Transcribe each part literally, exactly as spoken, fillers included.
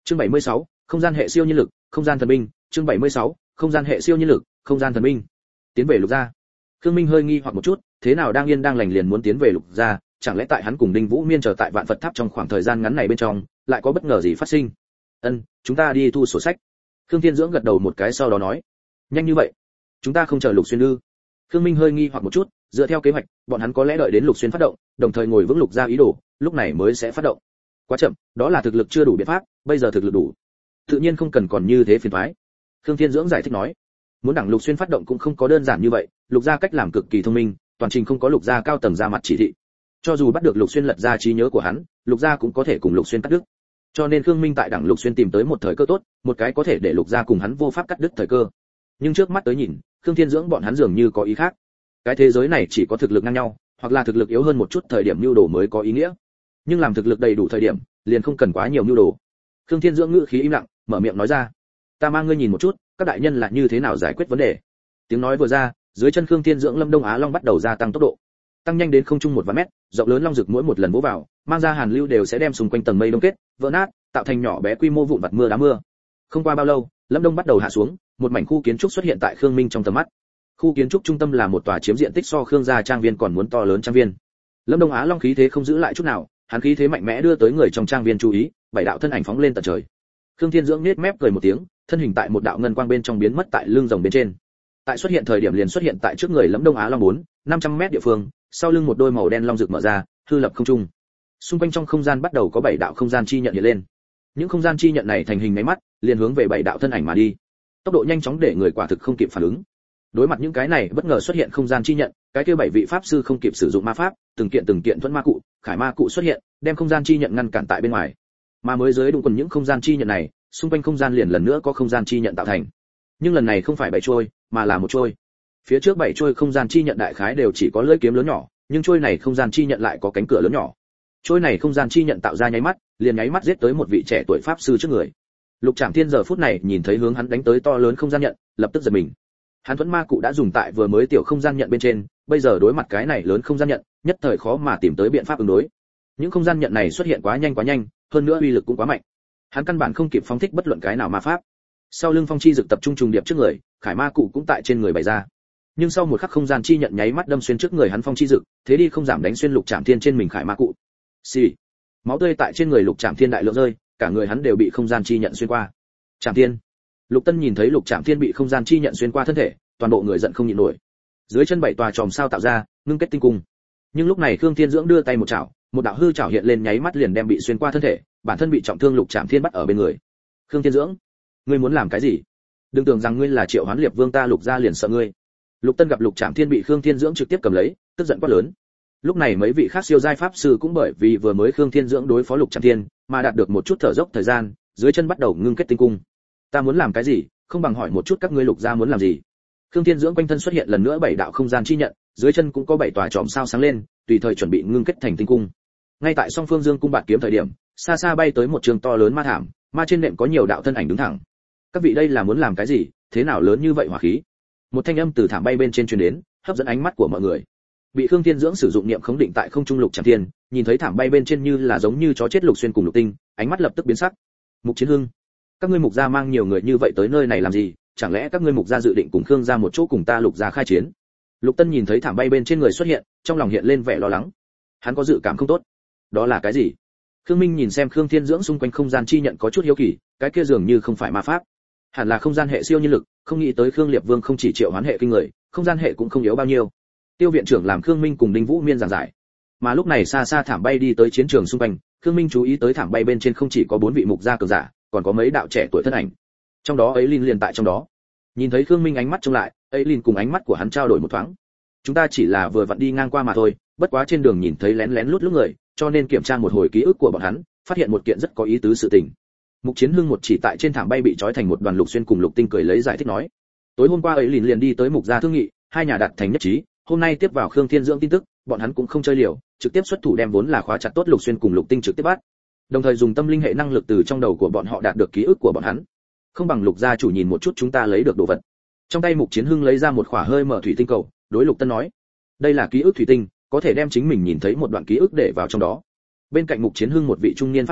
Chương bảy mươi sáu, không gian hệ siêu nhiên lực, không gian thần binh, chương bảy mươi sáu, không gian hệ siêu nhiên lực, không gian thần binh. Tiến về Lục gia. Khương Minh hơi nghi hoặc một chút, thế nào đang yên đang lành liền muốn tiến về Lục gia, chẳng lẽ tại hắn cùng Đinh Vũ Miên chờ tại Vạn Phật Tháp trong khoảng thời gian ngắn này bên trong, lại có bất ngờ gì phát sinh? Ân, chúng ta đi thu sổ sách. Khương Thiên Dưỡng gật đầu một cái sau đó nói, nhanh như vậy, chúng ta không chờ Lục Xuyên ư? Khương Minh hơi nghi hoặc một chút, dựa theo kế hoạch, bọn hắn có lẽ đợi đến Lục Xuyên phát động, đồng thời ngồi vững Lục gia ý đồ, lúc này mới sẽ phát động. Quá chậm, đó là thực lực chưa đủ biện pháp, bây giờ thực lực đủ, tự nhiên không cần còn như thế phiền toái. Khương Thiên Dưỡng giải thích nói, muốn đẳng Lục Xuyên phát động cũng không có đơn giản như vậy, Lục gia cách làm cực kỳ thông minh, toàn trình không có Lục gia cao tầng ra mặt chỉ thị. Cho dù bắt được Lục Xuyên lật ra trí nhớ của hắn, Lục gia cũng có thể cùng Lục Xuyên cắt đứt. Cho nên Khương Minh tại đẳng Lục Xuyên tìm tới một thời cơ tốt, một cái có thể để Lục gia cùng hắn vô pháp cắt đứt thời cơ. Nhưng trước mắt tới nhìn, Khương Thiên Dưỡng bọn hắn dường như có ý khác. Cái thế giới này chỉ có thực lực ngang nhau, hoặc là thực lực yếu hơn một chút thời điểm nhu đồ mới có ý nghĩa. Nhưng làm thực lực đầy đủ thời điểm, liền không cần quá nhiều nhu đồ. Khương Thiên Dưỡng ngữ khí im lặng, mở miệng nói ra, ta mang ngươi nhìn một chút, các đại nhân là như thế nào giải quyết vấn đề. Tiếng nói vừa ra, dưới chân Khương Thiên Dưỡng Lâm Đông Á Long bắt đầu gia tăng tốc độ, tăng nhanh đến không trung một vạn mét, rộng lớn long rực mỗi một lần vỗ vào, mang ra hàn lưu đều sẽ đem xung quanh tầng mây đông kết, vỡ nát, tạo thành nhỏ bé quy mô vụn vặt mưa đá mưa. Không qua bao lâu, Lâm Đông bắt đầu hạ xuống, một mảnh khu kiến trúc xuất hiện tại Khương Minh trong tầm mắt. Khu kiến trúc trung tâm là một tòa chiếm diện tích so Khương gia trang viên còn muốn to lớn trang viên. Lâm Đông Á Long khí thế không giữ lại chút nào, hắn khí thế mạnh mẽ đưa tới người trong trang viên chú ý, bảy đạo thân ảnh phóng lên tận trời. Khương Thiên Dưỡng nhếch mép cười một tiếng, thân hình tại một đạo ngân quang bên trong biến mất tại lưng rồng bên trên. Tại xuất hiện thời điểm liền xuất hiện tại trước người Lâm Đông Á Long bốn, năm trăm mét địa phương, sau lưng một đôi màu đen long rực mở ra, hư lập không trung. Xung quanh trong không gian bắt đầu có bảy đạo không gian chi nhận hiện lên. Những không gian chi nhận này thành hình máy mắt, liền hướng về bảy đạo thân ảnh mà đi. Tốc độ nhanh chóng để người quả thực không kịp phản ứng. Đối mặt những cái này bất ngờ xuất hiện không gian chi nhận, cái kia bảy vị pháp sư không kịp sử dụng ma pháp, từng kiện từng kiện thuẫn ma cụ, khải ma cụ xuất hiện, đem không gian chi nhận ngăn cản tại bên ngoài. Mà mới dưới đụng quần những không gian chi nhận này, xung quanh không gian liền lần nữa có không gian chi nhận tạo thành. Nhưng lần này không phải bảy trôi, mà là một trôi. Phía trước bảy trôi không gian chi nhận đại khái đều chỉ có lưỡi kiếm lớn nhỏ, nhưng trôi này không gian chi nhận lại có cánh cửa lớn nhỏ. Trôi này không gian chi nhận tạo ra nháy mắt, liền nháy mắt giết tới một vị trẻ tuổi pháp sư trước người. Lục Trảm Thiên giờ phút này nhìn thấy hướng hắn đánh tới to lớn không gian nhận, lập tức giật mình. Hắn thuẫn ma cụ đã dùng tại vừa mới tiểu không gian nhận bên trên, bây giờ đối mặt cái này lớn không gian nhận, nhất thời khó mà tìm tới biện pháp ứng đối. Những không gian nhận này xuất hiện quá nhanh quá nhanh, hơn nữa uy lực cũng quá mạnh. Hắn căn bản không kịp phóng thích bất luận cái nào ma pháp. Sau lưng phong chi dực tập trung trùng điệp trước người, khải ma cụ cũng tại trên người bày ra. Nhưng sau một khắc không gian chi nhận nháy mắt đâm xuyên trước người hắn phong chi dực, thế đi không giảm đánh xuyên Lục Trảm Thiên trên mình khải ma cụ. Xì. Máu tươi tại trên người Lục Trảm Thiên đại lượng rơi, cả người hắn đều bị không gian chi nhận xuyên qua. Trảm Thiên. Lục Tân nhìn thấy Lục Trảm Thiên bị không gian chi nhận xuyên qua thân thể, toàn bộ người giận không nhịn nổi. Dưới chân bảy tòa chòm sao tạo ra, ngưng kết tinh cung. Nhưng lúc này Khương Thiên Dưỡng đưa tay một chảo, một đạo hư chảo hiện lên nháy mắt liền đem bị xuyên qua thân thể, bản thân bị trọng thương Lục Trảm Thiên bắt ở bên người. Khương Thiên Dưỡng, ngươi muốn làm cái gì? Đừng tưởng rằng ngươi là Triệu Hoán Liệp Vương ta Lục gia liền sợ ngươi. Lục Tân gặp Lục Trảm Thiên bị Khương Thiên Dưỡng trực tiếp cầm lấy, tức giận quát lớn. Lúc này mấy vị khác siêu giai pháp sư cũng bởi vì vừa mới Khương Thiên Dưỡng đối phó Lục Trảm Thiên, mà đạt được một chút thở dốc thời gian, dưới chân bắt đầu ngưng kết tinh cung. Ta muốn làm cái gì, không bằng hỏi một chút các ngươi Lục gia muốn làm gì. Khương Thiên Dưỡng quanh thân xuất hiện lần nữa bảy đạo không gian chi nhận, dưới chân cũng có bảy tòa chòm sao sáng lên, tùy thời chuẩn bị ngưng kết thành tinh cung. Ngay tại song phương dương cung bạt kiếm thời điểm, xa xa bay tới một trường to lớn ma thảm, ma trên nệm có nhiều đạo thân ảnh đứng thẳng. Các vị đây là muốn làm cái gì, thế nào lớn như vậy hỏa khí? Một thanh âm từ thảm bay bên trên truyền đến, hấp dẫn ánh mắt của mọi người. Bị Khương Thiên Dưỡng sử dụng niệm khống định tại không trung Lục Trảm Thiên, nhìn thấy thảm bay bên trên như là giống như chó chết Lục Xuyên cùng Lục Tinh, ánh mắt lập tức biến sắc. Mục Chiến Hưng, các ngươi Mục gia mang nhiều người như vậy tới nơi này làm gì? Chẳng lẽ các ngươi Mục gia dự định cùng Khương gia một chỗ cùng ta Lục gia khai chiến? Lục Tân nhìn thấy thảm bay bên trên người xuất hiện, trong lòng hiện lên vẻ lo lắng. Hắn có dự cảm không tốt. Đó là cái gì? Khương Minh nhìn xem Khương Thiên Dưỡng xung quanh không gian chi nhận có chút hiếu kỳ, cái kia dường như không phải ma pháp, hẳn là không gian hệ siêu nhiên lực, không nghĩ tới Khương Liệp Vương không chỉ triệu hoán hệ kinh người, không gian hệ cũng không yếu bao nhiêu. Tiêu viện trưởng làm Khương Minh cùng Đinh Vũ Miên giảng giải. Mà lúc này xa xa thảm bay đi tới chiến trường xung quanh, Khương Minh chú ý tới thảm bay bên trên không chỉ có bốn vị Mục gia cường giả, còn có mấy đạo trẻ tuổi thân ảnh. Trong đó ấy Linh liền tại trong đó. Nhìn thấy Khương Minh ánh mắt trông lại, ấy Linh cùng ánh mắt của hắn trao đổi một thoáng. Chúng ta chỉ là vừa vặn đi ngang qua mà thôi, bất quá trên đường nhìn thấy lén lén lút lút người, cho nên kiểm tra một hồi ký ức của bọn hắn, phát hiện một kiện rất có ý tứ sự tình. Mục Chiến Hưng một chỉ tại trên thảm bay bị trói thành một đoàn Lục Xuyên cùng Lục Tinh cười lấy giải thích nói. Tối hôm qua ấy liền liền đi tới Mục gia thương nghị, hai nhà đạt thành nhất trí, hôm nay tiếp vào Khương Thiên Dưỡng tin tức, bọn hắn cũng không chơi liều, trực tiếp xuất thủ đem vốn là khóa chặt tốt Lục Xuyên cùng Lục Tinh trực tiếp bắt. Đồng thời dùng tâm linh hệ năng lực từ trong đầu của bọn họ đạt được ký ức của bọn hắn. Không bằng Lục gia chủ nhìn một chút chúng ta lấy được đồ vật. Trong tay Mục Chiến Hưng lấy ra một khỏa hơi mở thủy tinh cầu, đối Lục Tân nói: "Đây là ký ức thủy tinh, có thể đem chính mình nhìn thấy một đoạn ký ức để vào trong đó." Bên cạnh Mục Chiến Hưng một vị trung niên pháp sư,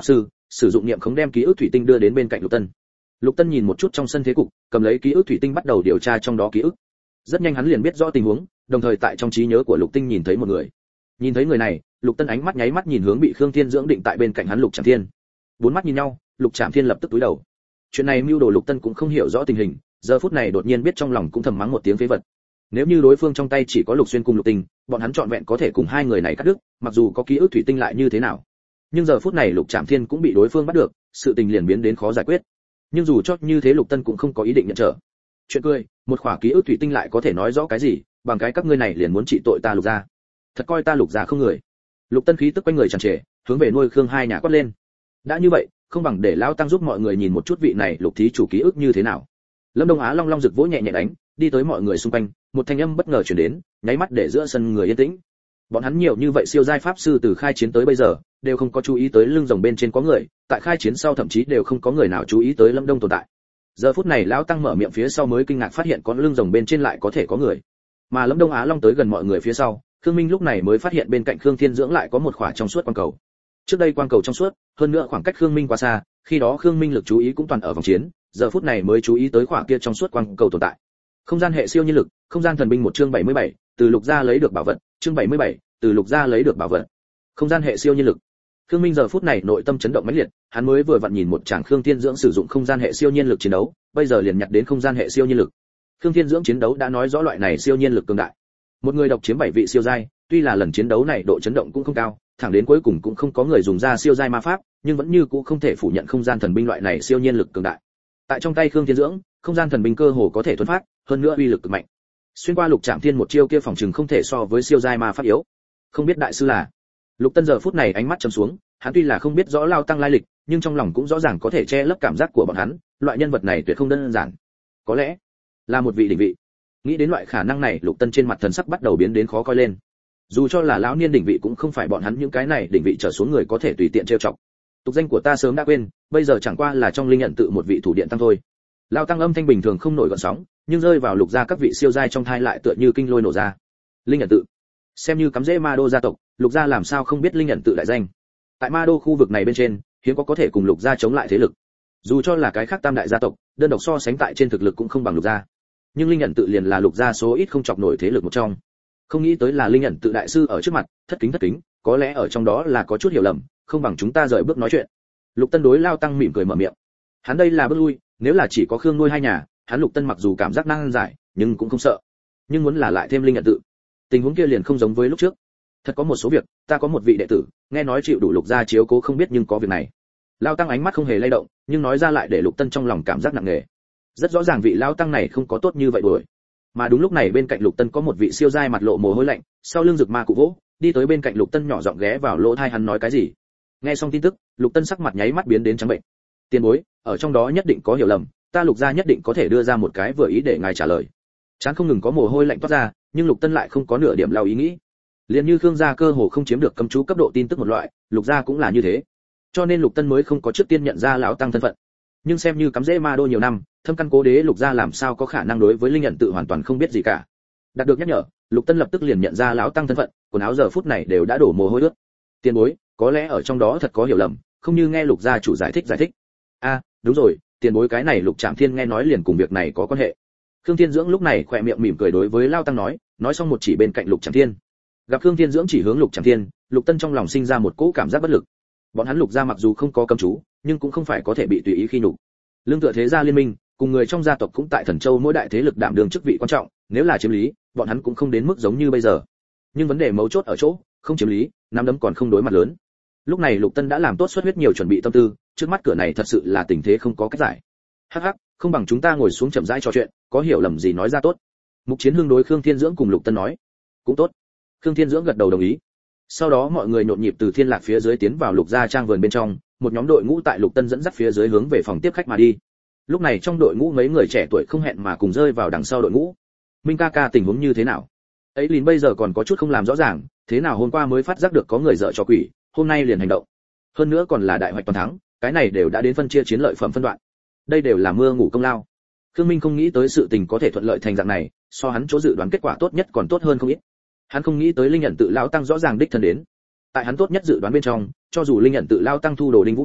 sử dụng niệm khống đem ký ức thủy tinh đưa đến bên cạnh Lục Tân. Lục Tân nhìn một chút trong sân thế cục, cầm lấy ký ức thủy tinh bắt đầu điều tra trong đó ký ức. Rất nhanh hắn liền biết rõ tình huống, đồng thời tại trong trí nhớ của Lục Tinh nhìn thấy một người. Nhìn thấy người này, Lục Tân ánh mắt nháy mắt nhìn hướng bị Khương Thiên dưỡng định tại bên cạnh hắn Lục Trảm Thiên. Bốn mắt nhìn nhau, Lục Trảm Thiên lập tức cúi đầu. Chuyện này mưu đồ Lục Tân cũng không hiểu rõ tình hình, giờ phút này đột nhiên biết trong lòng cũng thầm mắng một tiếng phế vật. Nếu như đối phương trong tay chỉ có Lục Xuyên cùng Lục Tinh, bọn hắn trọn vẹn có thể cùng hai người này cắt đứt, mặc dù có ký ức thủy tinh lại như thế nào. Nhưng giờ phút này Lục Trảm Thiên cũng bị đối phương bắt được, sự tình liền biến đến khó giải quyết. Nhưng dù cho như thế Lục Tân cũng không có ý định nhận trở. Chuyện cười, một khỏa ký ức thủy tinh lại có thể nói rõ cái gì, bằng cái các ngươi này liền muốn trị tội ta Lục gia. Thật coi ta Lục gia không người. Lục Tân khí tức quanh người tràn trề, hướng về nuôi Khương hai nhà quát lên. Đã như vậy, không bằng để lão tăng giúp mọi người nhìn một chút vị này Lục thí chủ ký ức như thế nào. Lâm Đông Á long long rực vỗ nhẹ nhẹ đánh, đi tới mọi người xung quanh, một thanh âm bất ngờ truyền đến, nháy mắt để giữa sân người yên tĩnh. Bọn hắn nhiều như vậy siêu giai pháp sư từ khai chiến tới bây giờ, đều không có chú ý tới lưng rồng bên trên có người, tại khai chiến sau thậm chí đều không có người nào chú ý tới Lâm Đông tồn tại. Giờ phút này lão tăng mở miệng phía sau mới kinh ngạc phát hiện con lưng rồng bên trên lại có thể có người. Mà Lâm Đông Á long tới gần mọi người phía sau, Khương Minh lúc này mới phát hiện bên cạnh Khương Thiên dưỡng lại có một khỏa trong suốt quang cầu. Trước đây quang cầu trong suốt, hơn nữa khoảng cách Khương Minh quá xa, khi đó Khương Minh lực chú ý cũng toàn ở vòng chiến, giờ phút này mới chú ý tới khỏa kia trong suốt quang cầu tồn tại. Không gian hệ siêu nhiên lực, không gian thần binh một chương bảy mươi bảy, từ Lục gia lấy được bảo vật, chương bảy mươi bảy, từ Lục gia lấy được bảo vật. Không gian hệ siêu nhiên lực. Khương Minh giờ phút này nội tâm chấn động mãnh liệt, hắn mới vừa vặn nhìn một chàng Khương Thiên dưỡng sử dụng không gian hệ siêu nhiên lực chiến đấu, bây giờ liền nhặt đến không gian hệ siêu nhiên lực. Khương Thiên dưỡng chiến đấu đã nói rõ loại này siêu nhiên lực cường đại. Một người độc chiếm bảy vị siêu giai, tuy là lần chiến đấu này độ chấn động cũng không cao, thẳng đến cuối cùng cũng không có người dùng ra siêu giai ma pháp, nhưng vẫn như cũng không thể phủ nhận không gian thần binh loại này siêu nhiên lực cường đại. Tại trong tay Khương Thiên dưỡng, không gian thần binh cơ hồ có thể thuần phát, hơn nữa uy lực cực mạnh. Xuyên qua Lục Trảm Thiên một chiêu kia phòng trường không thể so với siêu giai ma pháp yếu. Không biết đại sư là. Lục Tân giờ phút này ánh mắt trầm xuống, hắn tuy là không biết rõ Lao Tăng lai lịch, nhưng trong lòng cũng rõ ràng có thể che lấp cảm giác của bọn hắn, loại nhân vật này tuyệt không đơn giản. Có lẽ là một vị đỉnh vị. Nghĩ đến loại khả năng này, Lục Tân trên mặt thần sắc bắt đầu biến đến khó coi lên. Dù cho là lão niên đỉnh vị cũng không phải bọn hắn những cái này đỉnh vị trở xuống người có thể tùy tiện trêu chọc. Tục danh của ta sớm đã quên, bây giờ chẳng qua là trong linh nhận tự một vị thủ điện tăng thôi. Lao Tăng âm thanh bình thường không nổi gợn sóng, nhưng rơi vào Lục gia các vị siêu giai trong thai lại tựa như kinh lôi nổ ra. Linh nhận tự, xem như cắm rễ Ma Đô gia tộc, Lục gia làm sao không biết linh nhận tự đại danh. Tại Ma Đô khu vực này bên trên, hiếm có có thể cùng Lục gia chống lại thế lực. Dù cho là cái khác tam đại gia tộc, đơn độc so sánh tại trên thực lực cũng không bằng Lục gia. Nhưng linh nhận tự liền là Lục gia số ít không chọc nổi thế lực một trong. Không nghĩ tới là linh nhận tự đại sư ở trước mặt, thất kính thất kính, có lẽ ở trong đó là có chút hiểu lầm, không bằng chúng ta rời bước nói chuyện. Lục Tân đối Lao Tăng mỉm cười mở miệng. Hắn đây là bước lui, nếu là chỉ có Khương nuôi hai nhà, hắn Lục Tân mặc dù cảm giác năng giải, nhưng cũng không sợ. Nhưng muốn là lại thêm linh nhận tự, tình huống kia liền không giống với lúc trước. Thật có một số việc, ta có một vị đệ tử, nghe nói chịu đủ Lục gia chiếu cố không biết nhưng có việc này. Lao Tăng ánh mắt không hề lay động, nhưng nói ra lại để Lục Tân trong lòng cảm giác nặng nề. Rất rõ ràng vị Lao Tăng này không có tốt như vậy đuổi. Mà đúng lúc này bên cạnh Lục Tân có một vị siêu giai mặt lộ mồ hôi lạnh, sau lưng rực ma cụ vỗ, đi tới bên cạnh Lục Tân nhỏ giọng ghé vào lỗ tai hắn nói cái gì. Nghe xong tin tức, Lục Tân sắc mặt nháy mắt biến đến trắng bệnh. Tiền bối, ở trong đó nhất định có hiểu lầm, ta Lục gia nhất định có thể đưa ra một cái vừa ý để ngài trả lời. Chán không ngừng có mồ hôi lạnh toát ra, nhưng Lục Tân lại không có nửa điểm lao ý nghĩ. Liền như Khương gia cơ hồ không chiếm được cấm chú cấp độ tin tức một loại, Lục gia cũng là như thế. Cho nên Lục Tân mới không có trước tiên nhận ra lão tăng thân phận. Nhưng xem như cắm rễ Ma Đô nhiều năm, thâm căn cố đế Lục gia làm sao có khả năng đối với linh nhận tự hoàn toàn không biết gì cả. Đạt được nhắc nhở, Lục Tân lập tức liền nhận ra lão tăng thân phận, quần áo giờ phút này đều đã đổ mồ hôi ướt. Tiền bối, có lẽ ở trong đó thật có hiểu lầm, không như nghe Lục gia chủ giải thích giải thích. A, à, đúng rồi, tiền bối cái này Lục Trảm Thiên nghe nói liền cùng việc này có quan hệ. Khương Thiên Dưỡng lúc này khỏe miệng mỉm cười đối với Lao Tăng nói, nói xong một chỉ bên cạnh Lục Trảm Thiên. Gặp Khương Thiên Dưỡng chỉ hướng Lục Trảm Thiên, Lục Tân trong lòng sinh ra một cỗ cảm giác bất lực. Bọn hắn Lục gia mặc dù không có cấm chú, nhưng cũng không phải có thể bị tùy ý khi nhục. Lương tựa thế gia liên minh, cùng người trong gia tộc cũng tại Thần Châu mỗi đại thế lực đảm đương chức vị quan trọng, nếu là chiếm lý, bọn hắn cũng không đến mức giống như bây giờ. Nhưng vấn đề mấu chốt ở chỗ, không chiếm lý, nắm đấm còn không đối mặt lớn. Lúc này Lục Tân đã làm tốt xuất huyết nhiều chuẩn bị tâm tư, trước mắt cửa này thật sự là tình thế không có cách giải. Hắc hắc, không bằng chúng ta ngồi xuống chậm rãi trò chuyện, có hiểu lầm gì nói ra tốt. Mục Chiến Hưng đối Khương Thiên Dưỡng cùng Lục Tân nói. Cũng tốt. Khương Thiên Dưỡng gật đầu đồng ý. Sau đó mọi người nhộn nhịp từ Thiên Lạc phía dưới tiến vào Lục gia trang vườn bên trong, một nhóm đội ngũ tại Lục Tân dẫn dắt phía dưới hướng về phòng tiếp khách mà đi. Lúc này trong đội ngũ mấy người trẻ tuổi không hẹn mà cùng rơi vào đằng sau đội ngũ. Minh ca ca tình huống như thế nào? Ấy Lìn bây giờ còn có chút không làm rõ ràng, thế nào hôm qua mới phát giác được có người dở trò quỷ, hôm nay liền hành động. Hơn nữa còn là đại hoạch toàn thắng, cái này đều đã đến phân chia chiến lợi phẩm phân đoạn. Đây đều là mưa ngủ công lao. Khương Minh không nghĩ tới sự tình có thể thuận lợi thành dạng này, so hắn chỗ dự đoán kết quả tốt nhất còn tốt hơn không ít. Hắn không nghĩ tới linh nhận tự lão tăng rõ ràng đích thân đến. Tại hắn tốt nhất dự đoán bên trong, cho dù linh nhận tự lão tăng thu đồ Đinh Vũ Miên,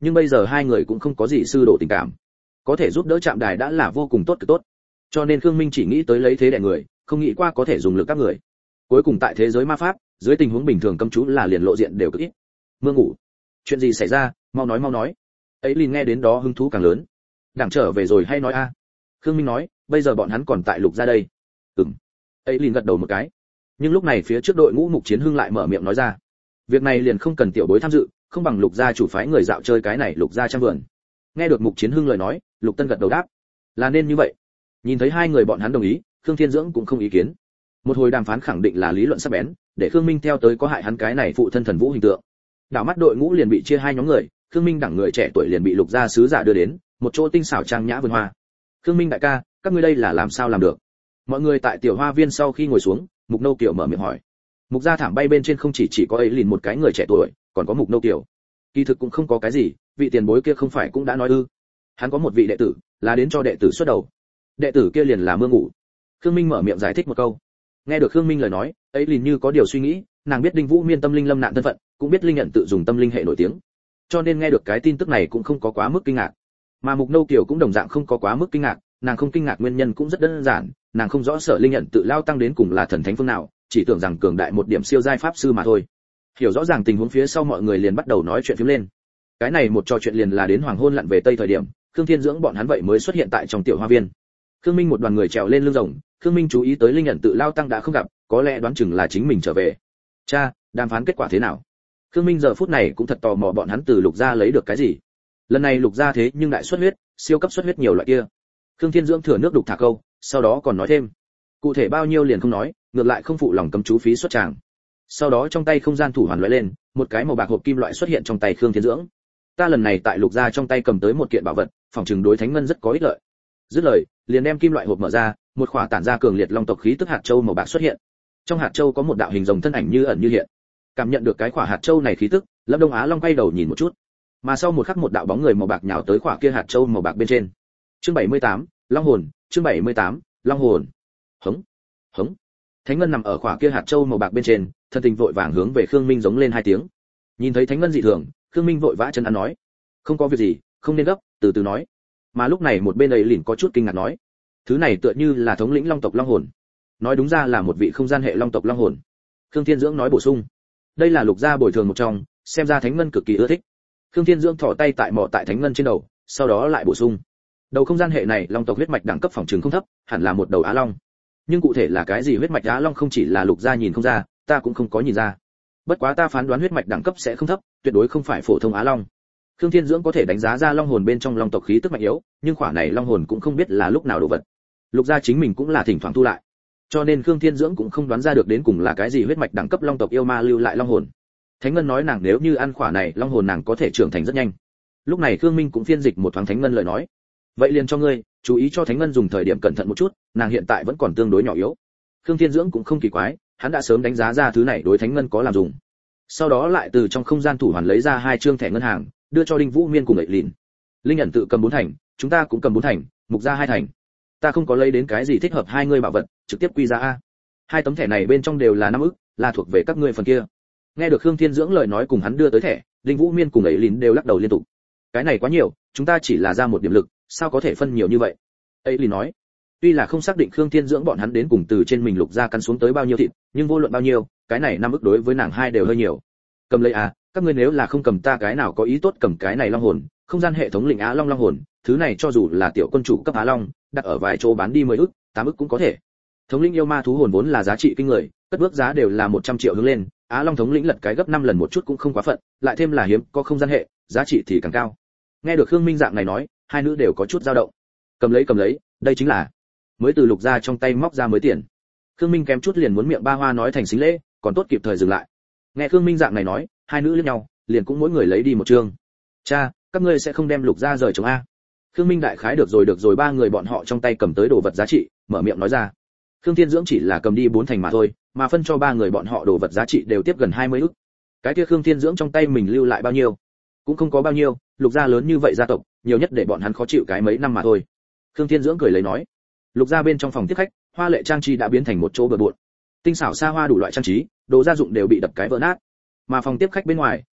nhưng bây giờ hai người cũng không có gì sư đồ tình cảm, có thể giúp đỡ Trạm Đài đã là vô cùng tốt cực tốt. Cho nên Khương Minh chỉ nghĩ tới lấy thế đè người, không nghĩ qua có thể dùng lực các người. Cuối cùng tại thế giới ma pháp, dưới tình huống bình thường cấm chú là liền lộ diện đều cực ít. Mưa ngủ, chuyện gì xảy ra, mau nói mau nói. Ấy liền nghe đến đó hứng thú càng lớn. Đảng trở về rồi hay nói a? Khương Minh nói, bây giờ bọn hắn còn tại Lục gia đây. Ừm. Ấy liền gật đầu một cái. Nhưng lúc này phía trước đội ngũ Mục Chiến Hưng lại mở miệng nói ra, việc này liền không cần tiểu bối tham dự, không bằng Lục gia chủ phái người dạo chơi cái này Lục gia trang vườn. Nghe được Mục Chiến Hưng lời nói, Lục Tân gật đầu đáp, là nên như vậy. Nhìn thấy hai người bọn hắn đồng ý, Khương Thiên Dưỡng cũng không ý kiến. Một hồi đàm phán khẳng định là lý luận sắc bén, để Khương Minh theo tới có hại hắn cái này phụ thân thần vũ hình tượng. Đảo mắt đội ngũ liền bị chia hai nhóm người, Khương Minh đẳng người trẻ tuổi liền bị Lục gia sứ giả đưa đến một chỗ tinh xảo trang nhã vườn hoa. Khương Minh đại ca, các ngươi đây là làm sao làm được? Mọi người tại tiểu hoa viên sau khi ngồi xuống, Mục Nâu Kiều mở miệng hỏi. Mục gia thảm bay bên trên không chỉ chỉ có ấy liền một cái người trẻ tuổi, còn có Mục Nâu Kiều. Kỳ thực cũng không có cái gì, vị tiền bối kia không phải cũng đã nói ư? Hắn có một vị đệ tử, là đến cho đệ tử xuất đầu. Đệ tử kia liền là Mưa Ngủ. Khương Minh mở miệng giải thích một câu. Nghe được Khương Minh lời nói, ấy liền như có điều suy nghĩ, nàng biết Đinh Vũ Miên tâm linh lâm nạn thân phận, cũng biết Linh nhận tự dùng tâm linh hệ nổi tiếng, cho nên nghe được cái tin tức này cũng không có quá mức kinh ngạc. Mà Mục Nâu Kiều cũng đồng dạng không có quá mức kinh ngạc, nàng không kinh ngạc nguyên nhân cũng rất đơn giản, nàng không rõ Sở Linh nhận tự lao tăng đến cùng là thần thánh phương nào, chỉ tưởng rằng cường đại một điểm siêu giai pháp sư mà thôi. Hiểu rõ ràng tình huống phía sau mọi người liền bắt đầu nói chuyện phím lên. Cái này một trò chuyện liền là đến hoàng hôn lặn về tây thời điểm, Khương Thiên Dưỡng bọn hắn vậy mới xuất hiện tại trong tiểu hoa viên. Khương Minh một đoàn người trèo lên lưng rồng, Khương Minh chú ý tới Linh nhận tự lao tăng đã không gặp, có lẽ đoán chừng là chính mình trở về. Cha, đàm phán kết quả thế nào? Khương Minh giờ phút này cũng thật tò mò bọn hắn từ Lục gia lấy được cái gì. Lần này Lục gia thế nhưng đại xuất huyết, siêu cấp xuất huyết nhiều loại kia. Khương Thiên Dưỡng thừa nước đục thả câu, sau đó còn nói thêm, cụ thể bao nhiêu liền không nói, ngược lại không phụ lòng cấm chú phí xuất tràng. Sau đó trong tay không gian thủ hoàn lóe lên, một cái màu bạc hộp kim loại xuất hiện trong tay Khương Thiên Dưỡng. Ta lần này tại Lục gia trong tay cầm tới một kiện bảo vật, phòng trường đối thánh ngân rất có ích lợi. Dứt lời, liền đem kim loại hộp mở ra, một khỏa tản ra cường liệt long tộc khí tức hạt châu màu bạc xuất hiện. Trong hạt châu có một đạo hình rồng thân ảnh như ẩn như hiện. Cảm nhận được cái khỏa hạt châu này khí tức, Lâm Đông Á Long quay đầu nhìn một chút, mà sau một khắc một đạo bóng người màu bạc nhào tới khỏa kia hạt châu màu bạc bên trên. Chương bảy mươi tám, Long hồn, chương bảy mươi tám, Long hồn. Hống, hống. Thánh ngân nằm ở khỏa kia hạt châu màu bạc bên trên, thân tình vội vàng hướng về Khương Minh giống lên hai tiếng. Nhìn thấy thánh ngân dị thường, Khương Minh vội vã chân ăn nói, không có việc gì, không nên gấp, từ từ nói. Mà lúc này một bên ấy lìn có chút kinh ngạc nói, thứ này tựa như là thống lĩnh long tộc long hồn. Nói đúng ra là một vị không gian hệ long tộc long hồn. Khương Thiên Dưỡng nói bổ sung, đây là Lục gia bồi thường một trong, xem ra thánh ngân cực kỳ ưa thích. Khương Thiên Dưỡng thò tay tại mỏ tại thánh ngân trên đầu, sau đó lại bổ sung, đầu không gian hệ này long tộc huyết mạch đẳng cấp phòng trường không thấp, hẳn là một đầu á long. Nhưng cụ thể là cái gì huyết mạch á long không chỉ là Lục gia nhìn không ra, ta cũng không có nhìn ra. Bất quá ta phán đoán huyết mạch đẳng cấp sẽ không thấp, tuyệt đối không phải phổ thông á long. Khương Thiên Dưỡng có thể đánh giá ra long hồn bên trong long tộc khí tức mạnh yếu, nhưng khỏa này long hồn cũng không biết là lúc nào đồ vật. Lục gia chính mình cũng là thỉnh thoảng thu lại, cho nên Khương Thiên Dưỡng cũng không đoán ra được đến cùng là cái gì huyết mạch đẳng cấp long tộc yêu ma lưu lại long hồn. Thánh ngân nói nàng nếu như ăn khỏa này long hồn nàng có thể trưởng thành rất nhanh. Lúc này Khương Minh cũng phiên dịch một thoáng thánh ngân lời nói, vậy liền cho ngươi chú ý cho thánh ngân dùng thời điểm cẩn thận một chút, nàng hiện tại vẫn còn tương đối nhỏ yếu. Khương Thiên Dưỡng cũng không kỳ quái, hắn đã sớm đánh giá ra thứ này đối thánh ngân có làm dùng. Sau đó lại từ trong không gian thủ hoàn lấy ra hai trương thẻ ngân hàng, đưa cho Đinh Vũ Miên cùng Ngậy Lìn. Linh nhận tự cầm bốn thành, chúng ta cũng cầm bốn thành, Mục gia hai thành. Ta không có lấy đến cái gì thích hợp hai ngươi bảo vật, trực tiếp quy ra a. Hai tấm thẻ này bên trong đều là năm ức, là thuộc về các ngươi phần kia. Nghe được Khương Thiên Dưỡng lời nói cùng hắn đưa tới thẻ, Đinh Vũ Miên cùng Ngậy Lìn đều lắc đầu liên tục. Cái này quá nhiều, chúng ta chỉ là ra một điểm lực, sao có thể phân nhiều như vậy? Ấy Lìn nói, tuy là không xác định Khương Thiên Dưỡng bọn hắn đến cùng từ trên mình Lục gia cắn xuống tới bao nhiêu thịt, nhưng vô luận bao nhiêu, cái này năm ức đối với nàng hai đều hơi nhiều. Cầm lấy à, các ngươi nếu là không cầm ta cái nào có ý tốt cầm cái này long hồn, không gian hệ thống lĩnh á long long hồn, thứ này cho dù là tiểu quân chủ cấp á long, đặt ở vài chỗ bán đi mười ức, tám ức cũng có thể. Thống lĩnh yêu ma thú hồn vốn là giá trị kinh người, cất bước giá đều là một trăm triệu hướng lên, á long thống lĩnh lật cái gấp năm lần một chút cũng không quá phận, lại thêm là hiếm, có không gian hệ, giá trị thì càng cao. Nghe được Khương Minh dạng này nói, hai nữ đều có chút dao động. Cầm lấy cầm lấy, đây chính là mới từ Lục gia trong tay móc ra mới tiền. Khương Minh kém chút liền muốn miệng ba hoa nói thành xính lễ, còn tốt kịp thời dừng lại. Nghe Khương Minh dạng này nói, hai nữ liếc nhau, liền cũng mỗi người lấy đi một chương. Cha, các ngươi sẽ không đem Lục gia rời chống a? Khương Minh đại khái được rồi được rồi ba người bọn họ trong tay cầm tới đồ vật giá trị, mở miệng nói ra. Khương Thiên Dưỡng chỉ là cầm đi bốn thành mà thôi, mà phân cho ba người bọn họ đồ vật giá trị đều tiếp gần hai mươi ức. Cái kia Khương Thiên Dưỡng trong tay mình lưu lại bao nhiêu? Cũng không có bao nhiêu, Lục gia lớn như vậy gia tộc, nhiều nhất để bọn hắn khó chịu cái mấy năm mà thôi. Khương Thiên Dưỡng cười lấy nói. Lục gia bên trong phòng tiếp khách, hoa lệ trang trí đã biến thành một chỗ bừa bộn. Tinh xảo xa hoa đủ loại trang trí, đồ gia dụng đều bị đập cái vỡ nát. Mà phòng tiếp khách bên ngoài,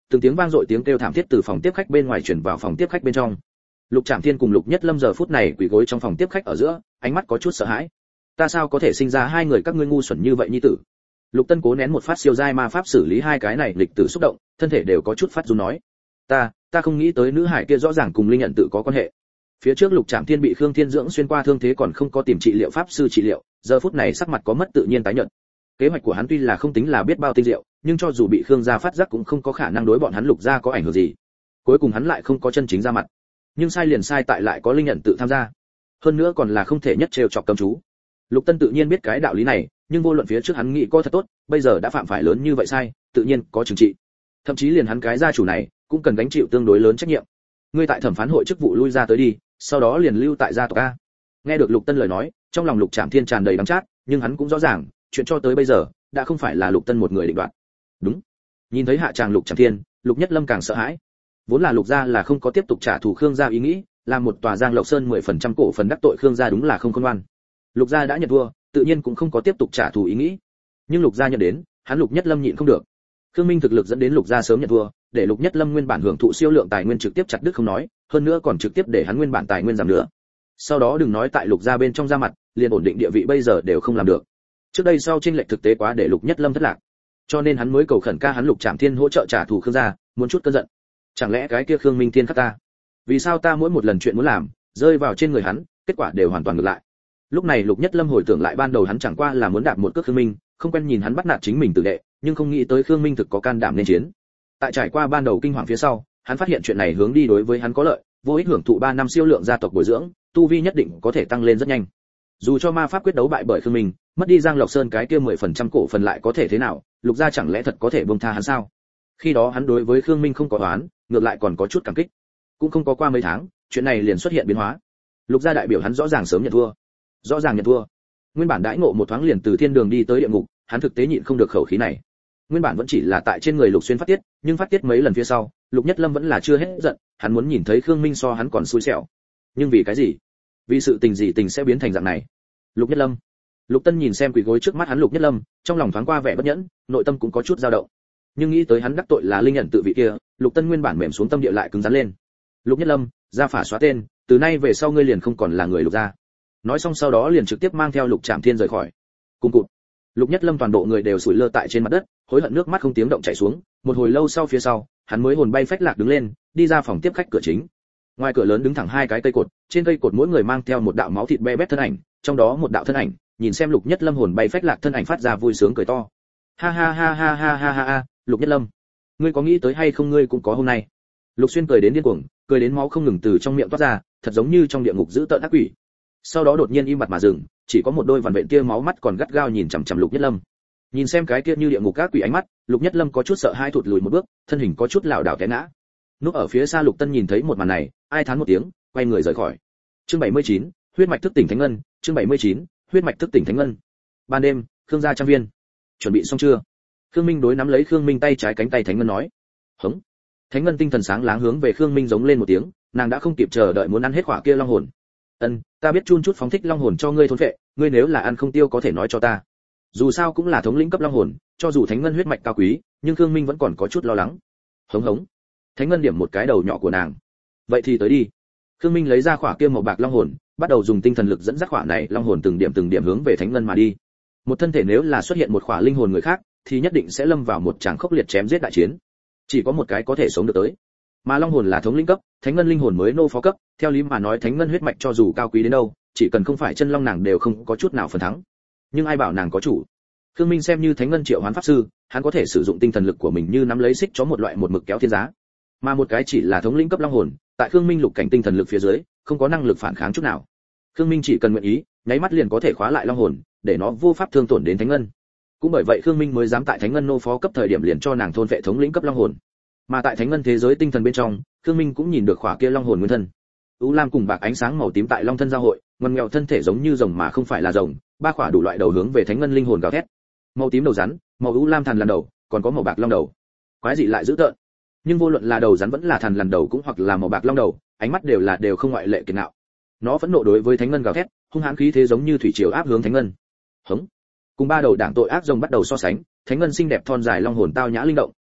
từng tiếng vang dội tiếng kêu thảm thiết từ phòng tiếp khách bên ngoài truyền vào phòng tiếp khách bên trong. Lục Trạm Thiên cùng Lục Nhất Lâm giờ phút này quỳ gối trong phòng tiếp khách ở giữa, ánh mắt có chút sợ hãi. Ta sao có thể sinh ra hai người các ngươi ngu xuẩn như vậy nhi tử? Lục Tân cố nén một phát siêu giai ma pháp xử lý hai cái này lịch tử xúc động, thân thể đều có chút phát run nói: "Ta, ta không nghĩ tới nữ hải kia rõ ràng cùng linh nhận tự có quan hệ." Phía trước Lục Trạm Thiên bị Khương Thiên dưỡng xuyên qua thương thế còn không có tìm trị liệu pháp sư trị liệu, giờ phút này sắc mặt có mất tự nhiên tái nhợt. Kế hoạch của hắn tuy là không tính là biết bao tinh diệu, nhưng cho dù bị Khương gia phát giác cũng không có khả năng đối bọn hắn Lục gia có ảnh hưởng gì. Cuối cùng hắn lại không có chân chính ra mặt. Nhưng sai liền sai tại lại có linh nhận tự tham gia. Hơn nữa còn là không thể nhất trêu chọc cấm chú. Lục Tân tự nhiên biết cái đạo lý này, nhưng vô luận phía trước hắn nghĩ có thật tốt, bây giờ đã phạm phải lớn như vậy sai, tự nhiên có trừng trị. Thậm chí liền hắn cái gia chủ này cũng cần gánh chịu tương đối lớn trách nhiệm. Ngươi tại thẩm phán hội chức vụ lui ra tới đi, sau đó liền lưu tại gia tộc a. Nghe được Lục Tân lời nói, trong lòng Lục Trạm Thiên tràn đầy đắng chát, nhưng hắn cũng rõ ràng, chuyện cho tới bây giờ đã không phải là Lục Tân một người định đoạt. Đúng. Nhìn thấy hạ tràng Lục Trạm Thiên, Lục Nhất Lâm càng sợ hãi. Vốn là Lục gia là không có tiếp tục trả thù Khương gia ý nghĩ, làm một tòa Giang Lộc Sơn mười phần trăm cổ phần đắc tội Khương gia đúng là không khôn ngoan. Lục gia đã nhận thua, tự nhiên cũng không có tiếp tục trả thù ý nghĩ. Nhưng Lục gia nhận đến, hắn Lục Nhất Lâm nhịn không được. Khương Minh thực lực dẫn đến Lục gia sớm nhận thua, để Lục Nhất Lâm nguyên bản hưởng thụ siêu lượng tài nguyên trực tiếp chặt đứt không nói, hơn nữa còn trực tiếp để hắn nguyên bản tài nguyên giảm nữa. Sau đó đừng nói tại Lục gia bên trong ra mặt, liền ổn định địa vị bây giờ đều không làm được. Trước đây sau chênh lệch thực tế quá để Lục Nhất Lâm thất lạc. Cho nên hắn mới cầu khẩn ca hắn Lục Trạm Thiên hỗ trợ trả thù Khương gia, muốn chút cơn giận. Chẳng lẽ cái kia Khương Minh Thiên khắc ta? Vì sao ta mỗi một lần chuyện muốn làm, rơi vào trên người hắn, kết quả đều hoàn toàn ngược lại. Lúc này Lục Nhất Lâm hồi tưởng lại ban đầu hắn chẳng qua là muốn đạp một cước Khương Minh, không quen nhìn hắn bắt nạt chính mình tử đệ, nhưng không nghĩ tới Khương Minh thực có can đảm nên chiến. Tại trải qua ban đầu kinh hoàng phía sau, hắn phát hiện chuyện này hướng đi đối với hắn có lợi, vô ích hưởng thụ ba năm siêu lượng gia tộc bồi dưỡng, tu vi nhất định có thể tăng lên rất nhanh. Dù cho ma pháp quyết đấu bại bởi Khương Minh, mất đi Giang Lộc Sơn cái kia mười phần trăm cổ phần lại có thể thế nào, Lục gia chẳng lẽ thật có thể buông tha hắn sao? Khi đó hắn đối với Khương Minh không có oán, ngược lại còn có chút cảm kích. Cũng không có qua mấy tháng, chuyện này liền xuất hiện biến hóa. Lục gia đại biểu hắn rõ ràng sớm nhận thua. Rõ ràng nhận thua. Nguyên bản đãi ngộ một thoáng liền từ thiên đường đi tới địa ngục, hắn thực tế nhịn không được khẩu khí này. Nguyên bản vẫn chỉ là tại trên người Lục Xuyên phát tiết, nhưng phát tiết mấy lần phía sau, Lục Nhất Lâm vẫn là chưa hết giận, hắn muốn nhìn thấy Khương Minh so hắn còn xui xẻo. Nhưng vì cái gì? Vì sự tình gì tình sẽ biến thành dạng này? Lục Nhất Lâm. Lục Tân nhìn xem quỳ gối trước mắt hắn Lục Nhất Lâm, trong lòng thoáng qua vẻ bất nhẫn, nội tâm cũng có chút dao động. Nhưng nghĩ tới hắn đắc tội là linh nhận tự vị kia, Lục Tân nguyên bản mềm xuống tâm địa lại cứng rắn lên. Lục Nhất Lâm, gia phả xóa tên, từ nay về sau ngươi liền không còn là người Lục gia. Nói xong sau đó liền trực tiếp mang theo Lục Trạm Thiên rời khỏi. Cùng cụt. Lục Nhất Lâm toàn bộ người đều sủi lơ tại trên mặt đất, hối hận nước mắt không tiếng động chảy xuống, một hồi lâu sau phía sau, hắn mới hồn bay phách lạc đứng lên, đi ra phòng tiếp khách cửa chính. Ngoài cửa lớn đứng thẳng hai cái cây cột, trên cây cột mỗi người mang theo một đạo máu thịt be bét thân ảnh, trong đó một đạo thân ảnh, nhìn xem Lục Nhất Lâm hồn bay phách lạc thân ảnh phát ra vui sướng cười to. Ha ha ha ha ha ha ha ha, Lục Nhất Lâm, ngươi có nghĩ tới hay không ngươi cũng có hôm nay. Lục Xuyên cười đến điên cuồng, cười đến máu không ngừng từ trong miệng toát ra, thật giống như trong địa ngục giữ tợn ác quỷ. Sau đó đột nhiên im bặt mà dừng, chỉ có một đôi vằn vện tia máu mắt còn gắt gao nhìn chằm chằm Lục Nhất Lâm. Nhìn xem cái kia như địa ngục ác quỷ ánh mắt, Lục Nhất Lâm có chút sợ hãi thụt lùi một bước, thân hình có chút lảo đảo té ngã. Núp ở phía xa Lục Tân nhìn thấy một màn này, ai thán một tiếng, quay người rời khỏi. Chương bảy mươi chín, huyết mạch thức tỉnh thánh ngân, chương bảy mươi chín, huyết mạch thức tỉnh thánh ngân. Ban đêm, Khương gia trang viên. Chuẩn bị xong chưa? Khương Minh đối nắm lấy Khương Minh tay trái cánh tay thánh ngân nói. Hững. Thánh ngân tinh thần sáng láng hướng về Khương Minh giống lên một tiếng, nàng đã không kịp chờ đợi muốn ăn hết quả kia long hồn. Ân, ta biết chun chút phóng thích long hồn cho ngươi thôn phệ, ngươi nếu là ăn không tiêu có thể nói cho ta. Dù sao cũng là thống lĩnh cấp long hồn, cho dù thánh ngân huyết mạch cao quý, nhưng Khương Minh vẫn còn có chút lo lắng. Hống hống. Thánh ngân điểm một cái đầu nhỏ của nàng. Vậy thì tới đi. Khương Minh lấy ra quả kia màu bạc long hồn, bắt đầu dùng tinh thần lực dẫn dắt quả này long hồn từng điểm từng điểm hướng về thánh ngân mà đi. Một thân thể nếu là xuất hiện một quả linh hồn người khác, thì nhất định sẽ lâm vào một tràng khốc liệt chém giết đại chiến. Chỉ có một cái có thể sống được tới. Mà long hồn là thống lĩnh cấp, thánh ngân linh hồn mới nô phó cấp, theo lý mà nói thánh ngân huyết mạch cho dù cao quý đến đâu, chỉ cần không phải chân long nàng đều không có chút nào phần thắng. Nhưng ai bảo nàng có chủ? Khương Minh xem như thánh ngân triệu hoán pháp sư, hắn có thể sử dụng tinh thần lực của mình như nắm lấy xích chó một loại một mực kéo thiên giá. Mà một cái chỉ là thống lĩnh cấp long hồn, tại Khương Minh lục cảnh tinh thần lực phía dưới, không có năng lực phản kháng chút nào. Khương Minh chỉ cần nguyện ý, nháy mắt liền có thể khóa lại long hồn, để nó vô pháp thương tổn đến thánh ngân. Cũng bởi vậy Khương Minh mới dám tại thánh ngân nô phó cấp thời điểm liền cho nàng thôn vệ thống lĩnh cấp long hồn. Mà tại thánh ngân thế giới tinh thần bên trong, Khương Minh cũng nhìn được khỏa kia long hồn nguyên thân. U lam cùng bạc ánh sáng màu tím tại long thân giao hội, ngoằn nghèo thân thể giống như rồng mà không phải là rồng, ba khỏa đủ loại đầu hướng về thánh ngân linh hồn gào thét. Màu tím đầu rắn, màu u lam thần lần đầu, còn có màu bạc long đầu. Quái dị lại dữ tợn. Nhưng vô luận là đầu rắn vẫn là thần lần đầu cũng hoặc là màu bạc long đầu, ánh mắt đều là đều không ngoại lệ kiệt ngạo. Nó phẫn nộ đối với thánh ngân gào thét, hung hãn khí thế giống như thủy triều áp hướng thánh ngân. Hững. Cùng ba đầu đảng tội ác rồng bắt đầu so sánh, thánh ngân xinh đẹp thon dài long hồn tao nhã linh động,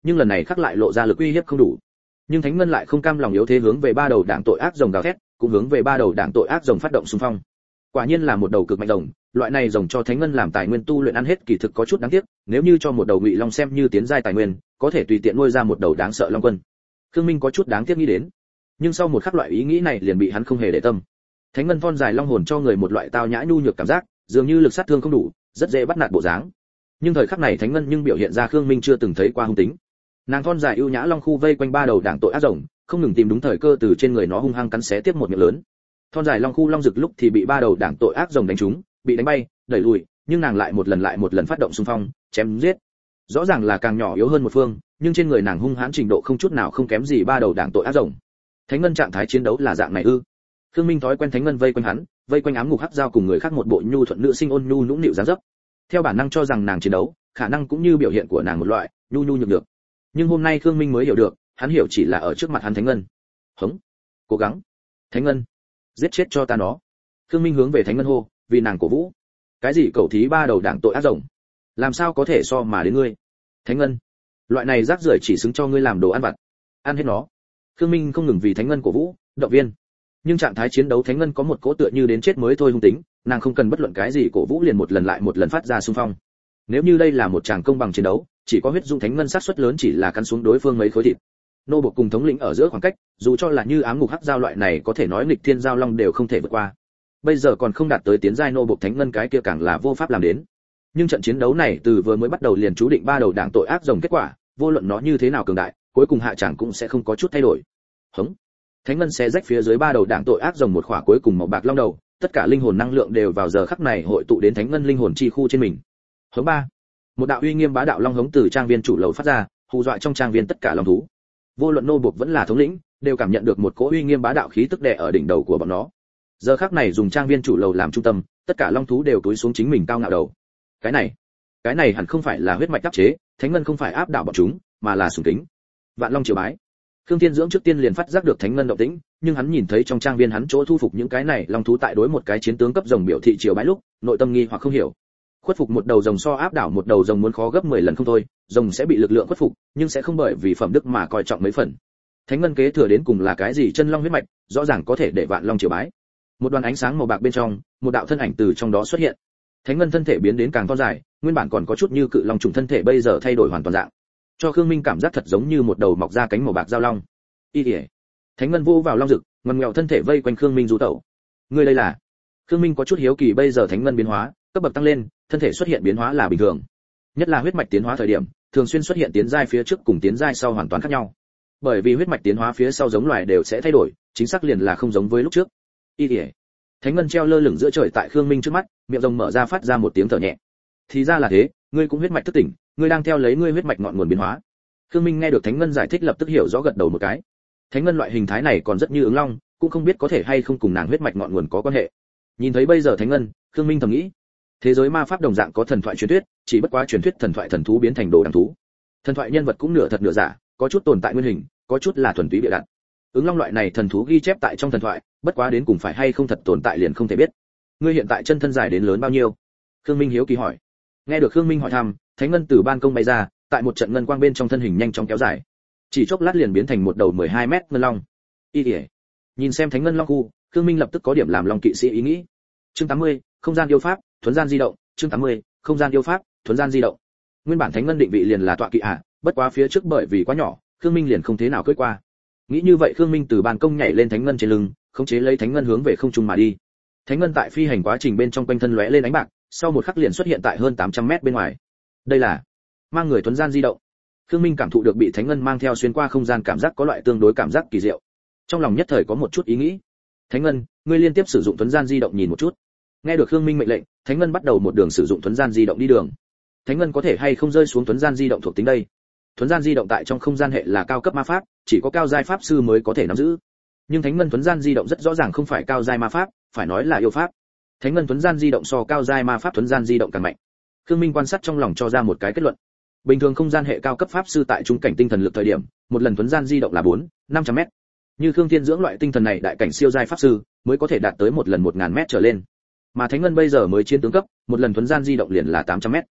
nhưng lần này khắc lại lộ ra lực uy hiếp không đủ. Nhưng Thánh Ngân lại không cam lòng yếu thế, hướng về ba đầu đảng tội ác rồng gào thét, cũng hướng về ba đầu đảng tội ác rồng phát động xung phong. Quả nhiên là một đầu cực mạnh rồng, loại này rồng cho Thánh Ngân làm tài nguyên tu luyện ăn hết kỳ thực có chút đáng tiếc, nếu như cho một đầu ngụy long xem như tiến giai tài nguyên, có thể tùy tiện nuôi ra một đầu đáng sợ long quân. Khương Minh có chút đáng tiếc nghĩ đến, nhưng sau một khắc loại ý nghĩ này liền bị hắn không hề để tâm. Thánh Ngân thon dài long hồn cho người một loại tao nhã nhu nhược cảm giác, dường như lực sát thương không đủ, rất dễ bắt nạt bộ dáng. Nhưng thời khắc này Thánh Ngân nhưng biểu hiện ra Khương Minh chưa từng thấy qua hung tính. Nàng thon dài ưu nhã long khu vây quanh ba đầu đảng tội ác rồng, không ngừng tìm đúng thời cơ từ trên người nó hung hăng cắn xé tiếp một miệng lớn. Thon dài long khu long rực lúc thì bị ba đầu đảng tội ác rồng đánh trúng, bị đánh bay, đẩy lùi, nhưng nàng lại một lần lại một lần phát động xung phong, chém giết. Rõ ràng là càng nhỏ yếu hơn một phương, nhưng trên người nàng hung hãn trình độ không chút nào không kém gì ba đầu đảng tội ác rồng. Thánh Ngân trạng thái chiến đấu là dạng này ư? Khương Minh thói quen Thánh Ngân vây quanh hắn, vây quanh ám ngục hắc giao cùng người khác một bộ nhu thuận nữ sinh ôn nhu nũng nịu dáng dấp. Theo bản năng cho rằng nàng chiến đấu, khả năng cũng như biểu hiện của nàng một loại nhu nhu nhược được. Nhưng hôm nay Khương Minh mới hiểu được, hắn hiểu chỉ là ở trước mặt hắn Thánh Ngân. Hống, cố gắng, Thánh Ngân, giết chết cho ta nó. Khương Minh hướng về Thánh Ngân hô, vì nàng cổ vũ. Cái gì cẩu thí ba đầu đảng tội ác rồng, làm sao có thể so mà đến ngươi? Thánh Ngân, loại này rác rưởi chỉ xứng cho ngươi làm đồ ăn vặt, ăn hết nó. Khương Minh không ngừng vì Thánh Ngân cổ vũ, động viên. Nhưng trạng thái chiến đấu Thánh Ngân có một cỗ tựa như đến chết mới thôi hung tính, nàng không cần bất luận cái gì cổ vũ liền một lần lại một lần phát ra xung phong. Nếu như đây là một tràng công bằng chiến đấu, chỉ có huyết dung Thánh Ngân xác suất lớn chỉ là cắn xuống đối phương mấy khối thịt. Nô buộc cùng thống lĩnh ở giữa khoảng cách, dù cho là như ám ngục hắc giao loại này có thể nói nghịch thiên giao long đều không thể vượt qua. Bây giờ còn không đạt tới tiến giai nô buộc Thánh Ngân cái kia càng là vô pháp làm đến. Nhưng trận chiến đấu này từ vừa mới bắt đầu liền chú định ba đầu đảng tội ác rồng kết quả, vô luận nó như thế nào cường đại, cuối cùng hạ tràng cũng sẽ không có chút thay đổi. Hống. Thánh Ngân xé rách phía dưới ba đầu đảng tội ác rồng một khỏa cuối cùng màu bạc long đầu, tất cả linh hồn năng lượng đều vào giờ khắc này hội tụ đến Thánh Ngân linh hồn chi khu trên mình. Hống ba. Một đạo uy nghiêm bá đạo long hống từ trang viên chủ lầu phát ra, hù dọa trong trang viên tất cả long thú. Vô luận nô buộc vẫn là thống lĩnh, đều cảm nhận được một cỗ uy nghiêm bá đạo khí tức đè ở đỉnh đầu của bọn nó. Giờ khắc này dùng trang viên chủ lầu làm trung tâm, tất cả long thú đều cúi xuống chính mình cao ngạo đầu. Cái này, cái này hẳn không phải là huyết mạch áp chế, Thánh Ngân không phải áp đảo bọn chúng, mà là sủng kính. Vạn Long triều bái. Khương Thiên Dưỡng trước tiên liền phát giác được Thánh Ngân động tĩnh, nhưng hắn nhìn thấy trong trang viên hắn chỗ thu phục những cái này long thú tại đối một cái chiến tướng cấp rồng biểu thị triều bái lúc, nội tâm nghi hoặc không hiểu. Khuất phục một đầu rồng so áp đảo một đầu rồng muốn khó gấp mười lần không thôi, rồng sẽ bị lực lượng khuất phục, nhưng sẽ không bởi vì phẩm đức mà coi trọng mấy phần. Thánh Ngân kế thừa đến cùng là cái gì chân long huyết mạch, rõ ràng có thể để Vạn Long triều bái. Một đoàn ánh sáng màu bạc bên trong, một đạo thân ảnh từ trong đó xuất hiện. Thánh Ngân thân thể biến đến càng to dài, nguyên bản còn có chút như cự long trùng thân thể bây giờ thay đổi hoàn toàn dạng, cho Khương Minh cảm giác thật giống như một đầu mọc ra cánh màu bạc giao long. Y Điệp. Thánh Ngân vô vào long rực, ngoằn ngoèo thân thể vây quanh Khương Minh du tẩu. Ngươi đây là? Khương Minh có chút hiếu kỳ, bây giờ Thánh Ngân biến hóa, cấp bậc tăng lên, thân thể xuất hiện biến hóa là bình thường. Nhất là huyết mạch tiến hóa thời điểm, thường xuyên xuất hiện tiến giai phía trước cùng tiến giai sau hoàn toàn khác nhau. Bởi vì huyết mạch tiến hóa phía sau giống loài đều sẽ thay đổi, chính xác liền là không giống với lúc trước. Y Điệp. Thánh Ngân treo lơ lửng giữa trời tại Khương Minh trước mắt, miệng rồng mở ra phát ra một tiếng thở nhẹ. Thì ra là thế, ngươi cũng huyết mạch thức tỉnh, ngươi đang theo lấy ngươi huyết mạch ngọn nguồn biến hóa. Khương Minh nghe được Thánh Ngân giải thích lập tức hiểu rõ, gật đầu một cái. Thánh Ngân loại hình thái này còn rất như ứng long, cũng không biết có thể hay không cùng nàng huyết mạch ngọn nguồn có quan hệ. Nhìn thấy bây giờ Thánh Ngân, Khương Minh thầm nghĩ, thế giới ma pháp đồng dạng có thần thoại truyền thuyết, chỉ bất quá truyền thuyết thần thoại thần thú biến thành đồ đằng thú. Thần thoại nhân vật cũng nửa thật nửa giả, có chút tồn tại nguyên hình, có chút là thuần túy bịa đặt. Ứng long loại này thần thú ghi chép tại trong thần thoại, bất quá đến cùng phải hay không thật tồn tại liền không thể biết. Ngươi hiện tại chân thân dài đến lớn bao nhiêu? Khương Minh hiếu kỳ hỏi. Nghe được Khương Minh hỏi thăm, Thánh Ngân từ ban công bay ra, tại một trận ngân quang bên trong thân hình nhanh chóng kéo dài, chỉ chốc lát liền biến thành một đầu mười hai mét ngân long. Y Điệp. Nhìn xem Thánh Ngân long khu, Khương Minh lập tức có điểm làm long kỵ sĩ ý nghĩ. Chương tám mươi, không gian yêu pháp, thuần gian di động. Chương tám mươi, không gian yêu pháp, thuần gian di động. Nguyên bản Thánh Ngân định vị liền là tọa kỵ à, bất quá phía trước bởi vì quá nhỏ, Khương Minh liền không thế nào cưỡi qua. Nghĩ như vậy, Khương Minh từ ban công nhảy lên Thánh Ngân trên lưng, khống chế lấy Thánh Ngân hướng về không trung mà đi. Thánh Ngân tại phi hành quá trình bên trong quanh thân lóe lên ánh bạc, sau một khắc liền xuất hiện tại hơn tám trăm mét bên ngoài. Đây là mang người tuấn gian di động. Khương Minh cảm thụ được bị Thánh Ngân mang theo xuyên qua không gian cảm giác có loại tương đối cảm giác kỳ diệu. Trong lòng nhất thời có một chút ý nghĩ. Thánh Ngân, ngươi liên tiếp sử dụng tuấn gian di động nhìn một chút. Nghe được Khương Minh mệnh lệnh, Thánh Ngân bắt đầu một đường sử dụng tuấn gian di động đi đường. Thánh Ngân có thể hay không rơi xuống tuấn gian di động thuộc tính đây? Tuấn gian di động tại trong không gian hệ là cao cấp ma pháp, chỉ có cao giai pháp sư mới có thể nắm giữ. Nhưng Thánh Ngân tuấn gian di động rất rõ ràng không phải cao giai ma pháp, phải nói là yêu pháp. Thánh Ngân tuấn gian di động so cao giai ma pháp tuấn gian di động càng mạnh. Khương Minh quan sát trong lòng cho ra một cái kết luận. Bình thường không gian hệ cao cấp pháp sư tại trung cảnh tinh thần lực thời điểm, một lần tuấn gian di động là bốn, năm trăm mét. Như Khương Thiên Dưỡng loại tinh thần này đại cảnh siêu giai pháp sư, mới có thể đạt tới một lần một nghìn mét trở lên. Mà Thánh Ngân bây giờ mới chiến tướng cấp, một lần tuấn gian di động liền là tám trăm mét.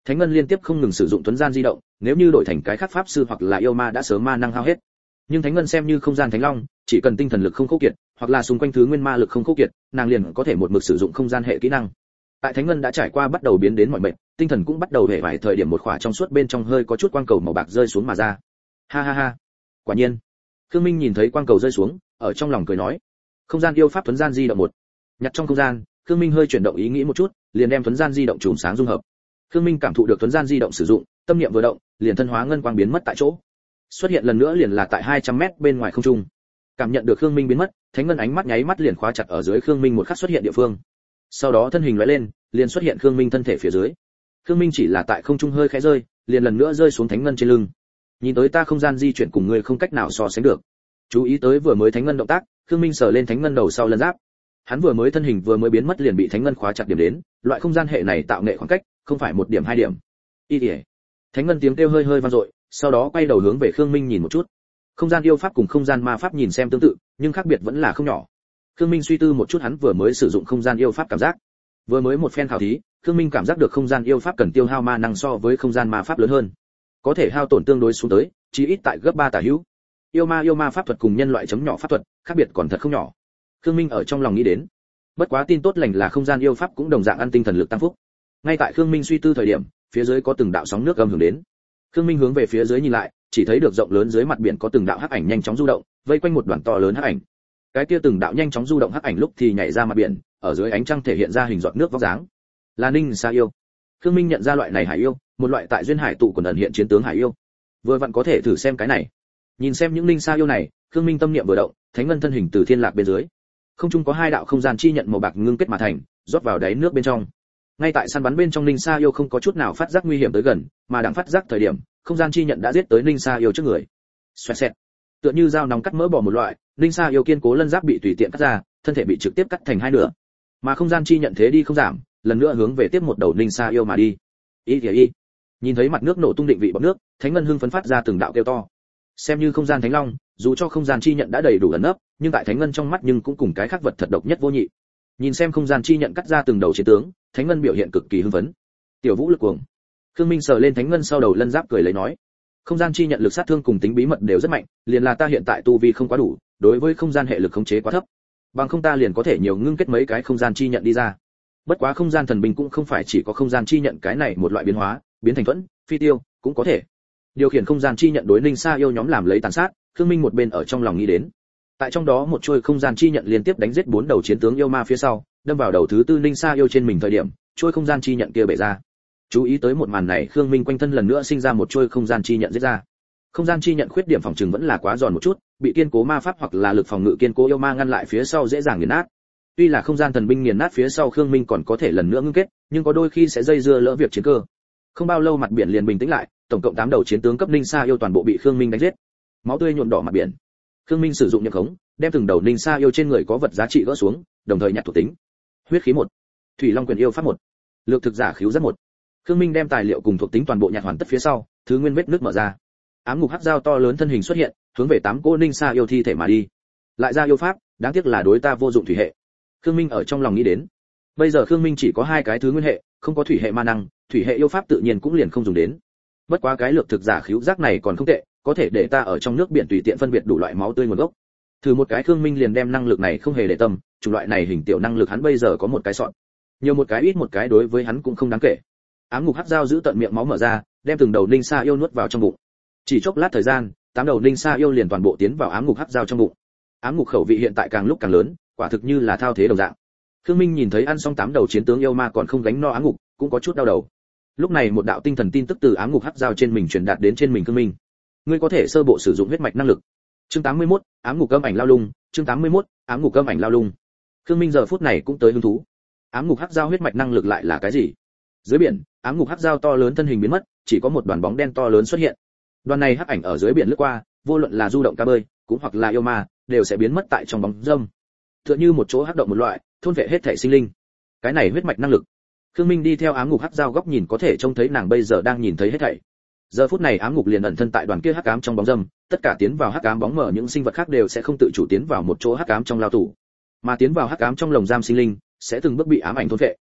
Thánh ngân liên tiếp không ngừng sử dụng tuấn gian di động, nếu như đổi thành cái khác pháp sư hoặc là yêu ma đã sớm ma năng hao hết. Nhưng Thánh ngân xem như không gian thánh long, chỉ cần tinh thần lực không khô kiệt, hoặc là xung quanh thứ nguyên ma lực không khô kiệt, nàng liền có thể một mực sử dụng không gian hệ kỹ năng. Tại Thánh ngân đã trải qua bắt đầu biến đến mọi mệt, tinh thần cũng bắt đầu hệ vài thời điểm một khỏa trong suốt bên trong hơi có chút quang cầu màu bạc rơi xuống mà ra. Ha ha ha. Quả nhiên. Khương Minh nhìn thấy quang cầu rơi xuống, ở trong lòng cười nói, không gian yêu pháp tuấn gian di động một. Nhặt trong không gian, Khương Minh hơi chuyển động ý nghĩ một chút, liền đem tuấn gian di động chùm sáng dung hợp. Khương Minh cảm thụ được tuấn gian di động sử dụng, tâm niệm vừa động, liền thân hóa ngân quang biến mất tại chỗ. Xuất hiện lần nữa liền là tại hai trăm mét bên ngoài không trung. Cảm nhận được Khương Minh biến mất, Thánh ngân ánh mắt nháy mắt liền khóa chặt ở dưới Khương Minh một khắc xuất hiện địa phương. Sau đó thân hình lóe lên, liền xuất hiện Khương Minh thân thể phía dưới. Khương Minh chỉ là tại không trung hơi khẽ rơi, liền lần nữa rơi xuống Thánh ngân trên lưng. Nhìn tới ta không gian di chuyển cùng ngươi không cách nào so sánh được. Chú ý tới vừa mới Thánh ngân động tác, Khương Minh sờ lên Thánh ngân đầu sau lân giáp. Hắn vừa mới thân hình vừa mới biến mất liền bị Thánh ngân khóa chặt điểm đến, loại không gian hệ này tạo nghệ khoảng cách, không phải một điểm hai điểm. Y Tỷ. Thánh ngân tiếng kêu hơi hơi vang dội, sau đó quay đầu hướng về Khương Minh nhìn một chút. Không gian yêu pháp cùng không gian ma pháp nhìn xem tương tự, nhưng khác biệt vẫn là không nhỏ. Khương Minh suy tư một chút hắn vừa mới sử dụng không gian yêu pháp cảm giác. Vừa mới một phen khảo thí, Khương Minh cảm giác được không gian yêu pháp cần tiêu hao ma năng so với không gian ma pháp lớn hơn. Có thể hao tổn tương đối xuống tới, chỉ ít tại gấp ba tả hữu. Yêu ma yêu ma pháp thuật cùng nhân loại chấm nhỏ pháp thuật, khác biệt còn thật không nhỏ. Khương Minh ở trong lòng nghĩ đến. Bất quá tin tốt lành là không gian yêu pháp cũng đồng dạng ăn tinh thần lực tăng phúc. Ngay tại Khương Minh suy tư thời điểm, phía dưới có từng đạo sóng nước gầm hưởng đến. Khương Minh hướng về phía dưới nhìn lại, chỉ thấy được rộng lớn dưới mặt biển có từng đạo hắc ảnh nhanh chóng du động, vây quanh một đoàn to lớn hắc ảnh. Cái kia từng đạo nhanh chóng du động hắc ảnh lúc thì nhảy ra mặt biển, ở dưới ánh trăng thể hiện ra hình giọt nước vóc dáng. Là Ninh Sa yêu. Khương Minh nhận ra loại này hải yêu, một loại tại duyên hải tụ quần ẩn hiện chiến tướng hải yêu. Vừa vặn có thể thử xem cái này. Nhìn xem những Ninh Sa yêu này, Khương Minh tâm niệm vừa động, Thánh ngân thân hình từ thiên lạc bên dưới. Không trung có hai đạo không gian chi nhận màu bạc ngưng kết mà thành, rót vào đáy nước bên trong. Ngay tại săn bắn bên trong Ninh Sa yêu không có chút nào phát giác nguy hiểm tới gần, mà đang phát giác thời điểm, không gian chi nhận đã giết tới Ninh Sa yêu trước người. Xoẹt xẹt. Tựa như dao nóng cắt mỡ bỏ một loại, Ninh Sa yêu kiên cố lân giáp bị tùy tiện cắt ra, thân thể bị trực tiếp cắt thành hai nửa. Mà không gian chi nhận thế đi không giảm, lần nữa hướng về tiếp một đầu Ninh Sa yêu mà đi. Y thì y. Nhìn thấy mặt nước nổ tung định vị bọt nước, Thánh ngân hưng phấn phát ra từng đạo kêu to. Xem như không gian thánh long, dù cho không gian chi nhận đã đầy đủ ẩn nấp, nhưng tại Thánh ngân trong mắt nhưng cũng cùng cái khác vật thật độc nhất vô nhị. Nhìn xem không gian chi nhận cắt ra từng đầu chiến tướng, Thánh ngân biểu hiện cực kỳ hưng phấn. Tiểu Vũ lực cuồng. Khương Minh sờ lên Thánh ngân sau đầu lân giáp cười lấy nói, không gian chi nhận lực sát thương cùng tính bí mật đều rất mạnh, liền là ta hiện tại tu vi không quá đủ, đối với không gian hệ lực khống chế quá thấp. Bằng không ta liền có thể nhiều ngưng kết mấy cái không gian chi nhận đi ra. Bất quá không gian thần binh cũng không phải chỉ có không gian chi nhận cái này một loại biến hóa, biến thành thuẫn, phi tiêu cũng có thể. Điều khiển không gian chi nhận đối Ninh Sa yêu nhóm làm lấy tàn sát, Khương Minh một bên ở trong lòng nghĩ đến. Tại trong đó một trôi không gian chi nhận liên tiếp đánh giết bốn đầu chiến tướng yêu ma phía sau, đâm vào đầu thứ tư Ninh Sa yêu trên mình thời điểm, trôi không gian chi nhận kia bể ra. Chú ý tới một màn này, Khương Minh quanh thân lần nữa sinh ra một trôi không gian chi nhận giết ra. Không gian chi nhận khuyết điểm phòng trừng vẫn là quá giòn một chút, bị kiên cố ma pháp hoặc là lực phòng ngự kiên cố yêu ma ngăn lại phía sau dễ dàng nghiền nát. Tuy là không gian thần binh nghiền nát phía sau Khương Minh còn có thể lần nữa ngưng kết, nhưng có đôi khi sẽ dây dưa lỡ việc chiến cơ. Không bao lâu mặt biển liền bình tĩnh lại, tổng cộng tám đầu chiến tướng cấp Ninh Sa yêu toàn bộ bị Khương Minh đánh giết. Máu tươi nhuộm đỏ mặt biển. Khương Minh sử dụng nhập khống, đem từng đầu Ninh Sa yêu trên người có vật giá trị gỡ xuống, đồng thời nhặt thuộc tính. Huyết khí một, Thủy Long quyền yêu pháp một, Lược thực giả khiếu rất một. Khương Minh đem tài liệu cùng thuộc tính toàn bộ nhặt hoàn tất phía sau, thứ nguyên vết nước mở ra. Ám ngục hắc dao to lớn thân hình xuất hiện, hướng về tám cô Ninh Sa yêu thi thể mà đi. Lại ra yêu pháp, đáng tiếc là đối ta vô dụng thủy hệ. Khương Minh ở trong lòng nghĩ đến. Bây giờ Khương Minh chỉ có hai cái thứ nguyên hệ, không có thủy hệ ma năng, thủy hệ yêu pháp tự nhiên cũng liền không dùng đến. Bất quá cái lược thực giả khiếu giác này còn không tệ, có thể để ta ở trong nước biển tùy tiện phân biệt đủ loại máu tươi nguồn gốc. Thử một cái Khương Minh liền đem năng lực này không hề để tâm, chủng loại này hình tiểu năng lực hắn bây giờ có một cái sọn. Nhiều một cái ít một cái đối với hắn cũng không đáng kể. Ám ngục hắc dao giữ tận miệng máu mở ra, đem từng đầu Ninh Sa yêu nuốt vào trong bụng. Chỉ chốc lát thời gian, tám đầu Ninh Sa yêu liền toàn bộ tiến vào ám ngục hắc dao trong bụng. Ám ngục khẩu vị hiện tại càng lúc càng lớn, quả thực như là thao thế đồng dạng. Khương Minh nhìn thấy ăn xong tám đầu chiến tướng yêu ma còn không gánh no ám ngục, cũng có chút đau đầu. Lúc này một đạo tinh thần tin tức từ ám ngục hắc dao trên mình truyền đạt đến trên mình Khương Minh. Ngươi có thể sơ bộ sử dụng huyết mạch năng lực. Chương tám mươi mốt, ám ngục âm ảnh lao lung, chương tám mươi mốt, ám ngục âm ảnh lao lung. Khương Minh giờ phút này cũng tới hứng thú. Ám ngục hắc dao huyết mạch năng lực lại là cái gì? Dưới biển, ám ngục hắc dao to lớn thân hình biến mất, chỉ có một đoàn bóng đen to lớn xuất hiện. Đoàn này hắc ảnh ở dưới biển lướt qua, vô luận là du động cá bơi, cũng hoặc là yêu ma, đều sẽ biến mất tại trong bóng râm. Tựa như một chỗ hắc động một loại, thôn vệ hết thể sinh linh. Cái này huyết mạch năng lực. Khương Minh đi theo ám ngục hắc dao góc nhìn có thể trông thấy nàng bây giờ đang nhìn thấy hết thảy. Giờ phút này ám ngục liền ẩn thân tại đoàn kia hắc ám trong bóng râm, tất cả tiến vào hắc ám bóng mờ những sinh vật khác đều sẽ không tự chủ tiến vào một chỗ hắc ám trong lao tù, mà tiến vào hắc ám trong lồng giam sinh linh sẽ từng bước bị ám ảnh thôn vệ.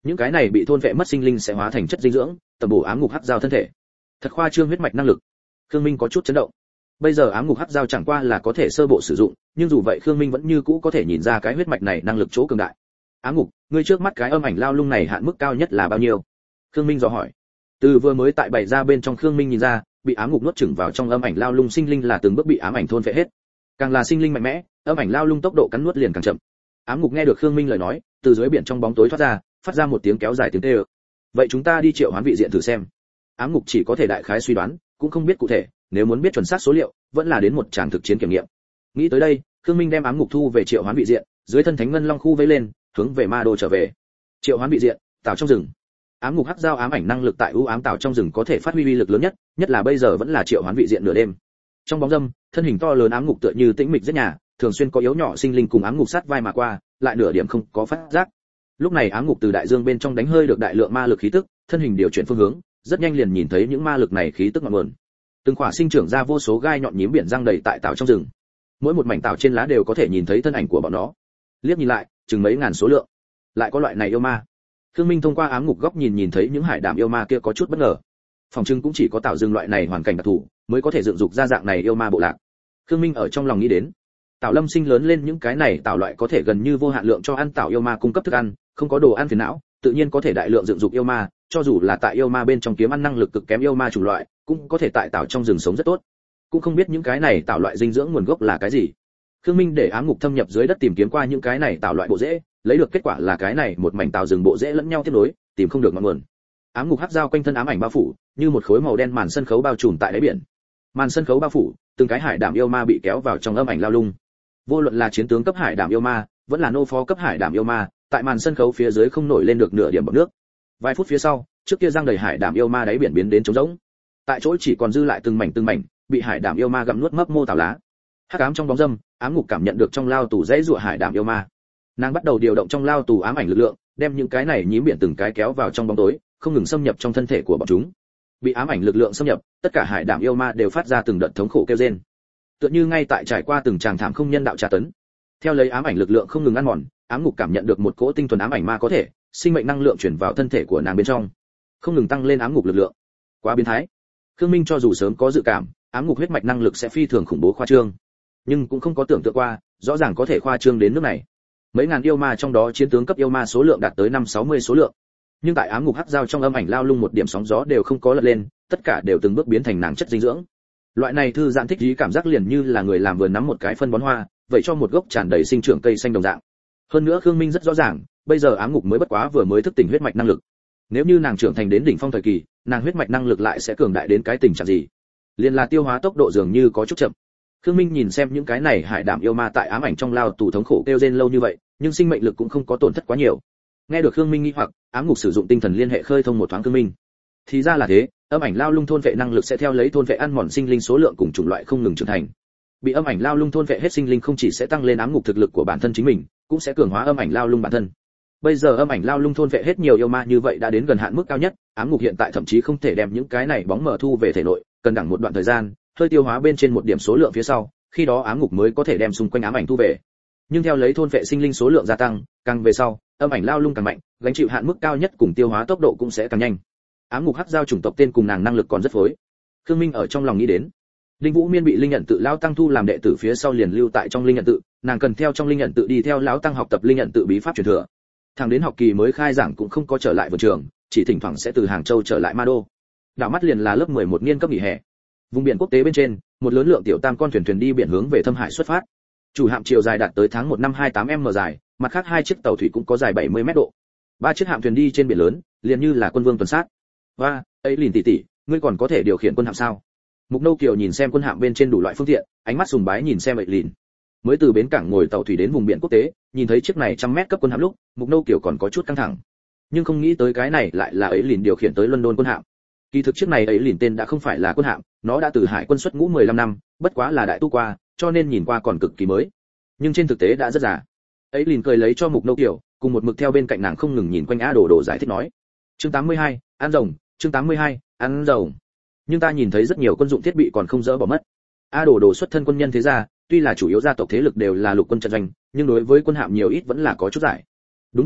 những cái này bị thôn vệ mất sinh linh sẽ hóa thành chất dinh dưỡng, tầm bổ ám ngục hắc giao thân thể. Thật khoa trương huyết mạch năng lực. Khương Minh có chút chấn động. Bây giờ ám ngục hắc giao chẳng qua là có thể sơ bộ sử dụng, nhưng dù vậy Khương Minh vẫn như cũ có thể nhìn ra cái huyết mạch này năng lực chỗ cường đại. Ám ngục, ngươi trước mắt cái âm ảnh lao lung này hạn mức cao nhất là bao nhiêu? Khương Minh dò hỏi. Từ vừa mới tại bày ra bên trong Khương Minh nhìn ra, bị ám ngục nuốt chửng vào trong âm ảnh lao lung sinh linh là từng bước bị ám ảnh thôn phệ hết. Càng là sinh linh mạnh mẽ, âm ảnh lao lung tốc độ cắn nuốt liền càng chậm. Ám ngục nghe được Khương Minh lời nói, từ dưới biển trong bóng tối thoát ra, phát ra một tiếng kéo dài tiếng tê ơ. Vậy chúng ta đi triệu hoán vị diện thử xem. Ám ngục chỉ có thể đại khái suy đoán, cũng không biết cụ thể, nếu muốn biết chuẩn xác số liệu, vẫn là đến một tràng thực chiến kiểm nghiệm. Nghĩ tới đây, Khương Minh đem ám ngục thu về triệu hoán vị diện, dưới thân thánh ngân long khu vây lên, hướng về ma đô trở về. Triệu hoán vị diện, tạo trong rừng. Ám ngục hắc giao ám ảnh năng lực tại ưu ám tạo trong rừng có thể phát huy uy lực lớn nhất, nhất là bây giờ vẫn là triệu hoán vị diện nửa đêm. Trong bóng râm, thân hình to lớn ám ngục tựa như tĩnh mịch rất nhà, thường xuyên có yếu nhỏ sinh linh cùng ám ngục sát vai mà qua, lại nửa điểm không có phát giác. Lúc này ám ngục từ đại dương bên trong đánh hơi được đại lượng ma lực khí tức, thân hình điều chuyển phương hướng, rất nhanh liền nhìn thấy những ma lực này khí tức ngọn nguồn. Từng khỏa sinh trưởng ra vô số gai nhọn nhím biển răng đầy tại tạo trong rừng. Mỗi một mảnh tạo trên lá đều có thể nhìn thấy thân ảnh của bọn nó. Liếc nhìn lại, chừng mấy ngàn số lượng. Lại có loại này yêu ma. Khương Minh thông qua ám ngục góc nhìn nhìn thấy những hải đảm yêu ma kia có chút bất ngờ. Phòng trưng cũng chỉ có tạo rừng loại này hoàn cảnh đặc thù, mới có thể dựng dục ra dạng này yêu ma bộ lạc. Khương Minh ở trong lòng nghĩ đến, Tạo Lâm sinh lớn lên những cái này tạo loại có thể gần như vô hạn lượng cho ăn tạo yêu ma cung cấp thức ăn, không có đồ ăn phiền não, tự nhiên có thể đại lượng dựng dục yêu ma, cho dù là tại yêu ma bên trong kiếm ăn năng lực cực kém yêu ma chủng loại, cũng có thể tại tạo trong rừng sống rất tốt. Cũng không biết những cái này tạo loại dinh dưỡng nguồn gốc là cái gì. Khương Minh để ám ngục thâm nhập dưới đất tìm kiếm qua những cái này tạo loại bộ rễ, lấy được kết quả là cái này một mảnh tạo rừng bộ rễ lẫn nhau tiếp nối, tìm không được ngọn nguồn. Ám ngục hắc giao quanh thân ám ảnh bao phủ, như một khối màu đen màn sân khấu bao trùm tại đáy biển. Màn sân khấu bao phủ, từng cái hải đảm yêu ma bị kéo vào trong âm ảnh lao lung. Vô luận là chiến tướng cấp hải đảm yêu ma, vẫn là nô phó cấp hải đảm yêu ma, tại màn sân khấu phía dưới không nổi lên được nửa điểm bọt nước. Vài phút phía sau, trước kia giăng đầy hải đảm yêu ma đáy biển biến đến trống rỗng. Tại chỗ chỉ còn dư lại từng mảnh từng mảnh, bị hải đảm yêu ma gặm nuốt mấp mô tảo lá. Hắc ám trong bóng râm, ám ngục cảm nhận được trong lao tù dãy rủa hải đảm yêu ma. Nàng bắt đầu điều động trong lao tù ám ảnh lực lượng, đem những cái này nhím biển từng cái kéo vào trong bóng tối, không ngừng xâm nhập trong thân thể của bọn chúng. Bị ám ảnh lực lượng xâm nhập, tất cả hải đảm yêu ma đều phát ra từng đợt thống khổ kêu rên. Tựa như ngay tại trải qua từng tràng thảm không nhân đạo tra tấn. Theo lấy ám ảnh lực lượng không ngừng ăn mòn, ám ngục cảm nhận được một cỗ tinh thuần ám ảnh ma có thể, sinh mệnh năng lượng chuyển vào thân thể của nàng bên trong, không ngừng tăng lên ám ngục lực lượng. Quá biến thái. Khương Minh cho dù sớm có dự cảm, ám ngục huyết mạch năng lực sẽ phi thường khủng bố khoa trương, nhưng cũng không có tưởng tượng qua, rõ ràng có thể khoa trương đến nước này. Mấy ngàn yêu ma trong đó chiến tướng cấp yêu ma số lượng đạt tới năm sáu mươi số lượng. Nhưng tại ám ngục hắc giao trong âm ảnh lao lung một điểm sóng gió đều không có lật lên, tất cả đều từng bước biến thành nàng chất dinh dưỡng. Loại này thư giãn thích trí cảm giác liền như là người làm vườn nắm một cái phân bón hoa, vậy cho một gốc tràn đầy sinh trưởng cây xanh đồng dạng. Hơn nữa Khương Minh rất rõ ràng, bây giờ ám ngục mới bất quá vừa mới thức tỉnh huyết mạch năng lực. Nếu như nàng trưởng thành đến đỉnh phong thời kỳ, nàng huyết mạch năng lực lại sẽ cường đại đến cái tình trạng gì? Liên là tiêu hóa tốc độ dường như có chút chậm. Khương Minh nhìn xem những cái này hải đảm yêu ma tại ám ảnh trong lao tù thống khổ kêu rên lâu như vậy, nhưng sinh mệnh lực cũng không có tổn thất quá nhiều. Nghe được Khương Minh nghi hoặc, ám ngục sử dụng tinh thần liên hệ khơi thông một thoáng Khương Minh. Thì ra là thế, âm ảnh lao lung thôn vệ năng lực sẽ theo lấy thôn vệ ăn mòn sinh linh số lượng cùng chủng loại không ngừng trưởng thành. Bị âm ảnh lao lung thôn vệ hết sinh linh không chỉ sẽ tăng lên ám ngục thực lực của bản thân chính mình, cũng sẽ cường hóa âm ảnh lao lung bản thân. Bây giờ âm ảnh lao lung thôn vệ hết nhiều yêu ma như vậy đã đến gần hạn mức cao nhất, ám ngục hiện tại thậm chí không thể đem những cái này bóng mờ thu về thể nội, cần đẳng một đoạn thời gian, hơi tiêu hóa bên trên một điểm số lượng phía sau, khi đó ám ngục mới có thể đem xung quanh ám ảnh thu về. Nhưng theo lấy thôn vệ sinh linh số lượng gia tăng, càng về sau, âm ảnh lao lung càng mạnh, gánh chịu hạn mức cao nhất cùng tiêu hóa tốc độ cũng sẽ càng nhanh. Ám ngục hắc giao chủng tộc tên cùng nàng năng lực còn rất phối. Khương Minh ở trong lòng nghĩ đến, Đinh Vũ Miên bị linh nhận tự lão tăng thu làm đệ tử phía sau liền lưu tại trong linh nhận tự, nàng cần theo trong linh nhận tự đi theo lão tăng học tập linh nhận tự bí pháp truyền thừa. Thằng đến học kỳ mới khai giảng cũng không có trở lại vườn trường, chỉ thỉnh thoảng sẽ từ Hàng Châu trở lại Ma Đô. Đảo mắt liền là lớp mười một niên cấp nghỉ hè. Vùng biển quốc tế bên trên, một lớn lượng tiểu tam con thuyền thuyền đi biển hướng về Thâm Hải xuất phát. Chủ hạm chiều dài đạt tới tháng một năm hai mươi tám m dài, mặt khác hai chiếc tàu thủy cũng có dài bảy mươi mét độ. Ba chiếc hạm thuyền đi trên biển lớn, liền như là quân vương tuần sát. Và, ấy Lìn tỷ tỷ, ngươi còn có thể điều khiển quân hạm sao? Mục Nâu Kiều nhìn xem quân hạm bên trên đủ loại phương tiện, ánh mắt sùng bái nhìn xem ấy Lìn. Mới từ bến cảng ngồi tàu thủy đến vùng biển quốc tế, nhìn thấy chiếc này trăm mét cấp quân hạm lúc, Mục Nâu Kiều còn có chút căng thẳng. Nhưng không nghĩ tới cái này lại là ấy Lìn điều khiển tới London quân hạm. Kỳ thực chiếc này ấy Lìn tên đã không phải là quân hạm, nó đã từ hải quân xuất ngũ mười lăm năm, bất quá là đại tu qua, cho nên nhìn qua còn cực kỳ mới. Nhưng trên thực tế đã rất già. Ấy Lìn cười lấy cho Mục Nâu Kiều, cùng một mực theo bên cạnh nàng không ngừng nhìn quanh A Đồ Đồ giải thích nói. Chương tám mươi hai, ăn rồng, chương tám mươi hai, ăn rồng. Nhưng ta nhìn thấy rất nhiều quân dụng thiết bị còn không dỡ bỏ mất. A Đồ Đồ xuất thân quân nhân thế gia, tuy là chủ yếu gia tộc thế lực đều là lục quân trận doanh, nhưng đối với quân hạm nhiều ít vẫn là có chút giải. Đúng vậy à,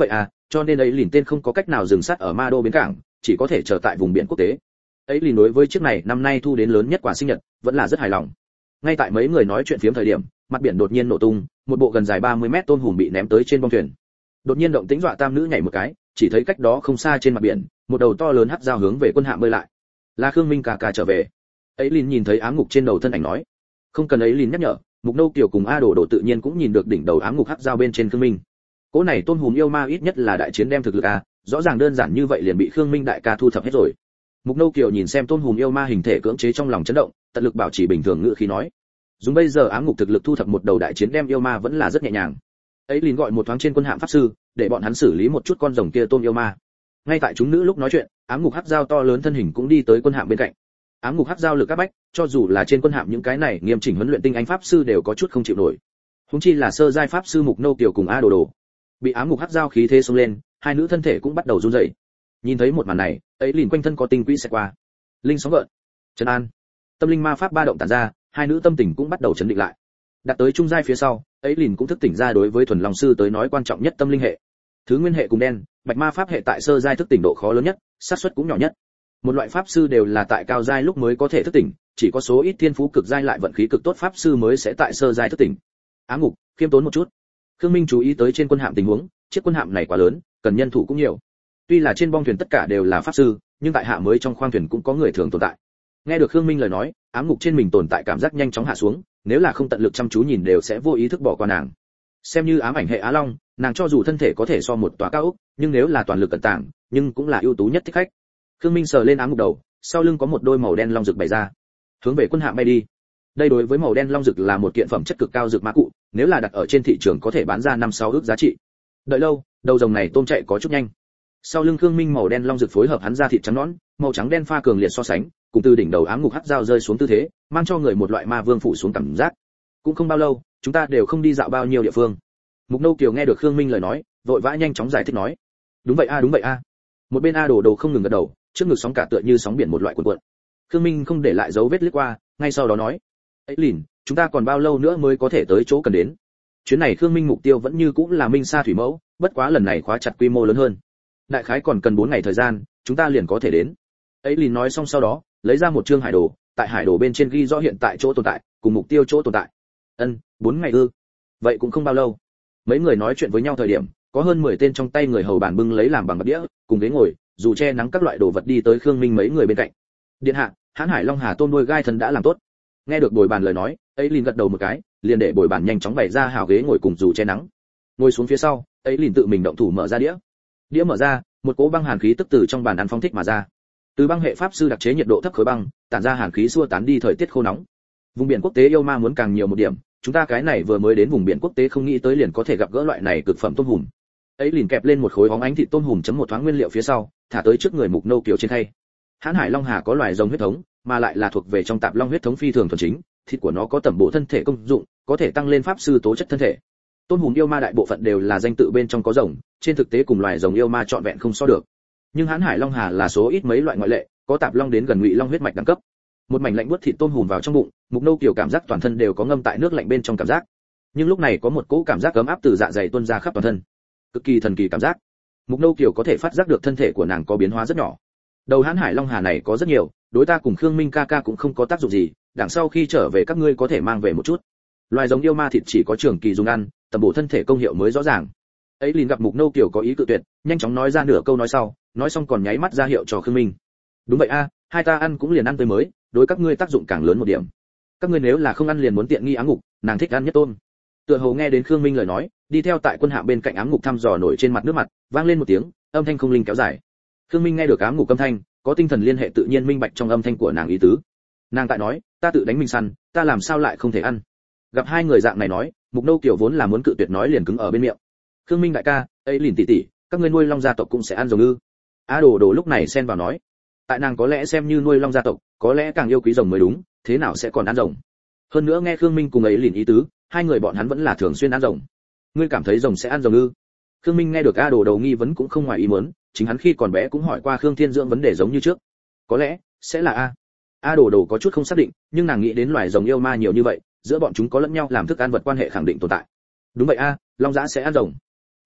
cho nên ấy lìn tên không có cách nào dừng sát ở ma đô bến cảng, chỉ có thể chờ tại vùng biển quốc tế. Ấy lìn đối với chiếc này năm nay thu đến lớn nhất quả sinh nhật vẫn là rất hài lòng. Ngay tại mấy người nói chuyện phiếm thời điểm, mặt biển đột nhiên nổ tung, một bộ gần dài ba mươi mét tôm hùm bị ném tới trên bong thuyền. Đột nhiên động tĩnh dọa tam nữ nhảy một cái, chỉ thấy cách đó không xa trên mặt biển, một đầu to lớn hắc dao hướng về quân hạm bơi lại. Là Khương Minh cà cà trở về. Ấy lìn nhìn thấy ám ngục trên đầu thân ảnh nói, không cần ấy lìn nhắc nhở, Mục Nâu Kiều cùng A Đồ Đồ tự nhiên cũng nhìn được đỉnh đầu ám ngục hắc dao bên trên Khương Minh. Cỗ này tôm hùm yêu ma ít nhất là đại chiến đem thực lực a, rõ ràng đơn giản như vậy liền bị Khương Minh đại ca thu thập hết rồi. Mục Nâu Kiều nhìn xem tôm hùm yêu ma hình thể cưỡng chế trong lòng chấn động, tận lực bảo trì bình thường ngữ khí nói, dùng bây giờ ám ngục thực lực thu thập một đầu đại chiến đem yêu ma vẫn là rất nhẹ nhàng. Ấy liền gọi một thoáng trên quân hạm pháp sư, để bọn hắn xử lý một chút con rồng kia tôm yêu ma. Ngay tại chúng nữ lúc nói chuyện, ám ngục hắc dao to lớn thân hình cũng đi tới quân hạm bên cạnh. Ám ngục hắc dao lực áp bách, cho dù là trên quân hạm những cái này nghiêm chỉnh huấn luyện tinh anh pháp sư đều có chút không chịu nổi. Huống chi là sơ giai pháp sư Mục Nâu Kiều cùng A Đồ Đồ. Bị ám ngục hắc dao khí thế xông lên, hai nữ thân thể cũng bắt đầu run rẩy. Nhìn thấy một màn này, ấy liền quanh thân có tinh quỹ sẽ qua. Linh sóng gợn, trấn an, tâm linh ma pháp ba động tản ra, hai nữ tâm tình cũng bắt đầu chấn định lại. Đạt tới trung giai phía sau, ấy liền cũng thức tỉnh ra đối với thuần long sư tới nói quan trọng nhất tâm linh hệ. Thứ nguyên hệ cùng đen, bạch ma pháp hệ tại sơ giai thức tỉnh độ khó lớn nhất, xác suất cũng nhỏ nhất. Một loại pháp sư đều là tại cao giai lúc mới có thể thức tỉnh, chỉ có số ít thiên phú cực giai lại vận khí cực tốt pháp sư mới sẽ tại sơ giai thức tỉnh. Ám ngục, khiêm tốn một chút. Khương Minh chú ý tới trên quân hạm tình huống, chiếc quân hạm này quá lớn, cần nhân thủ cũng nhiều. Tuy là trên bong thuyền tất cả đều là pháp sư, nhưng tại hạ mới trong khoang thuyền cũng có người thường tồn tại. Nghe được Khương Minh lời nói, ám ngục trên mình tồn tại cảm giác nhanh chóng hạ xuống, nếu là không tận lực chăm chú nhìn đều sẽ vô ý thức bỏ qua nàng. Xem như ám ảnh hệ Á Long, nàng cho dù thân thể có thể so một tòa cao ốc, nhưng nếu là toàn lực cẩn tàng, nhưng cũng là ưu tú nhất thích khách. Khương Minh sờ lên ám ngục đầu, sau lưng có một đôi màu đen long rực bày ra, hướng về quân hạm bay đi. Đây đối với màu đen long rực là một kiện phẩm chất cực cao dược ma cụ, nếu là đặt ở trên thị trường có thể bán ra năm sáu ước giá trị. Đợi lâu, đầu rồng này tôm chạy có chút nhanh. Sau lưng Khương Minh màu đen long rực phối hợp hắn ra thịt trắng nõn, màu trắng đen pha cường liệt so sánh, cùng từ đỉnh đầu ám ngục hắc dao rơi xuống tư thế, mang cho người một loại ma vương phủ xuống cảm giác. Cũng không bao lâu, chúng ta đều không đi dạo bao nhiêu địa phương. Mục Nâu Kiều nghe được Khương Minh lời nói, vội vã nhanh chóng giải thích nói, đúng vậy a đúng vậy a. Một bên A Đồ Đồ không ngừng gật đầu, trước ngực sóng cả tựa như sóng biển một loại cuộn cuộn. Khương Minh không để lại dấu vết lướt qua, ngay sau đó nói, ấy lìn, chúng ta còn bao lâu nữa mới có thể tới chỗ cần đến? Chuyến này Khương Minh mục tiêu vẫn như cũng là Minh Sa thủy mẫu, bất quá lần này khóa chặt quy mô lớn hơn. Đại khái còn cần bốn ngày thời gian, chúng ta liền có thể đến. Ấy lìn nói xong sau đó, lấy ra một chương hải đồ, tại hải đồ bên trên ghi rõ hiện tại chỗ tồn tại, cùng mục tiêu chỗ tồn tại. Ân, bốn ngày ư? Vậy cũng không bao lâu. Mấy người nói chuyện với nhau thời điểm, có hơn mười tên trong tay người hầu bàn bưng lấy làm bằng bạc đĩa, cùng ghế ngồi, dù che nắng các loại đồ vật đi tới Khương Minh mấy người bên cạnh. Điện hạ, Hán Hải Long Hà tôm đuôi gai thần đã làm tốt. Nghe được bồi bàn lời nói, ấy liền gật đầu một cái, liền để bồi bàn nhanh chóng bày ra hào ghế ngồi cùng dù che nắng. Ngồi xuống phía sau, ấy liền tự mình động thủ mở ra đĩa. Đĩa mở ra, một cỗ băng hàn khí tức từ trong bàn ăn phóng thích mà ra. Từ băng hệ pháp sư đặc chế nhiệt độ thấp khối băng, tản ra hàn khí xua tán đi thời tiết khô nóng. Vùng biển quốc tế yêu ma muốn càng nhiều một điểm, chúng ta cái này vừa mới đến vùng biển quốc tế không nghĩ tới liền có thể gặp gỡ loại này cực phẩm tôm hùm. Ấy liền kẹp lên một khối bóng ánh thịt tôm hùm chấm một thoáng nguyên liệu phía sau, thả tới trước người Mục Nâu Kiều trên khay. Hán Hải Long Hà có loài rồng huyết thống, mà lại là thuộc về trong tạp long huyết thống phi thường thuần chính, thịt của nó có tẩm bổ thân thể công dụng, có thể tăng lên pháp sư tố chất thân thể. Tôm hùm yêu ma đại bộ phận đều là danh tự bên trong có rồng, trên thực tế cùng loài rồng yêu ma trọn vẹn không so được. Nhưng Hán Hải Long Hà là số ít mấy loại ngoại lệ, có tạp long đến gần ngụy long huyết mạch đẳng cấp. Một mảnh lạnh buốt thịt tôm hùm vào trong bụng, Mục Nâu Kiều cảm giác toàn thân đều có ngâm tại nước lạnh bên trong cảm giác. Nhưng lúc này có một cỗ cảm giác ấm áp từ dạ dày tuôn ra khắp toàn thân, cực kỳ thần kỳ cảm giác. Mục Nâu Kiều có thể phát giác được thân thể của nàng có biến hóa rất nhỏ. Đầu Hán Hải Long Hà này có rất nhiều, đối ta cùng Khương Minh ca ca cũng không có tác dụng gì, đằng sau khi trở về các ngươi có thể mang về một chút. Loài giống yêu ma thịt chỉ có trường kỳ dùng ăn, tầm bổ thân thể công hiệu mới rõ ràng. Ấy liền gặp Mục Nâu Kiều có ý cự tuyệt, nhanh chóng nói ra nửa câu nói sau, nói xong còn nháy mắt ra hiệu cho Khương Minh. Đúng vậy a, hai ta ăn cũng liền ăn tới mới, đối các ngươi tác dụng càng lớn một điểm. Các ngươi nếu là không ăn liền muốn tiện nghi ám ngục, nàng thích ăn nhất tôm. Tựa hồ nghe đến Khương Minh lời nói, đi theo tại quân hạm bên cạnh ám ngục thăm dò nổi trên mặt nước mặt, vang lên một tiếng, âm thanh không linh kéo dài. Khương Minh nghe được ám ngục âm thanh, có tinh thần liên hệ tự nhiên minh bạch trong âm thanh của nàng ý tứ. Nàng tại nói, ta tự đánh mình săn, ta làm sao lại không thể ăn? Gặp hai người dạng này nói, Mục Nâu Kiều vốn là muốn cự tuyệt nói liền cứng ở bên miệng. Khương Minh đại ca, ấy liền tỷ tỷ, các ngươi nuôi long gia tộc cũng sẽ ăn rồng ư? A Đồ Đồ lúc này xen vào nói, tại nàng có lẽ xem như nuôi long gia tộc, có lẽ càng yêu quý rồng mới đúng, thế nào sẽ còn ăn rồng? Hơn nữa nghe Khương Minh cùng ấy liền ý tứ, hai người bọn hắn vẫn là thường xuyên ăn rồng. Ngươi cảm thấy rồng sẽ ăn rồng ư? Khương Minh nghe được A Đồ Đồ nghi vấn cũng không ngoài ý muốn, chính hắn khi còn bé cũng hỏi qua Khương Thiên Dưỡng vấn đề giống như trước. Có lẽ sẽ là a. A Đồ Đồ có chút không xác định, nhưng nàng nghĩ đến loài rồng yêu ma nhiều như vậy, giữa bọn chúng có lẫn nhau làm thức ăn vật quan hệ khẳng định tồn tại. Đúng vậy a, long dã sẽ ăn rồng.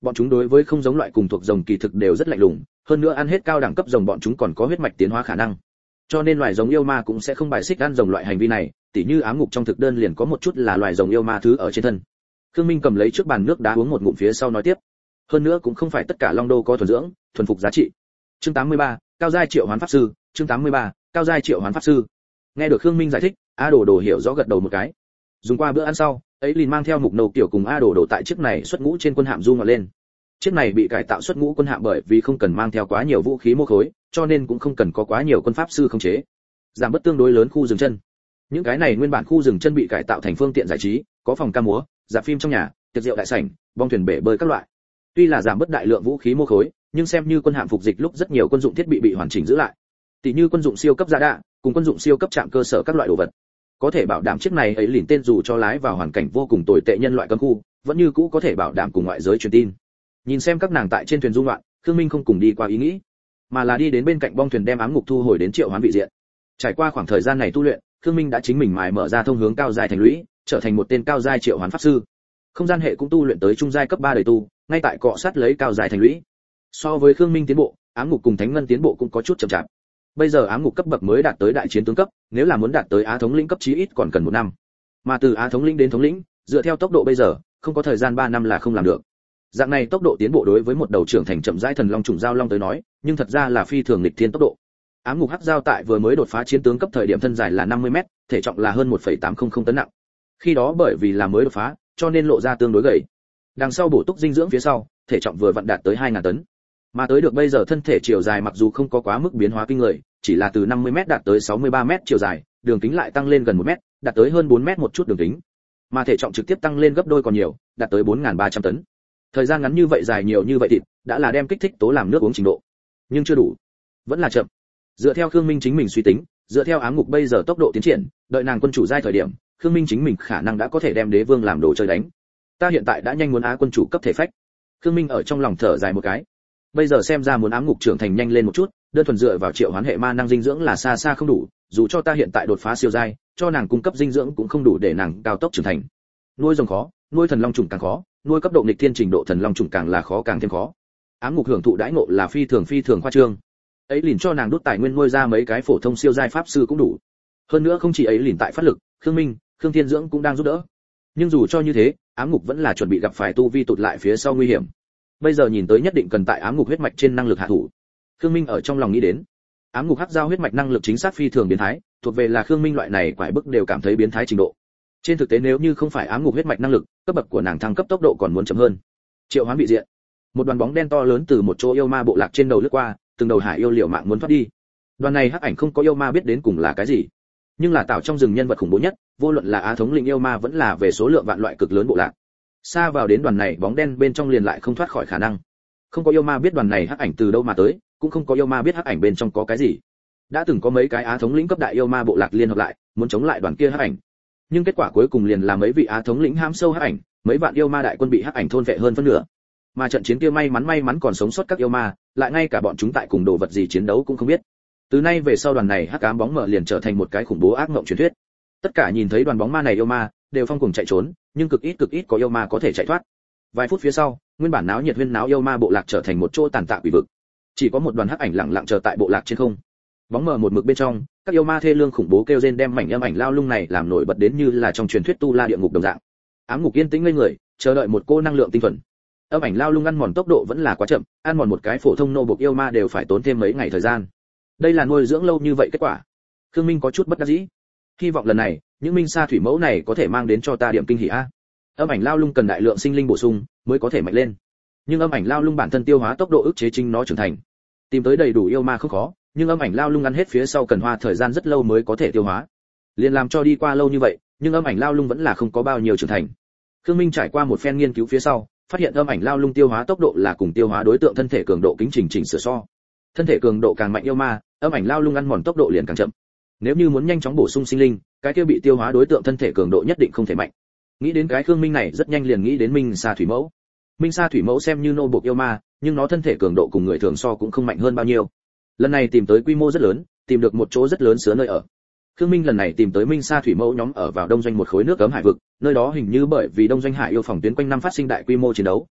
Bọn chúng đối với không giống loại cùng thuộc rồng kỳ thực đều rất lạnh lùng, hơn nữa ăn hết cao đẳng cấp rồng bọn chúng còn có huyết mạch tiến hóa khả năng. Cho nên loài rồng yêu ma cũng sẽ không bài xích ăn rồng loại hành vi này, tỉ như ám ngục trong thực đơn liền có một chút là loài rồng yêu ma thứ ở trên thân. Khương Minh cầm lấy trước bàn nước đá uống một ngụm phía sau nói tiếp. Hơn nữa cũng không phải tất cả long đô có thuần dưỡng, thuần phục giá trị. Chương tám mươi ba, cao giai triệu hoán pháp sư, chương tám mươi ba, cao giai triệu hoán pháp sư. Nghe được Khương Minh giải thích, A Đồ Đồ hiểu rõ gật đầu một cái. Dùng qua bữa ăn sau, ấy liền mang theo mục nâu tiểu cùng A Đồ Đồ tại chiếc này xuất ngũ trên quân hạm du ngọt lên. Chiếc này bị cải tạo xuất ngũ quân hạm bởi vì không cần mang theo quá nhiều vũ khí mô khối, cho nên cũng không cần có quá nhiều quân pháp sư khống chế. Giảm bớt tương đối lớn khu dừng chân. Những cái này nguyên bản khu dừng chân bị cải tạo thành phương tiện giải trí, có phòng ca múa, rạp phim trong nhà, tiệc rượu đại sảnh, bong thuyền bể bơi các loại. Tuy là giảm bớt đại lượng vũ khí mô khối, nhưng xem như quân hạm phục dịch lúc rất nhiều quân dụng thiết bị bị hoàn chỉnh giữ lại. Tỷ như quân dụng siêu cấp gia đạ, cùng quân dụng siêu cấp trạm cơ sở các loại đồ vật. Có thể bảo đảm chiếc này ấy liền tên dù cho lái vào hoàn cảnh vô cùng tồi tệ nhân loại cấm khu, vẫn như cũ có thể bảo đảm cùng ngoại giới truyền tin. Nhìn xem các nàng tại trên thuyền du ngoạn, Khương Minh không cùng đi qua ý nghĩ, mà là đi đến bên cạnh bong thuyền đem ám ngục thu hồi đến triệu hoán vị diện. Trải qua khoảng thời gian này tu luyện, Khương Minh đã chính mình mài mở ra thông hướng cao giai thành lũy, trở thành một tên cao giai triệu hoán pháp sư. Không gian hệ cũng tu luyện tới trung giai cấp ba đời tu, ngay tại cọ sát lấy cao giai thành lũy. So với Khương Minh tiến bộ, ám ngục cùng thánh ngân tiến bộ cũng có chút chậm chạp. Bây giờ ám ngục cấp bậc mới đạt tới đại chiến tướng cấp, nếu là muốn đạt tới á thống lĩnh cấp chí ít còn cần một năm. Mà từ á thống lĩnh đến thống lĩnh, dựa theo tốc độ bây giờ, không có thời gian ba năm là không làm được. Dạng này tốc độ tiến bộ đối với một đầu trưởng thành chậm rãi thần long trùng giao long tới nói, nhưng thật ra là phi thường nghịch thiên tốc độ. Ám ngục hắc giao tại vừa mới đột phá chiến tướng cấp thời điểm thân dài là năm mươi mét, thể trọng là hơn một phẩy tám không không tấn nặng. Khi đó bởi vì là mới đột phá, cho nên lộ ra tương đối gầy. Đằng sau bổ túc dinh dưỡng phía sau, thể trọng vừa vặn đạt tới hai nghìn tấn. Mà tới được bây giờ thân thể chiều dài mặc dù không có quá mức biến hóa kinh người, chỉ là từ năm mươi mét đạt tới sáu mươi ba mét chiều dài, đường kính lại tăng lên gần một mét, đạt tới hơn bốn mét một chút đường kính. Mà thể trọng trực tiếp tăng lên gấp đôi còn nhiều, đạt tới bốn nghìn ba trăm tấn. Thời gian ngắn như vậy dài nhiều như vậy thịt, đã là đem kích thích tố làm nước uống trình độ. Nhưng chưa đủ, vẫn là chậm. Dựa theo Khương Minh chính mình suy tính, dựa theo ám ngục bây giờ tốc độ tiến triển, đợi nàng quân chủ giai thời điểm, Khương Minh chính mình khả năng đã có thể đem đế vương làm đồ chơi đánh. Ta hiện tại đã nhanh muốn á quân chủ cấp thể phách. Khương Minh ở trong lòng thở dài một cái. Bây giờ xem ra muốn ám ngục trưởng thành nhanh lên một chút, đơn thuần dựa vào triệu hoán hệ ma năng dinh dưỡng là xa xa không đủ, dù cho ta hiện tại đột phá siêu giai, cho nàng cung cấp dinh dưỡng cũng không đủ để nàng cao tốc trưởng thành. Nuôi rồng khó, nuôi thần long trùng càng khó, nuôi cấp độ nghịch thiên trình độ thần long trùng càng là khó càng thêm khó. Ám ngục hưởng thụ đãi ngộ là phi thường phi thường khoa trương. Ấy liền cho nàng đốt tài nguyên nuôi ra mấy cái phổ thông siêu giai pháp sư cũng đủ. Hơn nữa không chỉ ấy liền tại phát lực, Khương Minh, Khương Thiên Dưỡng cũng đang giúp đỡ. Nhưng dù cho như thế, ám ngục vẫn là chuẩn bị gặp phải tu vi tụt lại phía sau nguy hiểm. Bây giờ nhìn tới nhất định cần tại ám ngục huyết mạch trên năng lực hạ thủ. Khương Minh ở trong lòng nghĩ đến, ám ngục hắc giao huyết mạch năng lực chính xác phi thường biến thái, thuộc về là Khương Minh loại này quải bức đều cảm thấy biến thái trình độ. Trên thực tế nếu như không phải ám ngục huyết mạch năng lực, cấp bậc của nàng thăng cấp tốc độ còn muốn chậm hơn. Triệu hoán vị diện, một đoàn bóng đen to lớn từ một chỗ yêu ma bộ lạc trên đầu lướt qua, từng đầu hải yêu liều mạng muốn thoát đi. Đoàn này hắc ảnh không có yêu ma biết đến cùng là cái gì, nhưng là tạo trong rừng nhân vật khủng bố nhất, vô luận là á thống lĩnh yêu ma vẫn là về số lượng vạn loại cực lớn bộ lạc. Xa vào đến đoàn này bóng đen bên trong liền lại không thoát khỏi khả năng. Không có yêu ma biết đoàn này hắc ảnh từ đâu mà tới, cũng không có yêu ma biết hắc ảnh bên trong có cái gì. Đã từng có mấy cái á thống lĩnh cấp đại yêu ma bộ lạc liên hợp lại, muốn chống lại đoàn kia hắc ảnh. Nhưng kết quả cuối cùng liền là mấy vị á thống lĩnh ham sâu hắc ảnh, mấy vạn yêu ma đại quân bị hắc ảnh thôn vệ hơn phân nửa. Mà trận chiến kia may mắn may mắn còn sống sót các yêu ma, lại ngay cả bọn chúng tại cùng đồ vật gì chiến đấu cũng không biết. Từ nay về sau đoàn này hắc ám bóng mờ liền trở thành một cái khủng bố ác mộng truyền thuyết. Tất cả nhìn thấy đoàn bóng ma này yêu ma, đều phong cuồng chạy trốn, nhưng cực ít cực ít có yêu ma có thể chạy thoát. Vài phút phía sau, nguyên bản náo nhiệt huyên náo yêu ma bộ lạc trở thành một chỗ tàn tạ quỷ vực. Chỉ có một đoàn hắc ảnh lặng lặng chờ tại bộ lạc trên không. Bóng mờ một mực bên trong, các yêu ma thê lương khủng bố kêu rên đem mảnh âm ảnh lao lung này làm nổi bật đến như là trong truyền thuyết tu la địa ngục đồng dạng. Ám ngục yên tĩnh ngây người, chờ đợi một cô năng lượng tinh thuần. Âm ảnh lao lung ăn mòn tốc độ vẫn là quá chậm, ăn mòn một cái phổ thông nô buộc yêu ma đều phải tốn thêm mấy ngày thời gian. Đây là nuôi dưỡng lâu như vậy kết quả. Khương Minh có chút bất đắc dĩ. Hy vọng lần này, những minh sa thủy mẫu này có thể mang đến cho ta điểm kinh hỉ a. Âm ảnh lao lung cần đại lượng sinh linh bổ sung mới có thể mạnh lên. Nhưng âm ảnh lao lung bản thân tiêu hóa tốc độ ức chế chính nó trưởng thành. Tìm tới đầy đủ yêu ma không khó, nhưng âm ảnh lao lung ăn hết phía sau cần hoa thời gian rất lâu mới có thể tiêu hóa. Liên làm cho đi qua lâu như vậy, nhưng âm ảnh lao lung vẫn là không có bao nhiêu trưởng thành. Khương Minh trải qua một phen nghiên cứu phía sau, phát hiện âm ảnh lao lung tiêu hóa tốc độ là cùng tiêu hóa đối tượng thân thể cường độ kính chỉnh chỉnh sửa so. Thân thể cường độ càng mạnh yêu ma, âm ảnh lao lung ăn mòn tốc độ liền càng chậm. Nếu như muốn nhanh chóng bổ sung sinh linh, cái kia bị tiêu hóa đối tượng thân thể cường độ nhất định không thể mạnh. Nghĩ đến cái Khương Minh này rất nhanh liền nghĩ đến Minh Sa thủy mẫu. Minh Sa thủy mẫu xem như nô buộc yêu ma, nhưng nó thân thể cường độ cùng người thường so cũng không mạnh hơn bao nhiêu. Lần này tìm tới quy mô rất lớn, tìm được một chỗ rất lớn sứa nơi ở. Khương Minh lần này tìm tới Minh Sa thủy mẫu nhóm ở vào đông doanh một khối nước cấm hải vực, nơi đó hình như bởi vì đông doanh hải yêu phòng tuyến quanh năm phát sinh đại quy mô chiến đấu.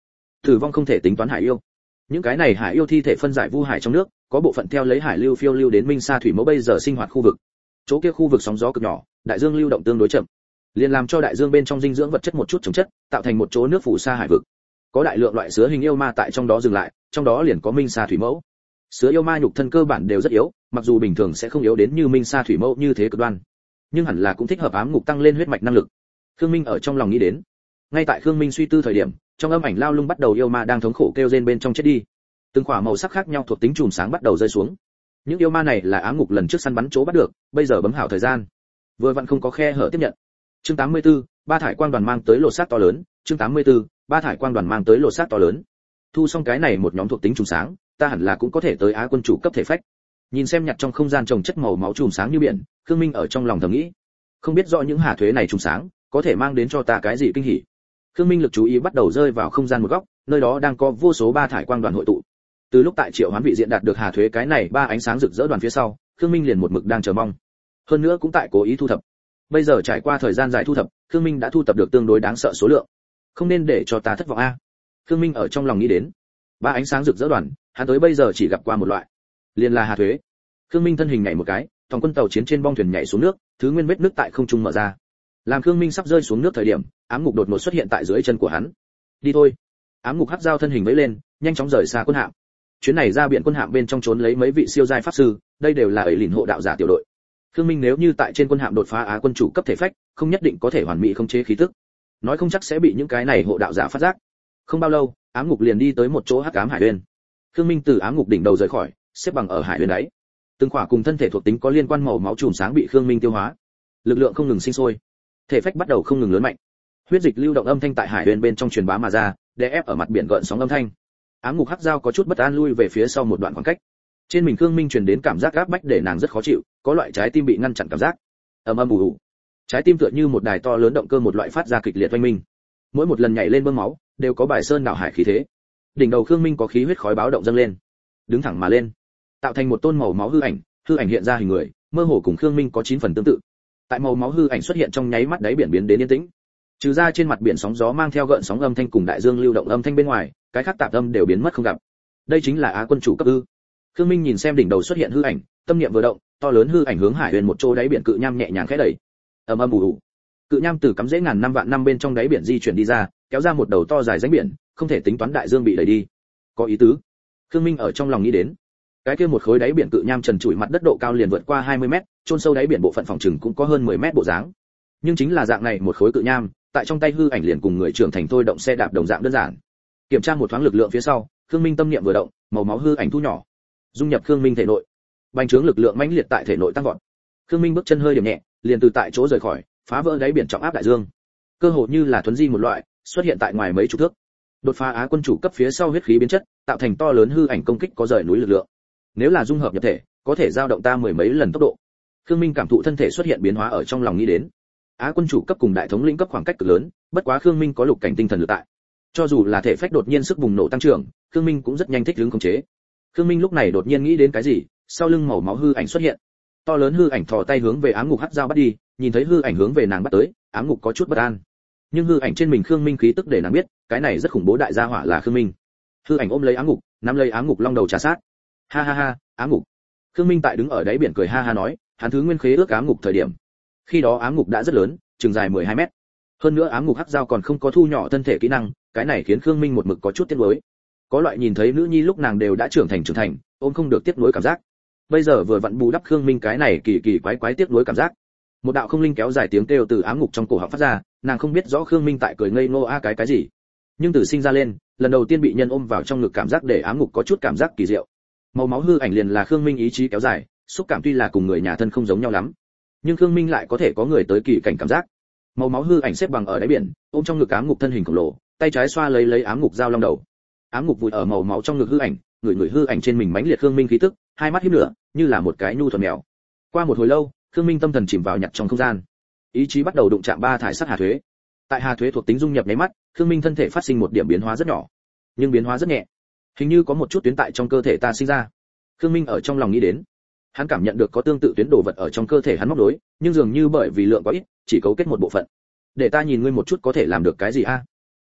Tử vong không thể tính toán hải yêu. Những cái này hải yêu thi thể phân giải vu hải trong nước, có bộ phận theo lấy hải lưu phiêu lưu đến Minh Sa thủy mẫu bây giờ sinh hoạt khu vực. Chỗ kia khu vực sóng gió cực nhỏ, đại dương lưu động tương đối chậm, liền làm cho đại dương bên trong dinh dưỡng vật chất một chút chống chất, tạo thành một chỗ nước phù sa hải vực. Có đại lượng loại sứa hình yêu ma tại trong đó dừng lại, trong đó liền có Minh Sa thủy mẫu. Sứa yêu ma nhục thân cơ bản đều rất yếu, mặc dù bình thường sẽ không yếu đến như Minh Sa thủy mẫu như thế cực đoan, nhưng hẳn là cũng thích hợp ám ngục tăng lên huyết mạch năng lực. Khương Minh ở trong lòng nghĩ đến. Ngay tại Khương Minh suy tư thời điểm, trong âm ảnh lao lung bắt đầu yêu ma đang thống khổ kêu rên bên trong chết đi. Từng khỏa màu sắc khác nhau thuộc tính chùm sáng bắt đầu rơi xuống. Những yêu ma này là ám ngục lần trước săn bắn chỗ bắt được, bây giờ bấm hảo thời gian. Vừa vặn không có khe hở tiếp nhận. Chương tám mươi tư, ba thải quang đoàn mang tới lột xác to lớn, chương tám mươi tư, ba thải quang đoàn mang tới lột xác to lớn. Thu xong cái này một nhóm thuộc tính chùm sáng, ta hẳn là cũng có thể tới Á quân chủ cấp thể phách. Nhìn xem nhặt trong không gian trồng chất màu máu chùm sáng như biển, Khương Minh ở trong lòng thầm nghĩ, không biết rõ những hà thuế này chùm sáng có thể mang đến cho ta cái gì kinh hỉ. Khương Minh lực chú ý bắt đầu rơi vào không gian một góc, nơi đó đang có vô số ba thải quang đoàn hội tụ. Từ lúc tại Triệu Hoán vị diện đạt được hà thuế cái này ba ánh sáng rực rỡ đoàn phía sau, Khương Minh liền một mực đang chờ mong. Hơn nữa cũng tại cố ý thu thập. Bây giờ trải qua thời gian dài thu thập, Khương Minh đã thu thập được tương đối đáng sợ số lượng. Không nên để cho ta thất vọng a. Khương Minh ở trong lòng nghĩ đến. Ba ánh sáng rực rỡ đoàn, hắn tới bây giờ chỉ gặp qua một loại, liền là hà thuế. Khương Minh thân hình nhảy một cái, thòng quân tàu chiến trên bong thuyền nhảy xuống nước, thứ nguyên vết nước tại không trung mở ra. Làm Khương Minh sắp rơi xuống nước thời điểm, ám ngục đột ngột xuất hiện tại dưới chân của hắn. Đi thôi. Ám ngục hắc dao thân hình vẫy lên, nhanh chóng rời xa quân hạm. Chuyến này ra biển quân hạm bên trong trốn lấy mấy vị siêu giai pháp sư, đây đều là ấy lìn hộ đạo giả tiểu đội. Khương Minh nếu như tại trên quân hạm đột phá Á quân chủ cấp thể phách, không nhất định có thể hoàn mỹ khống chế khí tức, nói không chắc sẽ bị những cái này hộ đạo giả phát giác. Không bao lâu, ám ngục liền đi tới một chỗ hắc ám hải uyên. Khương Minh từ ám ngục đỉnh đầu rời khỏi, xếp bằng ở hải uyên đáy. Từng khỏa cùng thân thể thuộc tính có liên quan màu máu chùm sáng bị Khương Minh tiêu hóa, lực lượng không ngừng sinh sôi, thể phách bắt đầu không ngừng lớn mạnh. Huyết dịch lưu động âm thanh tại hải uyên bên trong truyền bá mà ra, đè ép ở mặt biển gợn sóng âm thanh. Ám ngục hắc dao có chút bất an lui về phía sau một đoạn khoảng cách. Trên mình Khương Minh truyền đến cảm giác áp bách để nàng rất khó chịu, có loại trái tim bị ngăn chặn cảm giác. Ầm ầm ù ù. Trái tim tựa như một đài to lớn động cơ một loại phát ra kịch liệt oanh minh. Mỗi một lần nhảy lên bơm máu, đều có bài sơn đảo hải khí thế. Đỉnh đầu Khương Minh có khí huyết khói báo động dâng lên, đứng thẳng mà lên, tạo thành một tôn màu máu hư ảnh, hư ảnh hiện ra hình người, mơ hồ cùng Khương Minh có chín phần tương tự. Tại màu máu hư ảnh xuất hiện trong nháy mắt đáy biển biến đến yên tĩnh. Trừ ra trên mặt biển sóng gió mang theo gợn sóng âm thanh cùng đại dương lưu động âm thanh bên ngoài, cái khác tạp âm đều biến mất không gặp. Đây chính là Á quân chủ cấp ư? Khương Minh nhìn xem đỉnh đầu xuất hiện hư ảnh, tâm niệm vừa động, to lớn hư ảnh hướng hải huyền một chỗ đáy biển cự nham nhẹ nhàng khẽ đẩy. Ầm ầm ù ù. Cự nham từ cắm rễ ngàn năm vạn năm bên trong đáy biển di chuyển đi ra, kéo ra một đầu to dài rãnh biển, không thể tính toán đại dương bị đẩy đi. Có ý tứ. Khương Minh ở trong lòng nghĩ đến. Cái kia một khối đáy biển cự nham trần trụi mặt đất độ cao liền vượt qua hai mươi mét, chôn sâu đáy biển bộ phận phòng trừng cũng có hơn mười mét bộ dáng. Nhưng chính là dạng này một khối cự nham, tại trong tay hư ảnh liền cùng người trưởng thành thôi động xe đạp đồng dạng đơn giản. Kiểm tra một thoáng lực lượng phía sau, Khương Minh tâm niệm vừa động, màu máu hư ảnh thu nhỏ, dung nhập Khương Minh thể nội. Bành trướng lực lượng mãnh liệt tại thể nội tăng vọt. Khương Minh bước chân hơi điểm nhẹ, liền từ tại chỗ rời khỏi, phá vỡ đáy biển trọng áp đại dương. Cơ hồ như là thuấn di một loại, xuất hiện tại ngoài mấy chục thước. Đột phá Á quân chủ cấp phía sau huyết khí biến chất, tạo thành to lớn hư ảnh công kích có rời núi lực lượng. Nếu là dung hợp nhập thể, có thể dao động ta mười mấy lần tốc độ. Khương Minh cảm thụ thân thể xuất hiện biến hóa ở trong lòng nghĩ đến. Á quân chủ cấp cùng đại thống lĩnh cấp khoảng cách cực lớn, bất quá Khương Minh có lục cảnh tinh thần lực tại. Cho dù là thể phách đột nhiên sức bùng nổ tăng trưởng, Khương Minh cũng rất nhanh thích ứng khống chế. Khương Minh lúc này đột nhiên nghĩ đến cái gì, sau lưng màu máu hư ảnh xuất hiện. To lớn hư ảnh thò tay hướng về ám ngục hắc dao bắt đi, nhìn thấy hư ảnh hướng về nàng bắt tới, ám ngục có chút bất an. Nhưng hư ảnh trên mình Khương Minh khí tức để nàng biết, cái này rất khủng bố đại gia hỏa là Khương Minh. Hư ảnh ôm lấy ám ngục, nắm lấy ám ngục long đầu trà sát. Ha ha ha, ám ngục. Khương Minh tại đứng ở đáy biển cười ha ha nói, hắn thứ nguyên khế ước ám ngục thời điểm. Khi đó ám ngục đã rất lớn, chừng dài mười hai mét. Hơn nữa ám ngục hắc dao còn không có thu nhỏ thân thể kỹ năng, cái này khiến Khương Minh một mực có chút tiếc nuối. Có loại nhìn thấy nữ nhi lúc nàng đều đã trưởng thành trưởng thành, ôm không được tiếc nuối cảm giác. Bây giờ vừa vặn bù đắp Khương Minh cái này kỳ kỳ quái quái tiếc nuối cảm giác. Một đạo không linh kéo dài tiếng kêu từ ám ngục trong cổ họng phát ra, nàng không biết rõ Khương Minh tại cười ngây ngô a cái cái gì. Nhưng từ sinh ra lên, lần đầu tiên bị nhân ôm vào trong ngực cảm giác để ám ngục có chút cảm giác kỳ diệu. Màu máu hư ảnh liền là Khương Minh ý chí kéo dài, xúc cảm tuy là cùng người nhà thân không giống nhau lắm, nhưng Khương Minh lại có thể có người tới kỳ cảnh cảm giác. Màu máu hư ảnh xếp bằng ở đáy biển, ôm trong ngực ám ngục thân hình khổng lồ, tay trái xoa lấy lấy ám ngục dao long đầu. Ám ngục vùi ở màu máu trong ngực hư ảnh, người người hư ảnh trên mình mãnh liệt Khương Minh khí tức, hai mắt híp lửa, như là một cái nhu thuần mèo. Qua một hồi lâu, Khương Minh tâm thần chìm vào nhặt trong không gian, ý chí bắt đầu đụng chạm ba thải sắt hà thuế. Tại hà thuế thuộc tính dung nhập nháy mắt, Khương Minh thân thể phát sinh một điểm biến hóa rất nhỏ, nhưng biến hóa rất nhẹ, hình như có một chút tuyến tại trong cơ thể ta sinh ra. Khương Minh ở trong lòng nghĩ đến, hắn cảm nhận được có tương tự tuyến đồ vật ở trong cơ thể hắn móc đối, nhưng dường như bởi vì lượng quá ít, chỉ cấu kết một bộ phận. Để ta nhìn ngươi một chút có thể làm được cái gì a?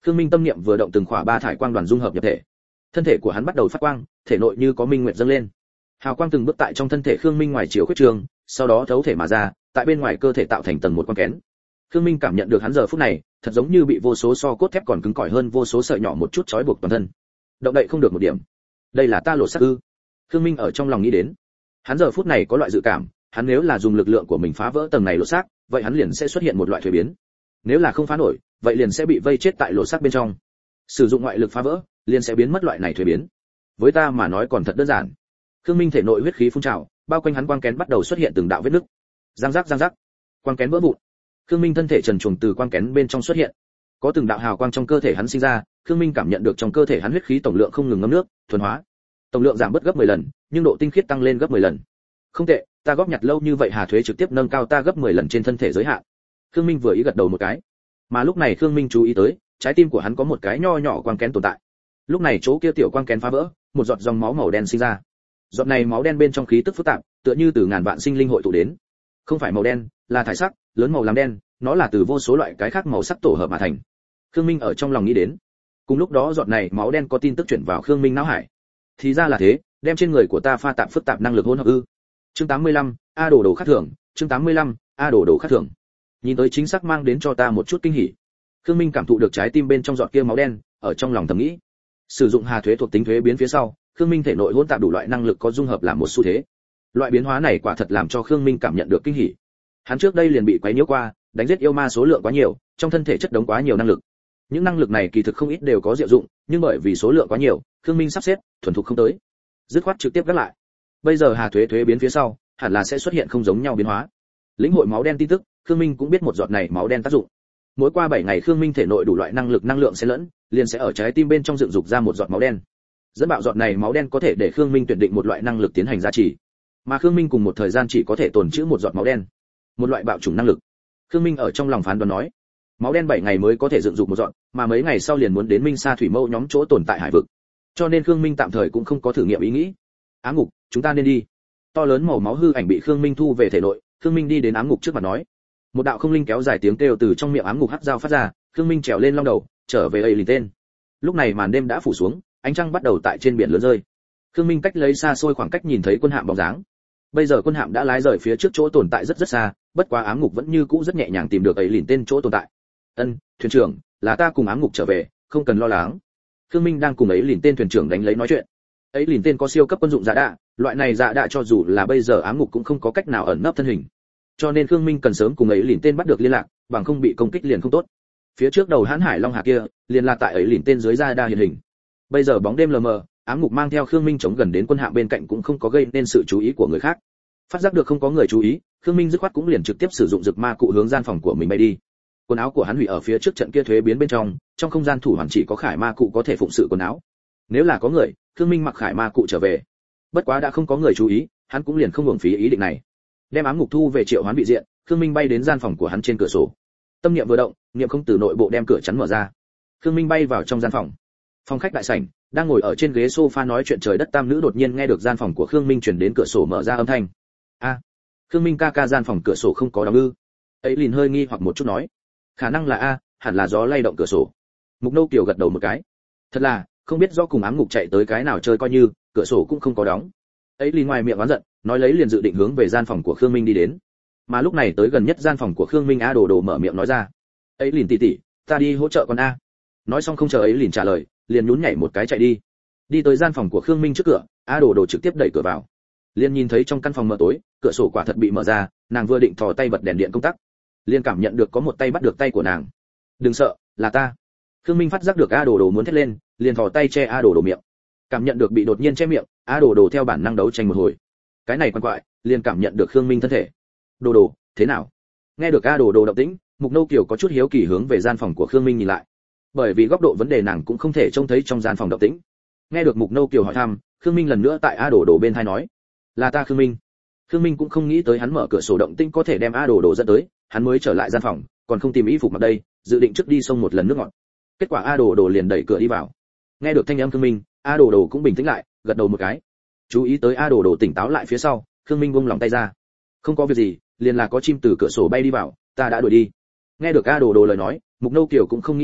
Khương Minh tâm niệm vừa động, từng khỏa ba thải quang đoàn dung hợp nhập thể. Thân thể của hắn bắt đầu phát quang, thể nội như có minh nguyệt dâng lên. Hào quang từng bước tại trong thân thể Khương Minh ngoài chiều khuyết trường, sau đó thấu thể mà ra, tại bên ngoài cơ thể tạo thành tầng một quang kén. Khương Minh cảm nhận được hắn giờ phút này, thật giống như bị vô số so cốt thép còn cứng cỏi hơn vô số sợi nhỏ một chút trói buộc toàn thân. Động đậy không được một điểm. Đây là ta lột xác ư? Khương Minh ở trong lòng nghĩ đến. Hắn giờ phút này có loại dự cảm, hắn nếu là dùng lực lượng của mình phá vỡ tầng này lột xác, vậy hắn liền sẽ xuất hiện một loại thuế biến. Nếu là không phá nổi, vậy liền sẽ bị vây chết tại lột xác bên trong. Sử dụng ngoại lực phá vỡ, liền sẽ biến mất loại này thuế biến. Với ta mà nói còn thật đơn giản. Khương Minh thể nội huyết khí phun trào, bao quanh hắn quang kén bắt đầu xuất hiện từng đạo vết nứt. Răng rắc răng rắc, quang kén vỡ vụn. Khương Minh thân thể trần truồng từ quang kén bên trong xuất hiện. Có từng đạo hào quang trong cơ thể hắn sinh ra, Khương Minh cảm nhận được trong cơ thể hắn huyết khí tổng lượng không ngừng ngấm nước, thuần hóa. Tổng lượng giảm bớt gấp mười lần, nhưng độ tinh khiết tăng lên gấp mười lần. Không tệ, ta góp nhặt lâu như vậy Hà Thuế trực tiếp nâng cao ta gấp mười lần trên thân thể giới hạn. Khương Minh vừa ý gật đầu một cái. Mà lúc này Khương Minh chú ý tới, trái tim của hắn có một cái nho nhỏ quang kén tồn tại. Lúc này chỗ kia tiểu quang kén phá vỡ, một giọt dòng máu màu đen sinh ra. Giọt này máu đen bên trong khí tức phức tạp, tựa như từ ngàn vạn sinh linh hội tụ đến. Không phải màu đen, là thải sắc, lớn màu làm đen, nó là từ vô số loại cái khác màu sắc tổ hợp mà thành. Khương Minh ở trong lòng nghĩ đến. Cùng lúc đó giọt này máu đen có tin tức chuyển vào Khương Minh não hải. Thì ra là thế, đem trên người của ta pha tạp phức tạp năng lực hỗn hợp ư? Chương tám mươi lăm, A đồ đồ khắc thưởng, chương tám mươi lăm, A đồ đồ khắc thưởng. Nhìn tới chính xác mang đến cho ta một chút kinh hỉ. Khương Minh cảm thụ được trái tim bên trong giọt kia máu đen, ở trong lòng thầm nghĩ. Sử dụng Hà Thuế thuộc tính thuế biến phía sau, Khương Minh thể nội hỗn tạp đủ loại năng lực có dung hợp làm một xu thế. Loại biến hóa này quả thật làm cho Khương Minh cảm nhận được kinh hỉ. Hắn trước đây liền bị quấy nhiễu qua, đánh giết yêu ma số lượng quá nhiều, trong thân thể chất đống quá nhiều năng lực. Những năng lực này kỳ thực không ít đều có diệu dụng, nhưng bởi vì số lượng quá nhiều, Khương Minh sắp xếp thuần thục không tới, dứt khoát trực tiếp gác lại. Bây giờ Hà Thuế thuế biến phía sau, hẳn là sẽ xuất hiện không giống nhau biến hóa. Lĩnh hội máu đen tin tức, Khương Minh cũng biết một giọt này máu đen tác dụng. Mỗi qua bảy ngày Khương Minh thể nội đủ loại năng lực năng lượng sẽ lẫn, liền sẽ ở trái tim bên trong dựng dục ra một giọt máu đen. Dẫn bạo giọt này máu đen có thể để Khương Minh tuyển định một loại năng lực tiến hành gia trì. Mà Khương Minh cùng một thời gian chỉ có thể tồn trữ một giọt máu đen. Một loại bạo chủng năng lực. Khương Minh ở trong lòng phán đoán nói, máu đen bảy ngày mới có thể dựng dục một giọt, mà mấy ngày sau liền muốn đến Minh Sa thủy mâu nhóm chỗ tồn tại hải vực. Cho nên Khương Minh tạm thời cũng không có thử nghiệm ý nghĩ. Ám ngục, chúng ta nên đi. To lớn màu máu hư ảnh bị Khương Minh thu về thể nội, Khương Minh đi đến ám ngục trước mặt nói. Một đạo không linh kéo dài tiếng kêu từ trong miệng ám ngục hắc dao phát ra, Khương Minh trèo lên long đầu, trở về ấy lìn tên. Lúc này màn đêm đã phủ xuống, ánh trăng bắt đầu tại trên biển lớn rơi. Khương Minh cách lấy xa xôi khoảng cách nhìn thấy quân hạm bóng dáng. Bây giờ quân hạm đã lái rời phía trước chỗ tồn tại rất rất xa, bất quá ám ngục vẫn như cũ rất nhẹ nhàng tìm được ấy lìn tên chỗ tồn tại. Ân, thuyền trưởng, là ta cùng ám ngục trở về, không cần lo lắng. Khương Minh đang cùng ấy lìn tên thuyền trưởng đánh lấy nói chuyện. Ấy lìn tên có siêu cấp quân dụng dạ đạ, loại này dạ đạ cho dù là bây giờ ám ngục cũng không có cách nào ẩn nấp thân hình. Cho nên Khương Minh cần sớm cùng ấy lìn tên bắt được liên lạc, bằng không bị công kích liền không tốt. Phía trước đầu hãn hải long hà kia, liền là tại ấy lìn tên dưới ra đa hiện hình. Bây giờ bóng đêm lờ mờ, ám ngục mang theo Khương Minh chống gần đến quân hạm bên cạnh cũng không có gây nên sự chú ý của người khác. Phát giác được không có người chú ý, Khương Minh dứt khoát cũng liền trực tiếp sử dụng dược ma cụ hướng gian phòng của mình bay đi. Quần áo của hắn hủy ở phía trước trận kia thuế biến bên trong, trong không gian thủ hoàn chỉ có khải ma cụ có thể phụng sự quần áo. Nếu là có người, Khương Minh mặc khải ma cụ trở về. Bất quá đã không có người chú ý, hắn cũng liền không hưởng phí ý định này. Đem ám ngục thu về triệu hoán bị diện, Khương Minh bay đến gian phòng của hắn trên cửa sổ. Tâm niệm vừa động, niệm không từ nội bộ đem cửa chắn mở ra. Khương Minh bay vào trong gian phòng. Phòng khách đại sảnh, đang ngồi ở trên ghế sofa nói chuyện trời đất tam nữ đột nhiên nghe được gian phòng của Khương Minh truyền đến cửa sổ mở ra âm thanh. A, à, Khương Minh ca ca gian phòng cửa sổ không có đóng ư? Ấy liền hơi nghi hoặc một chút nói. Khả năng là a, hẳn là gió lay động cửa sổ. Mục Nâu Kiều gật đầu một cái. Thật là, không biết do cùng ám ngục chạy tới cái nào chơi coi như, cửa sổ cũng không có đóng. Ấy liền ngoài miệng oán giận, nói lấy liền dự định hướng về gian phòng của Khương Minh đi đến. Mà lúc này tới gần nhất gian phòng của Khương Minh A Đồ Đồ mở miệng nói ra. Ấy liền tỷ tỷ, ta đi hỗ trợ con a. Nói xong không chờ ấy liền trả lời, liền nhún nhảy một cái chạy đi. Đi tới gian phòng của Khương Minh trước cửa, A Đồ Đồ trực tiếp đẩy cửa vào. Liền nhìn thấy trong căn phòng mờ tối, cửa sổ quả thật bị mở ra, nàng vừa định thò tay bật đèn điện công tắc, liền cảm nhận được có một tay bắt được tay của nàng. Đừng sợ, là ta. Khương Minh phát giác được A Đồ Đồ muốn thét lên, liền thò tay che A Đồ Đồ miệng. Cảm nhận được bị đột nhiên che miệng, A Đồ Đồ theo bản năng đấu tranh một hồi. Cái này quan quại, liền cảm nhận được Khương Minh thân thể. Đồ Đồ, thế nào? Nghe được A Đồ Đồ động tĩnh, Mục Nâu Kiều có chút hiếu kỳ hướng về gian phòng của Khương Minh nhìn lại. Bởi vì góc độ vấn đề nàng cũng không thể trông thấy trong gian phòng động tĩnh. Nghe được Mục Nâu Kiều hỏi thăm, Khương Minh lần nữa tại A Đồ Đồ bên tai nói, là ta Khương Minh. Khương Minh cũng không nghĩ tới hắn mở cửa sổ động tĩnh có thể đem A Đồ Đồ dẫn tới, hắn mới trở lại gian phòng, còn không tìm y phục mặc đây, dự định trước đi xông một lần nước ngọt. Kết quả A Đồ Đồ liền đẩy cửa đi vào. Nghe được thanh âm Khương Minh, A Đồ Đồ cũng bình tĩnh lại, gật đầu một cái. Chú ý tới A Đồ Đồ tỉnh táo lại phía sau, Khương Minh buông lòng tay ra. Không có việc gì, liền là có chim từ cửa sổ bay đi vào, ta đã đuổi đi. Nghe được A Đồ Đồ lời nói, Mục Nâu Kiều cũng không nghĩ nhiều,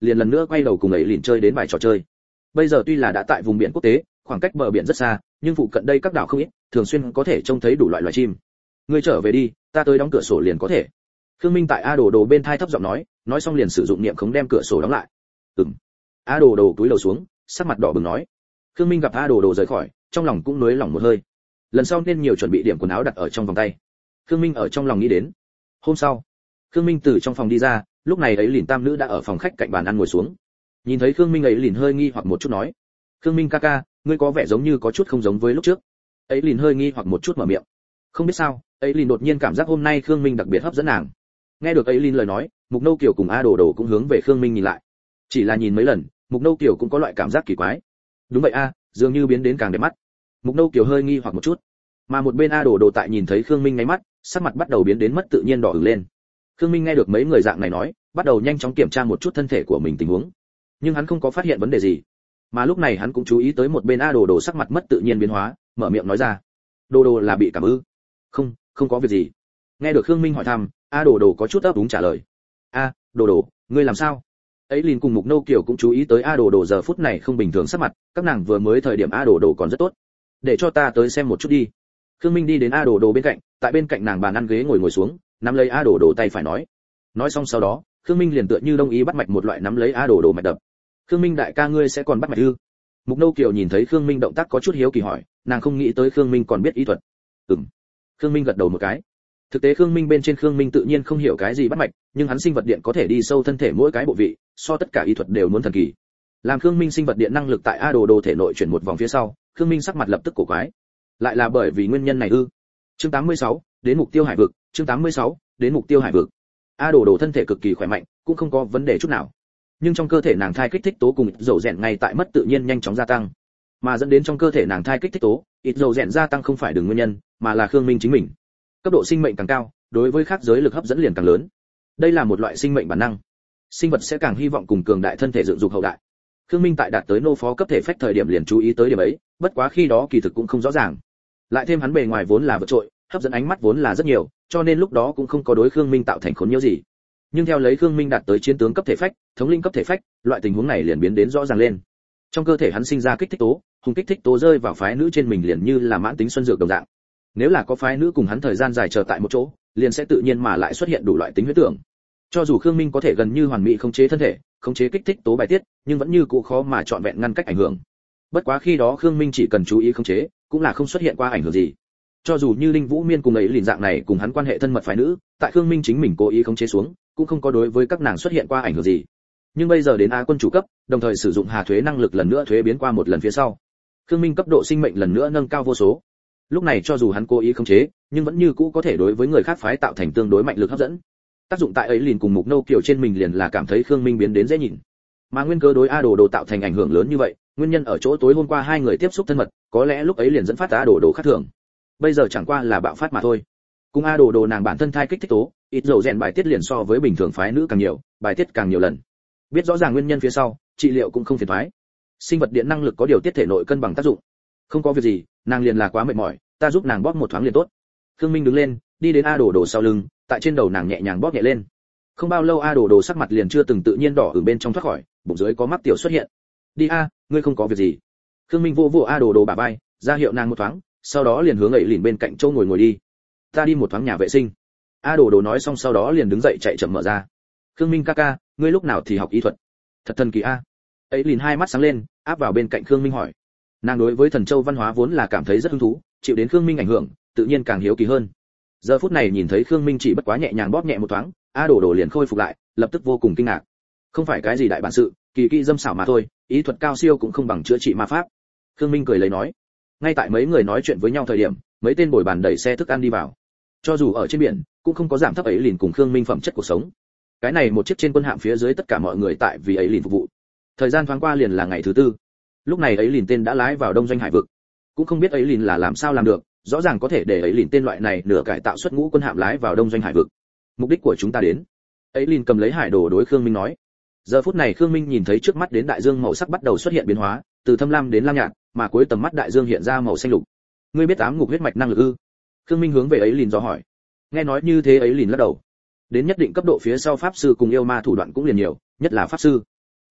liền lần nữa quay đầu cùng ấy liền chơi đến bài trò chơi. Bây giờ tuy là đã tại vùng biển quốc tế, khoảng cách bờ biển rất xa, nhưng phụ cận đây các đảo không ít, thường xuyên có thể trông thấy đủ loại loài chim. Ngươi trở về đi, ta tới đóng cửa sổ liền có thể. Khương Minh tại A Đồ Đồ bên thai thấp giọng nói, nói xong liền sử dụng niệm khống đem cửa sổ đóng lại. Ừm. A Đồ Đồ túi lầu xuống, sắc mặt đỏ bừng nói. Khương Minh gặp A Đồ Đồ rời khỏi, trong lòng cũng nới lỏng một hơi. Lần sau nên nhiều chuẩn bị điểm quần áo đặt ở trong vòng tay. Khương Minh ở trong lòng nghĩ đến. Hôm sau, Khương Minh từ trong phòng đi ra, lúc này ấy liền tam nữ đã ở phòng khách cạnh bàn ăn ngồi xuống. Nhìn thấy Khương Minh ấy liền hơi nghi hoặc một chút nói, Khương Minh ca ca, ngươi có vẻ giống như có chút không giống với lúc trước. Ấy liền hơi nghi hoặc một chút mở miệng. Không biết sao, ấy liền đột nhiên cảm giác hôm nay Khương Minh đặc biệt hấp dẫn nàng. Nghe được ấy liền lời nói, Mục Nâu Kiều cùng A Đồ Đồ cũng hướng về Khương Minh nhìn lại. Chỉ là nhìn mấy lần, Mục Nâu Kiều cũng có loại cảm giác kỳ quái. Đúng vậy a, dường như biến đến càng đẹp mắt. Mục Nâu Kiều hơi nghi hoặc một chút. Mà một bên A Đồ Đồ tại nhìn thấy Khương Minh ngáy mắt, sắc mặt bắt đầu biến đến mất tự nhiên đỏ ửng lên. Khương Minh nghe được mấy người dạng này nói, bắt đầu nhanh chóng kiểm tra một chút thân thể của mình tình huống. Nhưng hắn không có phát hiện vấn đề gì. Mà lúc này hắn cũng chú ý tới một bên A Đồ Đồ sắc mặt mất tự nhiên biến hóa, mở miệng nói ra, Đồ Đồ là bị cảm ư? Không, không có việc gì. Nghe được Khương Minh hỏi thăm, A Đồ Đồ có chút ấp úng trả lời. A, Đồ Đồ, ngươi làm sao? Ấy liền cùng Mục Nâu Kiều cũng chú ý tới A Đồ Đồ giờ phút này không bình thường sắc mặt, các nàng vừa mới thời điểm A Đồ Đồ còn rất tốt. Để cho ta tới xem một chút đi. Khương Minh đi đến A Đồ Đồ bên cạnh, tại bên cạnh nàng bàn ăn ghế ngồi ngồi xuống, nắm lấy A Đồ Đồ tay phải nói. Nói xong sau đó, Khương Minh liền tựa như đông ý bắt mạch một loại nắm lấy A Đồ Đồ mạch đập. Khương Minh đại ca ngươi sẽ còn bắt mạch ư? Mục Nâu Kiều nhìn thấy Khương Minh động tác có chút hiếu kỳ hỏi, nàng không nghĩ tới Khương Minh còn biết y thuật. Ừm. Khương Minh gật đầu một cái. Thực tế Khương Minh bên trên Khương Minh tự nhiên không hiểu cái gì bắt mạch, nhưng hắn sinh vật điện có thể đi sâu thân thể mỗi cái bộ vị, so tất cả y thuật đều muốn thần kỳ. Làm Khương Minh sinh vật điện năng lực tại A Đồ Đồ thể nội chuyển một vòng phía sau, Khương Minh sắc mặt lập tức cổ quái. Lại là bởi vì nguyên nhân này ư? Chương tám mươi sáu, đến mục tiêu hải vực, chương tám mươi sáu, đến mục tiêu hải vực. A Đồ Đồ thân thể cực kỳ khỏe mạnh, cũng không có vấn đề chút nào. Nhưng trong cơ thể nàng thai kích thích tố cùng dầu rèn ngay tại mất tự nhiên nhanh chóng gia tăng, mà dẫn đến trong cơ thể nàng thai kích thích tố, ít dầu rèn gia tăng không phải đường nguyên nhân, mà là Khương Minh chính mình. Cấp độ sinh mệnh càng cao, đối với khác giới lực hấp dẫn liền càng lớn. Đây là một loại sinh mệnh bản năng. Sinh vật sẽ càng hy vọng cùng cường đại thân thể dựng dục hậu đại. Khương Minh tại đạt tới nô phó cấp thể phách thời điểm liền chú ý tới điểm ấy, bất quá khi đó kỳ thực cũng không rõ ràng. Lại thêm hắn bề ngoài vốn là vượt trội, hấp dẫn ánh mắt vốn là rất nhiều, cho nên lúc đó cũng không có đối Khương Minh tạo thành khốn nhiễu gì. Nhưng theo lấy Khương Minh đạt tới chiến tướng cấp thể phách, thống linh cấp thể phách, loại tình huống này liền biến đến rõ ràng lên. Trong cơ thể hắn sinh ra kích thích tố, hùng kích thích tố rơi vào phái nữ trên mình liền như là mãn tính xuân dược đồng dạng. Nếu là có phái nữ cùng hắn thời gian dài chờ tại một chỗ, liền sẽ tự nhiên mà lại xuất hiện đủ loại tính huyết tưởng. Cho dù Khương Minh có thể gần như hoàn mỹ khống chế thân thể, khống chế kích thích tố bài tiết, nhưng vẫn như cũ khó mà chọn vẹn ngăn cách ảnh hưởng. Bất quá khi đó Khương Minh chỉ cần chú ý khống chế, cũng là không xuất hiện qua ảnh hưởng gì. Cho dù như Linh Vũ Miên cùng ấy liền dạng này cùng hắn quan hệ thân mật phái nữ, tại Khương Minh chính mình cố ý khống chế xuống, cũng không có đối với các nàng xuất hiện qua ảnh hưởng gì. Nhưng bây giờ đến Á quân chủ cấp, đồng thời sử dụng hà thuế năng lực lần nữa thuế biến qua một lần phía sau, Khương Minh cấp độ sinh mệnh lần nữa nâng cao vô số. Lúc này cho dù hắn cố ý khống chế, nhưng vẫn như cũ có thể đối với người khác phái tạo thành tương đối mạnh lực hấp dẫn. Tác dụng tại ấy liền cùng Mục Nâu Kiều trên mình liền là cảm thấy Khương Minh biến đến dễ nhìn. Mà nguyên cơ đối A Đồ Đồ tạo thành ảnh hưởng lớn như vậy, nguyên nhân ở chỗ tối hôm qua hai người tiếp xúc thân mật, có lẽ lúc ấy liền dẫn phát A Đồ Đồ khác thường. Bây giờ chẳng qua là bạo phát mà thôi. Cùng A Đồ Đồ nàng bản thân thai kích thích tố, ít dầu rèn bài tiết liền so với bình thường phái nữ càng nhiều, bài tiết càng nhiều lần. Biết rõ ràng nguyên nhân phía sau, trị liệu cũng không phiền toái. Sinh vật điện năng lực có điều tiết thể nội cân bằng tác dụng. Không có việc gì, nàng liền là quá mệt mỏi, ta giúp nàng bóp một thoáng liền tốt. Khương Minh đứng lên, đi đến A Đồ Đồ sau lưng, tại trên đầu nàng nhẹ nhàng bóp nhẹ lên. Không bao lâu A Đồ Đồ sắc mặt liền chưa từng tự nhiên đỏ ở bên trong thoát khỏi, bụng dưới có mắc tiểu xuất hiện. Đi a, ngươi không có việc gì. Khương Minh vô vô A Đồ Đồ bả vai, ra hiệu nàng một thoáng, sau đó liền hướng ấy liền bên cạnh chỗ ngồi ngồi đi. Ta đi một thoáng nhà vệ sinh. A Đồ Đồ nói xong sau đó liền đứng dậy chạy chậm mở ra. Khương Minh ca ca, ngươi lúc nào thì học y thuật? Thật thần kỳ a. Ấy liền hai mắt sáng lên, áp vào bên cạnh Khương Minh hỏi. Nàng đối với thần châu văn hóa vốn là cảm thấy rất hứng thú, chịu đến Khương Minh ảnh hưởng, tự nhiên càng hiếu kỳ hơn. Giờ phút này nhìn thấy Khương Minh chỉ bất quá nhẹ nhàng bóp nhẹ một thoáng, A Đồ Đồ liền khôi phục lại, lập tức vô cùng kinh ngạc. Không phải cái gì đại bản sự, kỳ kỹ dâm xảo mà thôi, ý thuật cao siêu cũng không bằng chữa trị ma pháp. Khương Minh cười lấy nói. Ngay tại mấy người nói chuyện với nhau thời điểm, mấy tên bồi bàn đẩy xe thức ăn đi vào. Cho dù ở trên biển, cũng không có giảm thấp ấy liền cùng Khương Minh phẩm chất cuộc sống. Cái này một chiếc trên quân hạm phía dưới tất cả mọi người tại vì ấy liền phục vụ. Thời gian thoáng qua liền là ngày thứ tư. Lúc này ấy liền tên đã lái vào đông doanh hải vực. Cũng không biết ấy liền là làm sao làm được, rõ ràng có thể để ấy liền tên loại này nửa cải tạo xuất ngũ quân hạm lái vào đông doanh hải vực. Mục đích của chúng ta đến. Ấy liền cầm lấy hải đồ đối Khương Minh nói. Giờ phút này Khương Minh nhìn thấy trước mắt đến đại dương màu sắc bắt đầu xuất hiện biến hóa, từ thâm lam đến lam nhạt, mà cuối tầm mắt đại dương hiện ra màu xanh lục. Ngươi biết ám ngục huyết mạch năng lực ư? Khương Minh hướng về ấy liền dò hỏi. Nghe nói như thế ấy liền lắc đầu. Đến nhất định cấp độ phía sau pháp sư cùng yêu ma thủ đoạn cũng liền nhiều, nhất là pháp sư.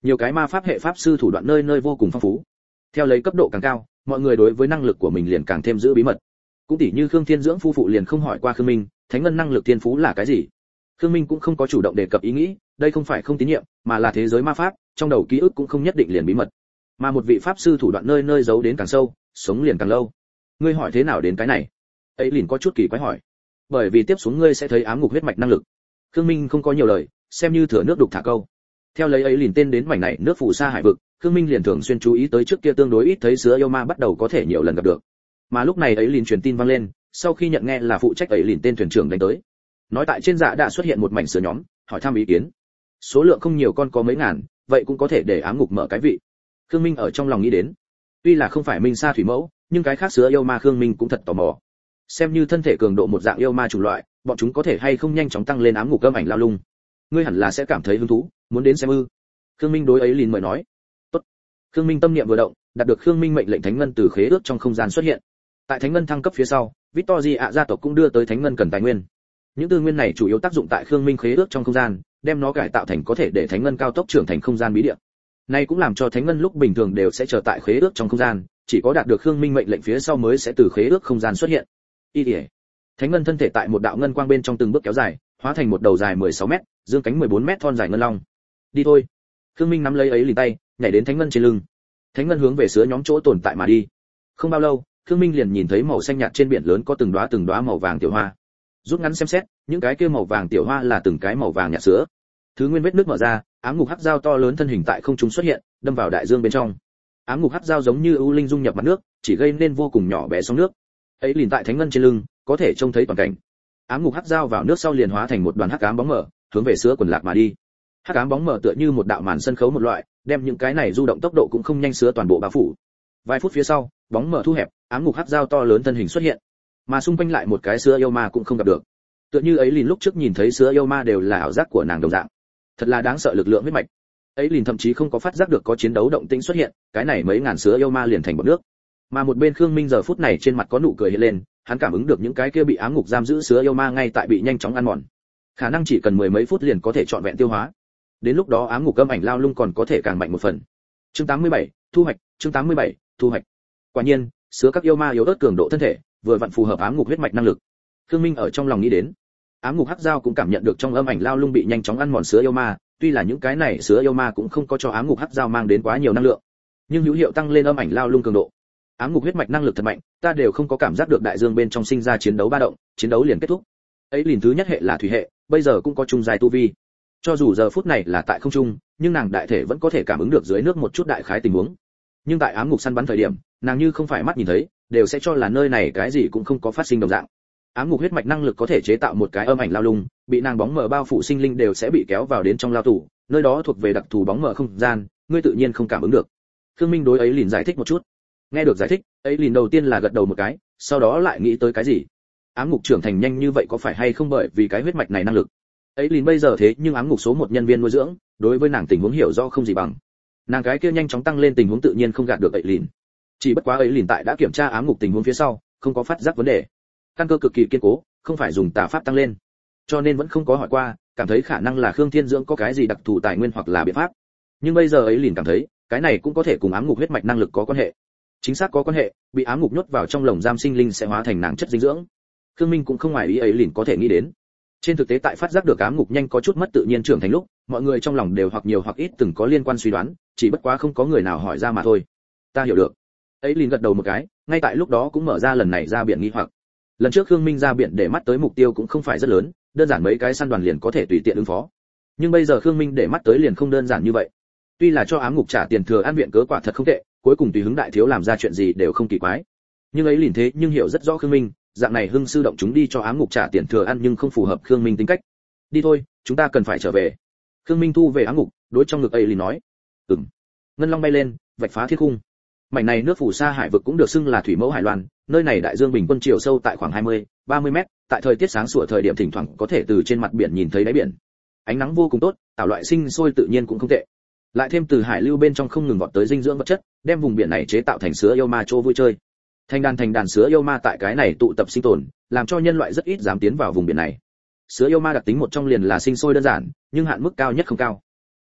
Nhiều cái ma pháp hệ pháp sư thủ đoạn nơi nơi vô cùng phong phú. Theo lấy cấp độ càng cao, mọi người đối với năng lực của mình liền càng thêm giữ bí mật. Cũng tỉ như Khương Thiên Dưỡng phu phụ liền không hỏi qua Khương Minh, thánh ngân năng lực thiên phú là cái gì. Khương Minh cũng không có chủ động đề cập ý nghĩ, đây không phải không tín nhiệm, mà là thế giới ma pháp, trong đầu ký ức cũng không nhất định liền bí mật. Mà một vị pháp sư thủ đoạn nơi nơi giấu đến càng sâu, sống liền càng lâu. Ngươi hỏi thế nào đến cái này? Ấy liền có chút kỳ quái hỏi. Bởi vì tiếp xuống ngươi sẽ thấy ám ngục huyết mạch năng lực. Khương Minh không có nhiều lời, xem như thừa nước đục thả câu. Theo lấy ấy liền tên đến mảnh này nước phù sa hải vực, Khương Minh liền thường xuyên chú ý tới trước kia tương đối ít thấy sứa yêu ma bắt đầu có thể nhiều lần gặp được. Mà lúc này ấy liền truyền tin vang lên, sau khi nhận nghe là phụ trách ấy liền tên thuyền trưởng đánh tới. Nói tại trên dạ đã xuất hiện một mảnh sứa nhóm, hỏi thăm ý kiến. Số lượng không nhiều, con có mấy ngàn, vậy cũng có thể để ám ngục mở cái vị. Khương Minh ở trong lòng nghĩ đến. Tuy là không phải Minh Sa thủy mẫu, nhưng cái khác sứa yêu ma Khương Minh cũng thật tò mò. Xem như thân thể cường độ một dạng yêu ma chủng loại, bọn chúng có thể hay không nhanh chóng tăng lên ám ngục âm ảnh lao lung. Ngươi hẳn là sẽ cảm thấy hứng thú, muốn đến xem ư? Khương Minh đối ấy liền mời nói. Tốt. Khương Minh tâm niệm vừa động, đạt được Khương Minh mệnh lệnh thánh ngân từ khế ước trong không gian xuất hiện. Tại thánh ngân thăng cấp phía sau, Victoria gia tộc cũng đưa tới thánh ngân cần tài nguyên. Những tư nguyên này chủ yếu tác dụng tại Khương Minh khế ước trong không gian, đem nó cải tạo thành có thể để thánh ngân cao tốc trưởng thành không gian bí địa. Này cũng làm cho thánh ngân lúc bình thường đều sẽ chờ tại khế ước trong không gian, chỉ có đạt được Khương Minh mệnh lệnh phía sau mới sẽ từ khế ước không gian xuất hiện. Y Tỷ. Thánh ngân thân thể tại một đạo ngân quang bên trong từng bước kéo dài, hóa thành một đầu dài mười sáu mét, dương cánh mười bốn mét thon dài ngân long. Đi thôi. Khương Minh nắm lấy ấy liền tay, nhảy đến thánh ngân trên lưng. Thánh ngân hướng về sứa nhóm chỗ tồn tại mà đi. Không bao lâu, Khương Minh liền nhìn thấy màu xanh nhạt trên biển lớn có từng đóa từng đóa màu vàng tiểu hoa. Rút ngắn xem xét, những cái kia màu vàng tiểu hoa là từng cái màu vàng nhạt sữa. Thứ nguyên vết nước mở ra, ám ngục hắc dao to lớn thân hình tại không trung xuất hiện, đâm vào đại dương bên trong. Ám ngục hắc dao giống như ưu linh dung nhập mặt nước, chỉ gây nên vô cùng nhỏ bé sóng nước. Ấy liền tại thánh ngân trên lưng, có thể trông thấy toàn cảnh. Ám ngục hắc dao vào nước sau liền hóa thành một đoàn hắc ám bóng mờ, hướng về sứa quần lạc mà đi. Hắc ám bóng mờ tựa như một đạo màn sân khấu một loại, đem những cái này du động tốc độ cũng không nhanh sứa toàn bộ bao phủ. Vài phút phía sau, bóng mờ thu hẹp, ám ngục hắc dao to lớn thân hình xuất hiện, mà xung quanh lại một cái sứa yêu ma cũng không gặp được. Tựa như ấy liền lúc trước nhìn thấy sứa yêu ma đều là ảo giác của nàng đồng dạng. Thật là đáng sợ lực lượng huyết mạch. Ấy liền thậm chí không có phát giác được có chiến đấu động tĩnh xuất hiện, cái này mấy ngàn sứa yêu ma liền thành bọt nước. Mà một bên Khương Minh giờ phút này trên mặt có nụ cười hiện lên, hắn cảm ứng được những cái kia bị ám ngục giam giữ sứa yêu ma ngay tại bị nhanh chóng ăn mòn. Khả năng chỉ cần mười mấy phút liền có thể trọn vẹn tiêu hóa. Đến lúc đó ám ngục âm ảnh lao lung còn có thể càng mạnh một phần. Chương tám mươi bảy, thu hoạch, chương tám mươi bảy, thu hoạch. Quả nhiên, sứa các yêu ma yếu ớt cường độ thân thể, vừa vặn phù hợp ám ngục huyết mạch năng lực. Khương Minh ở trong lòng nghĩ đến, ám ngục hắc dao cũng cảm nhận được trong âm ảnh lao lung bị nhanh chóng ăn mòn sứa yêu ma, tuy là những cái này sứa yêu ma cũng không có cho ám ngục hắc dao mang đến quá nhiều năng lượng, nhưng hữu hiệu tăng lên âm ảnh lao lung cường độ. Ám ngục huyết mạch năng lực thật mạnh, ta đều không có cảm giác được đại dương bên trong sinh ra chiến đấu ba động, chiến đấu liền kết thúc. Ấy liền thứ nhất hệ là thủy hệ, bây giờ cũng có trung dài tu vi. Cho dù giờ phút này là tại không trung, nhưng nàng đại thể vẫn có thể cảm ứng được dưới nước một chút đại khái tình huống. Nhưng tại ám ngục săn bắn thời điểm, nàng như không phải mắt nhìn thấy, đều sẽ cho là nơi này cái gì cũng không có phát sinh đồng dạng. Ám ngục huyết mạch năng lực có thể chế tạo một cái âm ảnh lao lung, bị nàng bóng mờ bao phủ sinh linh đều sẽ bị kéo vào đến trong lao tù, nơi đó thuộc về đặc thù bóng mờ không gian, ngươi tự nhiên không cảm ứng được. Khương Minh đối ấy liền giải thích một chút. Nghe được giải thích, ấy liền đầu tiên là gật đầu một cái, sau đó lại nghĩ tới cái gì. Ám ngục trưởng thành nhanh như vậy có phải hay không bởi vì cái huyết mạch này năng lực. Ấy liền bây giờ thế nhưng ám ngục số một nhân viên nuôi dưỡng, đối với nàng tình huống hiểu rõ không gì bằng. Nàng cái kia nhanh chóng tăng lên tình huống tự nhiên không gạt được ấy liền. Chỉ bất quá ấy liền tại đã kiểm tra ám ngục tình huống phía sau, không có phát giác vấn đề. Căn cơ cực kỳ kiên cố, không phải dùng tà pháp tăng lên, cho nên vẫn không có hỏi qua, cảm thấy khả năng là Khương Thiên Dưỡng có cái gì đặc thù tài nguyên hoặc là biện pháp. Nhưng bây giờ ấy liền cảm thấy, cái này cũng có thể cùng ám ngục huyết mạch năng lực có quan hệ. Chính xác có quan hệ, bị ám ngục nhốt vào trong lồng giam sinh linh sẽ hóa thành nàng chất dinh dưỡng. Khương Minh cũng không ngoài ý ấy liền có thể nghĩ đến. Trên thực tế tại phát giác được ám ngục nhanh có chút mất tự nhiên trưởng thành lúc, mọi người trong lòng đều hoặc nhiều hoặc ít từng có liên quan suy đoán, chỉ bất quá không có người nào hỏi ra mà thôi. Ta hiểu được. Ấy liền gật đầu một cái, ngay tại lúc đó cũng mở ra lần này ra biển nghi hoặc. Lần trước Khương Minh ra biển để mắt tới mục tiêu cũng không phải rất lớn, đơn giản mấy cái săn đoàn liền có thể tùy tiện ứng phó. Nhưng bây giờ Khương Minh để mắt tới liền không đơn giản như vậy. Tuy là cho ám ngục trả tiền thừa ăn viện cớ quả thật không tệ, cuối cùng tùy hứng đại thiếu làm ra chuyện gì đều không kỳ quái. Nhưng ấy liền thế nhưng hiểu rất rõ Khương Minh, dạng này hưng sư động chúng đi cho ám ngục trả tiền thừa ăn nhưng không phù hợp Khương Minh tính cách. Đi thôi, chúng ta cần phải trở về. Khương Minh thu về ám ngục, đối trong ngực ấy liền nói. Ừm. Ngân long bay lên, vạch phá thiên cung. Mảnh này nước phù sa hải vực cũng được xưng là thủy mẫu hải loan, nơi này đại dương bình quân chiều sâu tại khoảng hai mươi, ba mươi mét, tại thời tiết sáng sủa thời điểm thỉnh thoảng có thể từ trên mặt biển nhìn thấy đáy biển. Ánh nắng vô cùng tốt, tạo loại sinh sôi tự nhiên cũng không tệ. Lại thêm từ hải lưu bên trong không ngừng vọt tới dinh dưỡng vật chất, đem vùng biển này chế tạo thành sứa yêu ma chỗ vui chơi. Thành đàn thành đàn sứa yêu ma tại cái này tụ tập sinh tồn, làm cho nhân loại rất ít dám tiến vào vùng biển này. Sứa yêu ma đặc tính một trong liền là sinh sôi đơn giản, nhưng hạn mức cao nhất không cao.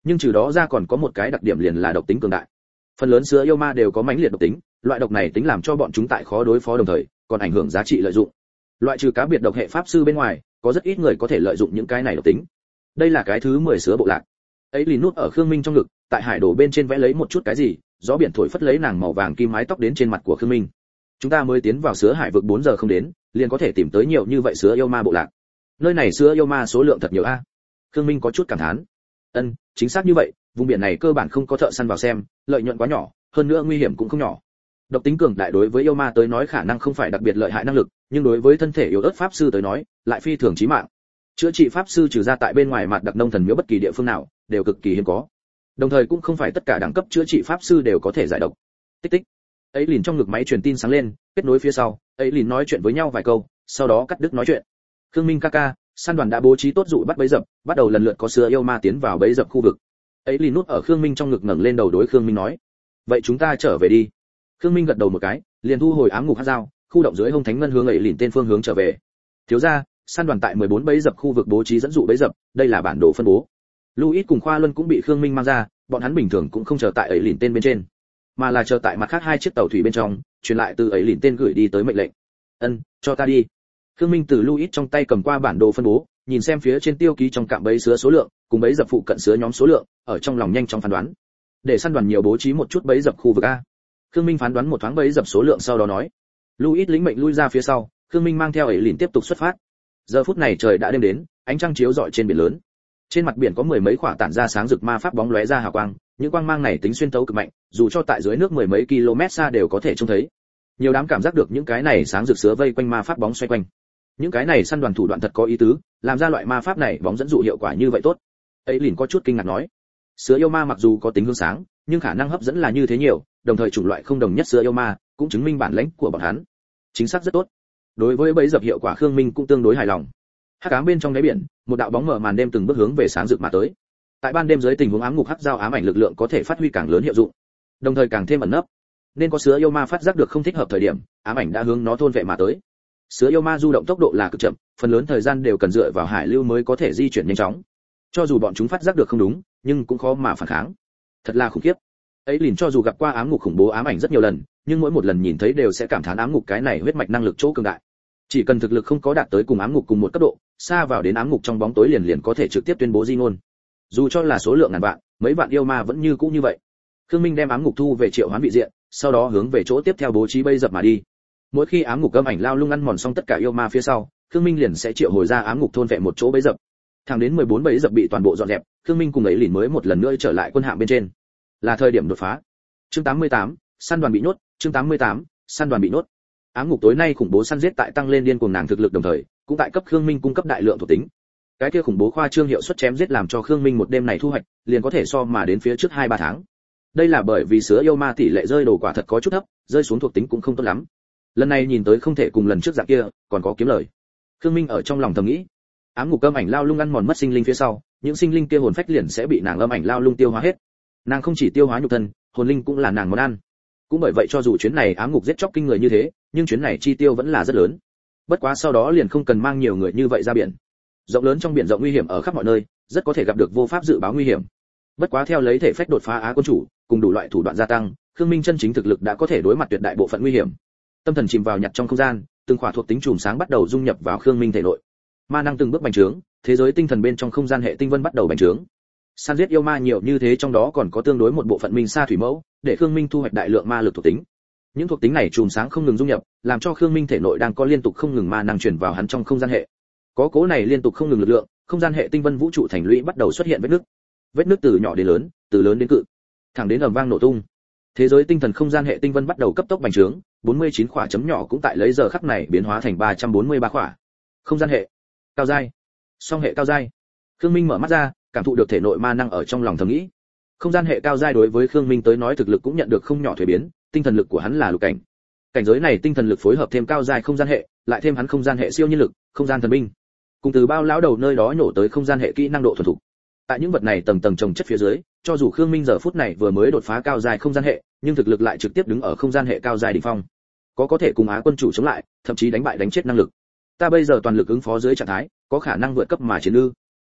nhưng trừ đó ra còn có một cái đặc điểm liền là độc tính cường đại. Phần lớn sứa yêu ma đều có mãnh liệt độc tính, loại độc này tính làm cho bọn chúng tại khó đối phó đồng thời, còn ảnh hưởng giá trị lợi dụng. Loại trừ cá biệt độc hệ pháp sư bên ngoài, có rất ít người có thể lợi dụng những cái này độc tính. Đây là cái thứ mười sứa bộ lạc. Ấy lìn nút ở Khương Minh trong ngực, tại hải đồ bên trên vẽ lấy một chút cái gì, gió biển thổi phất lấy nàng màu vàng kim mái tóc đến trên mặt của Khương Minh. Chúng ta mới tiến vào sứa hải vực bốn giờ không đến, liền có thể tìm tới nhiều như vậy sứa yêu ma bộ lạc. Nơi này sứa yêu ma số lượng thật nhiều a. Khương Minh có chút cảm thán. Ân, chính xác như vậy, vùng biển này cơ bản không có thợ săn vào xem, lợi nhuận quá nhỏ, hơn nữa nguy hiểm cũng không nhỏ. Độc tính cường đại đối với yêu ma tới nói khả năng không phải đặc biệt lợi hại năng lực, nhưng đối với thân thể yếu ớt pháp sư tới nói, lại phi thường chí mạng. Chữa trị pháp sư trừ ra tại bên ngoài mặt đặc nông thần miếu bất kỳ địa phương nào, đều cực kỳ hiếm có. Đồng thời cũng không phải tất cả đẳng cấp chữa trị pháp sư đều có thể giải độc. Tích tích. Ấy liền trong ngực máy truyền tin sáng lên, kết nối phía sau, ấy liền nói chuyện với nhau vài câu, sau đó cắt đứt nói chuyện. Khương Minh ca ca, săn đoàn đã bố trí tốt dụ bắt bẫy dập, bắt đầu lần lượt có sứa yêu ma tiến vào bẫy dập khu vực. Ấy liền nút ở Khương Minh trong ngực ngẩng lên đầu đối Khương Minh nói, vậy chúng ta trở về đi. Khương Minh gật đầu một cái, liền thu hồi ám ngục hắc dao, khu động dưới hông thánh ngân hướng ấy liền tên phương hướng trở về. Thiếu gia, săn đoàn tại mười bốn bẫy dập khu vực bố trí dẫn dụ bẫy dập, đây là bản đồ phân bố. Louis cùng Khoa Luân cũng bị Khương Minh mang ra, bọn hắn bình thường cũng không chờ tại ấy liền tên bên trên, mà là chờ tại mặt khác hai chiếc tàu thủy bên trong, truyền lại từ ấy liền tên gửi đi tới mệnh lệnh. Ân, cho ta đi. Khương Minh từ Louis trong tay cầm qua bản đồ phân bố, nhìn xem phía trên tiêu ký trong cạm bẫy sứa số lượng, cùng bẫy dập phụ cận sứa nhóm số lượng, ở trong lòng nhanh chóng phán đoán. Để săn đoàn nhiều bố trí một chút bẫy dập khu vực a. Khương Minh phán đoán một thoáng bẫy dập số lượng sau đó nói. Louis lĩnh mệnh lui ra phía sau, Khương Minh mang theo ấy liền tiếp tục xuất phát. Giờ phút này trời đã đêm đến, ánh trăng chiếu rọi trên biển lớn. Trên mặt biển có mười mấy khỏa tản ra sáng rực ma pháp bóng lóe ra hào quang, những quang mang này tính xuyên thấu cực mạnh, dù cho tại dưới nước mười mấy km xa đều có thể trông thấy. Nhiều đám cảm giác được những cái này sáng rực sứa vây quanh ma pháp bóng xoay quanh. Những cái này săn đoàn thủ đoạn thật có ý tứ, làm ra loại ma pháp này bóng dẫn dụ hiệu quả như vậy tốt. Ấy liền có chút kinh ngạc nói, sứa yêu ma mặc dù có tính hướng sáng, nhưng khả năng hấp dẫn là như thế nhiều, đồng thời chủng loại không đồng nhất sứa yêu ma, cũng chứng minh bản lĩnh của bọn hắn. Chính xác rất tốt. Đối với bẫy dập hiệu quả Khương Minh cũng tương đối hài lòng. Hắc ám bên trong đáy biển, một đạo bóng mở màn đêm từng bước hướng về sáng rực mà tới. Tại ban đêm dưới tình huống ám ngục hắc giao ám ảnh lực lượng có thể phát huy càng lớn hiệu dụng, đồng thời càng thêm ẩn nấp. Nên có sứa yêu ma phát giác được không thích hợp thời điểm, ám ảnh đã hướng nó thôn vệ mà tới. Sứa yêu ma du động tốc độ là cực chậm, phần lớn thời gian đều cần dựa vào hải lưu mới có thể di chuyển nhanh chóng. Cho dù bọn chúng phát giác được không đúng, nhưng cũng khó mà phản kháng. Thật là khủng khiếp. Ấy liền cho dù gặp qua ám ngục khủng bố ám ảnh rất nhiều lần, nhưng mỗi một lần nhìn thấy đều sẽ cảm thán ám ngục cái này huyết mạch năng lực chỗ cường đại. Chỉ cần thực lực không có đạt tới cùng ám ngục cùng một cấp độ, xa vào đến ám ngục trong bóng tối liền liền có thể trực tiếp tuyên bố di ngôn. Dù cho là số lượng ngàn vạn, mấy vạn yêu ma vẫn như cũ như vậy. Khương Minh đem ám ngục thu về triệu hoán vị diện, sau đó hướng về chỗ tiếp theo bố trí bẫy dập mà đi. Mỗi khi ám ngục âm ảnh lao lung ăn mòn xong tất cả yêu ma phía sau, Khương Minh liền sẽ triệu hồi ra ám ngục thôn vệ một chỗ bẫy dập. Thẳng đến mười bốn bẫy dập bị toàn bộ dọn dẹp, Khương Minh cùng ấy liền mới một lần nữa trở lại quân hạm bên trên. Là thời điểm đột phá. Chương tám mươi tám, săn đoàn bị nhốt, chương tám mươi tám, săn đoàn bị nhốt. Ám ngục tối nay khủng bố săn giết tại tăng lên điên cuồng nàng thực lực đồng thời, cũng tại cấp Khương Minh cung cấp đại lượng thuộc tính. Cái kia khủng bố khoa trương hiệu suất chém giết làm cho Khương Minh một đêm này thu hoạch, liền có thể so mà đến phía trước hai ba tháng. Đây là bởi vì sứa yêu ma tỷ lệ rơi đồ quả thật có chút thấp, rơi xuống thuộc tính cũng không tốt lắm. Lần này nhìn tới không thể cùng lần trước dạng kia, còn có kiếm lời. Khương Minh ở trong lòng thầm nghĩ. Ám ngục âm ảnh lao lung ăn mòn mất sinh linh phía sau, những sinh linh kia hồn phách liền sẽ bị nàng âm ảnh lao lung tiêu hóa hết. Nàng không chỉ tiêu hóa nhục thân, hồn linh cũng là nàng món ăn. Cũng bởi vậy cho dù chuyến này ám ngục giết chóc kinh người như thế, nhưng chuyến này chi tiêu vẫn là rất lớn. Bất quá sau đó liền không cần mang nhiều người như vậy ra biển. Rộng lớn trong biển rộng nguy hiểm ở khắp mọi nơi, rất có thể gặp được vô pháp dự báo nguy hiểm. Bất quá theo lấy thể phách đột phá Á quân chủ, cùng đủ loại thủ đoạn gia tăng, Khương Minh chân chính thực lực đã có thể đối mặt tuyệt đại bộ phận nguy hiểm. Tâm thần chìm vào nhặt trong không gian, từng khỏa thuộc tính chùm sáng bắt đầu dung nhập vào Khương Minh thể nội. Ma năng từng bước bành trướng, thế giới tinh thần bên trong không gian hệ tinh vân bắt đầu bành trướng. Săn giết yêu ma nhiều như thế trong đó còn có tương đối một bộ phận minh sa thủy mẫu, để Khương Minh thu hoạch đại lượng ma lực thuộc tính. Những thuộc tính này chùm sáng không ngừng dung nhập, làm cho Khương Minh thể nội đang có liên tục không ngừng ma năng truyền vào hắn trong không gian hệ. Có cố này liên tục không ngừng lực lượng, không gian hệ tinh vân vũ trụ thành lũy bắt đầu xuất hiện vết nứt. Vết nứt từ nhỏ đến lớn, từ lớn đến cự, thẳng đến ầm vang nổ tung. Thế giới tinh thần không gian hệ tinh vân bắt đầu cấp tốc bành trướng, bốn mươi chín khỏa chấm nhỏ cũng tại lấy giờ khắc này biến hóa thành ba trăm bốn mươi ba khỏa. Không gian hệ cao giai, song hệ cao giai. Khương Minh mở mắt ra, cảm thụ được thể nội ma năng ở trong lòng thầm nghĩ. Không gian hệ cao giai đối với Khương Minh tới nói thực lực cũng nhận được không nhỏ thay biến, tinh thần lực của hắn là lục cảnh. Cảnh giới này tinh thần lực phối hợp thêm cao giai không gian hệ, lại thêm hắn không gian hệ siêu nhiên lực, không gian thần binh. Cùng từ bao lão đầu nơi đó nhổ tới không gian hệ kỹ năng độ thuần thục. Tại những vật này tầng tầng chồng chất phía dưới, cho dù Khương Minh giờ phút này vừa mới đột phá cao giai không gian hệ, nhưng thực lực lại trực tiếp đứng ở không gian hệ cao giai đỉnh phong. Có có thể cùng Á quân chủ chống lại, thậm chí đánh bại đánh chết năng lực. Ta bây giờ toàn lực ứng phó dưới trạng thái, có khả năng vượt cấp mà chiến ư?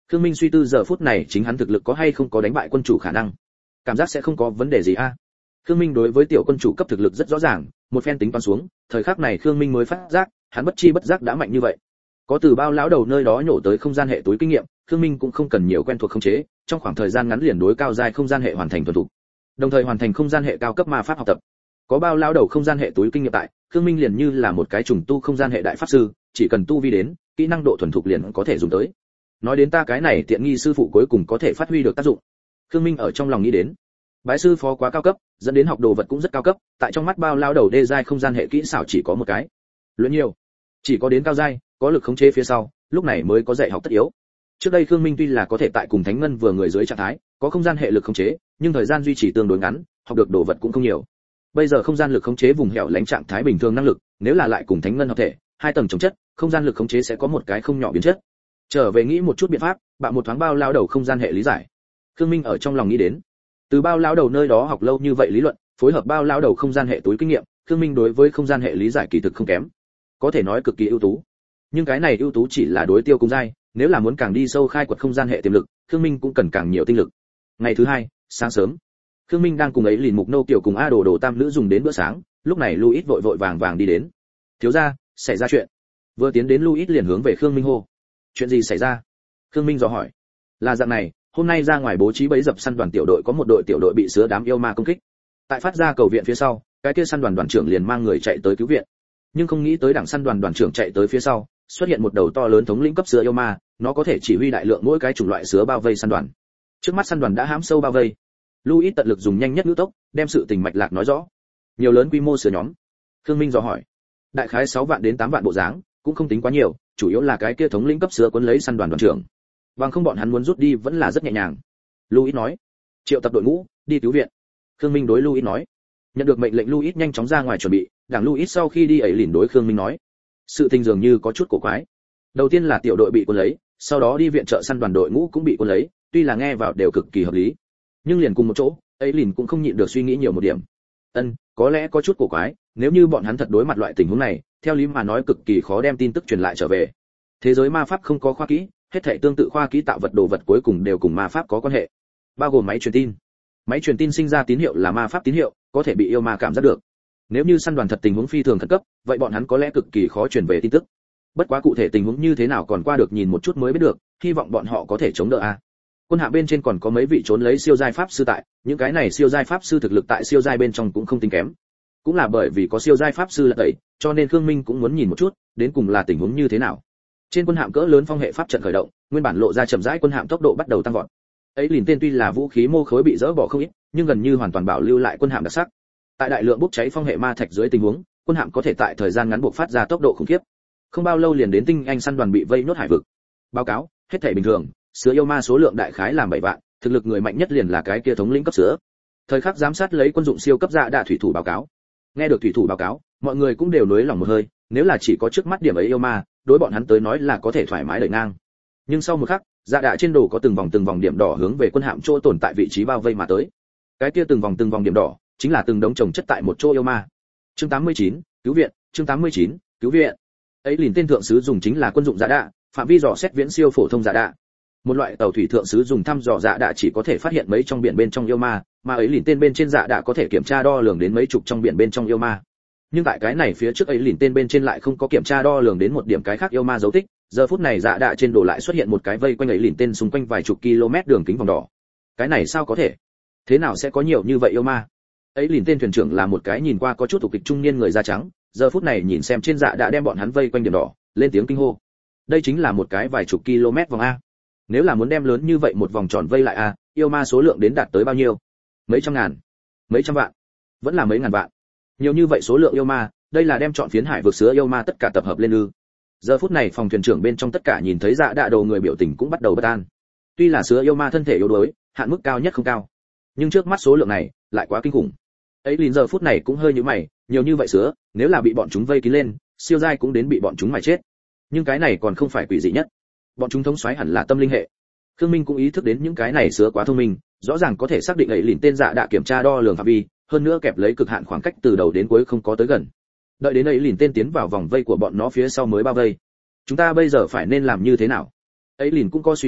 Khương Minh suy tư giờ phút này chính hắn thực lực có hay không có đánh bại quân chủ khả năng, cảm giác sẽ không có vấn đề gì a. Khương Minh đối với tiểu quân chủ cấp thực lực rất rõ ràng, một phen tính toán xuống, thời khắc này Khương Minh mới phát giác, hắn bất chi bất giác đã mạnh như vậy. Có từ bao lão đầu nơi đó nhổ tới không gian hệ túi kinh nghiệm, Khương Minh cũng không cần nhiều quen thuộc khống chế, trong khoảng thời gian ngắn liền đối cao giai không gian hệ hoàn thành thuần thục. Đồng thời hoàn thành không gian hệ cao cấp ma pháp học tập. Có bao lão đầu không gian hệ túi kinh nghiệm tại, Khương Minh liền như là một cái trùng tu không gian hệ đại pháp sư, chỉ cần tu vi đến, kỹ năng độ thuần thục liền có thể dùng tới. Nói đến ta cái này tiện nghi sư phụ cuối cùng có thể phát huy được tác dụng. Khương Minh ở trong lòng nghĩ đến. Bái sư phó quá cao cấp, dẫn đến học đồ vật cũng rất cao cấp, tại trong mắt bao lão đầu đê giai không gian hệ kỹ xảo chỉ có một cái. Luyện nhiều, chỉ có đến cao giai, có lực khống chế phía sau, lúc này mới có dạy học tất yếu. Trước đây Khương Minh tuy là có thể tại cùng Thánh Ngân vừa người dưới trạng thái, có không gian hệ lực khống chế, nhưng thời gian duy trì tương đối ngắn, học được đồ vật cũng không nhiều. Bây giờ không gian lực khống chế vùng hẻo lánh trạng thái bình thường năng lực, nếu là lại cùng Thánh Ngân hợp thể, hai tầng chống chất, không gian lực khống chế sẽ có một cái không nhỏ biến chất. Trở về nghĩ một chút biện pháp, bạn một thoáng bao lão đầu không gian hệ lý giải. Khương Minh ở trong lòng nghĩ đến, từ bao lão đầu nơi đó học lâu như vậy lý luận, phối hợp bao lão đầu không gian hệ túi kinh nghiệm, Khương Minh đối với không gian hệ lý giải kỳ thực không kém, có thể nói cực kỳ ưu tú. Nhưng cái này ưu tú chỉ là đối tiêu cung giai, nếu là muốn càng đi sâu khai quật không gian hệ tiềm lực, Khương Minh cũng cần càng nhiều tinh lực. Ngày thứ hai, sáng sớm, Khương Minh đang cùng ấy lìn mục nâu tiểu cùng A đồ đồ tam nữ dùng đến bữa sáng, lúc này Louis vội vội vàng vàng đi đến. Thiếu gia, xảy ra chuyện. Vừa tiến đến Louis liền hướng về Khương Minh hô. Chuyện gì xảy ra? Khương Minh dò hỏi. Là dạng này, hôm nay ra ngoài bố trí bẫy dập săn đoàn tiểu đội có một đội tiểu đội bị sứa đám yêu ma công kích. Tại phát ra cầu viện phía sau, cái kia săn đoàn đoàn trưởng liền mang người chạy tới cứu viện. Nhưng không nghĩ tới đảng săn đoàn đoàn trưởng chạy tới phía sau, xuất hiện một đầu to lớn thống lĩnh cấp sứa yêu ma, nó có thể chỉ huy đại lượng mỗi cái chủng loại sứa bao vây săn đoàn. Trước mắt săn đoàn đã hãm sâu bao vây. Louis tận lực dùng nhanh nhất ngữ tốc, đem sự tình mạch lạc nói rõ. Nhiều lớn quy mô sứa nhóm. Khương Minh dò hỏi. Đại khái sáu vạn đến tám vạn bộ dáng, cũng không tính quá nhiều, chủ yếu là cái kia thống lĩnh cấp sứa cuốn lấy săn đoàn đoàn trưởng. Bằng không bọn hắn muốn rút đi vẫn là rất nhẹ nhàng. Louis nói. Triệu tập đội ngũ, đi cứu viện. Khương Minh đối Louis nói. Nhận được mệnh lệnh Louis nhanh chóng ra ngoài chuẩn bị, đảng Louis sau khi đi ấy liền đối Khương Minh nói. Sự tình dường như có chút cổ quái. Đầu tiên là tiểu đội bị cuốn lấy, sau đó đi viện trợ săn đoàn đội ngũ cũng bị cuốn lấy, tuy là nghe vào đều cực kỳ hợp lý. Nhưng liền cùng một chỗ, ấy liền cũng không nhịn được suy nghĩ nhiều một điểm. Ân, có lẽ có chút cổ quái, nếu như bọn hắn thật đối mặt loại tình huống này, theo lý mà nói cực kỳ khó đem tin tức truyền lại trở về. Thế giới ma pháp không có khoa kỹ, hết thảy tương tự khoa kỹ tạo vật đồ vật cuối cùng đều cùng ma pháp có quan hệ, bao gồm máy truyền tin. Máy truyền tin sinh ra tín hiệu là ma pháp tín hiệu, có thể bị yêu ma cảm giác được. Nếu như săn đoàn thật tình huống phi thường khẩn cấp, vậy bọn hắn có lẽ cực kỳ khó truyền về tin tức. Bất quá cụ thể tình huống như thế nào còn qua được nhìn một chút mới biết được, hy vọng bọn họ có thể chống đỡ a. Quân hạ bên trên còn có mấy vị trốn lấy siêu giai pháp sư tại, những cái này siêu giai pháp sư thực lực tại siêu giai bên trong cũng không tính kém. Cũng là bởi vì có siêu giai pháp sư là vậy, cho nên Khương Minh cũng muốn nhìn một chút, đến cùng là tình huống như thế nào. Trên quân hạm cỡ lớn phong hệ pháp trận khởi động, nguyên bản lộ ra chậm rãi quân hạm tốc độ bắt đầu tăng vọt. Ấy liền tên tuy là vũ khí mô khối bị dỡ bỏ không ít, nhưng gần như hoàn toàn bảo lưu lại quân hạm đặc sắc. Tại đại lượng bốc cháy phong hệ ma thạch dưới tình huống, quân hạm có thể tại thời gian ngắn buộc phát ra tốc độ khủng khiếp. Không bao lâu liền đến tinh anh săn đoàn bị vây nốt hải vực. Báo cáo, hết thảy bình thường, sứa yêu ma số lượng đại khái làm bảy vạn, thực lực người mạnh nhất liền là cái kia thống lĩnh cấp sứa. Thời khắc giám sát lấy quân dụng siêu cấp dạ đạ thủy thủ báo cáo. Nghe được thủy thủ báo cáo, mọi người cũng đều nuối lòng một hơi, nếu là chỉ có trước mắt điểm ấy yêu ma, đối bọn hắn tới nói là có thể thoải mái đợi ngang. Nhưng sau một khắc, dạ đạ trên đồ có từng vòng từng vòng điểm đỏ hướng về quân hạm chỗ tồn tại vị trí bao vây mà tới. Cái kia từng vòng từng vòng điểm đỏ, chính là từng đống chồng chất tại một chỗ yêu ma. Chương tám mươi chín, cứu viện, chương tám mươi chín, cứu viện. Ấy liền tên thượng sứ dùng chính là quân dụng dạ đạ, phạm vi dò xét viễn siêu phổ thông dạ đạ. Một loại tàu thủy thượng sứ dùng thăm dò dạ đạ chỉ có thể phát hiện mấy trong biển bên trong yêu ma, mà ấy liền tên bên trên dạ đạ có thể kiểm tra đo lường đến mấy chục trong biển bên trong yêu ma. Nhưng tại cái này phía trước ấy liền tên bên trên lại không có kiểm tra đo lường đến một điểm cái khác yêu ma dấu tích. Giờ phút này dạ đạ trên đồ lại xuất hiện một cái vây quanh ấy liền tên xung quanh vài chục km đường kính vòng đỏ. Cái này sao có thể? Thế nào sẽ có nhiều như vậy yêu ma? Ấy liền tên thuyền trưởng là một cái nhìn qua có chút thủ kịch trung niên người da trắng, giờ phút này nhìn xem trên dạ đã đem bọn hắn vây quanh điểm đỏ, lên tiếng kinh hô. Đây chính là một cái vài chục km vòng a. Nếu là muốn đem lớn như vậy một vòng tròn vây lại a, yêu ma số lượng đến đạt tới bao nhiêu? Mấy trăm ngàn, mấy trăm vạn, vẫn là mấy ngàn vạn. Nhiều như vậy số lượng yêu ma, đây là đem chọn phiến hải vực sứa yêu ma tất cả tập hợp lên ư? Giờ phút này phòng thuyền trưởng bên trong tất cả nhìn thấy dạ đạ đầu người biểu tình cũng bắt đầu bất an. Tuy là sứa yêu ma thân thể yếu đuối, hạn mức cao nhất không cao, nhưng trước mắt số lượng này lại quá kinh khủng. Ấy liền giờ phút này cũng hơi như mày, nhiều như vậy sứa, nếu là bị bọn chúng vây kín lên, siêu giai cũng đến bị bọn chúng mài chết. Nhưng cái này còn không phải quỷ dị nhất, bọn chúng thống soái hẳn là tâm linh hệ. Khương Minh cũng ý thức đến những cái này sứa quá thông minh, rõ ràng có thể xác định ấy liền tên dạ đã kiểm tra đo lường phạm vi, hơn nữa kẹp lấy cực hạn khoảng cách từ đầu đến cuối không có tới gần. Đợi đến ấy liền tên tiến vào vòng vây của bọn nó phía sau mới bao vây. Chúng ta bây giờ phải nên làm như thế nào? Ấy liền cũng có suy đoán,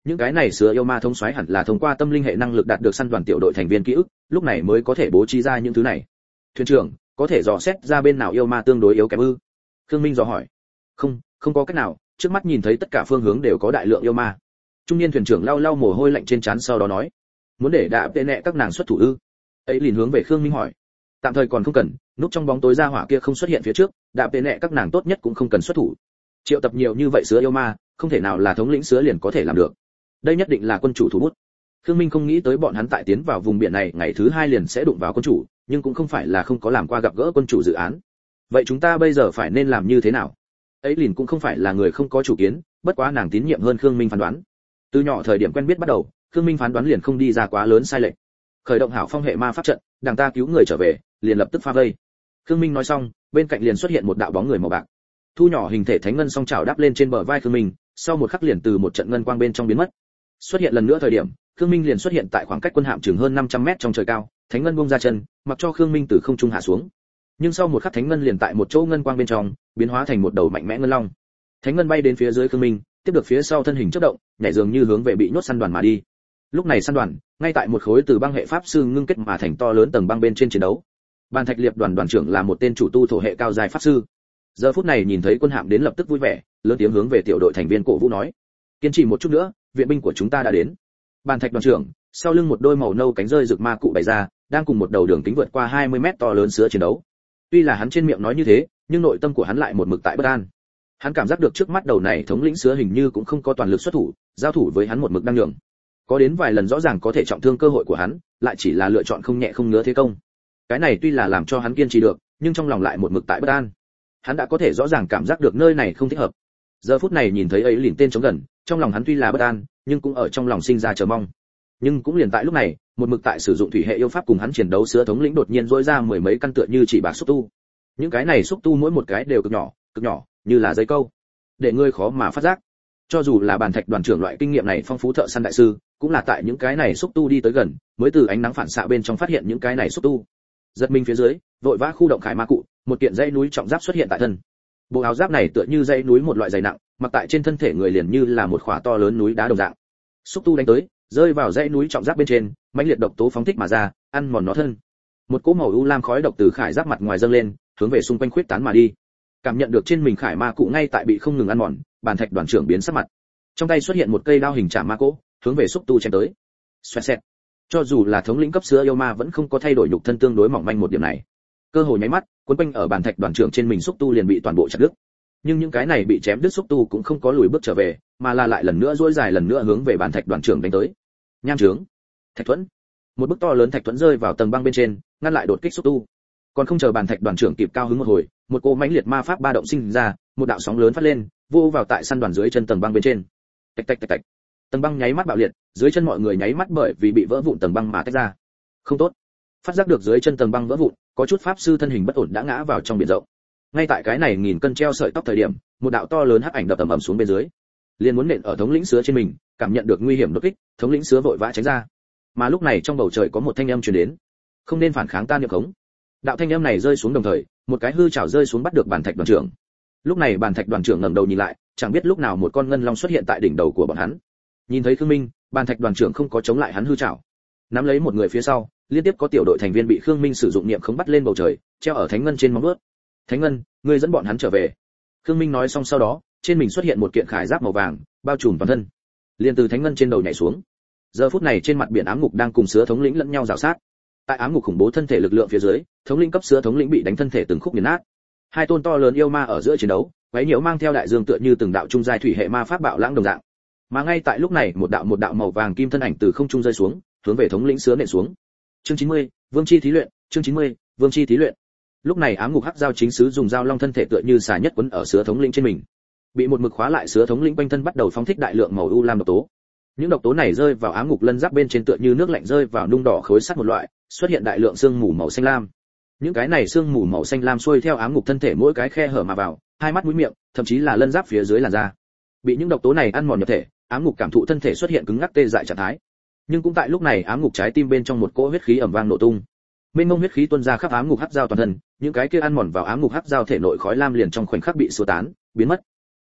những cái này sứa yêu ma thống soái hẳn là thông qua tâm linh hệ năng lực đạt được săn đoàn tiểu đội thành viên ký ức, lúc này mới có thể bố trí ra những thứ này. Thuyền trưởng, có thể dò xét ra bên nào yêu ma tương đối yếu kém ư? Khương Minh dò hỏi. Không, không có cách nào, trước mắt nhìn thấy tất cả phương hướng đều có đại lượng yêu ma. Trung niên thuyền trưởng lau lau mồ hôi lạnh trên trán sau đó nói, muốn để đạ tệ nẹ các nàng xuất thủ ư? Ấy liền hướng về Khương Minh hỏi. Tạm thời còn không cần, núp trong bóng tối ra hỏa kia không xuất hiện phía trước, đạ tệ nẹ các nàng tốt nhất cũng không cần xuất thủ. Triệu tập nhiều như vậy sứa yêu ma, không thể nào là thống lĩnh sứa liền có thể làm được. Đây nhất định là quân chủ thủ bút. Khương Minh không nghĩ tới bọn hắn tại tiến vào vùng biển này ngày thứ hai liền sẽ đụng vào quân chủ, nhưng cũng không phải là không có làm qua gặp gỡ quân chủ dự án. Vậy chúng ta bây giờ phải nên làm như thế nào? Ấy liền cũng không phải là người không có chủ kiến, bất quá nàng tín nhiệm hơn Khương Minh phán đoán. Từ nhỏ thời điểm quen biết bắt đầu, Khương Minh phán đoán liền không đi ra quá lớn sai lệch. Khởi động hảo phong hệ ma pháp trận, đằng ta cứu người trở về, liền lập tức pha vây. Khương Minh nói xong, bên cạnh liền xuất hiện một đạo bóng người màu bạc. Thu nhỏ hình thể thánh ngân song chảo đáp lên trên bờ vai Khương Minh, sau một khắc liền từ một trận ngân quang bên trong biến mất. Xuất hiện lần nữa thời điểm, Khương Minh liền xuất hiện tại khoảng cách quân hạm chừng hơn năm trăm mét trong trời cao, thánh ngân buông ra chân, mặc cho Khương Minh từ không trung hạ xuống. Nhưng sau một khắc thánh ngân liền tại một chỗ ngân quang bên trong, biến hóa thành một đầu mạnh mẽ ngân long. Thánh ngân bay đến phía dưới Khương Minh, tiếp được phía sau thân hình chớp động, nhảy dường như hướng về bị nhốt săn đoàn mà đi. Lúc này săn đoàn, ngay tại một khối từ băng hệ pháp sư ngưng kết mà thành to lớn tầng băng bên trên chiến đấu. Bàn Thạch Liệp đoàn đoàn trưởng là một tên chủ tu thổ hệ cao giai pháp sư. Giờ phút này nhìn thấy quân hạm đến lập tức vui vẻ, lớn tiếng hướng về tiểu đội thành viên cổ vũ nói: "Kiên trì một chút nữa, viện binh của chúng ta đã đến." Bàn Thạch đoàn trưởng, sau lưng một đôi màu nâu cánh rơi rực ma cụ bày ra, đang cùng một đầu đường kính vượt qua hai mươi mét to lớn sứa chiến đấu. Tuy là hắn trên miệng nói như thế, nhưng nội tâm của hắn lại một mực tại bất an. Hắn cảm giác được trước mắt đầu này thống lĩnh sứa hình như cũng không có toàn lực xuất thủ, giao thủ với hắn một mực đang nhường. Có đến vài lần rõ ràng có thể trọng thương cơ hội của hắn, lại chỉ là lựa chọn không nhẹ không ngứa thế công. Cái này tuy là làm cho hắn kiên trì được, nhưng trong lòng lại một mực tại bất an. Hắn đã có thể rõ ràng cảm giác được nơi này không thích hợp. Giờ phút này nhìn thấy ấy liền tên chống gần, trong lòng hắn tuy là bất an, nhưng cũng ở trong lòng sinh ra chờ mong. Nhưng cũng liền tại lúc này, một mực tại sử dụng thủy hệ yêu pháp cùng hắn chiến đấu sứa thống lĩnh đột nhiên rỗi ra mười mấy căn tựa như chỉ bạc xúc tu. Những cái này xúc tu mỗi một cái đều cực nhỏ, cực nhỏ, như là dây câu, để ngươi khó mà phát giác. Cho dù là Bàn Thạch đoàn trưởng loại kinh nghiệm này phong phú thợ săn đại sư, cũng là tại những cái này xúc tu đi tới gần, mới từ ánh nắng phản xạ bên trong phát hiện những cái này xúc tu. Giật mình phía dưới, vội vã khu động khải ma cụ, một kiện dây núi trọng giáp xuất hiện tại thân. Bộ áo giáp này tựa như dây núi một loại dày nặng, mặc tại trên thân thể người liền như là một khỏa to lớn núi đá đồng dạng. Xúc tu đánh tới, rơi vào dãy núi trọng giáp bên trên, mãnh liệt độc tố phóng thích mà ra, ăn mòn nó thân. Một cỗ màu u lam khói độc từ khải giáp mặt ngoài dâng lên, hướng về xung quanh khuyết tán mà đi. Cảm nhận được trên mình khải ma cụ ngay tại bị không ngừng ăn mòn, Bàn Thạch đoàn trưởng biến sắc mặt. Trong tay xuất hiện một cây đao hình chạm ma cỗ, hướng về xúc tu chém tới. Xoẹt xẹt. Cho dù là thống lĩnh cấp sứa yêu ma vẫn không có thay đổi nhục thân tương đối mỏng manh một điểm này. Cơ hội nháy mắt, cuốn quanh ở Bàn Thạch đoàn trưởng trên mình xúc tu liền bị toàn bộ chặt đứt. Nhưng những cái này bị chém đứt xúc tu cũng không có lùi bước trở về, mà là lại lần nữa duỗi dài lần nữa hướng về Bàn Thạch đoàn trưởng đánh tới. Nham trướng, thạch thuẫn. Một bức to lớn thạch thuẫn rơi vào tầng băng bên trên, ngăn lại đột kích xúc tu. Còn không chờ Bàn Thạch đoàn trưởng kịp cao hứng một hồi, một cỗ mãnh liệt ma pháp ba động sinh ra, một đạo sóng lớn phát lên, vô vào tại săn đoàn dưới chân tầng băng bên trên. Tạch tạch tạch tạch. Tầng băng nháy mắt bạo liệt, dưới chân mọi người nháy mắt bởi vì bị vỡ vụn tầng băng mà tách ra. Không tốt. Phát giác được dưới chân tầng băng vỡ vụn, có chút pháp sư thân hình bất ổn đã ngã vào trong biển rộng. Ngay tại cái này nghìn cân treo sợi tóc thời điểm, một đạo to lớn hắc ảnh đập ầm ầm xuống bên dưới, liền muốn nện ở thống lĩnh sứa trên mình, cảm nhận được nguy hiểm đột kích, thống lĩnh sứa vội vã tránh ra. Mà lúc này trong bầu trời có một thanh âm truyền đến, không nên phản kháng ta niệm khống. Đạo thanh âm này rơi xuống đồng thời, một cái hư chảo rơi xuống bắt được Bàn Thạch đoàn trưởng. Lúc này Bàn Thạch đoàn trưởng ngẩng đầu nhìn lại, chẳng biết lúc nào một con ngân long xuất hiện tại đỉnh đầu của bọn hắn. Nhìn thấy Khương Minh, Bàn Thạch đoàn trưởng không có chống lại hắn hư chảo, nắm lấy một người phía sau, liên tiếp có tiểu đội thành viên bị Khương Minh sử dụng niệm khống bắt lên bầu trời, treo ở thánh ngân trên móng vuốt. Thánh ngân, ngươi dẫn bọn hắn trở về. Khương Minh nói xong sau đó, trên mình xuất hiện một kiện khải giáp màu vàng, bao trùm toàn thân, liền từ thánh ngân trên đầu nhảy xuống. Giờ phút này trên mặt biển ám ngục đang cùng sứa thống lĩnh lẫn nhau rào sát. Tại ám ngục khủng bố thân thể lực lượng phía dưới, thống lĩnh cấp sứa thống lĩnh bị đánh thân thể từng khúc nghiền nát. Hai tôn to lớn yêu ma ở giữa chiến đấu, quấy nhiễu mang theo đại dương tựa như từng đạo trung giai thủy hệ ma pháp bạo lãng đồng dạng. Mà ngay tại lúc này, một đạo một đạo màu vàng kim thân ảnh từ không trung rơi xuống, hướng về thống lĩnh sứa nện xuống. Chương chín mươi, Vương chi thí luyện, chương chín mươi, Vương chi thí luyện. Lúc này ám ngục hắc giao chính sứ dùng dao long thân thể tựa như xà nhất quấn ở sứa thống lĩnh trên mình. Bị một mực khóa lại sứa thống lĩnh quanh thân bắt đầu phóng thích đại lượng màu u lam độc tố. Những độc tố này rơi vào ám ngục lân giáp bên trên tựa như nước lạnh rơi vào nung đỏ khối sắt một loại, xuất hiện đại lượng sương mù màu xanh lam. Những cái này sương mù màu xanh lam xuôi theo ám ngục thân thể mỗi cái khe hở mà vào, hai mắt mũi miệng, thậm chí là lân giáp phía dưới làn da. Bị những độc tố này ăn mòn nhập thể, ám ngục cảm thụ thân thể xuất hiện cứng ngắc tê dại trạng thái. Nhưng cũng tại lúc này, ám ngục trái tim bên trong một cỗ huyết khí ầm vang nổ tung. Mênh mông huyết khí tuôn ra khắp ám ngục hắc giao toàn thân, những cái kia ăn mòn vào ám ngục hắc giao thể nội khói lam liền trong khoảnh khắc bị xua tán, biến mất.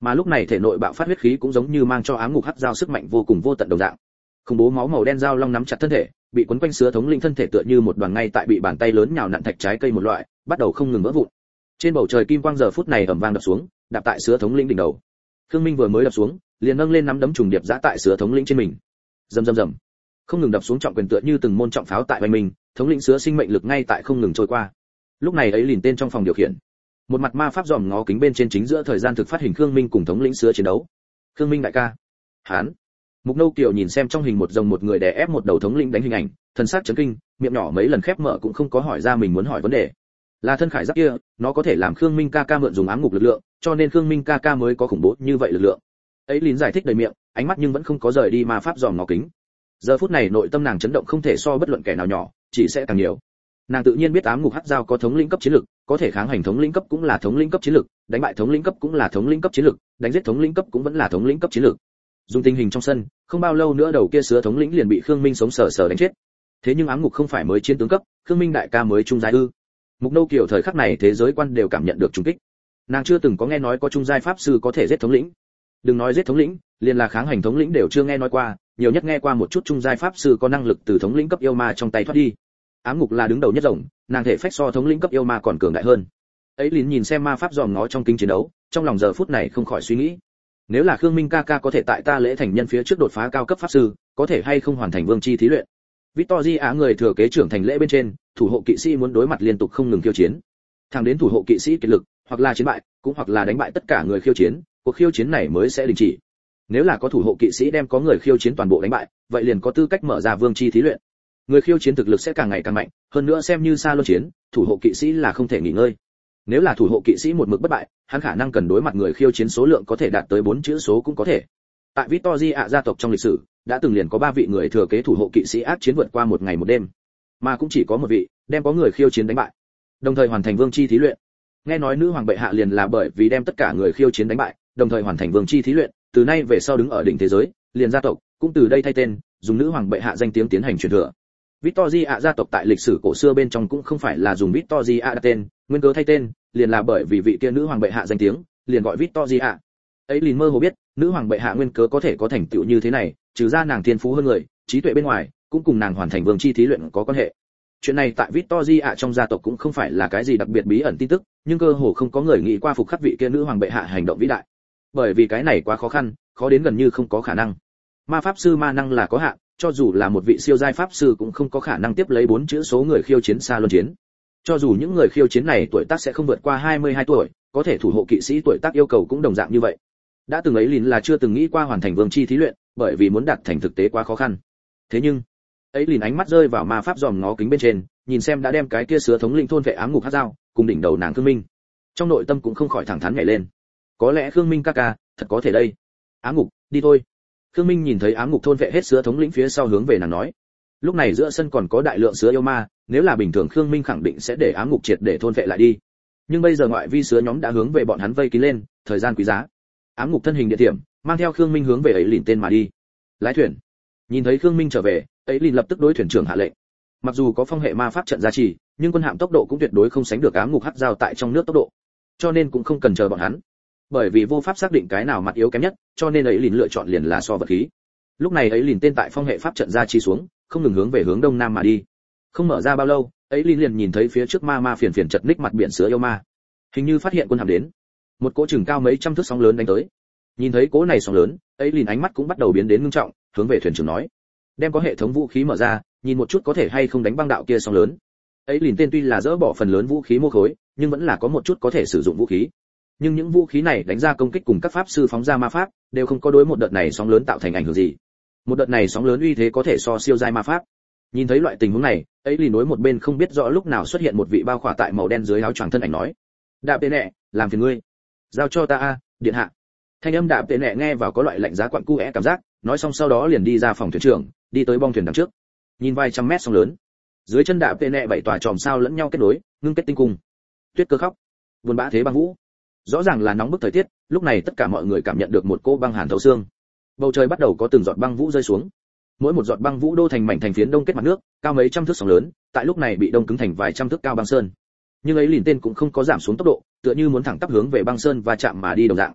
Mà lúc này thể nội bạo phát huyết khí cũng giống như mang cho ám ngục hắc dao sức mạnh vô cùng vô tận đồng dạng. Khủng bố máu màu đen dao long nắm chặt thân thể, bị quấn quanh sứa thống lĩnh thân thể tựa như một đoàn ngay tại bị bàn tay lớn nhào nặn thạch trái cây một loại, bắt đầu không ngừng vỡ vụn. Trên bầu trời kim quang giờ phút này ầm vang đập xuống, đạp tại sứa thống lĩnh đỉnh đầu. Khương Minh vừa mới đập xuống, liền nâng lên nắm đấm trùng điệp giã tại sứa thống lĩnh trên mình. Rầm rầm rầm. Không ngừng đập xuống trọng quyền tựa như từng môn trọng pháo tại vành mình, thống lĩnh sứa sinh mệnh lực ngay tại không ngừng trôi qua. Lúc này ấy liền tên trong phòng điều khiển, một mặt ma pháp dòm ngó kính bên trên chính giữa thời gian thực phát hình Khương Minh cùng thống lĩnh sứa chiến đấu. Khương Minh đại ca. Hán. Mục Nâu Kiều nhìn xem trong hình một rồng một người đè ép một đầu thống lĩnh đánh hình ảnh, thần sắc chấn kinh, miệng nhỏ mấy lần khép mở cũng không có hỏi ra mình muốn hỏi vấn đề. Là thân khải giáp kia, nó có thể làm Khương Minh ca ca mượn dùng ám ngục lực lượng, cho nên Khương Minh ca ca mới có khủng bố như vậy lực lượng. Ấy lín giải thích đầy miệng, ánh mắt nhưng vẫn không có rời đi ma pháp dòm ngó kính. Giờ phút này nội tâm nàng chấn động không thể so bất luận kẻ nào nhỏ, chỉ sẽ càng nhiều. Nàng tự nhiên biết ám ngục hắc dao có thống lĩnh cấp chiến lực, có thể kháng hành thống lĩnh cấp cũng là thống lĩnh cấp chiến lực, đánh bại thống lĩnh cấp cũng là thống lĩnh cấp chiến lực, đánh giết thống lĩnh cấp cũng vẫn là thống lĩnh cấp chiến lực. Dùng tình hình trong sân, không bao lâu nữa đầu kia sứa thống lĩnh liền bị Khương Minh sống sờ sờ đánh chết. Thế nhưng ám ngục không phải mới chiến tướng cấp, Khương Minh đại ca mới trung giai ư? Mục Nâu Kiều thời khắc này thế giới quan đều cảm nhận được trùng kích. Nàng chưa từng có nghe nói có trung giai pháp sư có thể giết thống lĩnh. Đừng nói giết thống lĩnh, liền là kháng hành thống lĩnh đều chưa nghe nói qua, nhiều nhất nghe qua một chút trung giai pháp sư có năng lực từ thống lĩnh cấp yêu ma trong tay thoát đi. Ám ngục là đứng đầu nhất rồng, nàng thể phách so thống lĩnh cấp yêu ma còn cường đại hơn. Ấy lín nhìn xem ma pháp dòm ngó trong kinh chiến đấu, trong lòng giờ phút này không khỏi suy nghĩ, nếu là Khương Minh ca ca có thể tại ta lễ thành nhân phía trước đột phá cao cấp pháp sư, có thể hay không hoàn thành vương chi thí luyện. Victory Á người thừa kế trưởng thành lễ bên trên, thủ hộ kỵ sĩ muốn đối mặt liên tục không ngừng khiêu chiến. Thẳng đến thủ hộ kỵ sĩ kiệt lực, hoặc là chiến bại, cũng hoặc là đánh bại tất cả người khiêu chiến, cuộc khiêu chiến này mới sẽ đình chỉ. Nếu là có thủ hộ kỵ sĩ đem có người khiêu chiến toàn bộ đánh bại, vậy liền có tư cách mở ra vương chi thí luyện. Người khiêu chiến thực lực sẽ càng ngày càng mạnh, hơn nữa xem như xa luân chiến, thủ hộ kỵ sĩ là không thể nghỉ ngơi. Nếu là thủ hộ kỵ sĩ một mực bất bại, hắn khả năng cần đối mặt người khiêu chiến số lượng có thể đạt tới bốn chữ số cũng có thể. Tại Victory ạ gia tộc trong lịch sử, đã từng liền có ba vị người thừa kế thủ hộ kỵ sĩ ác chiến vượt qua một ngày một đêm, mà cũng chỉ có một vị đem có người khiêu chiến đánh bại, đồng thời hoàn thành vương chi thí luyện. Nghe nói nữ hoàng bệ hạ liền là bởi vì đem tất cả người khiêu chiến đánh bại, đồng thời hoàn thành vương chi thí luyện, từ nay về sau đứng ở đỉnh thế giới, liền gia tộc cũng từ đây thay tên, dùng nữ hoàng bệ hạ danh tiếng tiến hành truyền thừa. Victory ạ gia tộc tại lịch sử cổ xưa bên trong cũng không phải là dùng Victory ạ đặt tên, nguyên cớ thay tên, liền là bởi vì vị kia nữ hoàng bệ hạ danh tiếng, liền gọi Victory ạ. Ấy liền mơ hồ biết, nữ hoàng bệ hạ nguyên cớ có thể có thành tựu như thế này, trừ ra nàng thiên phú hơn người, trí tuệ bên ngoài, cũng cùng nàng hoàn thành vương chi thí luyện có quan hệ. Chuyện này tại Victory ạ trong gia tộc cũng không phải là cái gì đặc biệt bí ẩn tin tức, nhưng cơ hồ không có người nghĩ qua phục khắc vị kia nữ hoàng bệ hạ hành động vĩ đại. Bởi vì cái này quá khó khăn, khó đến gần như không có khả năng. Ma pháp sư ma năng là có hạn, cho dù là một vị siêu giai pháp sư cũng không có khả năng tiếp lấy bốn chữ số người khiêu chiến xa luân chiến. Cho dù những người khiêu chiến này tuổi tác sẽ không vượt qua hai mươi hai tuổi, có thể thủ hộ kỵ sĩ tuổi tác yêu cầu cũng đồng dạng như vậy. Đã từng ấy liền là chưa từng nghĩ qua hoàn thành vương chi thí luyện, bởi vì muốn đạt thành thực tế quá khó khăn. Thế nhưng, ấy liền ánh mắt rơi vào ma pháp dòm ngó kính bên trên, nhìn xem đã đem cái kia sứa thống lĩnh thôn vệ ám ngục hắc dao, cùng đỉnh đầu nàng Khương Minh. Trong nội tâm cũng không khỏi thẳng thắn nhảy lên. Có lẽ Khương Minh ca ca, thật có thể đây. Ám ngục, đi thôi. Khương Minh nhìn thấy ám ngục thôn vệ hết sứa thống lĩnh phía sau hướng về nàng nói. Lúc này giữa sân còn có đại lượng sứa yêu ma, nếu là bình thường Khương Minh khẳng định sẽ để ám ngục triệt để thôn vệ lại đi. Nhưng bây giờ ngoại vi sứa nhóm đã hướng về bọn hắn vây kín lên, thời gian quý giá. Ám ngục thân hình địa điểm, mang theo Khương Minh hướng về ấy lìn tên mà đi. Lái thuyền. Nhìn thấy Khương Minh trở về, ấy lìn lập tức đối thuyền trưởng hạ lệnh. Mặc dù có phong hệ ma pháp trận gia trì, nhưng quân hạm tốc độ cũng tuyệt đối không sánh được ám ngục hắc dao tại trong nước tốc độ. Cho nên cũng không cần chờ bọn hắn. Bởi vì vô pháp xác định cái nào mặt yếu kém nhất, cho nên ấy lìn lựa chọn liền là so vật khí. Lúc này ấy lìn tên tại phong hệ pháp trận gia trì xuống, không ngừng hướng về hướng đông nam mà đi. Không mở ra bao lâu, ấy lìn liền nhìn thấy phía trước ma ma phiền phiền chật ních mặt biển sứa yêu ma. Hình như phát hiện quân hạm đến. Một cỗ chừng cao mấy trăm thước sóng lớn đánh tới. Nhìn thấy cỗ này sóng lớn, ấy lìn ánh mắt cũng bắt đầu biến đến ngưng trọng, hướng về thuyền trưởng nói: đem có hệ thống vũ khí mở ra, nhìn một chút có thể hay không đánh băng đạo kia sóng lớn. Ấy lìn tên tuy là dỡ bỏ phần lớn vũ khí mô khối, nhưng vẫn là có một chút có thể sử dụng vũ khí. Nhưng những vũ khí này đánh ra công kích cùng các pháp sư phóng ra ma pháp, đều không có đối một đợt này sóng lớn tạo thành ảnh hưởng gì. Một đợt này sóng lớn uy thế có thể so siêu giai ma pháp. Nhìn thấy loại tình huống này, ấy lìn đối một bên không biết rõ lúc nào xuất hiện một vị bao khỏa tại màu đen dưới áo choàng thân ảnh nói: đạp tệ nẹ, làm phiền ngươi, giao cho ta a, điện hạ. Thanh âm đạp tệ nẹ nghe vào có loại lạnh giá quặn cu é cảm giác, nói xong sau đó liền đi ra phòng thuyền trưởng, đi tới bong thuyền đằng trước. Nhìn vài trăm mét sóng lớn, dưới chân đạp tệ nẹ bảy tòa chòm sao lẫn nhau kết nối, ngưng kết tinh cung. Tuyết cơ khóc, buồn bã thế băng vũ. Rõ ràng là nóng bức thời tiết, lúc này tất cả mọi người cảm nhận được một cô băng hàn thấu xương. Bầu trời bắt đầu có từng giọt băng vũ rơi xuống. Mỗi một giọt băng vũ đô thành mảnh thành phiến đông kết mặt nước, cao mấy trăm thước sóng lớn, tại lúc này bị đông cứng thành vài trăm thước cao băng sơn. Nhưng ấy liền tên cũng không có giảm xuống tốc độ, tựa như muốn thẳng tắp hướng về băng sơn và chạm mà đi đồng dạng.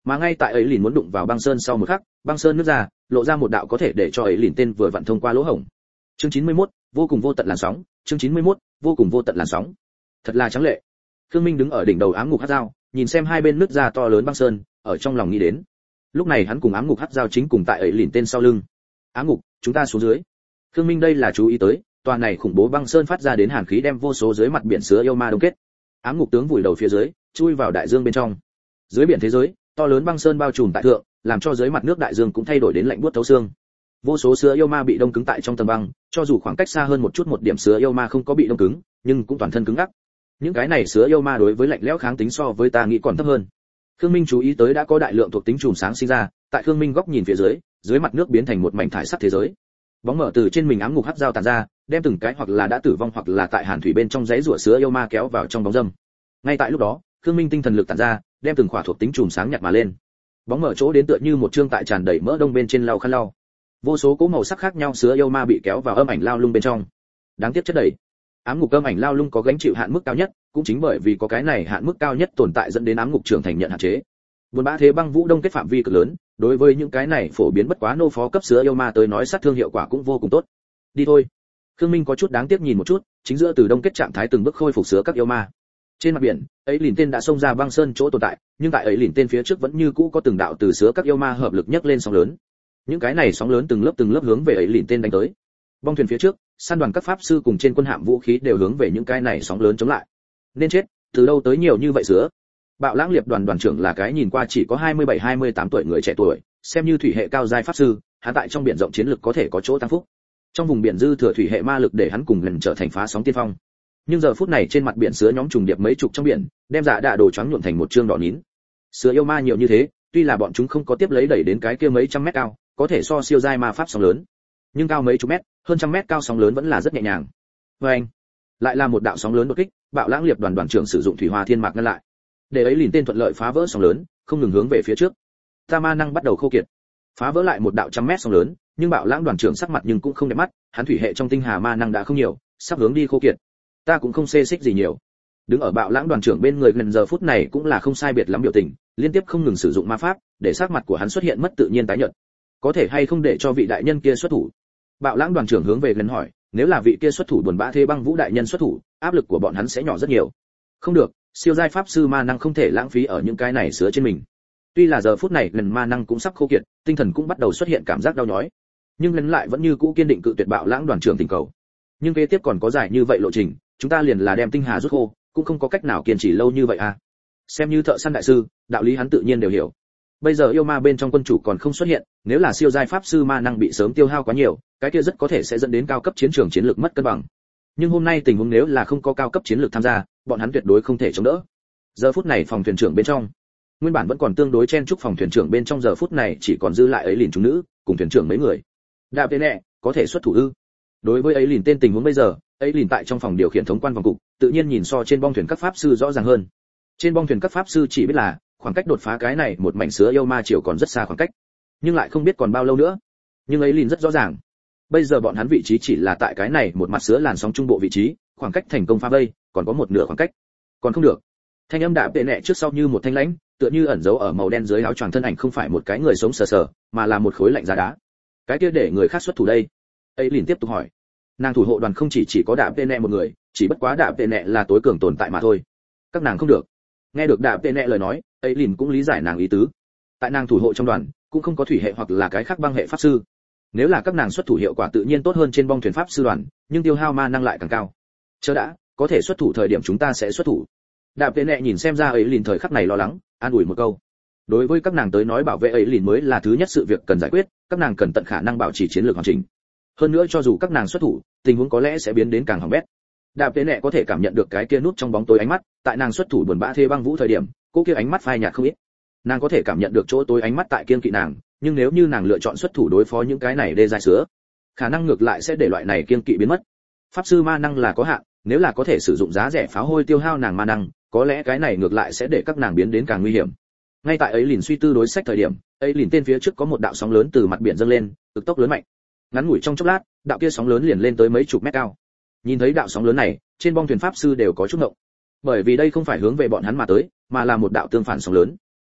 Mà ngay tại ấy liền muốn đụng vào băng sơn sau một khắc, băng sơn nứt ra, lộ ra một đạo có thể để cho ấy liền tên vừa vặn thông qua lỗ hổng. Chương chín mươi mốt, vô cùng vô tận làn sóng, chương chín mươi mốt, vô cùng vô tận làn sóng. Thật là trắng lệ. Khương Minh đứng ở đỉnh đầu ám ngục hắc dao, nhìn xem hai bên nứt ra to lớn băng sơn, ở trong lòng nghĩ đến. Lúc này hắn cùng ám ngục hắc dao chính cùng tại ấy liền tên sau lưng. Ám ngục, chúng ta xuống dưới. Khương Minh đây là chú ý tới, tòa này khủng bố băng sơn phát ra đến hàn khí đem vô số dưới mặt biển sứa yêu ma đông kết. Ám ngục tướng vùi đầu phía dưới, chui vào đại dương bên trong. Dưới biển thế giới, to lớn băng sơn bao trùm tại thượng, làm cho dưới mặt nước đại dương cũng thay đổi đến lạnh buốt thấu xương. Vô số sứa yêu ma bị đông cứng tại trong tầng băng, cho dù khoảng cách xa hơn một chút một điểm sứa yêu ma không có bị đông cứng, nhưng cũng toàn thân cứng ngắc. Những cái này sứa yêu ma đối với lạnh lẽo kháng tính so với ta nghĩ còn thấp hơn. Khương Minh chú ý tới đã có đại lượng thuộc tính chùm sáng sinh ra, tại Khương Minh góc nhìn phía dưới, dưới mặt nước biến thành một mảnh thải sắc thế giới. Bóng mở từ trên mình ám ngục hắc dao tàn ra, đem từng cái hoặc là đã tử vong hoặc là tại hàn thủy bên trong giấy rủa sứa yêu ma kéo vào trong bóng dâm. Ngay tại lúc đó, Khương Minh tinh thần lực tản ra, đem từng khỏa thuộc tính chùm sáng nhặt mà lên. Bóng mở chỗ đến tựa như một trương tại tràn đầy mỡ đông bên trên lau khăn lau. Vô số cỗ màu sắc khác nhau sứa yêu ma bị kéo vào âm ảnh lao lung bên trong. Đáng tiếc chất đầy. Ám ngục âm ảnh lao lung có gánh chịu hạn mức cao nhất, cũng chính bởi vì có cái này hạn mức cao nhất tồn tại dẫn đến ám ngục trưởng thành nhận hạn chế. Buồn bã thế băng vũ đông kết phạm vi cực lớn, đối với những cái này phổ biến bất quá nô phó cấp sứa yêu ma tới nói sát thương hiệu quả cũng vô cùng tốt. Đi thôi. Khương Minh có chút đáng tiếc nhìn một chút, chính giữa từ đông kết trạng thái từng bước khôi phục sứa các yêu ma. Trên mặt biển, ấy lìn tên đã xông ra băng sơn chỗ tồn tại, nhưng tại ấy lìn tên phía trước vẫn như cũ có từng đạo từ sứa các yêu ma hợp lực nhấc lên sóng lớn. Những cái này sóng lớn từng lớp từng lớp hướng về ấy lìn tên đánh tới. Bong thuyền phía trước, săn đoàn các pháp sư cùng trên quân hạm vũ khí đều hướng về những cái này sóng lớn chống lại. Nên chết, từ đâu tới nhiều như vậy sứa? Bạo Lãng Liệp đoàn đoàn trưởng là cái nhìn qua chỉ có hai mươi bảy hai mươi tám tuổi người trẻ tuổi, xem như thủy hệ cao giai pháp sư, hắn tại trong biển rộng chiến lực có thể có chỗ tăng phúc. Trong vùng biển dư thừa thủy hệ ma lực để hắn cùng lần trở thành phá sóng tiên phong. Nhưng giờ phút này trên mặt biển sứa nhóm trùng điệp mấy chục trong biển, đem dạ đạ đồ choáng nhuộm thành một trương đỏ nín. Sứa yêu ma nhiều như thế, tuy là bọn chúng không có tiếp lấy đẩy đến cái kia mấy trăm mét cao, có thể so siêu giai ma pháp sóng lớn, nhưng cao mấy chục mét, hơn trăm mét cao sóng lớn vẫn là rất nhẹ nhàng. Và anh, lại là một đạo sóng lớn đột kích, Bạo Lãng Liệp đoàn đoàn trưởng sử dụng thủy hoa thiên mạc ngăn lại. Để ấy liền tên thuận lợi phá vỡ sóng lớn, không ngừng hướng về phía trước. Ta ma năng bắt đầu khô kiệt. Phá vỡ lại một đạo trăm mét sóng lớn, nhưng Bạo Lãng đoàn trưởng sắc mặt nhưng cũng không đẹp mắt, hắn thủy hệ trong tinh hà ma năng đã không nhiều, sắp hướng đi khô kiệt. Ta cũng không xê xích gì nhiều. Đứng ở Bạo Lãng đoàn trưởng bên người gần giờ phút này cũng là không sai biệt lắm biểu tình, liên tiếp không ngừng sử dụng ma pháp, để sắc mặt của hắn xuất hiện mất tự nhiên tái nhợt. Có thể hay không để cho vị đại nhân kia xuất thủ? Bạo Lãng đoàn trưởng hướng về gần hỏi, nếu là vị kia xuất thủ buồn bã thế băng vũ đại nhân xuất thủ, áp lực của bọn hắn sẽ nhỏ rất nhiều. Không được, siêu giai pháp sư ma năng không thể lãng phí ở những cái này sứa trên mình. Tuy là giờ phút này lần ma năng cũng sắp khô kiệt, tinh thần cũng bắt đầu xuất hiện cảm giác đau nhói, nhưng lần lại vẫn như cũ kiên định cự tuyệt Bạo Lãng đoàn trưởng tình cầu. Nhưng kế tiếp còn có dài như vậy lộ trình, chúng ta liền là đem tinh hà rút khô, cũng không có cách nào kiên trì lâu như vậy à? Xem như thợ săn đại sư, đạo lý hắn tự nhiên đều hiểu. Bây giờ yêu ma bên trong quân chủ còn không xuất hiện, nếu là siêu giai pháp sư ma năng bị sớm tiêu hao quá nhiều, cái kia rất có thể sẽ dẫn đến cao cấp chiến trường chiến lược mất cân bằng. Nhưng hôm nay tình huống nếu là không có cao cấp chiến lược tham gia, bọn hắn tuyệt đối không thể chống đỡ. Giờ phút này phòng thuyền trưởng bên trong, nguyên bản vẫn còn tương đối chen chúc phòng thuyền trưởng bên trong giờ phút này chỉ còn dư lại ấy lìn chúng nữ, cùng thuyền trưởng mấy người. Đạp tên nè, có thể xuất thủ ư? Đối với ấy lìn tên tình huống bây giờ, ấy lìn tại trong phòng điều khiển thống quan vòng cục, tự nhiên nhìn so trên bong thuyền các pháp sư rõ ràng hơn. Trên bong thuyền các pháp sư chỉ biết là khoảng cách đột phá cái này một mảnh sứa yêu ma triều còn rất xa khoảng cách, nhưng lại không biết còn bao lâu nữa. Nhưng ấy lìn rất rõ ràng, bây giờ bọn hắn vị trí chỉ là tại cái này một mặt sứa làn sóng trung bộ vị trí, khoảng cách thành công phá vây còn có một nửa khoảng cách, còn không được. Thanh âm đạm tệ nẹ trước sau như một thanh lãnh, tựa như ẩn giấu ở màu đen dưới áo choàng thân ảnh không phải một cái người sống sờ sờ, mà là một khối lạnh giá đá. Cái kia để người khác xuất thủ đây? Ấy lìn tiếp tục hỏi. Nàng thủ hộ đoàn không chỉ chỉ có đạm tệ nẹ một người, chỉ bất quá đạm tệ nẹ là tối cường tồn tại mà thôi. Các nàng không được. Nghe được đạm tệ nẹ lời nói, ấy lìn cũng lý giải nàng ý tứ. Tại nàng thủ hộ trong đoàn cũng không có thủy hệ hoặc là cái khác băng hệ pháp sư. Nếu là các nàng xuất thủ hiệu quả tự nhiên tốt hơn trên bong thuyền pháp sư đoàn, nhưng tiêu hao ma năng lại càng cao. Chờ đã, có thể xuất thủ thời điểm chúng ta sẽ xuất thủ. Đạp Tệ Nẹ nhìn xem ra ấy lìn thời khắc này lo lắng, an ủi một câu. Đối với các nàng tới nói bảo vệ ấy lìn mới là thứ nhất sự việc cần giải quyết, các nàng cần tận khả năng bảo trì chiến lược hoàn chỉnh. Hơn nữa cho dù các nàng xuất thủ, tình huống có lẽ sẽ biến đến càng hỏng bét. Đạp Tệ Nẹ có thể cảm nhận được cái kia nút trong bóng tối ánh mắt, tại nàng xuất thủ buồn bã thê băng vũ thời điểm, cô kia ánh mắt phai nhạt không ít. Nàng có thể cảm nhận được chỗ tối ánh mắt tại kiên kỵ nàng, nhưng nếu như nàng lựa chọn xuất thủ đối phó những cái này đê dài sữa, khả năng ngược lại sẽ để loại này kiên kỵ biến mất. Pháp sư ma năng là có hạn, nếu là có thể sử dụng giá rẻ pháo hôi tiêu hao nàng ma năng, có lẽ cái này ngược lại sẽ để các nàng biến đến càng nguy hiểm. Ngay tại ấy lìn suy tư đối sách thời điểm, ấy lìn tên phía trước có một đạo sóng lớn từ mặt biển dâng lên, cực tốc lớn mạnh. Ngắn ngủi trong chốc lát, đạo kia sóng lớn liền lên tới mấy chục mét cao. Nhìn thấy đạo sóng lớn này, trên bong thuyền pháp sư đều có chút ngộng, bởi vì đây không phải hướng về bọn hắn mà tới, mà là một đạo tương phản sóng lớn.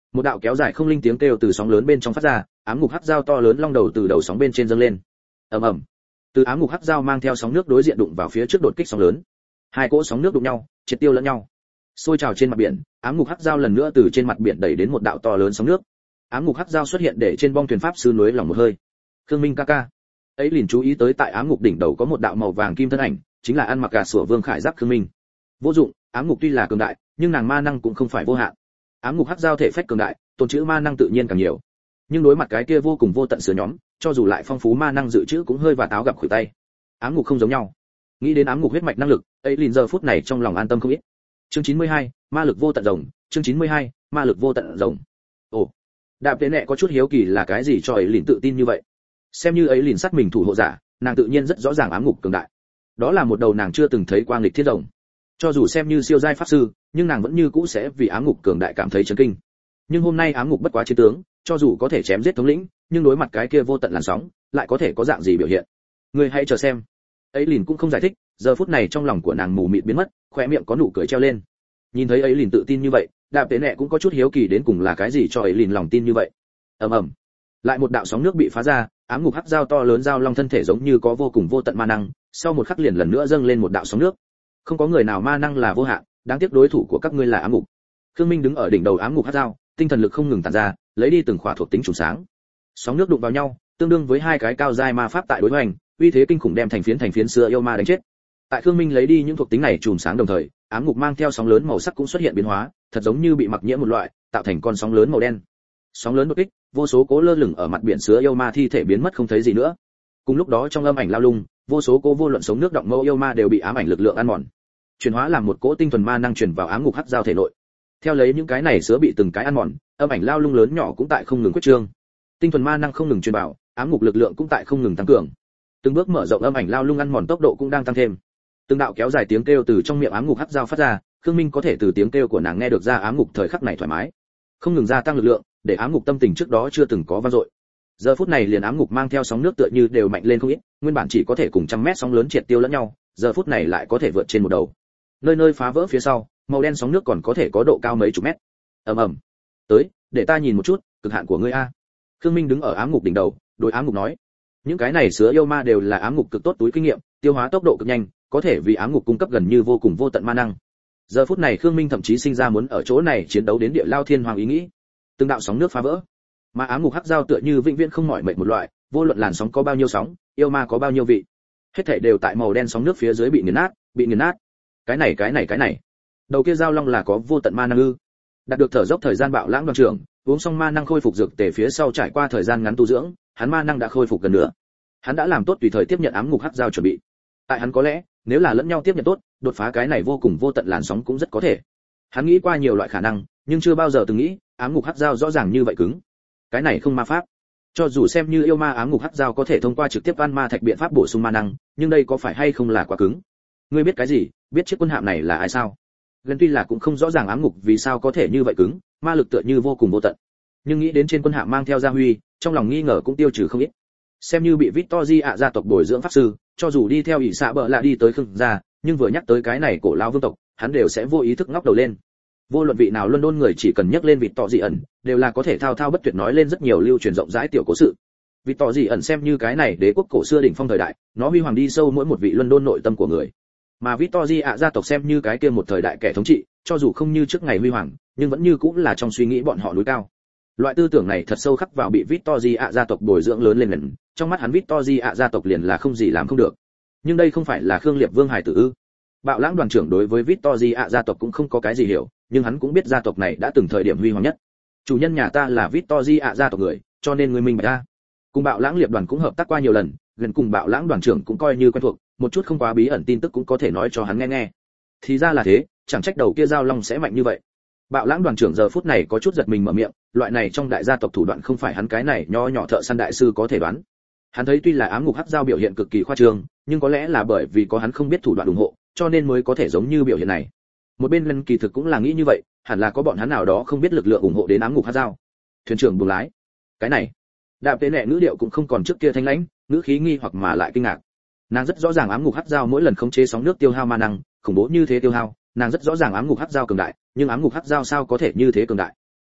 Một đạo kéo dài không linh tiếng kêu từ sóng lớn bên trong phát ra, ám ngục hắc dao to lớn long đầu từ đầu sóng bên trên dâng lên. Ầm ầm. Từ ám ngục hắc dao mang theo sóng nước đối diện đụng vào phía trước đột kích sóng lớn. Hai cỗ sóng nước đụng nhau, triệt tiêu lẫn nhau. Sôi trào trên mặt biển, ám ngục hắc dao lần nữa từ trên mặt biển đẩy đến một đạo to lớn sóng nước. Ám ngục hắc dao xuất hiện để trên bong thuyền pháp sư núi lòng một hơi. Khương Minh ca ca. Ấy liền chú ý tới tại ám ngục đỉnh đầu có một đạo màu vàng kim thân ảnh, chính là ăn mặc cả sủa Vương Khải Giáp Khương Minh. Vô dụng, ám ngục tuy là cường đại, nhưng nàng ma năng cũng không phải vô hạn. Ám ngục hắc dao thể phách cường đại, tồn trữ ma năng tự nhiên càng nhiều. Nhưng đối mặt cái kia vô cùng vô tận sửa nhóm, cho dù lại phong phú ma năng dự trữ cũng hơi và táo gặp khuỷu tay. Ám ngục không giống nhau. Nghĩ đến ám ngục huyết mạch năng lực, ấy liền giờ phút này trong lòng an tâm không ít. Chương chín mươi hai, ma lực vô tận rồng, chương chín mươi hai, ma lực vô tận rồng. Ồ, đạp tế nệ có chút hiếu kỳ là cái gì cho ấy liền tự tin như vậy. Xem như ấy liền sát mình thủ hộ giả, nàng tự nhiên rất rõ ràng ám ngục cường đại. Đó là một đầu nàng chưa từng thấy qua nghịch thiên rồng. Cho dù xem như siêu giai pháp sư, nhưng nàng vẫn như cũ sẽ vì ám ngục cường đại cảm thấy chấn kinh. Nhưng hôm nay ám ngục bất quá chiến tướng, cho dù có thể chém giết thống lĩnh, nhưng đối mặt cái kia vô tận làn sóng, lại có thể có dạng gì biểu hiện. Người hãy chờ xem. Ấy liền cũng không giải thích, giờ phút này trong lòng của nàng mù mịt biến mất, khóe miệng có nụ cười treo lên. Nhìn thấy ấy liền tự tin như vậy, đạp tế nệ cũng có chút hiếu kỳ đến cùng là cái gì cho ấy liền lòng tin như vậy. Ầm ầm. Lại một đạo sóng nước bị phá ra, ám ngục hắc dao to lớn dao long thân thể giống như có vô cùng vô tận ma năng, sau một khắc liền lần nữa dâng lên một đạo sóng nước. Không có người nào ma năng là vô hạn, đáng tiếc đối thủ của các ngươi là ám ngục. Khương Minh đứng ở đỉnh đầu ám ngục hắc dao, tinh thần lực không ngừng tản ra, lấy đi từng khỏa thuộc tính trùng sáng. Sóng nước đụng vào nhau, tương đương với hai cái cao giai ma pháp tại đối hoành, uy thế kinh khủng đem thành phiến thành phiến xưa yêu ma đánh chết. Tại Khương Minh lấy đi những thuộc tính này trùm sáng đồng thời, ám ngục mang theo sóng lớn màu sắc cũng xuất hiện biến hóa, thật giống như bị mặc nhiễm một loại, tạo thành con sóng lớn màu đen. Sóng lớn đột kích, vô số cố lơ lửng ở mặt biển xưa yêu ma thi thể biến mất không thấy gì nữa. Cùng lúc đó trong âm ảnh lao lung, vô số cố vô luận sống nước động mâu yêu ma đều bị ám ảnh lực lượng ăn mòn, chuyển hóa làm một cỗ tinh thuần ma năng truyền vào ám ngục hắc dao thể nội. Theo lấy những cái này sữa bị từng cái ăn mòn, âm ảnh lao lung lớn nhỏ cũng tại không ngừng quyết trương. Tinh thuần ma năng không ngừng truyền vào, ám ngục lực lượng cũng tại không ngừng tăng cường. Từng bước mở rộng âm ảnh lao lung ăn mòn tốc độ cũng đang tăng thêm. Từng đạo kéo dài tiếng kêu từ trong miệng ám ngục hắc dao phát ra, Khương Minh có thể từ tiếng kêu của nàng nghe được ra ám ngục thời khắc này thoải mái, không ngừng gia tăng lực lượng, để ám ngục tâm tình trước đó chưa từng có vang dội. Giờ phút này liền ám ngục mang theo sóng nước tựa như đều mạnh lên không ít, nguyên bản chỉ có thể cùng trăm mét sóng lớn triệt tiêu lẫn nhau, giờ phút này lại có thể vượt trên một đầu. Nơi nơi phá vỡ phía sau, màu đen sóng nước còn có thể có độ cao mấy chục mét. Ầm ầm. Tới, để ta nhìn một chút, cực hạn của ngươi a. Khương Minh đứng ở ám ngục đỉnh đầu, đối ám ngục nói. Những cái này sứa yêu ma đều là ám ngục cực tốt túi kinh nghiệm, tiêu hóa tốc độ cực nhanh, có thể vì ám ngục cung cấp gần như vô cùng vô tận ma năng. Giờ phút này Khương Minh thậm chí sinh ra muốn ở chỗ này chiến đấu đến địa lao thiên hoàng ý nghĩ. Từng đạo sóng nước phá vỡ, mà ám ngục hắc dao tựa như vĩnh viễn không mỏi mệt một loại, vô luận làn sóng có bao nhiêu sóng, yêu ma có bao nhiêu vị, hết thảy đều tại màu đen sóng nước phía dưới bị nghiền nát, bị nghiền nát. Cái này cái này cái này, đầu kia dao long là có vô tận ma năng ư? Đạt được thở dốc thời gian bạo lãng đoàn trưởng, uống xong ma năng khôi phục dược tề phía sau trải qua thời gian ngắn tu dưỡng, hắn ma năng đã khôi phục gần nữa. Hắn đã làm tốt tùy thời tiếp nhận ám ngục hắc dao chuẩn bị. Tại hắn có lẽ, nếu là lẫn nhau tiếp nhận tốt, đột phá cái này vô cùng vô tận làn sóng cũng rất có thể. Hắn nghĩ qua nhiều loại khả năng, nhưng chưa bao giờ từng nghĩ, ám ngục hắc dao rõ ràng như vậy cứng. Cái này không ma pháp. Cho dù xem như yêu ma ám ngục hắc dao có thể thông qua trực tiếp ăn ma thạch biện pháp bổ sung ma năng, nhưng đây có phải hay không là quá cứng? Ngươi biết cái gì? Biết chiếc quân hạm này là ai sao? Gần tuy là cũng không rõ ràng ám ngục vì sao có thể như vậy cứng, ma lực tựa như vô cùng vô tận. Nhưng nghĩ đến trên quân hạm mang theo gia huy, trong lòng nghi ngờ cũng tiêu trừ không ít. Xem như bị Victory ạ gia tộc bồi dưỡng pháp sư, cho dù đi theo ỷ xạ bợ lạ đi tới khương gia, nhưng vừa nhắc tới cái này cổ lão vương tộc, hắn đều sẽ vô ý thức ngóc đầu lên. Vô luận vị nào London người chỉ cần nhắc lên Victory ẩn, đều là có thể thao thao bất tuyệt nói lên rất nhiều lưu truyền rộng rãi tiểu cố sự. Victory ẩn xem như cái này đế quốc cổ xưa đỉnh phong thời đại, nó huy hoàng đi sâu mỗi một vị London nội tâm của người. Mà Victory ạ gia tộc xem như cái kia một thời đại kẻ thống trị, cho dù không như trước ngày huy hoàng, nhưng vẫn như cũng là trong suy nghĩ bọn họ núi cao. Loại tư tưởng này thật sâu khắc vào bị Victory ạ gia tộc bồi dưỡng lớn lên lần, trong mắt hắn Victory ạ gia tộc liền là không gì làm không được. Nhưng đây không phải là Khương Liệp Vương hài tử ư? Bạo Lãng đoàn trưởng đối với Victory ạ gia tộc cũng không có cái gì hiểu, nhưng hắn cũng biết gia tộc này đã từng thời điểm huy hoàng nhất. Chủ nhân nhà ta là Victory ạ gia tộc người, cho nên người minh bạch ta. Cùng Bạo Lãng Liệp đoàn cũng hợp tác qua nhiều lần, gần cùng Bạo Lãng đoàn trưởng cũng coi như quen thuộc, một chút không quá bí ẩn tin tức cũng có thể nói cho hắn nghe nghe. Thì ra là thế, chẳng trách đầu kia giao long sẽ mạnh như vậy. Bạo Lãng đoàn trưởng giờ phút này có chút giật mình mở miệng, loại này trong đại gia tộc thủ đoạn không phải hắn cái này nho nhỏ thợ săn đại sư có thể đoán. Hắn thấy tuy là ám ngục hắc giao biểu hiện cực kỳ khoa trương, nhưng có lẽ là bởi vì có hắn không biết thủ đoạn ủng hộ, cho nên mới có thể giống như biểu hiện này. Một bên lần kỳ thực cũng là nghĩ như vậy, hẳn là có bọn hắn nào đó không biết lực lượng ủng hộ đến ám ngục hắc giao. Thuyền trưởng buồng lái. Cái này, đạp tế nệ ngữ điệu cũng không còn trước kia thanh lãnh, ngữ khí nghi hoặc mà lại kinh ngạc. Nàng rất rõ ràng ám ngục hắc giao mỗi lần khống chế sóng nước tiêu hao ma năng, khủng bố như thế tiêu hao, nàng rất rõ ràng ám ngục hắc giao cường đại, nhưng ám ngục hắc giao sao có thể như thế cường đại? Hắc hắc,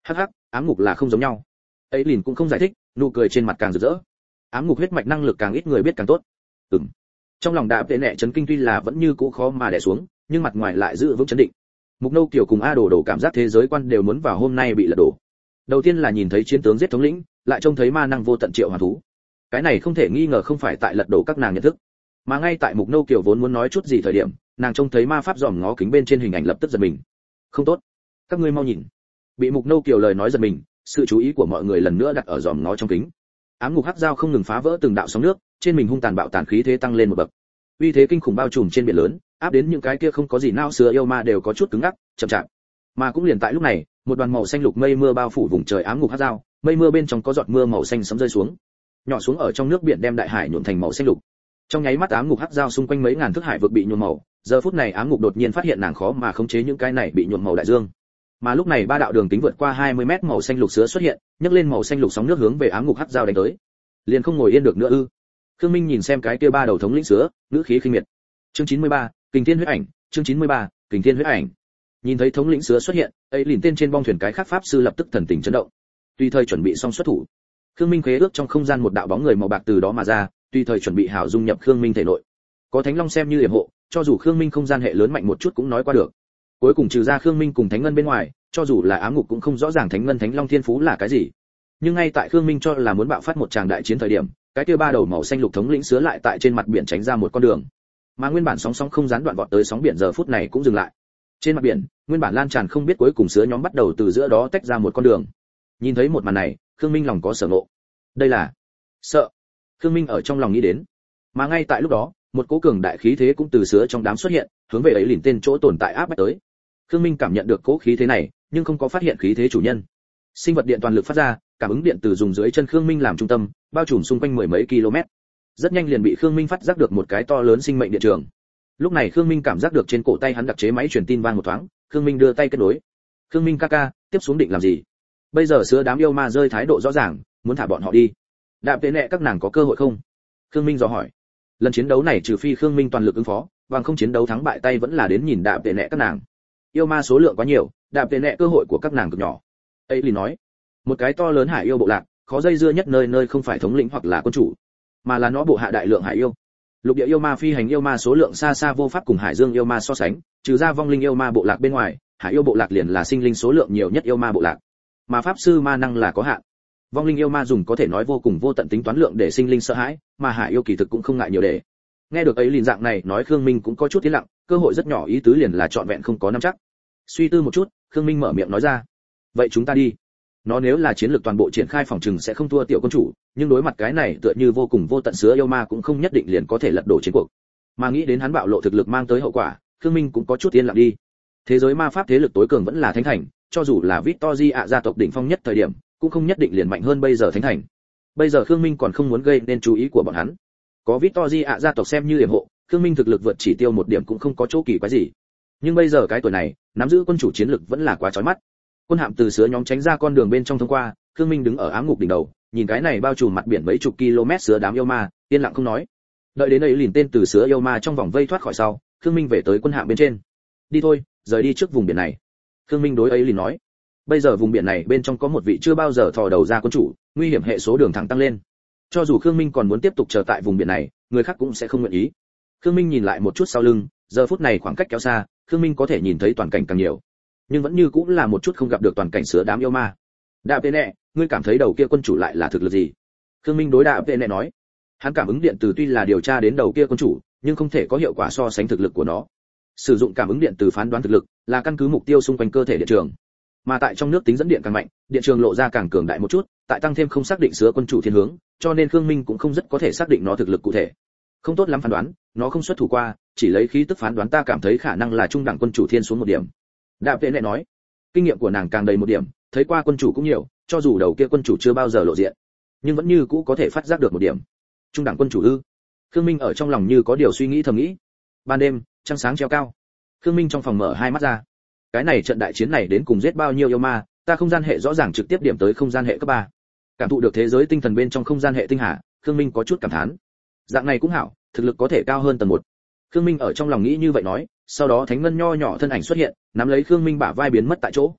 ám ngục là không giống nhau. Ấy liền cũng không giải thích, nụ cười trên mặt càng rực rỡ. Ám ngục huyết mạch năng lực càng ít người biết càng tốt. Ừm. Trong lòng Đạ Vệ Nệ chấn kinh tuy là vẫn như cũ khó mà đè xuống, nhưng mặt ngoài lại giữ vững chấn định. Mục Nâu Kiều cùng A Đồ Đồ cảm giác thế giới quan đều muốn vào hôm nay bị lật đổ. Đầu tiên là nhìn thấy chiến tướng giết thống lĩnh, lại trông thấy ma năng vô tận triệu hoàn thú. Cái này không thể nghi ngờ không phải tại lật đổ các nàng nhận thức, mà ngay tại Mục Nâu Kiều vốn muốn nói chút gì thời điểm, nàng trông thấy ma pháp dòm ngó kính bên trên hình ảnh lập tức giật mình. Không tốt, các ngươi mau nhìn. Bị Mục Nâu Kiều lời nói giật mình, sự chú ý của mọi người lần nữa đặt ở dòm ngó trong kính. Ám ngục hắc dao không ngừng phá vỡ từng đạo sóng nước, trên mình hung tàn bạo tàn khí thế tăng lên một bậc. Uy thế kinh khủng bao trùm trên biển lớn, áp đến những cái kia không có gì nao xưa yêu ma đều có chút cứng ngắc, chậm chạp. Mà cũng liền tại lúc này, một đoàn màu xanh lục mây mưa bao phủ vùng trời ám ngục hắc dao, mây mưa bên trong có giọt mưa màu xanh sẫm rơi xuống, nhỏ xuống ở trong nước biển đem đại hải nhuộm thành màu xanh lục. Trong nháy mắt ám ngục hắc dao xung quanh mấy ngàn thước hải vực bị nhuộm màu, giờ phút này ám ngục đột nhiên phát hiện nàng khó mà khống chế những cái này bị nhuộm màu đại dương. Mà lúc này ba đạo đường kính vượt qua hai mươi mét màu xanh lục sứa xuất hiện, nhấc lên màu xanh lục sóng nước hướng về ám ngục hắc dao đánh tới. Liền không ngồi yên được nữa ư? Khương Minh nhìn xem cái kia ba đầu thống lĩnh sứa, ngữ khí khinh miệt. Chương chín mươi ba, Kình Thiên huyết ảnh, chương chín mươi ba, Kình Thiên huyết ảnh. Nhìn thấy thống lĩnh sứa xuất hiện, ấy liền tên trên bong thuyền cái khác pháp sư lập tức thần tình chấn động. Tùy thời chuẩn bị xong xuất thủ. Khương Minh khế ước trong không gian một đạo bóng người màu bạc từ đó mà ra, tùy thời chuẩn bị hảo dung nhập Khương Minh thể nội. Có Thánh Long xem như yểm hộ, cho dù Khương Minh không gian hệ lớn mạnh một chút cũng nói qua được. Cuối cùng trừ ra Khương Minh cùng Thánh Ngân bên ngoài, cho dù là ám ngục cũng không rõ ràng Thánh Ngân Thánh Long thiên phú là cái gì. Nhưng ngay tại Khương Minh cho là muốn bạo phát một tràng đại chiến thời điểm, cái kia ba đầu màu xanh lục thống lĩnh sứa lại tại trên mặt biển tránh ra một con đường. Mà nguyên bản sóng sóng không gián đoạn vọt tới sóng biển giờ phút này cũng dừng lại. Trên mặt biển, nguyên bản lan tràn không biết cuối cùng sứa nhóm bắt đầu từ giữa đó tách ra một con đường. Nhìn thấy một màn này, Khương Minh lòng có sở ngộ. Đây là sợ. Khương Minh ở trong lòng nghĩ đến. Mà ngay tại lúc đó, một cỗ cường đại khí thế cũng từ sứa trong đám xuất hiện, hướng về ấy liền tên chỗ tồn tại áp bách tới. Khương Minh cảm nhận được cỗ khí thế này, nhưng không có phát hiện khí thế chủ nhân. Sinh vật điện toàn lực phát ra, cảm ứng điện từ dùng dưới chân Khương Minh làm trung tâm, bao trùm xung quanh mười mấy km. Rất nhanh liền bị Khương Minh phát giác được một cái to lớn sinh mệnh điện trường. Lúc này Khương Minh cảm giác được trên cổ tay hắn đặc chế máy truyền tin vang một thoáng, Khương Minh đưa tay kết nối. Khương Minh ca ca, tiếp xuống định làm gì? Bây giờ sứa đám yêu ma rơi thái độ rõ ràng, muốn thả bọn họ đi. Đạm Tế Nệ các nàng có cơ hội không? Khương Minh dò hỏi. Lần chiến đấu này trừ phi Khương Minh toàn lực ứng phó, bằng không chiến đấu thắng bại tay vẫn là đến nhìn Đạm Tế Nệ các nàng. Yêu ma số lượng quá nhiều, Đạm Tế Nệ cơ hội của các nàng cực nhỏ. Ấy liền nói, một cái to lớn hải yêu bộ lạc, khó dây dưa nhất nơi nơi không phải thống lĩnh hoặc là quân chủ, mà là nó bộ hạ đại lượng hải yêu. Lục địa yêu ma phi hành yêu ma số lượng xa xa vô pháp cùng hải dương yêu ma so sánh, trừ ra vong linh yêu ma bộ lạc bên ngoài, hải yêu bộ lạc liền là sinh linh số lượng nhiều nhất yêu ma bộ lạc. Mà pháp sư ma năng là có hạn. Vong linh yêu ma dùng có thể nói vô cùng vô tận tính toán lượng để sinh linh sợ hãi, mà hải yêu kỳ thực cũng không ngại nhiều để. Nghe được ấy liền dạng này nói Khương Minh cũng có chút tiến lặng, cơ hội rất nhỏ ý tứ liền là trọn vẹn không có nắm chắc. Suy tư một chút, Khương Minh mở miệng nói ra. Vậy chúng ta đi. Nó nếu là chiến lược toàn bộ triển khai phòng trừng sẽ không thua tiểu quân chủ, nhưng đối mặt cái này tựa như vô cùng vô tận sứa yêu ma cũng không nhất định liền có thể lật đổ chiến cuộc. Mà nghĩ đến hắn bạo lộ thực lực mang tới hậu quả, Khương Minh cũng có chút yên lặng đi. Thế giới ma pháp thế lực tối cường vẫn là thánh thành, cho dù là Victory ạ gia tộc đỉnh phong nhất thời điểm, cũng không nhất định liền mạnh hơn bây giờ thánh thành. Bây giờ Khương Minh còn không muốn gây nên chú ý của bọn hắn. Có Victory ạ gia tộc xem như yểm hộ, Khương Minh thực lực vượt chỉ tiêu một điểm cũng không có chỗ kỳ quái gì. Nhưng bây giờ cái tuổi này, nắm giữ quân chủ chiến lực vẫn là quá chói mắt. Quân hạm từ sứa nhóm tránh ra con đường bên trong thông qua, Khương Minh đứng ở ám ngục đỉnh đầu, nhìn cái này bao trùm mặt biển mấy chục km sứa đám yêu ma, yên lặng không nói. Đợi đến ấy liền tên từ sứa yêu ma trong vòng vây thoát khỏi sau, Khương Minh về tới quân hạm bên trên. Đi thôi, rời đi trước vùng biển này. Khương Minh đối ấy liền nói. Bây giờ vùng biển này bên trong có một vị chưa bao giờ thò đầu ra quân chủ, nguy hiểm hệ số đường thẳng tăng lên. Cho dù Khương Minh còn muốn tiếp tục chờ tại vùng biển này, người khác cũng sẽ không nguyện ý. Khương Minh nhìn lại một chút sau lưng, giờ phút này khoảng cách kéo xa, Khương Minh có thể nhìn thấy toàn cảnh càng nhiều, nhưng vẫn như cũng là một chút không gặp được toàn cảnh sứa đám yêu ma. Đạm Tế Nệ, ngươi cảm thấy đầu kia quân chủ lại là thực lực gì? Khương Minh đối Đạm Tế Nệ nói. Hắn cảm ứng điện từ tuy là điều tra đến đầu kia quân chủ, nhưng không thể có hiệu quả so sánh thực lực của nó. Sử dụng cảm ứng điện từ phán đoán thực lực, là căn cứ mục tiêu xung quanh cơ thể điện trường. Mà tại trong nước tính dẫn điện càng mạnh, điện trường lộ ra càng cường đại một chút, tại tăng thêm không xác định sứa quân chủ thiên hướng, cho nên Khương Minh cũng không rất có thể xác định nó thực lực cụ thể. Không tốt lắm phán đoán, nó không xuất thủ qua, chỉ lấy khí tức phán đoán ta cảm thấy khả năng là trung đẳng quân chủ thiên xuống một điểm. Đạm Tế Nệ nói, kinh nghiệm của nàng càng đầy một điểm, thấy qua quân chủ cũng nhiều, cho dù đầu kia quân chủ chưa bao giờ lộ diện, nhưng vẫn như cũ có thể phát giác được một điểm. Trung đẳng quân chủ ư? Khương Minh ở trong lòng như có điều suy nghĩ thầm nghĩ. Ban đêm, trăng sáng treo cao. Khương Minh trong phòng mở hai mắt ra. Cái này trận đại chiến này đến cùng giết bao nhiêu yêu ma, ta không gian hệ rõ ràng trực tiếp điểm tới không gian hệ cấp ba. Cảm thụ được thế giới tinh thần bên trong không gian hệ tinh hà, Khương Minh có chút cảm thán. Dạng này cũng hảo, thực lực có thể cao hơn tầng một. Khương Minh ở trong lòng nghĩ như vậy nói, sau đó Thánh Ngân nho nhỏ thân ảnh xuất hiện, nắm lấy Khương Minh bả vai biến mất tại chỗ.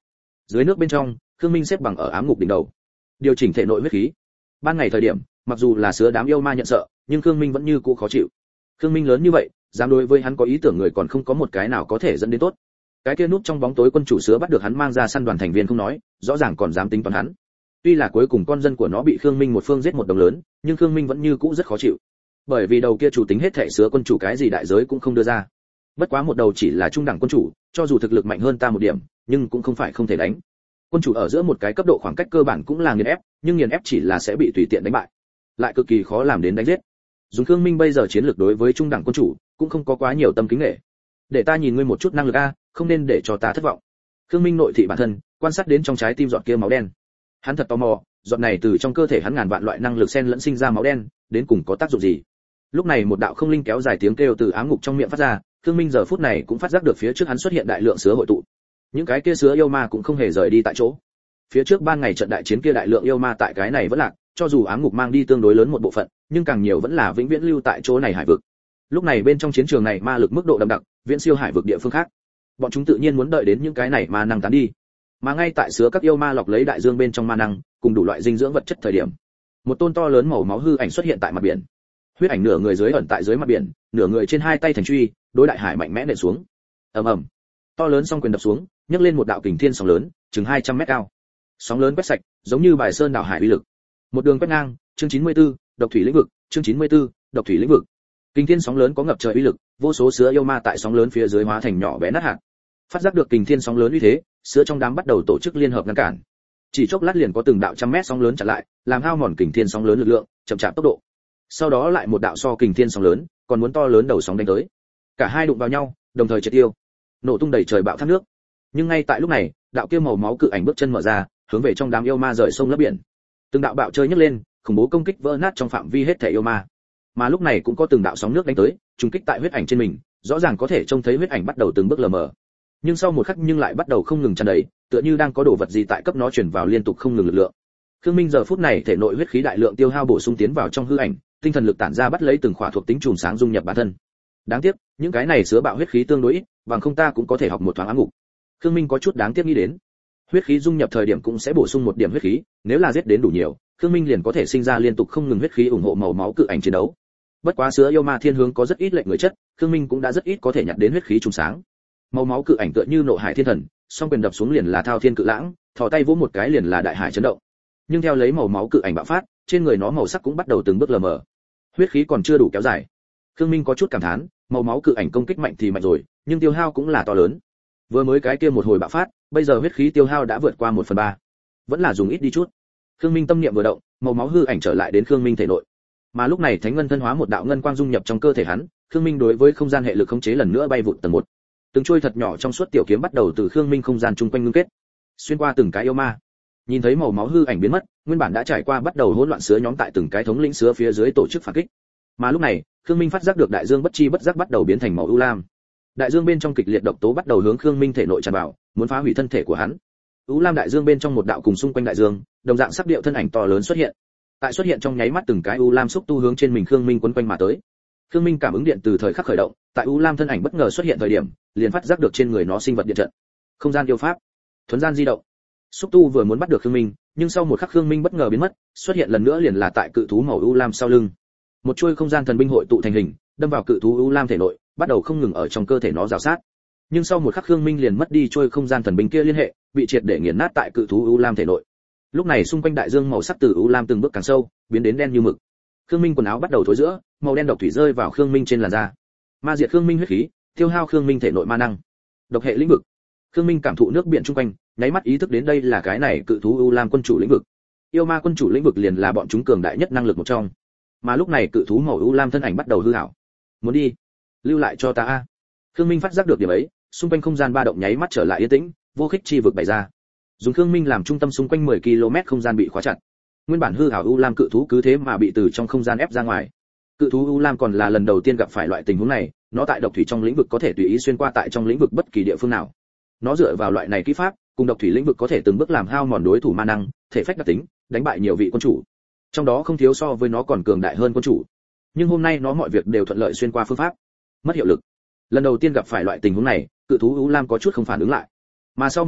Dưới nước bên trong, Khương Minh xếp bằng ở ám ngục đỉnh đầu, điều chỉnh thể nội huyết khí. Ban ngày thời điểm, mặc dù là sứa đám yêu ma nhận sợ, nhưng Khương Minh vẫn như cũ khó chịu. Khương Minh lớn như vậy, dám đối với hắn có ý tưởng người còn không có một cái nào có thể dẫn đến tốt. Cái kia núp trong bóng tối quân chủ sứa bắt được hắn mang ra săn đoàn thành viên không nói, rõ ràng còn dám tính toán hắn. Tuy là cuối cùng con dân của nó bị Khương Minh một phương giết một đồng lớn, nhưng Khương Minh vẫn như cũ rất khó chịu. Bởi vì đầu kia chủ tính hết thảy sứa quân chủ cái gì đại giới cũng không đưa ra. Bất quá một đầu chỉ là trung đẳng quân chủ, cho dù thực lực mạnh hơn ta một điểm, nhưng cũng không phải không thể đánh. Quân chủ ở giữa một cái cấp độ khoảng cách cơ bản cũng là nghiền ép, nhưng nghiền ép chỉ là sẽ bị tùy tiện đánh bại, lại cực kỳ khó làm đến đánh giết. Dùng Khương Minh bây giờ chiến lược đối với trung đẳng quân chủ, cũng không có quá nhiều tâm kính nghệ. Để ta nhìn ngươi một chút năng lực a, không nên để cho ta thất vọng. Khương Minh nội thị bản thân, quan sát đến trong trái tim giọt kia máu đen. Hắn thật tò mò, giọt này từ trong cơ thể hắn ngàn vạn loại năng lực xen lẫn sinh ra máu đen, đến cùng có tác dụng gì. Lúc này một đạo không linh kéo dài tiếng kêu từ ám ngục trong miệng phát ra, Khương Minh giờ phút này cũng phát giác được phía trước hắn xuất hiện đại lượng sứa hội tụ. Những cái kia sứa yêu ma cũng không hề rời đi tại chỗ. Phía trước ban ngày trận đại chiến kia đại lượng yêu ma tại cái này vẫn lạc, cho dù ám ngục mang đi tương đối lớn một bộ phận, nhưng càng nhiều vẫn là vĩnh viễn lưu tại chỗ này hải vực. Lúc này bên trong chiến trường này ma lực mức độ đậm đặc, viễn siêu hải vực địa phương khác. Bọn chúng tự nhiên muốn đợi đến những cái này ma năng tán đi. Mà ngay tại sứa các yêu ma lọc lấy đại dương bên trong ma năng, cùng đủ loại dinh dưỡng vật chất thời điểm, một tôn to lớn màu máu hư ảnh xuất hiện tại mặt biển. Huyết ảnh nửa người dưới ẩn tại dưới mặt biển, nửa người trên hai tay thành truy, đối đại hải mạnh mẽ nện xuống. Ầm ầm. To lớn song quyền đập xuống, nhấc lên một đạo kình thiên sóng lớn, chừng hai trăm mét cao. Sóng lớn quét sạch, giống như bài sơn đảo hải uy lực. Một đường quét ngang, chương chín mươi tư, độc thủy lĩnh vực, chương chín mươi tư, độc thủy lĩnh vực. Kình thiên sóng lớn có ngập trời uy lực, vô số sứa yêu ma tại sóng lớn phía dưới hóa thành nhỏ bé nát hạt. Phát giác được kình thiên sóng lớn uy thế, sứa trong đám bắt đầu tổ chức liên hợp ngăn cản. Chỉ chốc lát liền có từng đạo trăm mét sóng lớn chặn lại, làm hao mòn kình thiên sóng lớn lực lượng, chậm chạp tốc độ. Sau đó lại một đạo so kình thiên sóng lớn, còn muốn to lớn đầu sóng đánh tới. Cả hai đụng vào nhau, đồng thời triệt tiêu. Nổ tung đầy trời bạo thác nước. Nhưng ngay tại lúc này, đạo kia màu máu cự ảnh bước chân mở ra, hướng về trong đám yêu ma rời sông lấp biển. Từng đạo bạo chơi nhấc lên, khủng bố công kích vỡ nát trong phạm vi hết thể yêu ma. Mà lúc này cũng có từng đạo sóng nước đánh tới, trùng kích tại huyết ảnh trên mình, rõ ràng có thể trông thấy huyết ảnh bắt đầu từng bước lờ mờ. Nhưng sau một khắc nhưng lại bắt đầu không ngừng tràn đầy, tựa như đang có đồ vật gì tại cấp nó truyền vào liên tục không ngừng lực lượng. Khương Minh giờ phút này thể nội huyết khí đại lượng tiêu hao bổ sung tiến vào trong hư ảnh, tinh thần lực tản ra bắt lấy từng khỏa thuộc tính chùm sáng dung nhập bản thân. Đáng tiếc, những cái này sứa bạo huyết khí tương đối ít, bằng không ta cũng có thể học một thoáng ám ngục. Khương Minh có chút đáng tiếc nghĩ đến. Huyết khí dung nhập thời điểm cũng sẽ bổ sung một điểm huyết khí, nếu là giết đến đủ nhiều, Khương Minh liền có thể sinh ra liên tục không ngừng huyết khí ủng hộ màu máu cự ảnh chiến đấu. Bất quá sứa yêu ma thiên hướng có rất ít lệnh người chất, Khương Minh cũng đã rất ít có thể nhặt đến huyết khí trùng sáng. Màu máu cự ảnh tựa như nộ hải thiên thần, song quyền đập xuống liền là thao thiên cự lãng, thò tay vỗ một cái liền là đại hải chấn động. Nhưng theo lấy màu máu cự ảnh bạo phát, trên người nó màu sắc cũng bắt đầu từng bước lờ mờ. Huyết khí còn chưa đủ kéo dài. Khương Minh có chút cảm thán, màu máu cự ảnh công kích mạnh thì mạnh rồi, nhưng tiêu hao cũng là to lớn. Vừa mới cái kia một hồi bạo phát, bây giờ huyết khí tiêu hao đã vượt qua một phần ba, vẫn là dùng ít đi chút. Khương Minh tâm niệm vừa động, màu máu hư ảnh trở lại đến Khương Minh thể nội. Mà lúc này thánh ngân thân hóa một đạo ngân quang dung nhập trong cơ thể hắn, Khương Minh đối với không gian hệ lực khống chế lần nữa bay vụt tầng một. Từng chuôi thật nhỏ trong suốt tiểu kiếm bắt đầu từ Khương Minh không gian chung quanh ngưng kết, xuyên qua từng cái yêu ma. Nhìn thấy màu máu hư ảnh biến mất, nguyên bản đã trải qua bắt đầu hỗn loạn sứa nhóm tại từng cái thống lĩnh sứa phía dưới tổ chức phản kích. Mà lúc này, Khương Minh phát giác được đại dương bất chi bất giác bắt đầu biến thành màu u lam. Đại dương bên trong kịch liệt độc tố bắt đầu hướng Khương Minh thể nội tràn vào, muốn phá hủy thân thể của hắn. U lam đại dương bên trong một đạo cùng xung quanh đại dương, đồng dạng sắc điệu thân ảnh to lớn xuất hiện. Tại xuất hiện trong nháy mắt từng cái u lam xúc tu hướng trên mình Khương Minh quấn quanh mà tới. Khương Minh cảm ứng điện từ thời khắc khởi động, tại u lam thân ảnh bất ngờ xuất hiện thời điểm, liền phát giác được trên người nó sinh vật điện trận. Không gian yêu pháp, thuần gian di động. Xúc tu vừa muốn bắt được Khương Minh, nhưng sau một khắc Khương Minh bất ngờ biến mất, xuất hiện lần nữa liền là tại cự thú màu u lam sau lưng. Một chuôi không gian thần binh hội tụ thành hình, đâm vào cự thú u lam thể nội, bắt đầu không ngừng ở trong cơ thể nó rào sát. Nhưng sau một khắc Khương Minh liền mất đi chuôi không gian thần binh kia liên hệ, bị triệt để nghiền nát tại cự thú u lam thể nội. Lúc này xung quanh đại dương màu sắc từ u lam từng bước càng sâu, biến đến đen như mực. Khương Minh quần áo bắt đầu thối rữa, màu đen độc thủy rơi vào Khương Minh trên làn da. Ma diệt Khương Minh huyết khí, tiêu hao Khương Minh thể nội ma năng. Độc hệ lĩnh vực. Khương Minh cảm thụ nước biển chung quanh, nháy mắt ý thức đến đây là cái này cự thú u lam quân chủ lĩnh vực. Yêu ma quân chủ lĩnh vực liền là bọn chúng cường đại nhất năng lực một trong. Mà lúc này cự thú màu u lam thân ảnh bắt đầu hư ảo. Muốn đi, lưu lại cho ta a. Khương Minh phát giác được điểm ấy, xung quanh không gian ba động nháy mắt trở lại yên tĩnh, vô khích chi vực bày ra. Dùng Khương Minh làm trung tâm xung quanh mười ki lô mét không gian bị khóa chặt. Nguyên bản hư ảo u lam cự thú cứ thế mà bị từ trong không gian ép ra ngoài. Cự thú u lam còn là lần đầu tiên gặp phải loại tình huống này, nó tại độc thủy trong lĩnh vực có thể tùy ý xuyên qua tại trong lĩnh vực bất kỳ địa phương nào. Nó dựa vào loại này kỹ pháp, cùng độc thủy lĩnh vực có thể từng bước làm hao mòn đối thủ ma năng, thể phách đặc tính, đánh bại nhiều vị quân chủ. Trong đó không thiếu so với nó còn cường đại hơn quân chủ. Nhưng hôm nay nó mọi việc đều thuận lợi xuyên qua phương pháp, mất hiệu lực. Lần đầu tiên gặp phải loại tình huống này, cự thú u lam có chút không phản ứng lại. Mà sau một khắc,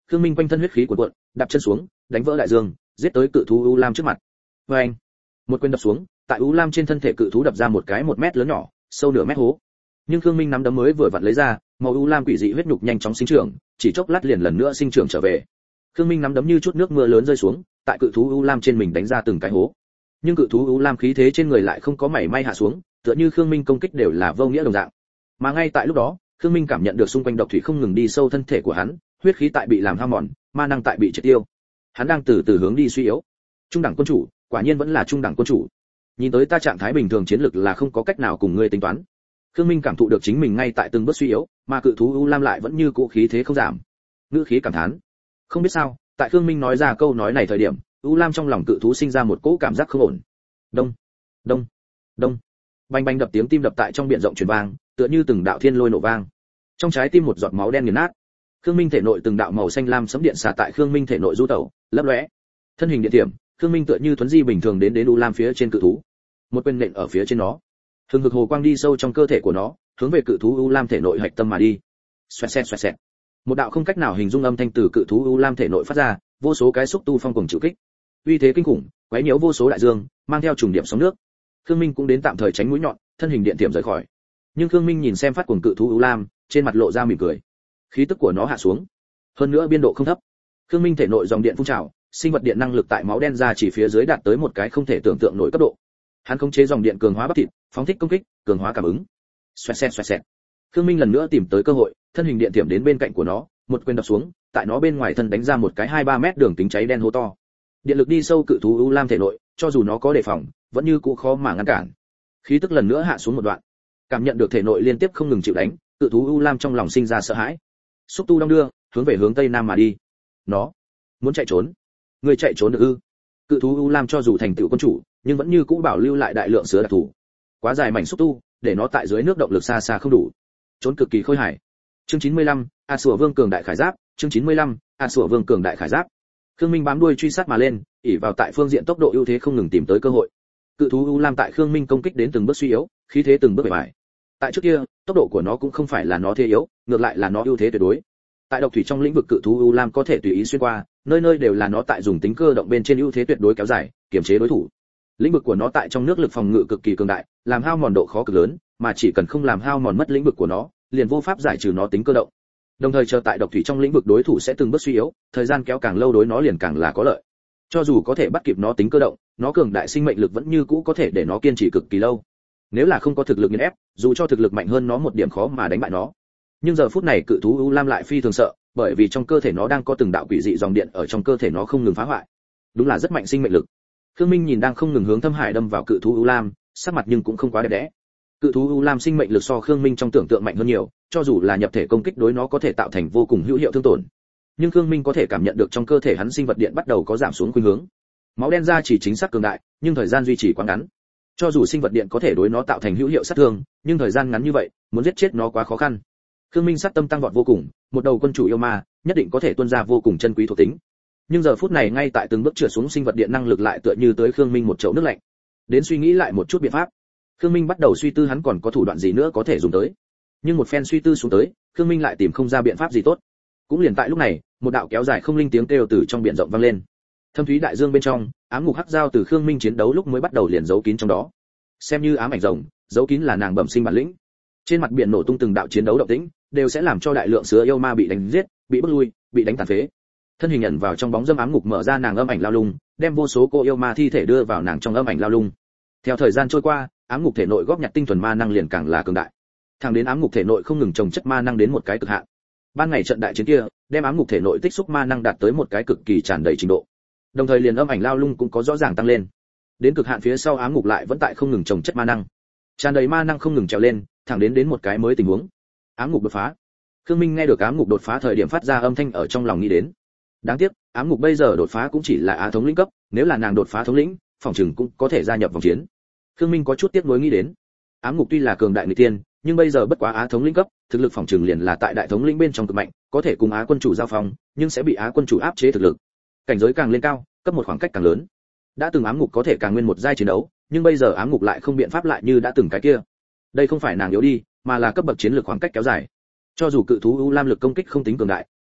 Khương Minh quanh thân huyết khí cuộn cuộn, đạp chân xuống, đánh vỡ đại dương, giết tới cự thú U Lam trước mặt. Oeng! Một quyền đập xuống, tại U Lam trên thân thể cự thú đập ra một cái một mét lớn nhỏ, sâu nửa mét hố. Nhưng Khương Minh nắm đấm mới vừa vặn lấy ra, màu U Lam quỷ dị huyết nhục nhanh chóng sinh trưởng, chỉ chốc lát liền lần nữa sinh trưởng trở về. Khương Minh nắm đấm như chút nước mưa lớn rơi xuống, tại cự thú U Lam trên mình đánh ra từng cái hố. Nhưng cự thú U Lam khí thế trên người lại không có mảy may hạ xuống, tựa như Khương Minh công kích đều là vô nghĩa đồng dạng. Mà ngay tại lúc đó, Khương Minh cảm nhận được xung quanh độc thủy không ngừng đi sâu thân thể của hắn, huyết khí tại bị làm hao mòn, ma năng tại bị triệt tiêu. Hắn đang từ từ hướng đi suy yếu. Trung đẳng quân chủ, quả nhiên vẫn là trung đẳng quân chủ. Nhìn tới ta trạng thái bình thường chiến lực là không có cách nào cùng ngươi tính toán. Khương Minh cảm thụ được chính mình ngay tại từng bước suy yếu, mà cự thú U Lam lại vẫn như cũ khí thế không giảm. Ngữ khí cảm thán. Không biết sao, tại Khương Minh nói ra câu nói này thời điểm, U Lam trong lòng cự thú sinh ra một cỗ cảm giác không ổn. Đông, đông, đông. Bành bành đập tiếng tim đập tại trong biển rộng truyền vang, tựa như từng đạo thiên lôi nổ vang. Trong trái tim một giọt máu đen nghiền nát. Khương Minh thể nội từng đạo màu xanh lam sấm điện xả tại Khương Minh thể nội du tẩu, lấp lóe. Thân hình điện tiệm, Khương Minh tựa như thuấn di bình thường đến đến U Lam phía trên cự thú. Một quyền nện ở phía trên nó. Hừng hực hồ quang đi sâu trong cơ thể của nó, hướng về cự thú U Lam thể nội hạch tâm mà đi. Xoẹt xẹt xoẹt xẹt. Một đạo không cách nào hình dung âm thanh từ cự thú U Lam thể nội phát ra, vô số cái xúc tu phong cuồng chịu kích. Uy thế kinh khủng, quấy nhiễu vô số đại dương, mang theo trùng điểm sóng nước. Khương Minh cũng đến tạm thời tránh mũi nhọn, thân hình điện tiệm rời khỏi. Nhưng Khương Minh nhìn xem phát cuồng cự thú U Lam, trên mặt lộ ra mỉm cười. Khí tức của nó hạ xuống, hơn nữa biên độ không thấp. Khương Minh thể nội dòng điện phun trào, sinh vật điện năng lực tại máu đen ra chỉ phía dưới đạt tới một cái không thể tưởng tượng nổi cấp độ. Hắn khống chế dòng điện cường hóa bắp thịt, phóng thích công kích, cường hóa cảm ứng. Xoẹt xẹt xoẹt xẹt. Khương Minh lần nữa tìm tới cơ hội, thân hình điện tiệm đến bên cạnh của nó, một quyền đập xuống, tại nó bên ngoài thân đánh ra một cái hai ba mét đường kính cháy đen hố to. Điện lực đi sâu cự thú U Lam thể nội, cho dù nó có đề phòng, vẫn như cũ khó mà ngăn cản. Khí tức lần nữa hạ xuống một đoạn. Cảm nhận được thể nội liên tiếp không ngừng chịu đánh, cự thú U Lam trong lòng sinh ra sợ hãi. Xúc tu đong đưa, hướng về hướng tây nam mà đi. Nó muốn chạy trốn. Người chạy trốn được ư? Cự thú U Lam cho dù thành tựu quân chủ, nhưng vẫn như cũ bảo lưu lại đại lượng sứa đặc thù. Quá dài mảnh xúc tu, để nó tại dưới nước động lực xa xa không đủ. Trốn cực kỳ khôi hài. Chương chín mươi lăm, A Sủa Vương cường đại khải giáp, chương chín mươi lăm, A Sủa Vương cường đại khải giáp. Khương Minh bám đuôi truy sát mà lên, ỷ vào tại phương diện tốc độ ưu thế không ngừng tìm tới cơ hội. Cự thú U Lam tại Khương Minh công kích đến từng bước suy yếu, khí thế từng bước bại bại. Tại trước kia, tốc độ của nó cũng không phải là nó thế yếu, ngược lại là nó ưu thế tuyệt đối. Tại độc thủy trong lĩnh vực cự thú U Lam có thể tùy ý xuyên qua, nơi nơi đều là nó tại dùng tính cơ động bên trên ưu thế tuyệt đối kéo dài, kiềm chế đối thủ. Lĩnh vực của nó tại trong nước lực phòng ngự cực kỳ cường đại, làm hao mòn độ khó cực lớn, mà chỉ cần không làm hao mòn mất lĩnh vực của nó, liền vô pháp giải trừ nó tính cơ động. Đồng thời chờ tại độc thủy trong lĩnh vực đối thủ sẽ từng bước suy yếu, thời gian kéo càng lâu đối nó liền càng là có lợi. Cho dù có thể bắt kịp nó tính cơ động, nó cường đại sinh mệnh lực vẫn như cũ có thể để nó kiên trì cực kỳ lâu. Nếu là không có thực lực nghiền ép, dù cho thực lực mạnh hơn nó một điểm khó mà đánh bại nó. Nhưng giờ phút này cự thú U Lam lại phi thường sợ, bởi vì trong cơ thể nó đang có từng đạo quỷ dị dòng điện ở trong cơ thể nó không ngừng phá hoại. Đúng là rất mạnh sinh mệnh lực. Khương Minh nhìn đang không ngừng hướng thâm hải đâm vào cự thú U Lam, sắc mặt nhưng cũng không quá đẹp đẽ. Cự thú U Lam sinh mệnh lực so Khương Minh trong tưởng tượng mạnh hơn nhiều, cho dù là nhập thể công kích đối nó có thể tạo thành vô cùng hữu hiệu thương tổn. Nhưng Khương Minh có thể cảm nhận được trong cơ thể hắn sinh vật điện bắt đầu có giảm xuống khuynh hướng. Máu đen ra chỉ chính xác cường đại, nhưng thời gian duy trì quá ngắn. Cho dù sinh vật điện có thể đối nó tạo thành hữu hiệu sát thương, nhưng thời gian ngắn như vậy, muốn giết chết nó quá khó khăn. Khương Minh sát tâm tăng vọt vô cùng, một đầu quân chủ yêu ma, nhất định có thể tuôn ra vô cùng chân quý thuộc tính. Nhưng giờ phút này ngay tại từng bước trượt xuống sinh vật điện năng lực lại tựa như tới Khương Minh một chậu nước lạnh. Đến suy nghĩ lại một chút biện pháp. Khương Minh bắt đầu suy tư hắn còn có thủ đoạn gì nữa có thể dùng tới. Nhưng một phen suy tư xuống tới, Khương Minh lại tìm không ra biện pháp gì tốt. Cũng liền tại lúc này, một đạo kéo dài không linh tiếng kêu từ trong biển rộng vang lên. Thâm thúy đại dương bên trong, ám ngục hắc giao từ Khương Minh chiến đấu lúc mới bắt đầu liền giấu kín trong đó. Xem như ám ảnh rồng, giấu kín là nàng bẩm sinh bản lĩnh. Trên mặt biển nổ tung từng đạo chiến đấu động tĩnh, đều sẽ làm cho đại lượng sứa yêu ma bị đánh giết, bị bức lui, bị đánh tàn phế. Thân hình ẩn vào trong bóng dâm ám ngục mở ra nàng âm ảnh lao lung, đem vô số cô yêu ma thi thể đưa vào nàng trong âm ảnh lao lung. Theo thời gian trôi qua, ám ngục thể nội góp nhặt tinh thuần ma năng liền càng là cường đại. Thẳng đến ám ngục thể nội không ngừng trồng chất ma năng đến một cái cực hạn. Ban ngày trận đại chiến kia, đem ám ngục thể nội tích xúc ma năng đạt tới một cái cực kỳ tràn đầy trình độ. Đồng thời liền âm ảnh lao lung cũng có rõ ràng tăng lên. Đến cực hạn phía sau ám ngục lại vẫn tại không ngừng trồng chất ma năng. Tràn đầy ma năng không ngừng trèo lên, thẳng đến đến một cái mới tình huống. Ám ngục đột phá. Khương Minh nghe được ám ngục đột phá thời điểm phát ra âm thanh ở trong lòng nghĩ đến. Đáng tiếc, ám ngục bây giờ đột phá cũng chỉ là á thống lĩnh cấp, nếu là nàng đột phá thống lĩnh, phòng trừng cũng có thể gia nhập vòng chiến. Khương Minh có chút tiếc nuối nghĩ đến. Ám ngục tuy là cường đại người tiên, nhưng bây giờ bất quá á thống lĩnh cấp, thực lực phòng trừng liền là tại đại thống lĩnh bên trong cực mạnh, có thể cùng á quân chủ giao phong, nhưng sẽ bị á quân chủ áp chế thực lực. Cảnh giới càng lên cao, cấp một khoảng cách càng lớn. Đã từng ám ngục có thể càng nguyên một giai chiến đấu, nhưng bây giờ ám ngục lại không biện pháp lại như đã từng cái kia. Đây không phải nàng yếu đi, mà là cấp bậc chiến lược khoảng cách kéo dài. Cho dù cự thú U Lam lực công kích không tính cường đại,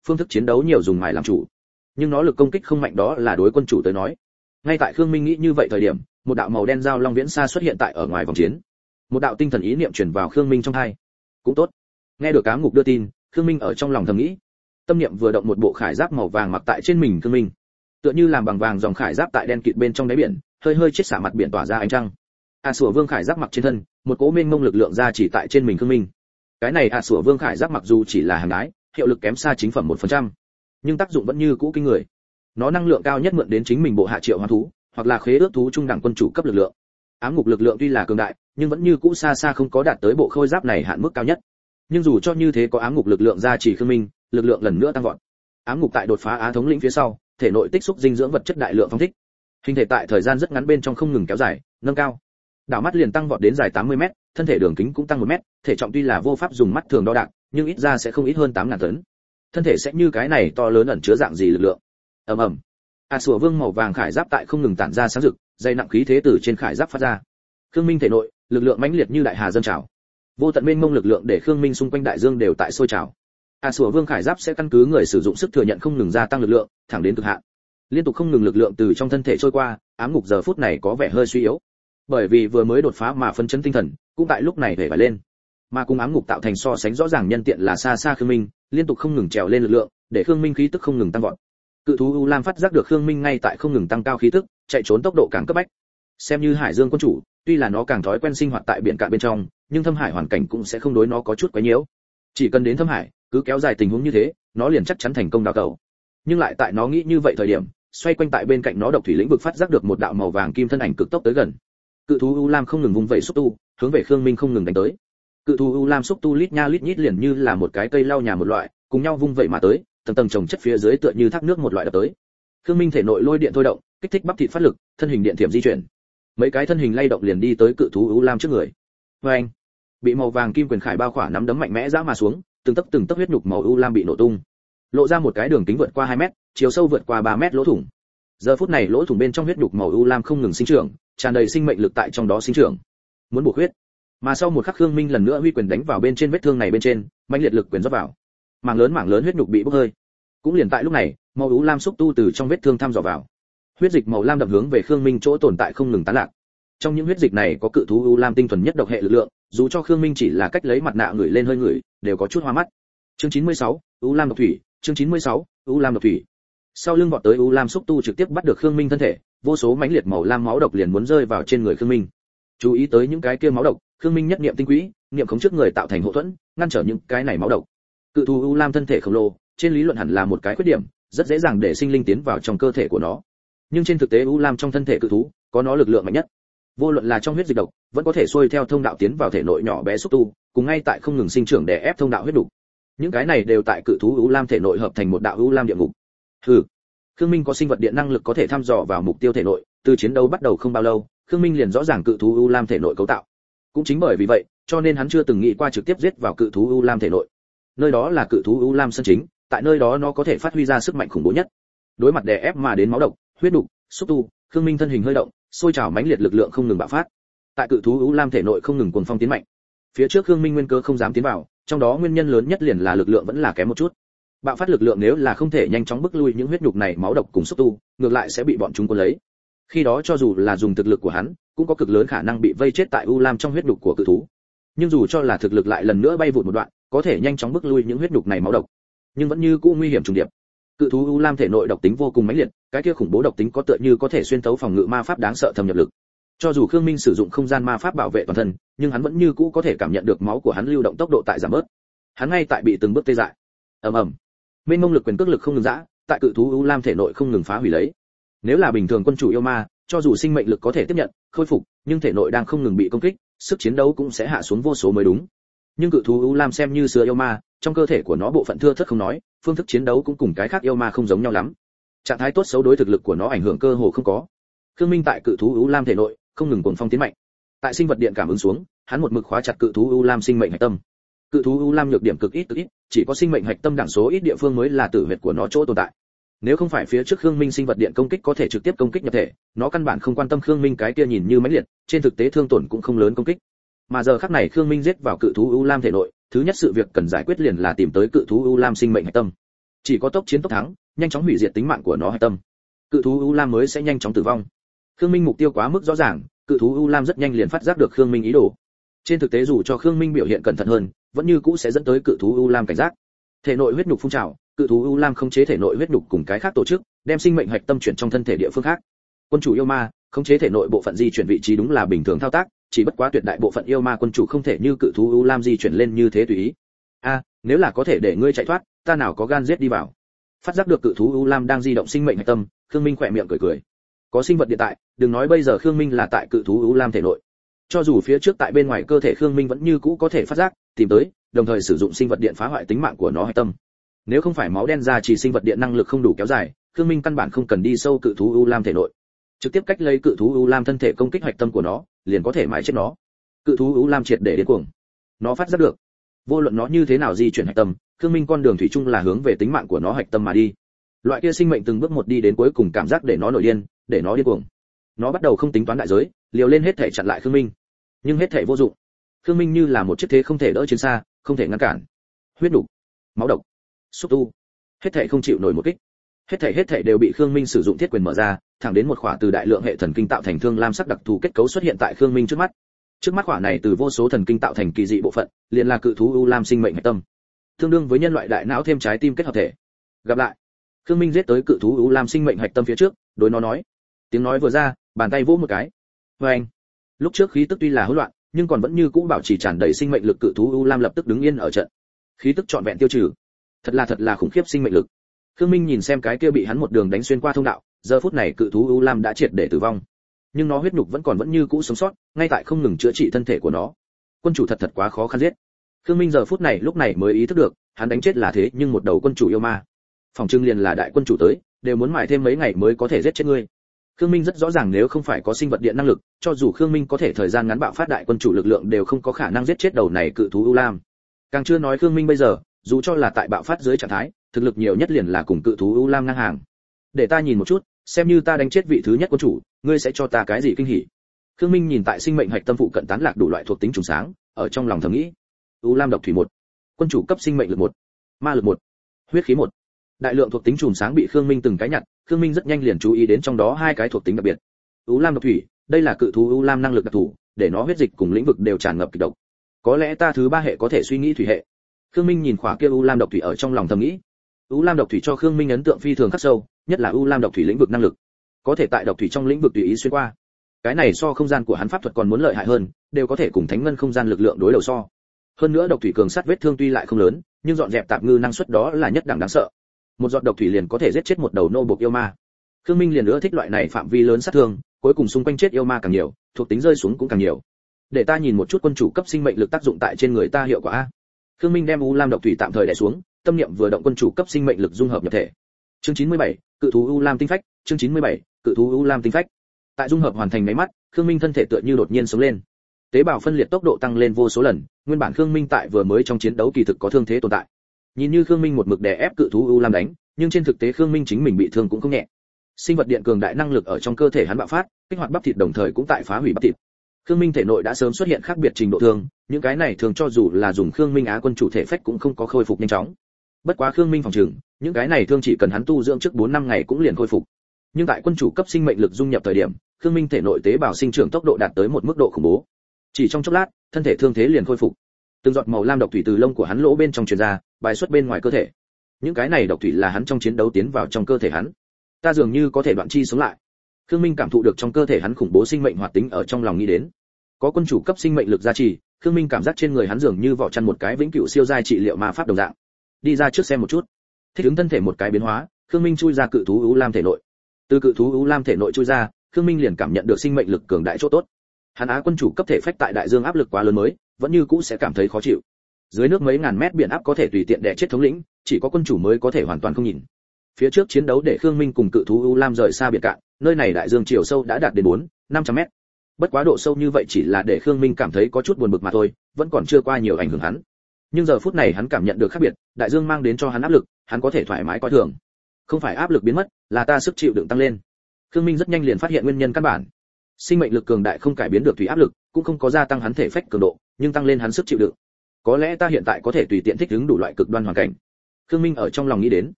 phương thức chiến đấu nhiều dùng mài làm chủ, nhưng nó lực công kích không mạnh, đó là đối quân chủ tới nói. Ngay tại Khương Minh nghĩ như vậy thời điểm, một đạo màu đen dao long viễn xa xuất hiện tại ở ngoài vòng chiến. Một đạo tinh thần ý niệm truyền vào Khương Minh trong tai. Cũng tốt. Nghe được ám ngục đưa tin, Khương Minh ở trong lòng thầm nghĩ. Tâm niệm vừa động, một bộ khải giáp màu vàng mặc tại trên mình Khương Minh, tựa như làm bằng vàng dòng khải giáp tại đen kịt bên trong đáy biển, hơi hơi chiết xạ mặt biển tỏa ra ánh trăng. A Sủa Vương khải giáp mặc trên thân, một cỗ mênh mông lực lượng ra chỉ tại trên mình Khương Minh. Cái này A Sủa Vương khải giáp mặc dù chỉ là hàng đái, hiệu lực kém xa chính phẩm một phần trăm, nhưng tác dụng vẫn như cũ kinh người. Nó năng lượng cao nhất mượn đến chính mình bộ hạ triệu hoán thú, hoặc là khế ước thú trung đẳng quân chủ cấp lực lượng. Ám ngục lực lượng tuy là cường đại, nhưng vẫn như cũ xa xa không có đạt tới bộ khôi giáp này hạn mức cao nhất. Nhưng dù cho như thế, có ám ngục lực lượng ra chỉ Khương Minh, lực lượng lần nữa tăng vọt. Ám ngục tại đột phá Á thống lĩnh phía sau, thể nội tích xúc dinh dưỡng vật chất đại lượng phóng thích. Hình thể tại thời gian rất ngắn bên trong không ngừng kéo dài, nâng cao. Đảo mắt liền tăng vọt đến dài tám mươi mét, thân thể đường kính cũng tăng một mét, thể trọng tuy là vô pháp dùng mắt thường đo đạc, nhưng ít ra sẽ không ít hơn tám nghìn tấn. Thân thể sẽ như cái này to lớn ẩn chứa dạng gì lực lượng. Ầm ầm. A Sủa Vương màu vàng khải giáp tại không ngừng tản ra sáng rực, dày nặng khí thế từ trên khải giáp phát ra. Khương Minh thể nội, lực lượng mãnh liệt như đại hà dâng trào. Vô tận mênh mông lực lượng để Khương Minh xung quanh đại dương đều tại sôi trào. A Sủa Vương khải giáp sẽ căn cứ người sử dụng sức thừa nhận không ngừng gia tăng lực lượng, thẳng đến cực hạn. Liên tục không ngừng lực lượng từ trong thân thể trôi qua, ám ngục giờ phút này có vẻ hơi suy yếu. Bởi vì vừa mới đột phá mà phấn chấn tinh thần, cũng tại lúc này hề phải lên. Mà cùng ám ngục tạo thành so sánh rõ ràng nhân tiện là xa xa Khương Minh, liên tục không ngừng trèo lên lực lượng, để Khương Minh khí tức không ngừng tăng vọt. Cự thú U Lam phát giác được Khương Minh ngay tại không ngừng tăng cao khí tức, chạy trốn tốc độ càng cấp bách. Xem như Hải Dương quân chủ, tuy là nó càng thói quen sinh hoạt tại biển cạn bên trong, nhưng thâm hải hoàn cảnh cũng sẽ không đối nó có chút quấy nhiễu. Chỉ cần đến thâm hải, cứ kéo dài tình huống như thế, nó liền chắc chắn thành công đào tẩu. Nhưng lại tại nó nghĩ như vậy thời điểm, xoay quanh tại bên cạnh nó độc thủy lĩnh vực phát giác được một đạo màu vàng kim thân ảnh cực tốc tới gần. Cự thú U Lam không ngừng vung vẩy xúc tu, hướng về Khương Minh không ngừng đánh tới. Cự thú U Lam xúc tu lít nha lít nhít liền như là một cái cây lau nhà một loại, cùng nhau vung vẩy mà tới, tầng tầng chồng chất phía dưới tựa như thác nước một loại đập tới. Khương Minh thể nội lôi điện thôi động, kích thích bắp thịt phát lực, thân hình điện thiểm di chuyển. Mấy cái thân hình lay động liền đi tới cự thú U Lam trước người. Oeng! Bị màu vàng kim quyền khải bao khỏa nắm đấm mạnh mẽ giã mà xuống, từng tấc từng tấc huyết nhục màu U Lam bị nổ tung, lộ ra một cái đường kính vượt qua hai mét, chiều sâu vượt qua ba mét lỗ thủng. Giờ phút này lỗ thủng bên trong huyết nhục màu U Lam không ngừng sinh trưởng, tràn đầy sinh mệnh lực tại trong đó sinh trưởng. Muốn bổ huyết. Mà sau một khắc Khương Minh lần nữa huy quyền đánh vào bên trên vết thương này bên trên, mãnh liệt lực quyền rót vào. Mảng lớn mảng lớn huyết nhục bị bốc hơi. Cũng liền tại lúc này, màu U Lam xúc tu từ trong vết thương thăm dò vào. Huyết dịch màu lam đậm hướng về Khương Minh chỗ tồn tại không ngừng tán lạc. Trong những huyết dịch này có cự thú U Lam tinh thuần nhất độc hệ lực lượng, dù cho Khương Minh chỉ là cách lấy mặt nạ người lên hơi người, đều có chút hoa mắt. Chương chín mươi sáu, U Lam độc thủy, chương chín mươi sáu, U Lam độc thủy. Sau lưng vọt tới U Lam xúc tu trực tiếp bắt được Khương Minh thân thể, vô số mãnh liệt màu lam máu độc liền muốn rơi vào trên người Khương Minh. Chú ý tới những cái kia máu độc, Khương Minh nhất niệm tinh quỹ, niệm khống trước người tạo thành hộ thuẫn, ngăn trở những cái này máu độc. Cự thú U Lam thân thể khổng lồ, trên lý luận hẳn là một cái khuyết điểm, rất dễ dàng để sinh linh tiến vào trong cơ thể của nó. Nhưng trên thực tế U Lam trong thân thể cự thú, có nó lực lượng mạnh nhất. Vô luận là trong huyết dịch độc, vẫn có thể xuôi theo thông đạo tiến vào thể nội nhỏ bé xúc tu, cùng ngay tại không ngừng sinh trưởng để ép thông đạo huyết đủ. Những cái này đều tại cự thú U Lam thể nội hợp thành một đạo U Lam địa ngục. Hừ. Khương Minh có sinh vật điện năng lực có thể thăm dò vào mục tiêu thể nội, từ chiến đấu bắt đầu không bao lâu, Khương Minh liền rõ ràng cự thú U Lam thể nội cấu tạo. Cũng chính bởi vì vậy, cho nên hắn chưa từng nghĩ qua trực tiếp giết vào cự thú U Lam thể nội. Nơi đó là cự thú U Lam sân chính, tại nơi đó nó có thể phát huy ra sức mạnh khủng bố nhất. Đối mặt đè ép mà đến máu độc, huyết đục, xúc tu, Khương Minh thân hình hơi động, sôi trào mãnh liệt lực lượng không ngừng bạo phát. Tại cự thú U Lam thể nội không ngừng cuồng phong tiến mạnh. Phía trước Khương Minh nguyên cơ không dám tiến vào, trong đó nguyên nhân lớn nhất liền là lực lượng vẫn là kém một chút. Bạo phát lực lượng nếu là không thể nhanh chóng bức lui những huyết nhục này máu độc cùng xúc tu, ngược lại sẽ bị bọn chúng cuốn lấy. Khi đó cho dù là dùng thực lực của hắn, cũng có cực lớn khả năng bị vây chết tại U Lam trong huyết nhục của cự thú. Nhưng dù cho là thực lực lại lần nữa bay vụt một đoạn, có thể nhanh chóng bức lui những huyết nhục này máu độc, nhưng vẫn như cũ nguy hiểm trùng điệp. Cự thú U Lam thể nội độc tính vô cùng mãnh liệt, cái kia khủng bố độc tính có tựa như có thể xuyên thấu phòng ngự ma pháp đáng sợ thâm nhập lực. Cho dù Khương Minh sử dụng không gian ma pháp bảo vệ toàn thân, nhưng hắn vẫn như cũ có thể cảm nhận được máu của hắn lưu động tốc độ tại giảm bớt. Hắn ngay tại bị từng bước tê dại. Ầm ầm. Mênh mông lực quyền cước lực không ngừng dã, tại cự thú U Lam thể nội không ngừng phá hủy lấy. Nếu là bình thường quân chủ yêu ma, cho dù sinh mệnh lực có thể tiếp nhận, khôi phục, nhưng thể nội đang không ngừng bị công kích, sức chiến đấu cũng sẽ hạ xuống vô số mới đúng. Nhưng cự thú U Lam xem như xưa yêu ma, trong cơ thể của nó bộ phận thưa thớt không nói, phương thức chiến đấu cũng cùng cái khác yêu ma không giống nhau lắm. Trạng thái tốt xấu đối thực lực của nó ảnh hưởng cơ hồ không có. Khương Minh tại cự thú U Lam thể nội không ngừng cuồng phong tiến mạnh. Tại sinh vật điện cảm ứng xuống, hắn một mực khóa chặt cự thú U Lam sinh mệnh hạch tâm. Cự thú U Lam nhược điểm cực ít cực ít, chỉ có sinh mệnh hạch tâm đẳng số ít địa phương mới là tử huyệt của nó chỗ tồn tại. Nếu không phải phía trước Khương Minh sinh vật điện công kích có thể trực tiếp công kích nhập thể, nó căn bản không quan tâm Khương Minh cái kia nhìn như mãnh liệt, trên thực tế thương tổn cũng không lớn công kích. Mà giờ khắc này Khương Minh giết vào cự thú U Lam thể nội, thứ nhất sự việc cần giải quyết liền là tìm tới cự thú U Lam sinh mệnh hạch tâm. Chỉ có tốc chiến tốc thắng, nhanh chóng hủy diệt tính mạng của nó hạch tâm, cự thú U Lam mới sẽ nhanh chóng tử vong. Khương Minh mục tiêu quá mức rõ ràng, cự thú U Lam rất nhanh liền phát giác được Khương Minh ý đồ. Trên thực tế dù cho Khương Minh biểu hiện cẩn thận hơn, vẫn như cũ sẽ dẫn tới cự thú U Lam cảnh giác. Thể nội huyết nhục phun trào, cự thú U Lam khống chế thể nội huyết nhục cùng cái khác tổ chức, đem sinh mệnh hạch tâm chuyển trong thân thể địa phương khác. Quân chủ yêu ma, khống chế thể nội bộ phận di chuyển vị trí đúng là bình thường thao tác, chỉ bất quá tuyệt đại bộ phận yêu ma quân chủ không thể như cự thú U Lam di chuyển lên như thế tùy ý. A, nếu là có thể để ngươi chạy thoát, ta nào có gan giết đi vào. Phát giác được cự thú U Lam đang di động sinh mệnh hạch tâm, Khương Minh khỏe miệng cười cười. Có sinh vật điện tại, đừng nói bây giờ Khương Minh là tại cự thú U Lam thể nội. Cho dù phía trước tại bên ngoài cơ thể Khương Minh vẫn như cũ có thể phát giác, tìm tới, đồng thời sử dụng sinh vật điện phá hoại tính mạng của nó hạch tâm. Nếu không phải máu đen ra chỉ sinh vật điện năng lực không đủ kéo dài, Khương Minh căn bản không cần đi sâu cự thú U Lam thể nội. Trực tiếp cách lấy cự thú U Lam thân thể công kích hạch tâm của nó, liền có thể mãi chết nó. Cự thú U Lam triệt để điên cuồng. Nó phát giác được, vô luận nó như thế nào di chuyển hạch tâm, Khương Minh con đường thủy chung là hướng về tính mạng của nó hạch tâm mà đi. Loại kia sinh mệnh từng bước một đi đến cuối cùng cảm giác để nó nổi điên, để nó điên cuồng. Nó bắt đầu không tính toán đại giới, liều lên hết thể chặn lại Khương Minh. Nhưng hết thể vô dụng. Khương Minh như là một chiếc thế không thể đỡ chiến xa, không thể ngăn cản. Huyết nục, máu độc, xúc tu, hết thể không chịu nổi một kích. Hết thể hết thể đều bị Khương Minh sử dụng thiết quyền mở ra, thẳng đến một khỏa từ đại lượng hệ thần kinh tạo thành thương lam sắc đặc thù kết cấu xuất hiện tại Khương Minh trước mắt. Trước mắt khỏa này từ vô số thần kinh tạo thành kỳ dị bộ phận, liền là cự thú U Lam sinh mệnh hạch tâm, tương đương với nhân loại đại não thêm trái tim kết hợp thể. Gặp lại. Khương Minh giết tới cự thú U Lam sinh mệnh hạch tâm phía trước, đối nó nói. Tiếng nói vừa ra, bàn tay vỗ một cái. Oeng. Lúc trước khí tức tuy là hỗn loạn, nhưng còn vẫn như cũ bảo trì tràn đầy sinh mệnh lực, cự thú U Lam lập tức đứng yên ở trận. Khí tức trọn vẹn tiêu trừ. Thật là thật là khủng khiếp sinh mệnh lực. Khương Minh nhìn xem cái kia bị hắn một đường đánh xuyên qua thông đạo, giờ phút này cự thú U Lam đã triệt để tử vong. Nhưng nó huyết nhục vẫn còn vẫn như cũ sống sót, ngay tại không ngừng chữa trị thân thể của nó. Quân chủ thật thật quá khó khăn giết. Khương Minh giờ phút này lúc này mới ý thức được, hắn đánh chết là thế, nhưng một đầu quân chủ yêu ma. Phòng trưng liền là đại quân chủ tới, đều muốn mài thêm mấy ngày mới có thể giết chết ngươi. Khương Minh rất rõ ràng nếu không phải có sinh vật điện năng lực, cho dù Khương Minh có thể thời gian ngắn bạo phát đại quân chủ lực lượng đều không có khả năng giết chết đầu này cự thú U Lam. Càng chưa nói Khương Minh bây giờ, dù cho là tại bạo phát dưới trạng thái, thực lực nhiều nhất liền là cùng cự thú U Lam ngang hàng. Để ta nhìn một chút, xem như ta đánh chết vị thứ nhất quân chủ, ngươi sẽ cho ta cái gì kinh hỉ? Khương Minh nhìn tại sinh mệnh hạch tâm phụ cận tán lạc đủ loại thuộc tính trùng sáng, ở trong lòng thầm nghĩ. U Lam độc thủy một, quân chủ cấp sinh mệnh lực một, ma lực một, huyết khí một. Đại lượng thuộc tính trùng sáng bị Khương Minh từng cái nhặt, Khương Minh rất nhanh liền chú ý đến trong đó hai cái thuộc tính đặc biệt. U Lam độc thủy, đây là cự thú U Lam năng lực đặc thù, để nó huyết dịch cùng lĩnh vực đều tràn ngập kịch độc. Có lẽ ta thứ ba hệ có thể suy nghĩ thủy hệ. Khương Minh nhìn khỏa kia U Lam độc thủy ở trong lòng thầm nghĩ. U Lam độc thủy cho Khương Minh ấn tượng phi thường khắc sâu, nhất là U Lam độc thủy lĩnh vực năng lực, có thể tại độc thủy trong lĩnh vực tùy ý xuyên qua. Cái này so không gian của hắn pháp thuật còn muốn lợi hại hơn, đều có thể cùng thánh ngân không gian lực lượng đối đầu so. Hơn nữa độc thủy cường sát vết thương tuy lại không lớn, nhưng dọn dẹp tạp ngư năng suất đó là nhất đẳng đáng sợ. Một giọt độc thủy liền có thể giết chết một đầu nô buộc yêu ma. Khương Minh liền nữa thích loại này phạm vi lớn sát thương, cuối cùng xung quanh chết yêu ma càng nhiều, thuộc tính rơi xuống cũng càng nhiều. Để ta nhìn một chút quân chủ cấp sinh mệnh lực tác dụng tại trên người ta hiệu quả a. Khương Minh đem U Lam độc thủy tạm thời đè xuống, tâm niệm vừa động quân chủ cấp sinh mệnh lực dung hợp nhập thể. Chương chín mươi bảy, cự thú U Lam tinh phách, chương chín mươi bảy, cự thú U Lam tinh phách. Tại dung hợp hoàn thành mấy mắt, Khương Minh thân thể tựa như đột nhiên sống lên. Tế bào phân liệt tốc độ tăng lên vô số lần, nguyên bản Khương Minh tại vừa mới trong chiến đấu kỳ thực có thương thế tồn tại. Nhìn như Khương Minh một mực đè ép cự thú U Lam đánh, nhưng trên thực tế Khương Minh chính mình bị thương cũng không nhẹ. Sinh vật điện cường đại năng lực ở trong cơ thể hắn bạo phát, kích hoạt bắp thịt đồng thời cũng tại phá hủy bắp thịt. Khương Minh thể nội đã sớm xuất hiện khác biệt trình độ thương, những cái này thường cho dù là dùng Khương Minh Á quân chủ thể phách cũng không có khôi phục nhanh chóng. Bất quá Khương Minh phòng trừng, những cái này thương chỉ cần hắn tu dưỡng trước bốn năm ngày cũng liền khôi phục. Nhưng tại quân chủ cấp sinh mệnh lực dung nhập thời điểm, Khương Minh thể nội tế bào sinh trưởng tốc độ đạt tới một mức độ khủng bố. Chỉ trong chốc lát, thân thể thương thế liền khôi phục. Từng giọt màu lam độc thủy từ lông của hắn lỗ bên trong truyền ra, bài xuất bên ngoài cơ thể. Những cái này độc thủy là hắn trong chiến đấu tiến vào trong cơ thể hắn. Ta dường như có thể đoạn chi sống lại. Khương Minh cảm thụ được trong cơ thể hắn khủng bố sinh mệnh hoạt tính ở trong lòng nghĩ đến. Có quân chủ cấp sinh mệnh lực gia trì, Khương Minh cảm giác trên người hắn dường như vỏ chăn một cái vĩnh cửu siêu giai trị liệu ma pháp đồng dạng. Đi ra trước xem một chút. Thích ứng thân thể một cái biến hóa, Khương Minh chui ra cự thú U Lam thể nội. Từ cự thú U Lam thể nội chui ra, Khương Minh liền cảm nhận được sinh mệnh lực cường đại chỗ tốt. Hắn Á quân chủ cấp thể phách tại đại dương áp lực quá lớn mới, vẫn như cũ sẽ cảm thấy khó chịu. Dưới nước mấy ngàn mét biển áp có thể tùy tiện đè chết thống lĩnh, chỉ có quân chủ mới có thể hoàn toàn không nhìn. Phía trước chiến đấu để Khương Minh cùng cự thú U Lam rời xa biển cạn, nơi này đại dương chiều sâu đã đạt đến bốn, năm trăm mét. Bất quá độ sâu như vậy chỉ là để Khương Minh cảm thấy có chút buồn bực mà thôi, vẫn còn chưa qua nhiều ảnh hưởng hắn. Nhưng giờ phút này hắn cảm nhận được khác biệt, đại dương mang đến cho hắn áp lực, hắn có thể thoải mái coi thường. Không phải áp lực biến mất, là ta sức chịu đựng tăng lên. Khương Minh rất nhanh liền phát hiện nguyên nhân căn bản. Sinh mệnh lực cường đại không cải biến được thủy áp lực, cũng không có gia tăng hắn thể phách cường độ, nhưng tăng lên hắn sức chịu đựng. Có lẽ ta hiện tại có thể tùy tiện thích ứng đủ loại cực đoan hoàn cảnh. Khương Minh ở trong lòng nghĩ đến.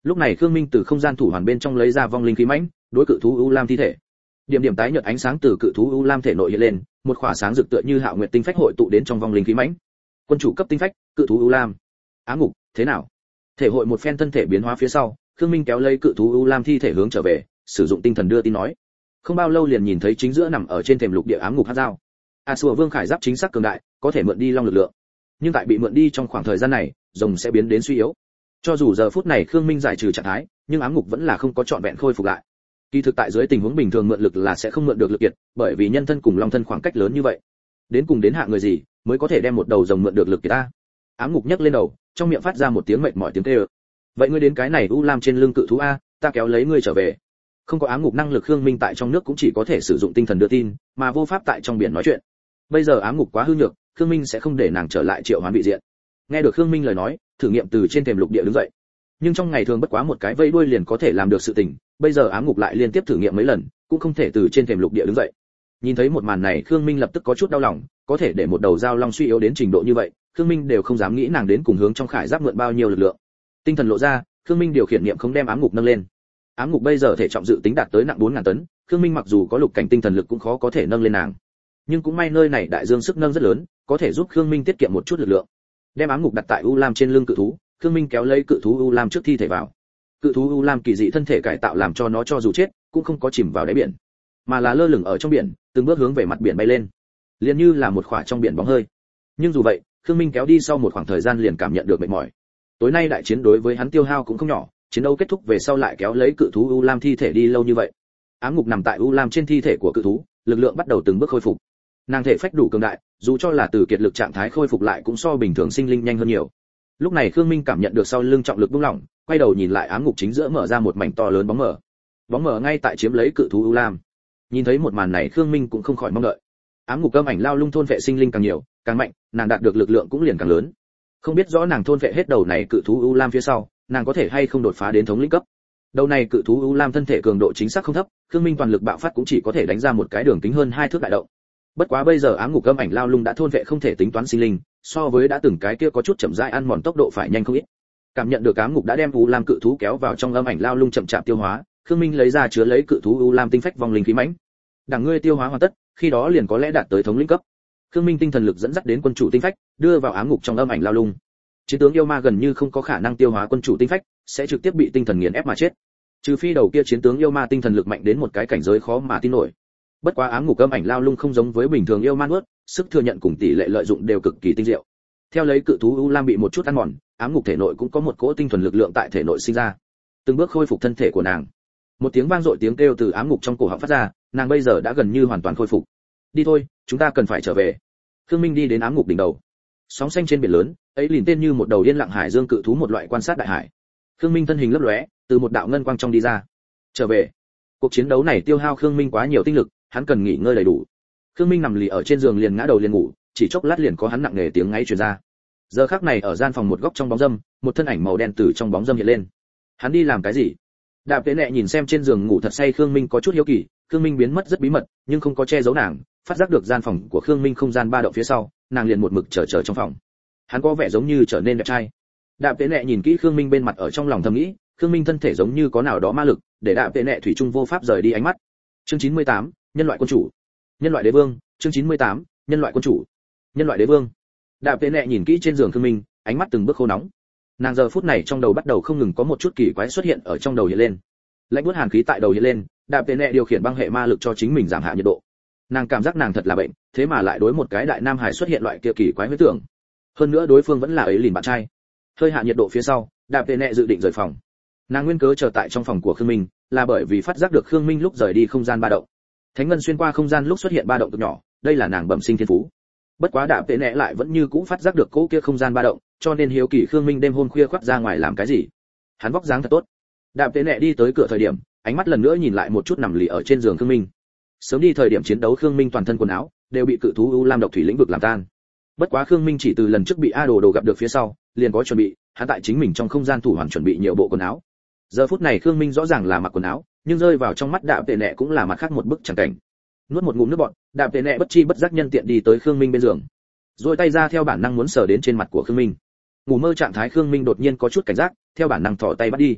Lúc này Khương Minh từ không gian thủ hoàn bên trong lấy ra vong linh khí mãnh, đối cự thú U Lam thi thể. Điểm điểm tái nhợt ánh sáng từ cự thú U Lam thể nội hiện lên, một khỏa sáng rực tựa như hạo nguyệt tinh phách hội tụ đến trong vong linh khí mãnh. Quân chủ cấp tinh phách, cự thú U Lam. Ám ngục, thế nào? Thể hội một phen thân thể biến hóa phía sau, Khương Minh kéo lấy cự thú U Lam thi thể hướng trở về, sử dụng tinh thần đưa tin nói. Không bao lâu liền nhìn thấy chính giữa nằm ở trên thềm lục địa ám ngục hắc dao. A Sùa Vương khải giáp chính xác cường đại, có thể mượn đi long lực lượng. Nhưng tại bị mượn đi trong khoảng thời gian này, rồng sẽ biến đến suy yếu. Cho dù giờ phút này Khương Minh giải trừ trạng thái, nhưng ám ngục vẫn là không có trọn vẹn khôi phục lại. Kỳ thực tại dưới tình huống bình thường mượn lực là sẽ không mượn được lực kiệt, bởi vì nhân thân cùng long thân khoảng cách lớn như vậy. Đến cùng đến hạ người gì mới có thể đem một đầu rồng mượn được lực kiệt ta? Ám ngục nhấc lên đầu, trong miệng phát ra một tiếng mệt mỏi tiếng kêu. Vậy ngươi đến cái này U Lam trên lưng cự thú a, ta kéo lấy ngươi trở về. Không có ám ngục năng lực Khương Minh tại trong nước cũng chỉ có thể sử dụng tinh thần đưa tin, mà vô pháp tại trong biển nói chuyện. Bây giờ ám ngục quá hư nhược, Khương Minh sẽ không để nàng trở lại triệu hoán vị diện. Nghe được Khương Minh lời nói, thử nghiệm từ trên thềm lục địa đứng dậy. Nhưng trong ngày thường bất quá một cái vây đuôi liền có thể làm được sự tình, bây giờ ám ngục lại liên tiếp thử nghiệm mấy lần, cũng không thể từ trên thềm lục địa đứng dậy. Nhìn thấy một màn này Khương Minh lập tức có chút đau lòng, có thể để một đầu dao long suy yếu đến trình độ như vậy, Khương Minh đều không dám nghĩ nàng đến cùng hướng trong khải giáp mượn bao nhiêu lực lượng. Tinh thần lộ ra, Khương Minh điều khiển niệm không đem ám ngục nâng lên. Ám ngục bây giờ thể trọng dự tính đạt tới nặng bốn nghìn tấn, Khương Minh mặc dù có lục cảnh tinh thần lực cũng khó có thể nâng lên nàng. Nhưng cũng may nơi này đại dương sức nâng rất lớn, có thể giúp Khương Minh tiết kiệm một chút lực lượng. Đem ám ngục đặt tại U Lam trên lưng cự thú, Khương Minh kéo lấy cự thú U Lam trước thi thể vào. Cự thú U Lam kỳ dị thân thể cải tạo làm cho nó cho dù chết, cũng không có chìm vào đáy biển, mà là lơ lửng ở trong biển, từng bước hướng về mặt biển bay lên, liền như là một khỏa trong biển bóng hơi. Nhưng dù vậy, Khương Minh kéo đi sau một khoảng thời gian liền cảm nhận được mệt mỏi. Tối nay đại chiến đối với hắn tiêu hao cũng không nhỏ, chiến đấu kết thúc về sau lại kéo lấy cự thú U Lam thi thể đi lâu như vậy. Ám ngục nằm tại U Lam trên thi thể của cự thú, lực lượng bắt đầu từng bước khôi phục. Nàng thể phách đủ cường đại, dù cho là từ kiệt lực trạng thái khôi phục lại cũng so bình thường sinh linh nhanh hơn nhiều. Lúc này Khương Minh cảm nhận được sau lưng trọng lực buông lỏng, quay đầu nhìn lại ám ngục chính giữa mở ra một mảnh to lớn bóng mờ. Bóng mờ ngay tại chiếm lấy cự thú U Lam. Nhìn thấy một màn này Khương Minh cũng không khỏi mong đợi. Ám ngục âm ảnh lao lung thôn vệ sinh linh càng nhiều, càng mạnh, nàng đạt được lực lượng cũng liền càng lớn. Không biết rõ nàng thôn vệ hết đầu này cự thú U Lam phía sau, nàng có thể hay không đột phá đến thống lĩnh cấp. Đầu này cự thú U Lam thân thể cường độ chính xác không thấp, Khương Minh toàn lực bạo phát cũng chỉ có thể đánh ra một cái đường kính hơn hai thước đại động. Bất quá bây giờ ám ngục âm ảnh lao lung đã thôn vệ không thể tính toán sinh linh, so với đã từng cái kia có chút chậm rãi ăn mòn tốc độ phải nhanh không ít. Cảm nhận được ám ngục đã đem U Lam cự thú kéo vào trong âm ảnh lao lung chậm chạp tiêu hóa, Khương Minh lấy ra chứa lấy cự thú U Lam tinh phách vong linh khí mãnh. Đằng ngươi tiêu hóa hoàn tất, khi đó liền có lẽ đạt tới thống lĩnh cấp. Khương Minh tinh thần lực dẫn dắt đến quân chủ tinh phách, đưa vào ám ngục trong âm ảnh lao lung. Chiến tướng yêu ma gần như không có khả năng tiêu hóa quân chủ tinh phách, sẽ trực tiếp bị tinh thần nghiền ép mà chết. Trừ phi đầu kia chiến tướng yêu ma tinh thần lực mạnh đến một cái cảnh giới khó mà tin nổi. Bất quá ám ngục âm ảnh lao lung không giống với bình thường yêu ma nuốt, sức thừa nhận cùng tỷ lệ lợi dụng đều cực kỳ tinh diệu. Theo lấy cự thú U Lam bị một chút ăn mòn, ám ngục thể nội cũng có một cỗ tinh thuần lực lượng tại thể nội sinh ra, từng bước khôi phục thân thể của nàng. Một tiếng vang dội tiếng kêu từ ám ngục trong cổ họng phát ra, nàng bây giờ đã gần như hoàn toàn khôi phục. Đi thôi, chúng ta cần phải trở về. Khương Minh đi đến ám ngục đỉnh đầu. Sóng xanh trên biển lớn, ấy liền tên như một đầu yên lặng hải dương cự thú một loại quan sát đại hải. Khương Minh thân hình lấp lóe, từ một đạo ngân quang trong đi ra. Trở về. Cuộc chiến đấu này tiêu hao Khương Minh quá nhiều tinh lực, hắn cần nghỉ ngơi đầy đủ. Khương Minh nằm lì ở trên giường liền ngã đầu liền ngủ, chỉ chốc lát liền có hắn nặng nề tiếng ngáy truyền ra. Giờ khắc này ở gian phòng một góc trong bóng râm, một thân ảnh màu đen từ trong bóng râm hiện lên. Hắn đi làm cái gì? Đạp Tế Nệ nhìn xem trên giường ngủ thật say Khương Minh có chút hiếu kỳ, Khương Minh biến mất rất bí mật, nhưng không có che giấu nàng, phát giác được gian phòng của Khương Minh không gian ba động phía sau, nàng liền một mực chờ chờ trong phòng. Hắn có vẻ giống như trở nên đẹp trai. Đạp Tế Nệ nhìn kỹ Khương Minh bên mặt ở trong lòng thầm nghĩ, Khương Minh thân thể giống như có nào đó ma lực, để Đạp Tế Nệ thủy chung vô pháp rời đi ánh mắt. Chương chín mươi tám, nhân loại quân chủ. Nhân loại đế vương, chương chín mươi tám, nhân loại quân chủ. Nhân loại đế vương. Đạp Tế Nệ nhìn kỹ trên giường Khương Minh, ánh mắt từng bước khô nóng. Nàng giờ phút này trong đầu bắt đầu không ngừng có một chút kỳ quái xuất hiện ở trong đầu hiện lên. Lạnh buốt hàn khí tại đầu hiện lên, Đạp Tế Nệ điều khiển băng hệ ma lực cho chính mình giảm hạ nhiệt độ. Nàng cảm giác nàng thật là bệnh, thế mà lại đối một cái đại nam hải xuất hiện loại kia kỳ quái huyết tưởng. Hơn nữa đối phương vẫn là ấy lìn bạn trai. Hơi hạ nhiệt độ phía sau, Đạp Tế Nệ dự định rời phòng. Nàng nguyên cớ chờ tại trong phòng của Khương Minh, là bởi vì phát giác được Khương Minh lúc rời đi không gian ba động. Thánh ngân xuyên qua không gian lúc xuất hiện ba động cực nhỏ, đây là nàng bẩm sinh thiên phú. Bất quá Đạp Tế Nệ lại vẫn như cũ phát giác được cỗ kia không gian ba động, cho nên hiếu kỳ Khương Minh đêm hôm khuya khoắt ra ngoài làm cái gì. Hắn vóc dáng thật tốt. Đạp Tế Nệ đi tới cửa thời điểm, ánh mắt lần nữa nhìn lại một chút nằm lì ở trên giường Khương Minh. Sớm đi thời điểm chiến đấu Khương Minh toàn thân quần áo đều bị cự thú U Lam độc thủy lĩnh vực làm tan. Bất quá Khương Minh chỉ từ lần trước bị A Đồ Đồ gặp được phía sau, liền có chuẩn bị, hắn tại chính mình trong không gian thủ hoàn chuẩn bị nhiều bộ quần áo. Giờ phút này Khương Minh rõ ràng là mặc quần áo, nhưng rơi vào trong mắt Đạp Tế Nệ cũng là mặt khác một bức chẳng cảnh. Nuốt một ngụm nước bọt, Đạp Tế Nệ bất chi bất giác nhân tiện đi tới Khương Minh bên giường, rồi tay ra theo bản năng muốn sờ đến trên mặt của Khương Minh. Ngủ mơ trạng thái Khương Minh đột nhiên có chút cảnh giác, theo bản năng thò tay bắt đi.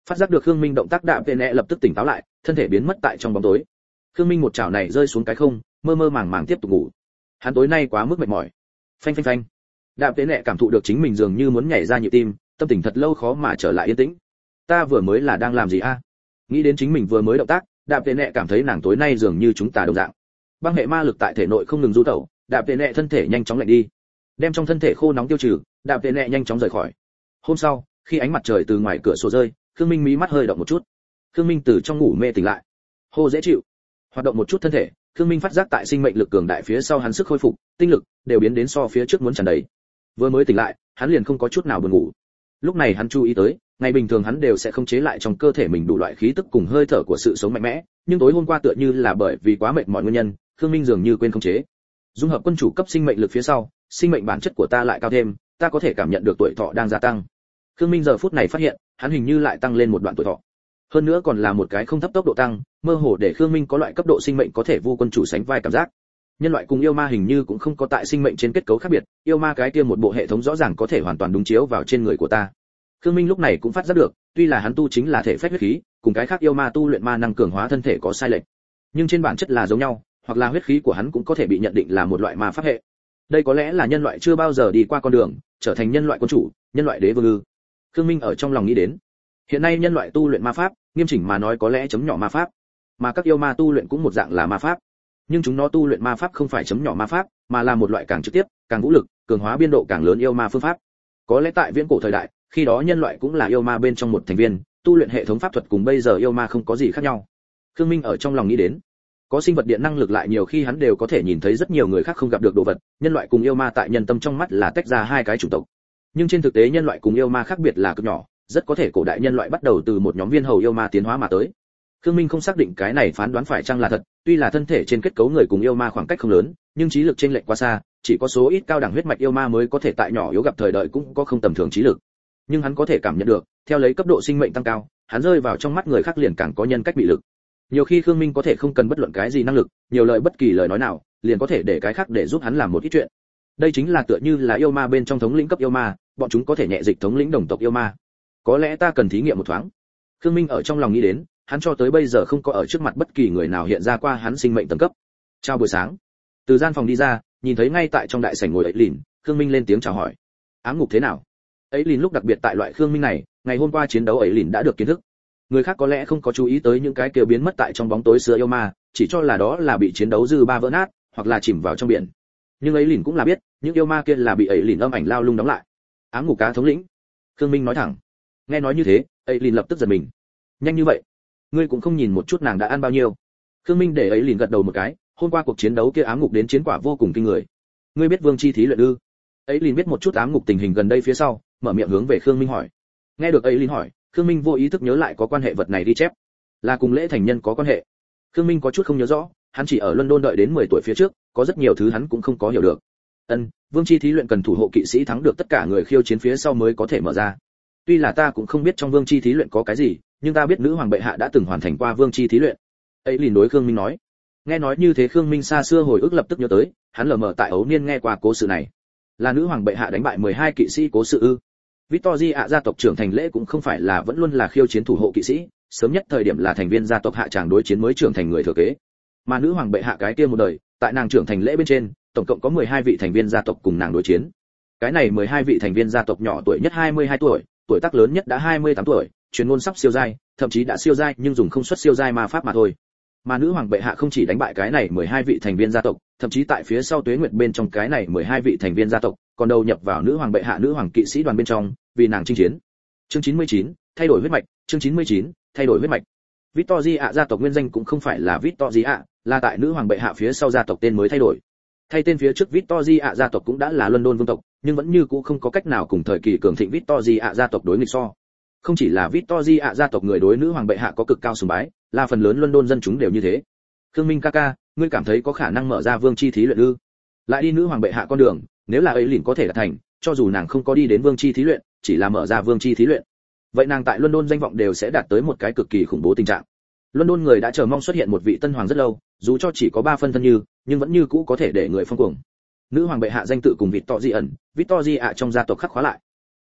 Phát giác được Khương Minh động tác, Đạm Vệ Nệ lập tức tỉnh táo lại, thân thể biến mất tại trong bóng tối. Khương Minh một chảo này rơi xuống cái không, mơ mơ màng màng tiếp tục ngủ. Hắn tối nay quá mức mệt mỏi. Phanh phanh phanh. Đạm Vệ Nệ cảm thụ được chính mình dường như muốn nhảy ra nhịp tim, tâm tình thật lâu khó mà trở lại yên tĩnh. Ta vừa mới là đang làm gì a? Nghĩ đến chính mình vừa mới động tác, Đạm Vệ Nệ cảm thấy nàng tối nay dường như chúng ta đồng dạng. Băng hệ ma lực tại thể nội không ngừng du tẩu, Đạm Vệ Nệ thân thể nhanh chóng lạnh đi. Đem trong thân thể khô nóng tiêu trừ, Đạm Vệ Nệ nhanh chóng rời khỏi. Hôm sau, khi ánh mặt trời từ ngoài cửa sổ rơi, Khương Minh mí mắt hơi động một chút. Khương Minh từ trong ngủ mê tỉnh lại. Hô dễ chịu. Hoạt động một chút thân thể, Khương Minh phát giác tại sinh mệnh lực cường đại phía sau hắn sức khôi phục, tinh lực đều biến đến so phía trước muốn tràn đầy. Vừa mới tỉnh lại, hắn liền không có chút nào buồn ngủ. Lúc này hắn chú ý tới, ngày bình thường hắn đều sẽ không chế lại trong cơ thể mình đủ loại khí tức cùng hơi thở của sự sống mạnh mẽ, nhưng tối hôm qua tựa như là bởi vì quá mệt mỏi nguyên nhân, Khương Minh dường như quên khống chế. Dung hợp quân chủ cấp sinh mệnh lực phía sau, sinh mệnh bản chất của ta lại cao thêm, ta có thể cảm nhận được tuổi thọ đang gia tăng. Khương Minh giờ phút này phát hiện, hắn hình như lại tăng lên một đoạn tuổi thọ. Hơn nữa còn là một cái không thấp tốc độ tăng, mơ hồ để Khương Minh có loại cấp độ sinh mệnh có thể vu quân chủ sánh vai cảm giác. Nhân loại cùng yêu ma hình như cũng không có tại sinh mệnh trên kết cấu khác biệt, yêu ma cái kia một bộ hệ thống rõ ràng có thể hoàn toàn đúng chiếu vào trên người của ta. Khương Minh lúc này cũng phát giác được, tuy là hắn tu chính là thể phách huyết khí, cùng cái khác yêu ma tu luyện ma năng cường hóa thân thể có sai lệch, nhưng trên bản chất là giống nhau, hoặc là huyết khí của hắn cũng có thể bị nhận định là một loại ma pháp hệ. Đây có lẽ là nhân loại chưa bao giờ đi qua con đường, trở thành nhân loại quân chủ, nhân loại đế vương ư? Khương Minh ở trong lòng nghĩ đến. Hiện nay nhân loại tu luyện ma pháp, nghiêm chỉnh mà nói có lẽ chấm nhỏ ma pháp, mà các yêu ma tu luyện cũng một dạng là ma pháp, nhưng chúng nó tu luyện ma pháp không phải chấm nhỏ ma pháp, mà là một loại càng trực tiếp, càng vũ lực, cường hóa biên độ càng lớn yêu ma phương pháp. Có lẽ tại viễn cổ thời đại, khi đó nhân loại cũng là yêu ma bên trong một thành viên, tu luyện hệ thống pháp thuật cùng bây giờ yêu ma không có gì khác nhau. Khương Minh ở trong lòng nghĩ đến. Có sinh vật điện năng lực lại nhiều khi hắn đều có thể nhìn thấy rất nhiều người khác không gặp được đồ vật, nhân loại cùng yêu ma tại nhân tâm trong mắt là tách ra hai cái chủng tộc. Nhưng trên thực tế nhân loại cùng yêu ma khác biệt là cực nhỏ, rất có thể cổ đại nhân loại bắt đầu từ một nhóm viên hầu yêu ma tiến hóa mà tới. Khương Minh không xác định cái này phán đoán phải chăng là thật, tuy là thân thể trên kết cấu người cùng yêu ma khoảng cách không lớn, nhưng trí lực chênh lệch quá xa, chỉ có số ít cao đẳng huyết mạch yêu ma mới có thể tại nhỏ yếu gặp thời đợi cũng có không tầm thường trí lực. Nhưng hắn có thể cảm nhận được, theo lấy cấp độ sinh mệnh tăng cao, hắn rơi vào trong mắt người khác liền càng có nhân cách bị lực. Nhiều khi Khương Minh có thể không cần bất luận cái gì năng lực, nhiều lời bất kỳ lời nói nào, liền có thể để cái khác để giúp hắn làm một ít chuyện. Đây chính là tựa như là yêu ma bên trong thống lĩnh cấp yêu ma, bọn chúng có thể nhẹ dịch thống lĩnh đồng tộc yêu ma. Có lẽ ta cần thí nghiệm một thoáng. Khương Minh ở trong lòng nghĩ đến, hắn cho tới bây giờ không có ở trước mặt bất kỳ người nào hiện ra qua hắn sinh mệnh tầng cấp. Chào buổi sáng. Từ gian phòng đi ra, nhìn thấy ngay tại trong đại sảnh ngồi ấy lìn, Khương Minh lên tiếng chào hỏi. Ám ngục thế nào? Ấy lìn lúc đặc biệt tại loại Khương Minh này, ngày hôm qua chiến đấu ấy lìn đã được kiến thức. Người khác có lẽ không có chú ý tới những cái kia biến mất tại trong bóng tối xưa yêu ma, chỉ cho là đó là bị chiến đấu dư ba vỡ nát, hoặc là chìm vào trong biển. Nhưng ấy lìn cũng là biết, những yêu ma kia là bị ấy lìn âm ảnh lao lung đóng lại. Ám ngục cá thống lĩnh. Khương Minh nói thẳng. Nghe nói như thế, ấy lìn lập tức giật mình. Nhanh như vậy? Ngươi cũng không nhìn một chút nàng đã ăn bao nhiêu? Khương Minh để ấy lìn gật đầu một cái, hôm qua cuộc chiến đấu kia ám ngục đến chiến quả vô cùng kinh người. Ngươi biết Vương Chi thí luyện ư? Ấy lìn biết một chút ám ngục tình hình gần đây phía sau, mở miệng hướng về Khương Minh hỏi. Nghe được ấy lìn hỏi, Khương Minh vô ý thức nhớ lại có quan hệ vật này đi chép, là cùng lễ thành nhân có quan hệ. Khương Minh có chút không nhớ rõ, hắn chỉ ở London đợi đến mười tuổi phía trước, có rất nhiều thứ hắn cũng không có hiểu được. Ân, Vương Chi thí luyện cần thủ hộ kỵ sĩ thắng được tất cả người khiêu chiến phía sau mới có thể mở ra. Tuy là ta cũng không biết trong Vương Chi thí luyện có cái gì, nhưng ta biết nữ hoàng bệ hạ đã từng hoàn thành qua Vương Chi thí luyện. Ấy liền đối Khương Minh nói. Nghe nói như thế Khương Minh xa xưa hồi ức lập tức nhớ tới, hắn lờ mờ tại ấu niên nghe qua cố sự này. Là nữ hoàng bệ hạ đánh bại mười hai kỵ sĩ cố sự ư? Victoria gia tộc trưởng thành lễ cũng không phải là vẫn luôn là khiêu chiến thủ hộ kỵ sĩ, sớm nhất thời điểm là thành viên gia tộc hạ tràng đối chiến mới trưởng thành người thừa kế. Mà nữ hoàng bệ hạ cái kia một đời, tại nàng trưởng thành lễ bên trên, tổng cộng có mười hai vị thành viên gia tộc cùng nàng đối chiến. Cái này mười hai vị thành viên gia tộc nhỏ tuổi nhất hai mươi hai tuổi, tuổi tác lớn nhất đã hai mươi tám tuổi, truyền ngôn sắp siêu giai, thậm chí đã siêu giai nhưng dùng không xuất siêu giai ma pháp mà thôi. Mà nữ hoàng bệ hạ không chỉ đánh bại cái này mười hai vị thành viên gia tộc, thậm chí tại phía sau Tuế Nguyệt bên trong cái này mười hai vị thành viên gia tộc, còn đầu nhập vào nữ hoàng bệ hạ nữ hoàng kỵ sĩ đoàn bên trong, vì nàng chinh chiến. Chương chín mươi chín, thay đổi huyết mạch, chương chín mươi chín, thay đổi huyết mạch. Victoria gia tộc nguyên danh cũng không phải là Victoria, là tại nữ hoàng bệ hạ phía sau gia tộc tên mới thay đổi. Thay tên phía trước Victoria gia tộc cũng đã là London vương tộc, nhưng vẫn như cũ không có cách nào cùng thời kỳ cường thịnh Victoria gia tộc đối nghịch so. Không chỉ là Victoria gia tộc người đối nữ hoàng bệ hạ có cực cao sùng bái, là phần lớn London dân chúng đều như thế. Khương Minh ca ca, ngươi cảm thấy có khả năng mở ra Vương Chi thí luyện ư? Lại đi nữ hoàng bệ hạ con đường, nếu là ấy liền có thể đạt thành, cho dù nàng không có đi đến Vương Chi thí luyện, chỉ là mở ra Vương Chi thí luyện, vậy nàng tại London danh vọng đều sẽ đạt tới một cái cực kỳ khủng bố tình trạng. London người đã chờ mong xuất hiện một vị tân hoàng rất lâu, dù cho chỉ có ba phân thân như, nhưng vẫn như cũ có thể để người phong cuồng. Nữ hoàng bệ hạ danh tự cùng Victoria ẩn, Victoria trong gia tộc khắc khóa lại.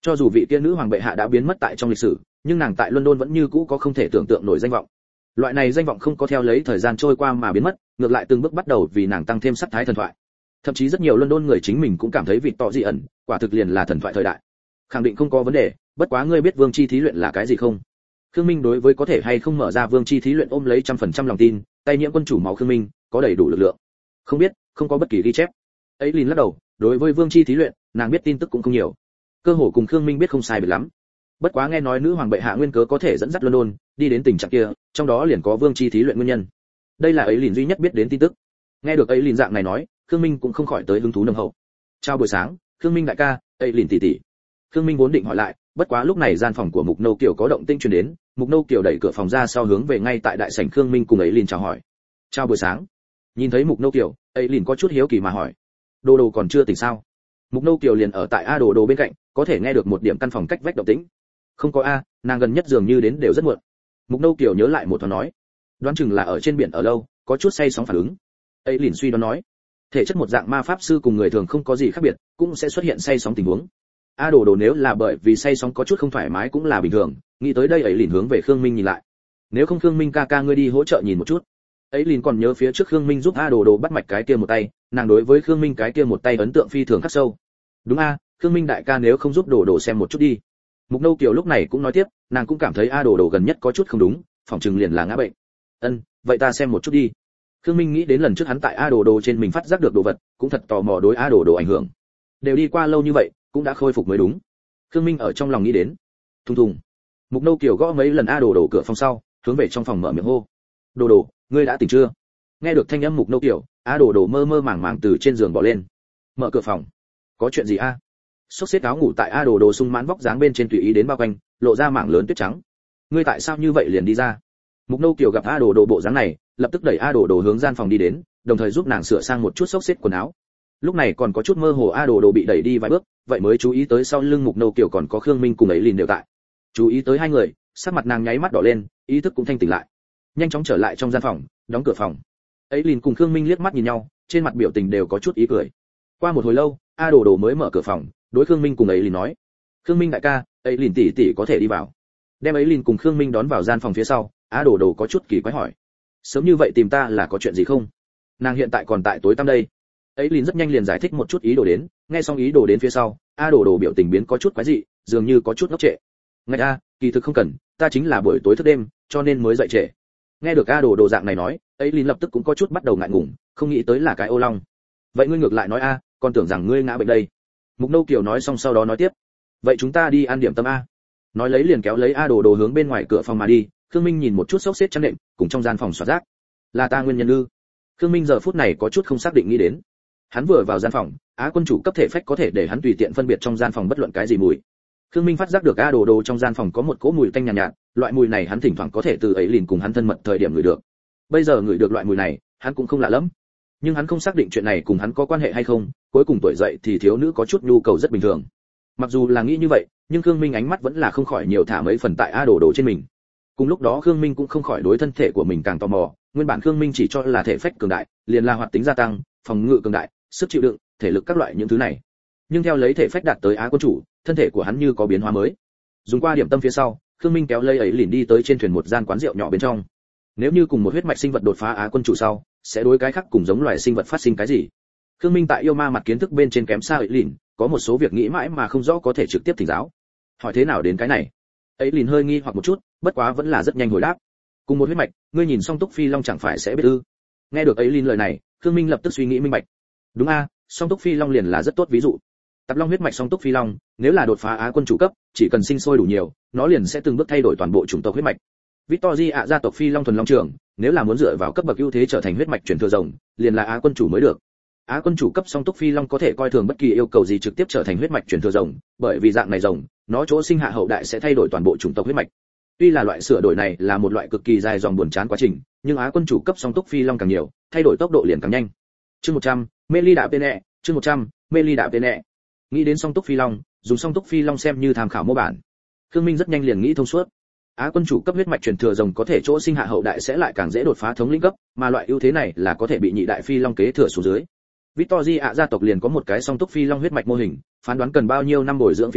Cho dù vị tiên nữ hoàng bệ hạ đã biến mất tại trong lịch sử, nhưng nàng tại London vẫn như cũ có không thể tưởng tượng nổi danh vọng. Loại này danh vọng không có theo lấy thời gian trôi qua mà biến mất, ngược lại từng bước bắt đầu vì nàng tăng thêm sắc thái thần thoại. Thậm chí rất nhiều London người chính mình cũng cảm thấy vị tọ dị ẩn, quả thực liền là thần thoại thời đại. Khẳng định không có vấn đề, bất quá ngươi biết vương chi thí luyện là cái gì không? Khương Minh đối với có thể hay không mở ra vương chi thí luyện ôm lấy trăm phần trăm lòng tin, tay nhiễm quân chủ máu Khương Minh có đầy đủ lực lượng. Không biết, không có bất kỳ ghi chép. Ấy liền lắc đầu, đối với vương chi thí luyện, nàng biết tin tức cũng không nhiều. Cơ hồ cùng Khương Minh biết không sai biệt lắm. Bất quá nghe nói nữ hoàng bệ hạ nguyên cớ có thể dẫn dắt London đi đến tình trạng kia, trong đó liền có vương chi thí luyện nguyên nhân. Đây là ấy liền duy nhất biết đến tin tức. Nghe được ấy liền dạng này nói, Khương Minh cũng không khỏi tới hứng thú nồng hậu. Chào buổi sáng, Khương Minh đại ca, ấy liền tỷ tỷ. Khương Minh vốn định hỏi lại, bất quá lúc này gian phòng của Mục Nâu Kiều có động tĩnh truyền đến, Mục Nâu Kiều đẩy cửa phòng ra sau hướng về ngay tại đại sảnh Khương Minh cùng ấy liền chào hỏi. Chào buổi sáng. Nhìn thấy Mục Nâu Kiều, ấy liền có chút hiếu kỳ mà hỏi, Đồ Đồ còn chưa tỉnh sao? Mục Nâu Kiều liền ở tại A Đồ Đồ bên cạnh, có thể nghe được một điểm căn phòng cách vách động tĩnh. Không có a, nàng gần nhất dường như đến đều rất muộn. Mục Nâu Kiều nhớ lại một thoáng nói, đoán chừng là ở trên biển ở lâu, có chút say sóng phản ứng. Ấy liền suy đoán nói, thể chất một dạng ma pháp sư cùng người thường không có gì khác biệt, cũng sẽ xuất hiện say sóng tình huống. A Đồ Đồ nếu là bởi vì say sóng có chút không thoải mái cũng là bình thường, nghĩ tới đây ấy liền hướng về Khương Minh nhìn lại. Nếu không Khương Minh ca ca ngươi đi hỗ trợ nhìn một chút. Ấy liền còn nhớ phía trước Khương Minh giúp A Đồ Đồ bắt mạch cái kia một tay, nàng đối với Khương Minh cái kia một tay ấn tượng phi thường khắc sâu. Đúng a, Khương Minh đại ca nếu không giúp Đồ Đồ xem một chút đi. Mục Nâu Kiều lúc này cũng nói tiếp, nàng cũng cảm thấy A Đồ Đồ gần nhất có chút không đúng, phòng trừng liền là ngã bệnh. Ân, vậy ta xem một chút đi. Khương Minh nghĩ đến lần trước hắn tại A Đồ Đồ trên mình phát giác được đồ vật, cũng thật tò mò đối A Đồ Đồ ảnh hưởng. Đều đi qua lâu như vậy, cũng đã khôi phục mới đúng. Khương Minh ở trong lòng nghĩ đến. Thùng thùng. Mục Nâu Kiều gõ mấy lần A Đồ Đồ cửa phòng sau, hướng về trong phòng mở miệng hô. Đồ Đồ, ngươi đã tỉnh chưa? Nghe được thanh âm Mục Nâu Kiều, A Đồ Đồ mơ mơ màng màng từ trên giường bò lên. Mở cửa phòng. Có chuyện gì a? Xốc xếp áo ngủ tại A Đồ Đồ sung mãn vóc dáng bên trên tùy ý đến bao quanh, lộ ra mảng lớn tuyết trắng. Ngươi tại sao như vậy liền đi ra? Mục Nâu Kiều gặp A Đồ Đồ bộ dáng này, lập tức đẩy A Đồ Đồ hướng gian phòng đi đến, đồng thời giúp nàng sửa sang một chút xốc xếp quần áo. Lúc này còn có chút mơ hồ A Đồ Đồ bị đẩy đi vài bước, vậy mới chú ý tới sau lưng Mục Nâu Kiều còn có Khương Minh cùng ấy liền đều tại. Chú ý tới hai người, sắc mặt nàng nháy mắt đỏ lên, ý thức cũng thanh tỉnh lại. Nhanh chóng trở lại trong gian phòng, đóng cửa phòng. Ấy liền cùng Khương Minh liếc mắt nhìn nhau, trên mặt biểu tình đều có chút ý cười. Qua một hồi lâu, A Đồ Đồ mới mở cửa phòng, đối Khương Minh cùng ấy liền nói, Khương Minh đại ca, ấy liền tỷ tỷ có thể đi vào. Đem ấy liền cùng Khương Minh đón vào gian phòng phía sau, A Đồ Đồ có chút kỳ quái hỏi, sớm như vậy tìm ta là có chuyện gì không? Nàng hiện tại còn tại tối tăm đây. Ấy liền rất nhanh liền giải thích một chút ý đồ đến, nghe xong ý đồ đến phía sau, A Đồ Đồ biểu tình biến có chút quái dị, dường như có chút ngốc trệ. Ngạch a, kỳ thực không cần, ta chính là buổi tối thức đêm, cho nên mới dậy trễ. Nghe được A Đồ Đồ dạng này nói, ấy liền lập tức cũng có chút bắt đầu ngại ngùng, không nghĩ tới là cái ô long. Vậy ngươi ngược lại nói a, còn tưởng rằng ngươi ngã bệnh đây. Mục Nâu Kiều nói xong sau đó nói tiếp, vậy chúng ta đi ăn điểm tâm a. Nói lấy liền kéo lấy A Đồ Đồ hướng bên ngoài cửa phòng mà đi. Khương Minh nhìn một chút xốc xếp chăn đệm, cùng trong gian phòng xoa rác. Là ta nguyên nhân ư? Khương Minh giờ phút này có chút không xác định nghĩ đến. Hắn vừa vào gian phòng, Á quân chủ cấp thể phách có thể để hắn tùy tiện phân biệt trong gian phòng bất luận cái gì mùi. Khương Minh phát giác được A Đồ Đồ trong gian phòng có một cỗ mùi tanh nhàn nhạt, nhạt, loại mùi này hắn thỉnh thoảng có thể từ ấy liền cùng hắn thân mật thời điểm ngửi được. Bây giờ ngửi được loại mùi này, hắn cũng không lạ lắm. Nhưng hắn không xác định chuyện này cùng hắn có quan hệ hay không, cuối cùng tuổi dậy thì thiếu nữ có chút nhu cầu rất bình thường. Mặc dù là nghĩ như vậy, nhưng Khương Minh ánh mắt vẫn là không khỏi nhiều thả mấy phần tại A Đồ Đồ trên mình. Cùng lúc đó Khương Minh cũng không khỏi đối thân thể của mình càng tò mò, nguyên bản Khương Minh chỉ cho là thể phách cường đại, liền là hoạt tính gia tăng, phòng ngự cường đại, sức chịu đựng, thể lực các loại những thứ này. Nhưng theo lấy thể phách đạt tới Á quân chủ, thân thể của hắn như có biến hóa mới. Dùng qua điểm tâm phía sau, Khương Minh kéo lấy ấy liền đi tới trên thuyền một gian quán rượu nhỏ bên trong. Nếu như cùng một huyết mạch sinh vật đột phá Á quân chủ sau, sẽ đối cái khác cùng giống loài sinh vật phát sinh cái gì? Khương Minh tại yêu ma mặt kiến thức bên trên kém xa ấy liền, có một số việc nghĩ mãi mà không rõ có thể trực tiếp thỉnh giáo. Hỏi thế nào đến cái này? Ấy liền hơi nghi hoặc một chút, bất quá vẫn là rất nhanh hồi đáp. Cùng một huyết mạch, ngươi nhìn Song Túc Phi Long chẳng phải sẽ biết ư? Nghe được ấy liền lời này, Khương Minh lập tức suy nghĩ minh bạch. Đúng a, Song Túc Phi Long liền là rất tốt ví dụ. Tạp Long huyết mạch Song Túc Phi Long, nếu là đột phá Á quân chủ cấp, chỉ cần sinh sôi đủ nhiều, nó liền sẽ từng bước thay đổi toàn bộ chủng tộc huyết mạch. Victory ạ gia tộc Phi Long thuần long trưởng, nếu là muốn dựa vào cấp bậc ưu thế trở thành huyết mạch truyền thừa rồng, liền là Á quân chủ mới được. Á quân chủ cấp Song Túc Phi Long có thể coi thường bất kỳ yêu cầu gì trực tiếp trở thành huyết mạch truyền thừa rồng, bởi vì dạng này rồng, nó chỗ sinh hạ hậu đại sẽ thay đổi toàn bộ chủng tộc huyết mạch. Tuy là loại sửa đổi này là một loại cực kỳ dài dòng buồn chán quá trình, nhưng Á quân chủ cấp Song Túc Phi Long càng nhiều, thay đổi tốc độ liền càng nhanh. Chương một trăm, Meli đạ Pene, chương một trăm, Meli đạ Pene. Nghĩ đến Song Túc Phi Long, dùng Song Túc Phi Long xem như tham khảo mô bản. Khương Minh rất nhanh liền nghĩ thông suốt. Á quân chủ cấp huyết mạch truyền thừa rồng có thể chỗ sinh hạ hậu đại sẽ lại càng dễ đột phá thống lĩnh cấp, mà loại ưu thế này là có thể bị nhị đại Phi Long kế thừa xuống dưới. Victory ạ gia tộc liền có một cái Song Túc Phi Long huyết mạch mô hình, phán đoán cần bao nhiêu năm bồi dưỡng phía sau,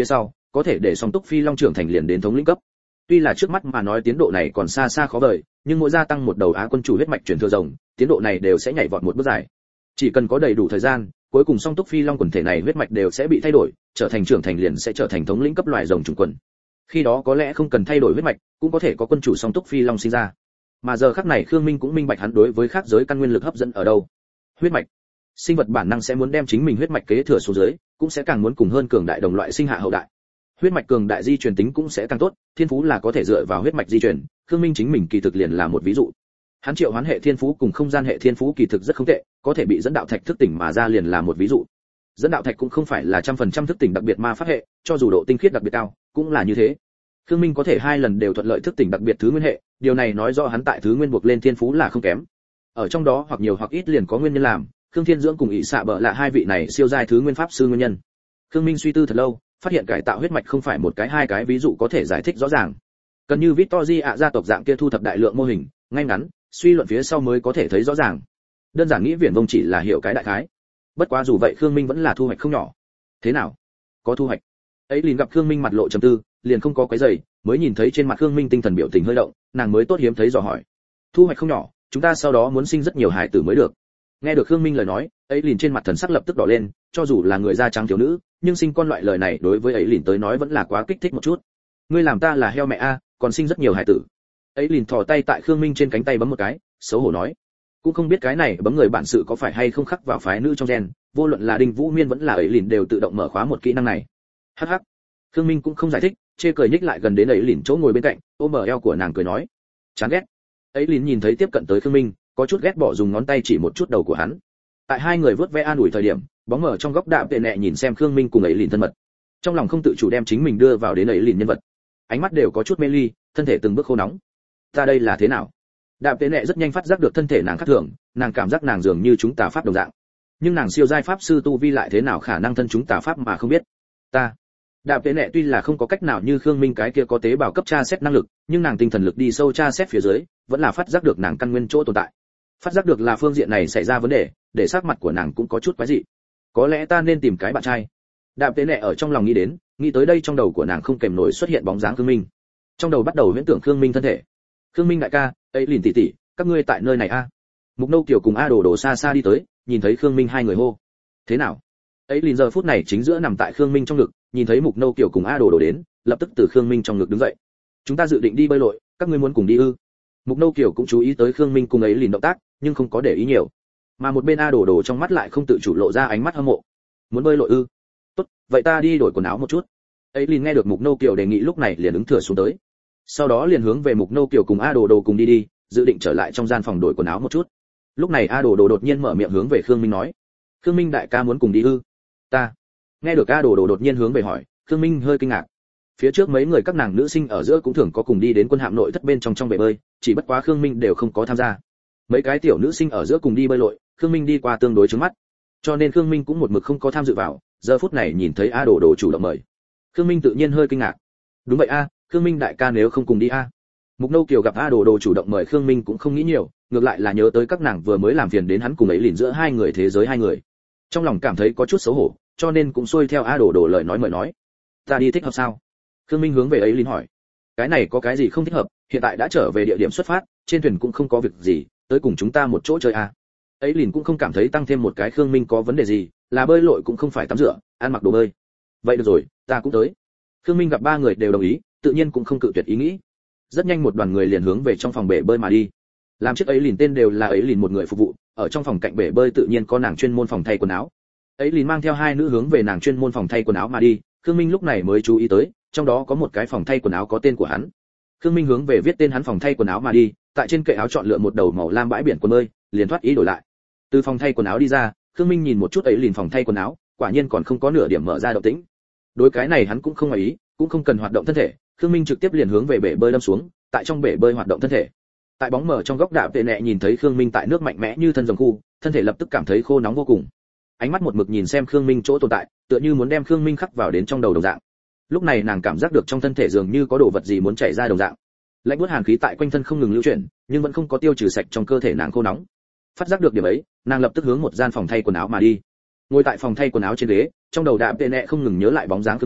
có thể để song túc phi long trưởng thành liền đến thống lĩnh cấp. Tuy là trước mắt mà nói tiến độ này còn xa xa khó vời, nhưng mỗi gia tăng một đầu á quân chủ huyết mạch truyền thừa rồng, tiến độ này đều sẽ nhảy vọt một bước dài. Chỉ cần có đầy đủ thời gian, cuối cùng song túc phi long quần thể này huyết mạch đều sẽ bị thay đổi, trở thành trưởng thành liền sẽ trở thành thống lĩnh cấp loài rồng chủng quần. Khi đó có lẽ không cần thay đổi huyết mạch, cũng có thể có quân chủ song túc phi long sinh ra. Mà giờ khắc này Khương Minh cũng minh bạch hắn đối với khác giới căn nguyên lực hấp dẫn ở đâu. Huyết mạch. Sinh vật bản năng sẽ muốn đem chính mình huyết mạch kế thừa xuống dưới, cũng sẽ càng muốn cùng hơn cường đại đồng loại sinh hạ hậu đại. Huyết mạch cường đại di truyền tính cũng sẽ càng tốt, thiên phú là có thể dựa vào huyết mạch di truyền, Khương Minh chính mình kỳ thực liền là một ví dụ. Hắn triệu hoán hệ thiên phú cùng không gian hệ thiên phú kỳ thực rất không tệ, có thể bị dẫn đạo thạch thức tỉnh mà ra liền là một ví dụ. Dẫn đạo thạch cũng không phải là trăm phần trăm thức tỉnh đặc biệt ma pháp hệ, cho dù độ tinh khiết đặc biệt cao, cũng là như thế. Khương Minh có thể hai lần đều thuận lợi thức tỉnh đặc biệt thứ nguyên hệ, điều này nói rõ hắn tại thứ nguyên buộc lên thiên phú là không kém. Ở trong đó hoặc nhiều hoặc ít liền có nguyên nhân làm, Khương Thiên Dưỡng cùng ỷ xạ bợ là hai vị này siêu giai thứ nguyên pháp sư nguyên nhân. Khương Minh suy tư thật lâu, phát hiện cải tạo huyết mạch không phải một cái hai cái ví dụ có thể giải thích rõ ràng. Cần như Victory ạ gia tộc dạng kia thu thập đại lượng mô hình, ngay ngắn, suy luận phía sau mới có thể thấy rõ ràng. Đơn giản nghĩ viển vông chỉ là hiểu cái đại khái. Bất quá dù vậy Khương Minh vẫn là thu hoạch không nhỏ. Thế nào? Có thu hoạch. Ấy liền gặp Khương Minh mặt lộ trầm tư, liền không có quấy rầy, mới nhìn thấy trên mặt Khương Minh tinh thần biểu tình hơi động, nàng mới tốt hiếm thấy dò hỏi. Thu hoạch không nhỏ, chúng ta sau đó muốn sinh rất nhiều hài tử mới được. Nghe được Khương Minh lời nói, ấy liền trên mặt thần sắc lập tức đỏ lên, cho dù là người da trắng thiếu nữ, nhưng sinh con loại lời này đối với ấy liền tới nói vẫn là quá kích thích một chút. Ngươi làm ta là heo mẹ a, còn sinh rất nhiều hài tử. Ấy liền thò tay tại Khương Minh trên cánh tay bấm một cái, xấu hổ nói, cũng không biết cái này bấm người bản sự có phải hay không khắc vào phái nữ trong gen, vô luận là Đinh Vũ Miên vẫn là ấy liền đều tự động mở khóa một kỹ năng này. Hắc hắc. Khương Minh cũng không giải thích, chê cười nhích lại gần đến ấy liền chỗ ngồi bên cạnh, ôm bờ eo của nàng cười nói, chán ghét. Ấy liền nhìn thấy tiếp cận tới Khương Minh, có chút ghét bỏ dùng ngón tay chỉ một chút đầu của hắn. Tại hai người vớt ve an ủi thời điểm, bóng mở trong góc đạm tệ nẹ nhìn xem Khương Minh cùng ấy liền thân mật, trong lòng không tự chủ đem chính mình đưa vào đến ấy liền nhân vật, ánh mắt đều có chút mê ly, thân thể từng bước khô nóng. Ta đây là thế nào? Đạm tệ nẹ rất nhanh phát giác được thân thể nàng khác thường, nàng cảm giác nàng dường như chúng tà pháp đồng dạng, nhưng nàng siêu giai pháp sư tu vi lại thế nào khả năng thân chúng tà pháp mà không biết. Ta Đạm tệ nẹ tuy là không có cách nào như Khương Minh cái kia có tế bào cấp tra xét năng lực, nhưng nàng tinh thần lực đi sâu tra xét phía dưới, vẫn là phát giác được nàng căn nguyên chỗ tồn tại. Phát giác được là phương diện này xảy ra vấn đề, để sắc mặt của nàng cũng có chút quái dị. Có lẽ ta nên tìm cái bạn trai. Đạm tệ nẹ ở trong lòng nghĩ đến, nghĩ tới đây trong đầu của nàng không kềm nổi xuất hiện bóng dáng Khương Minh. Trong đầu bắt đầu huyễn tưởng Khương Minh thân thể. Khương Minh đại ca, ấy liền tỷ tỷ, các ngươi tại nơi này a? À? Mục Nâu Kiều cùng A Đồ Đồ xa xa đi tới, nhìn thấy Khương Minh hai người hô. Thế nào? Ấy liền giờ phút này chính giữa nằm tại Khương Minh trong ngực, nhìn thấy Mục Nâu Kiều cùng A Đồ Đồ đến, lập tức từ Khương Minh trong ngực đứng dậy. Chúng ta dự định đi bơi lội, các ngươi muốn cùng đi ư? Mục Nâu Kiều cũng chú ý tới Khương Minh cùng ấy liền động tác, nhưng không có để ý nhiều. Mà một bên A Đồ Đồ trong mắt lại không tự chủ lộ ra ánh mắt hâm mộ. Muốn bơi lội ư? Tốt, vậy ta đi đổi quần áo một chút. Ấy liền nghe được Mục Nâu Kiều đề nghị lúc này liền ứng thừa xuống tới. Sau đó liền hướng về Mục Nâu Kiều cùng A Đồ Đồ cùng đi đi, dự định trở lại trong gian phòng đổi quần áo một chút. Lúc này A Đồ Đồ đột nhiên mở miệng hướng về Khương Minh nói, Khương Minh đại ca muốn cùng đi ư? Ta. Nghe được A Đồ Đồ đột nhiên hướng về hỏi, Khương Minh hơi kinh ngạc. Phía trước mấy người các nàng nữ sinh ở giữa cũng thường có cùng đi đến quân hạm nội thất bên trong trong bể bơi, chỉ bất quá Khương Minh đều không có tham gia. Mấy cái tiểu nữ sinh ở giữa cùng đi bơi lội, Khương Minh đi qua tương đối chướng mắt, cho nên Khương Minh cũng một mực không có tham dự vào. Giờ phút này nhìn thấy A Đồ Đồ chủ động mời, Khương Minh tự nhiên hơi kinh ngạc. Đúng vậy a, Khương Minh đại ca nếu không cùng đi a. Mục Nâu Kiều gặp A Đồ Đồ chủ động mời Khương Minh cũng không nghĩ nhiều, ngược lại là nhớ tới các nàng vừa mới làm phiền đến hắn cùng ấy liền giữa hai người thế giới hai người, trong lòng cảm thấy có chút xấu hổ, cho nên cũng xuôi theo A Đồ Đồ lời nói mời nói. Ta đi thích hợp sao? Khương Minh hướng về ấy liền hỏi. Cái này có cái gì không thích hợp, hiện tại đã trở về địa điểm xuất phát, trên thuyền cũng không có việc gì, tới cùng chúng ta một chỗ chơi a. Ấy liền cũng không cảm thấy tăng thêm một cái Khương Minh có vấn đề gì, là bơi lội cũng không phải tắm rửa, ăn mặc đồ bơi. Vậy được rồi, ta cũng tới. Khương Minh gặp ba người đều đồng ý, tự nhiên cũng không cự tuyệt ý nghĩ. Rất nhanh một đoàn người liền hướng về trong phòng bể bơi mà đi. Làm chiếc ấy liền tên đều là ấy liền một người phục vụ, ở trong phòng cạnh bể bơi tự nhiên có nàng chuyên môn phòng thay quần áo. Ấy liền mang theo hai nữ hướng về nàng chuyên môn phòng thay quần áo mà đi, Khương Minh lúc này mới chú ý tới, trong đó có một cái phòng thay quần áo có tên của hắn. Khương Minh hướng về viết tên hắn phòng thay quần áo mà đi, tại trên kệ áo chọn lựa một đầu màu lam bãi biển quần bơi, liền thoát ý đổi lại. Từ phòng thay quần áo đi ra, Khương Minh nhìn một chút ấy liền phòng thay quần áo, quả nhiên còn không có nửa điểm mở ra động tĩnh. Đối cái này hắn cũng không ngoài ý, cũng không cần hoạt động thân thể, Khương Minh trực tiếp liền hướng về bể bơi đâm xuống, tại trong bể bơi hoạt động thân thể. Tại bóng mờ trong góc đạm tệ nẹ nhìn thấy Khương Minh tại nước mạnh mẽ như thân rồng khu, thân thể lập tức cảm thấy khô nóng vô cùng. Ánh mắt một mực nhìn xem Khương Minh chỗ tồn tại, tựa như muốn đem Khương Minh khắc vào đến trong đầu đồng dạng. Lúc này nàng cảm giác được trong thân thể dường như có đồ vật gì muốn chảy ra đồng dạng. Lạnh buốt hàn khí tại quanh thân không ngừng lưu chuyển, nhưng vẫn không có tiêu trừ sạch trong cơ thể nàng khô nóng. Phát giác được điểm ấy, nàng lập tức hướng một gian phòng thay quần áo mà đi. Ngồi tại phòng thay quần áo trên ghế, trong đầu đạm tệ nẹ không ngừng nhớ lại bóng dáng Khương Minh,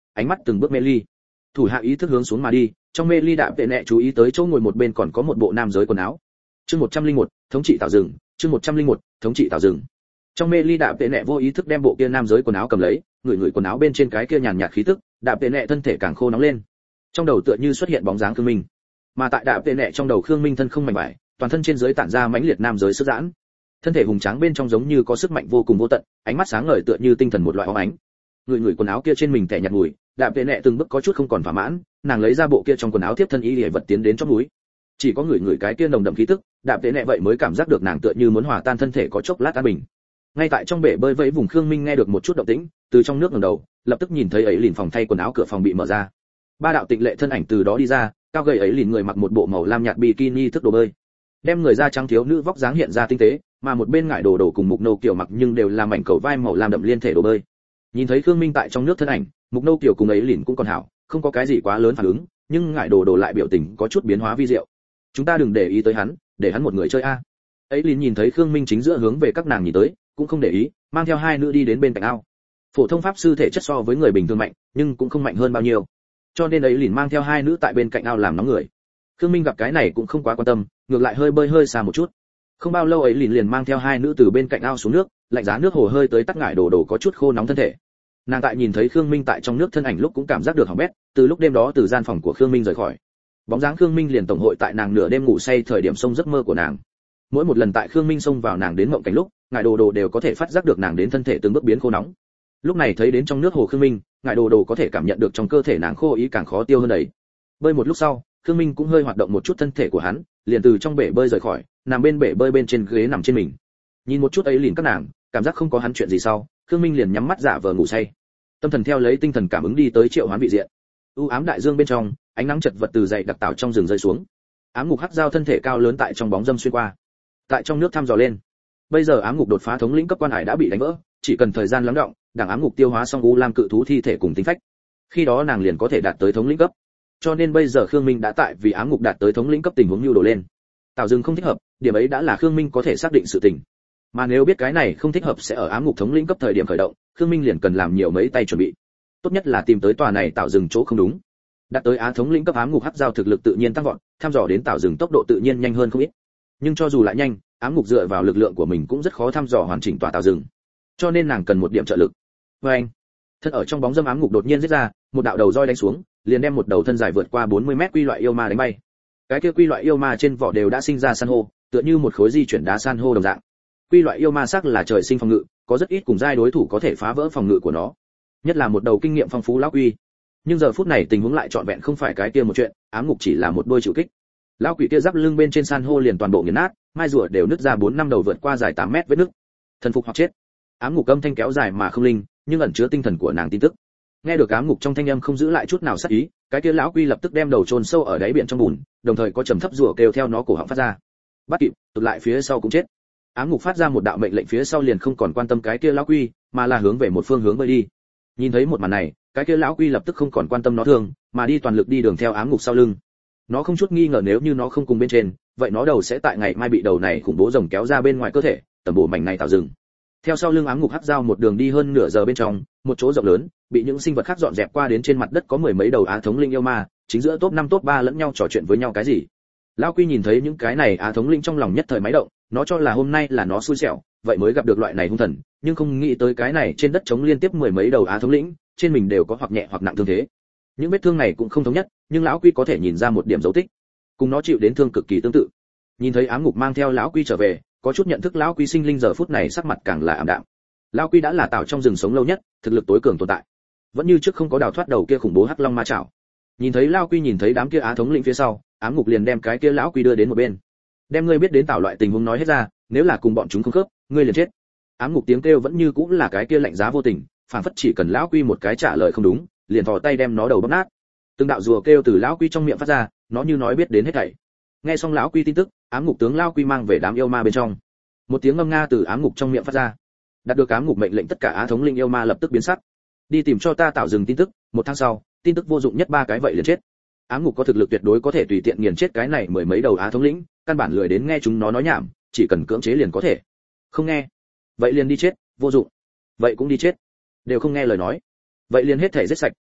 ánh mắt từng bước mê ly. Thủ hạ ý thức hướng xuống mà đi, trong mê ly đạm tệ nẹ chú ý tới chỗ ngồi một bên còn có một bộ nam giới quần áo. Chương một trăm lẻ một, thống trị tạo rừng, chương một trăm lẻ một, thống trị tạo rừng. Trong mê ly đạm tệ nẹ vô ý thức đem bộ kia nam giới quần áo cầm lấy, ngửi ngửi quần áo bên trên cái kia nhàn nhạt khí tức, đạm tệ nẹ thân thể càng khô nóng lên. Trong đầu tựa như xuất hiện bóng dáng Khương Minh. Mà tại đạm tệ nẹ trong đầu Khương Minh thân không mảnh vải, toàn thân trên dưới tản ra mãnh liệt nam giới sức giãn. Thân thể hùng tráng bên trong giống như có sức mạnh vô cùng vô tận, ánh mắt sáng ngời tựa như tinh thần một loại óng ánh. Người người quần áo kia trên mình tẻ nhạt mùi, đạm tệ nẹ từng bước có chút không còn thỏa mãn, nàng lấy ra bộ kia trong quần áo tiếp thân y liễu vật tiến đến trong núi. Chỉ có người người cái kia nồng đậm khí tức, đạm tệ nẹ vậy mới cảm giác được nàng tựa như muốn hòa tan thân thể có chốc lát an bình. Ngay tại trong bể bơi vẫy vùng Khương Minh nghe được một chút động tĩnh, từ trong nước ngẩng đầu, lập tức nhìn thấy ấy lìn phòng thay quần áo cửa phòng bị mở ra. Ba đạo tịnh lệ thân ảnh từ đó đi ra, cao gầy ấy lìn người mặc một bộ màu lam nhạt bikini thức đồ bơi, đem người da trắng thiếu nữ vóc dáng hiện ra tinh tế, mà một bên ngải đồ đồ cùng mục nô kiểu mặc nhưng đều là mảnh cầu vai màu lam đậm liên thể đồ bơi. Nhìn thấy Khương Minh tại trong nước thân ảnh, mục nô kiểu cùng ấy lìn cũng còn hảo, không có cái gì quá lớn phản ứng, nhưng ngải đồ đồ lại biểu tình có chút biến hóa vi diệu. Chúng ta đừng để ý tới hắn, để hắn một người chơi a. Ấy lìn nhìn thấy Khương Minh chính giữa hướng về các nàng nhìn tới, cũng không để ý, mang theo hai nữ đi đến bên cạnh ao. Phổ thông pháp sư thể chất so với người bình thường mạnh, nhưng cũng không mạnh hơn bao nhiêu. Cho nên ấy lìn mang theo hai nữ tại bên cạnh ao làm nóng người. Khương Minh gặp cái này cũng không quá quan tâm, ngược lại hơi bơi hơi xa một chút. Không bao lâu ấy lìn liền mang theo hai nữ từ bên cạnh ao xuống nước, lạnh giá nước hồ hơi tới tắt ngải đồ đồ có chút khô nóng thân thể. Nàng tại nhìn thấy Khương Minh tại trong nước thân ảnh lúc cũng cảm giác được hỏng bét, từ lúc đêm đó từ gian phòng của Khương Minh rời khỏi, bóng dáng Khương Minh liền tổng hội tại nàng nửa đêm ngủ say thời điểm xông giấc mơ của nàng. Mỗi một lần tại Khương Minh xông vào nàng đến mộng cảnh lúc, ngải đồ đồ đều có thể phát giác được nàng đến thân thể từng bước biến khô nóng. Lúc này thấy đến trong nước hồ Khương Minh, ngải đồ đồ có thể cảm nhận được trong cơ thể nàng khô ý càng khó tiêu hơn đấy. Bơi một lúc sau, Khương Minh cũng hơi hoạt động một chút thân thể của hắn, liền từ trong bể bơi rời khỏi, nằm bên bể bơi bên trên ghế nằm trên mình. Nhìn một chút ấy liền các nàng, cảm giác không có hắn chuyện gì sau, Khương Minh liền nhắm mắt giả vờ ngủ say. Tâm thần theo lấy tinh thần cảm ứng đi tới triệu hoán vị diện. U ám đại dương bên trong, ánh nắng chật vật từ dậy đặc tạo trong rừng rơi xuống. Ám ngục hắc giao thân thể cao lớn tại trong bóng dâm xuyên qua. Tại trong nước thăm dò lên. Bây giờ ám ngục đột phá thống lĩnh cấp quan hải đã bị đánh vỡ, chỉ cần thời gian lắng đọng, đảng ám ngục tiêu hóa xong u lam cự thú thi thể cùng tính phách. Khi đó nàng liền có thể đạt tới thống lĩnh cấp. Cho nên bây giờ Khương Minh đã tại vì ám ngục đạt tới thống lĩnh cấp tình huống nhu đồ lên. Tạo rừng không thích hợp, điểm ấy đã là Khương Minh có thể xác định sự tình. Mà nếu biết cái này không thích hợp sẽ ở ám ngục thống lĩnh cấp thời điểm khởi động, Khương Minh liền cần làm nhiều mấy tay chuẩn bị. Tốt nhất là tìm tới tòa này tạo rừng chỗ không đúng. Đạt tới á thống lĩnh cấp ám ngục hắc giao thực lực tự nhiên tăng vọt, tham dò đến tạo rừng tốc độ tự nhiên nhanh hơn không ít. Nhưng cho dù lại nhanh, ám ngục dựa vào lực lượng của mình cũng rất khó thăm dò hoàn chỉnh tòa tạo rừng. Cho nên nàng cần một điểm trợ lực. Và anh, thân ở trong bóng dâm ám ngục đột nhiên giết ra, một đạo đầu roi đánh xuống, liền đem một đầu thân dài vượt qua bốn mươi mét quy loại yêu ma đánh bay. Cái kia quy loại yêu ma trên vỏ đều đã sinh ra san hô, tựa như một khối di chuyển đá san hô đồng dạng. Quy loại yêu ma sắc là trời sinh phòng ngự, có rất ít cùng giai đối thủ có thể phá vỡ phòng ngự của nó. Nhất là một đầu kinh nghiệm phong phú lão quy. Nhưng giờ phút này tình huống lại trọn vẹn không phải cái kia một chuyện, ám ngục chỉ là một đôi chịu kích. Lão quỷ kia giáp lưng bên trên san hô liền toàn bộ nghiền nát, mai rùa đều nứt ra bốn năm đầu vượt qua dài tám mét vết nứt. Thần phục hoặc chết. Ám ngục âm thanh kéo dài mà không linh, nhưng ẩn chứa tinh thần của nàng tin tức. Nghe được ám ngục trong thanh âm không giữ lại chút nào sát ý, cái kia lão quy lập tức đem đầu chôn sâu ở đáy biển trong bùn, đồng thời có trầm thấp rủa kêu theo nó cổ họng phát ra. Bắt kịp, tụt lại phía sau cũng chết. Ám ngục phát ra một đạo mệnh lệnh phía sau liền không còn quan tâm cái kia lão quy, mà là hướng về một phương hướng bơi đi. Nhìn thấy một màn này, cái kia lão quy lập tức không còn quan tâm nó thương, mà đi toàn lực đi đường theo ám ngục sau lưng. Nó không chút nghi ngờ nếu như nó không cùng bên trên, vậy nó đầu sẽ tại ngày mai bị đầu này khủng bố rồng kéo ra bên ngoài cơ thể, tầm bổ mảnh này tạo rừng. Theo sau lưng ám ngục hắc dao một đường đi hơn nửa giờ bên trong, một chỗ rộng lớn, bị những sinh vật khác dọn dẹp qua đến trên mặt đất có mười mấy đầu á thống linh yêu ma, chính giữa top năm top ba lẫn nhau trò chuyện với nhau cái gì. Lão quy nhìn thấy những cái này á thống linh trong lòng nhất thời máy động, nó cho là hôm nay là nó xui xẻo, vậy mới gặp được loại này hung thần, nhưng không nghĩ tới cái này trên đất trống liên tiếp mười mấy đầu á thống lĩnh, trên mình đều có hoặc nhẹ hoặc nặng thương thế. Những vết thương này cũng không thống nhất, nhưng lão quy có thể nhìn ra một điểm dấu tích, cùng nó chịu đến thương cực kỳ tương tự. Nhìn thấy ám ngục mang theo lão quy trở về, có chút nhận thức lão quy sinh linh giờ phút này sắc mặt càng là ảm đạm. Lão quy đã là tạo trong rừng sống lâu nhất, thực lực tối cường tồn tại, vẫn như trước không có đào thoát đầu kia khủng bố hắc long ma chảo. Nhìn thấy lão quy nhìn thấy đám kia á thống lĩnh phía sau, ám ngục liền đem cái kia lão quy đưa đến một bên. Đem ngươi biết đến tạo loại tình huống nói hết ra, nếu là cùng bọn chúng không khớp, ngươi liền chết. Ám ngục tiếng kêu vẫn như cũng là cái kia lạnh giá vô tình, phản phất chỉ cần lão quy một cái trả lời không đúng, liền thò tay đem nó đầu bóp nát. Từng đạo rùa kêu từ lão quy trong miệng phát ra, nó như nói biết đến hết thảy. Nghe xong lão quy tin tức, ám ngục tướng lão quy mang về đám yêu ma bên trong. Một tiếng ngâm nga từ ám ngục trong miệng phát ra. Đạt được ám ngục mệnh lệnh tất cả á thống linh yêu ma lập tức biến sắc. Đi tìm cho ta tạo rừng tin tức, một tháng sau, tin tức vô dụng nhất ba cái vậy liền chết. Ám ngục có thực lực tuyệt đối có thể tùy tiện nghiền chết cái này mười mấy đầu á thống lĩnh, căn bản lười đến nghe chúng nó nói nhảm, chỉ cần cưỡng chế liền có thể. Không nghe, vậy liền đi chết, vô dụng. Vậy cũng đi chết. Đều không nghe lời nói, vậy liền hết thể giết sạch,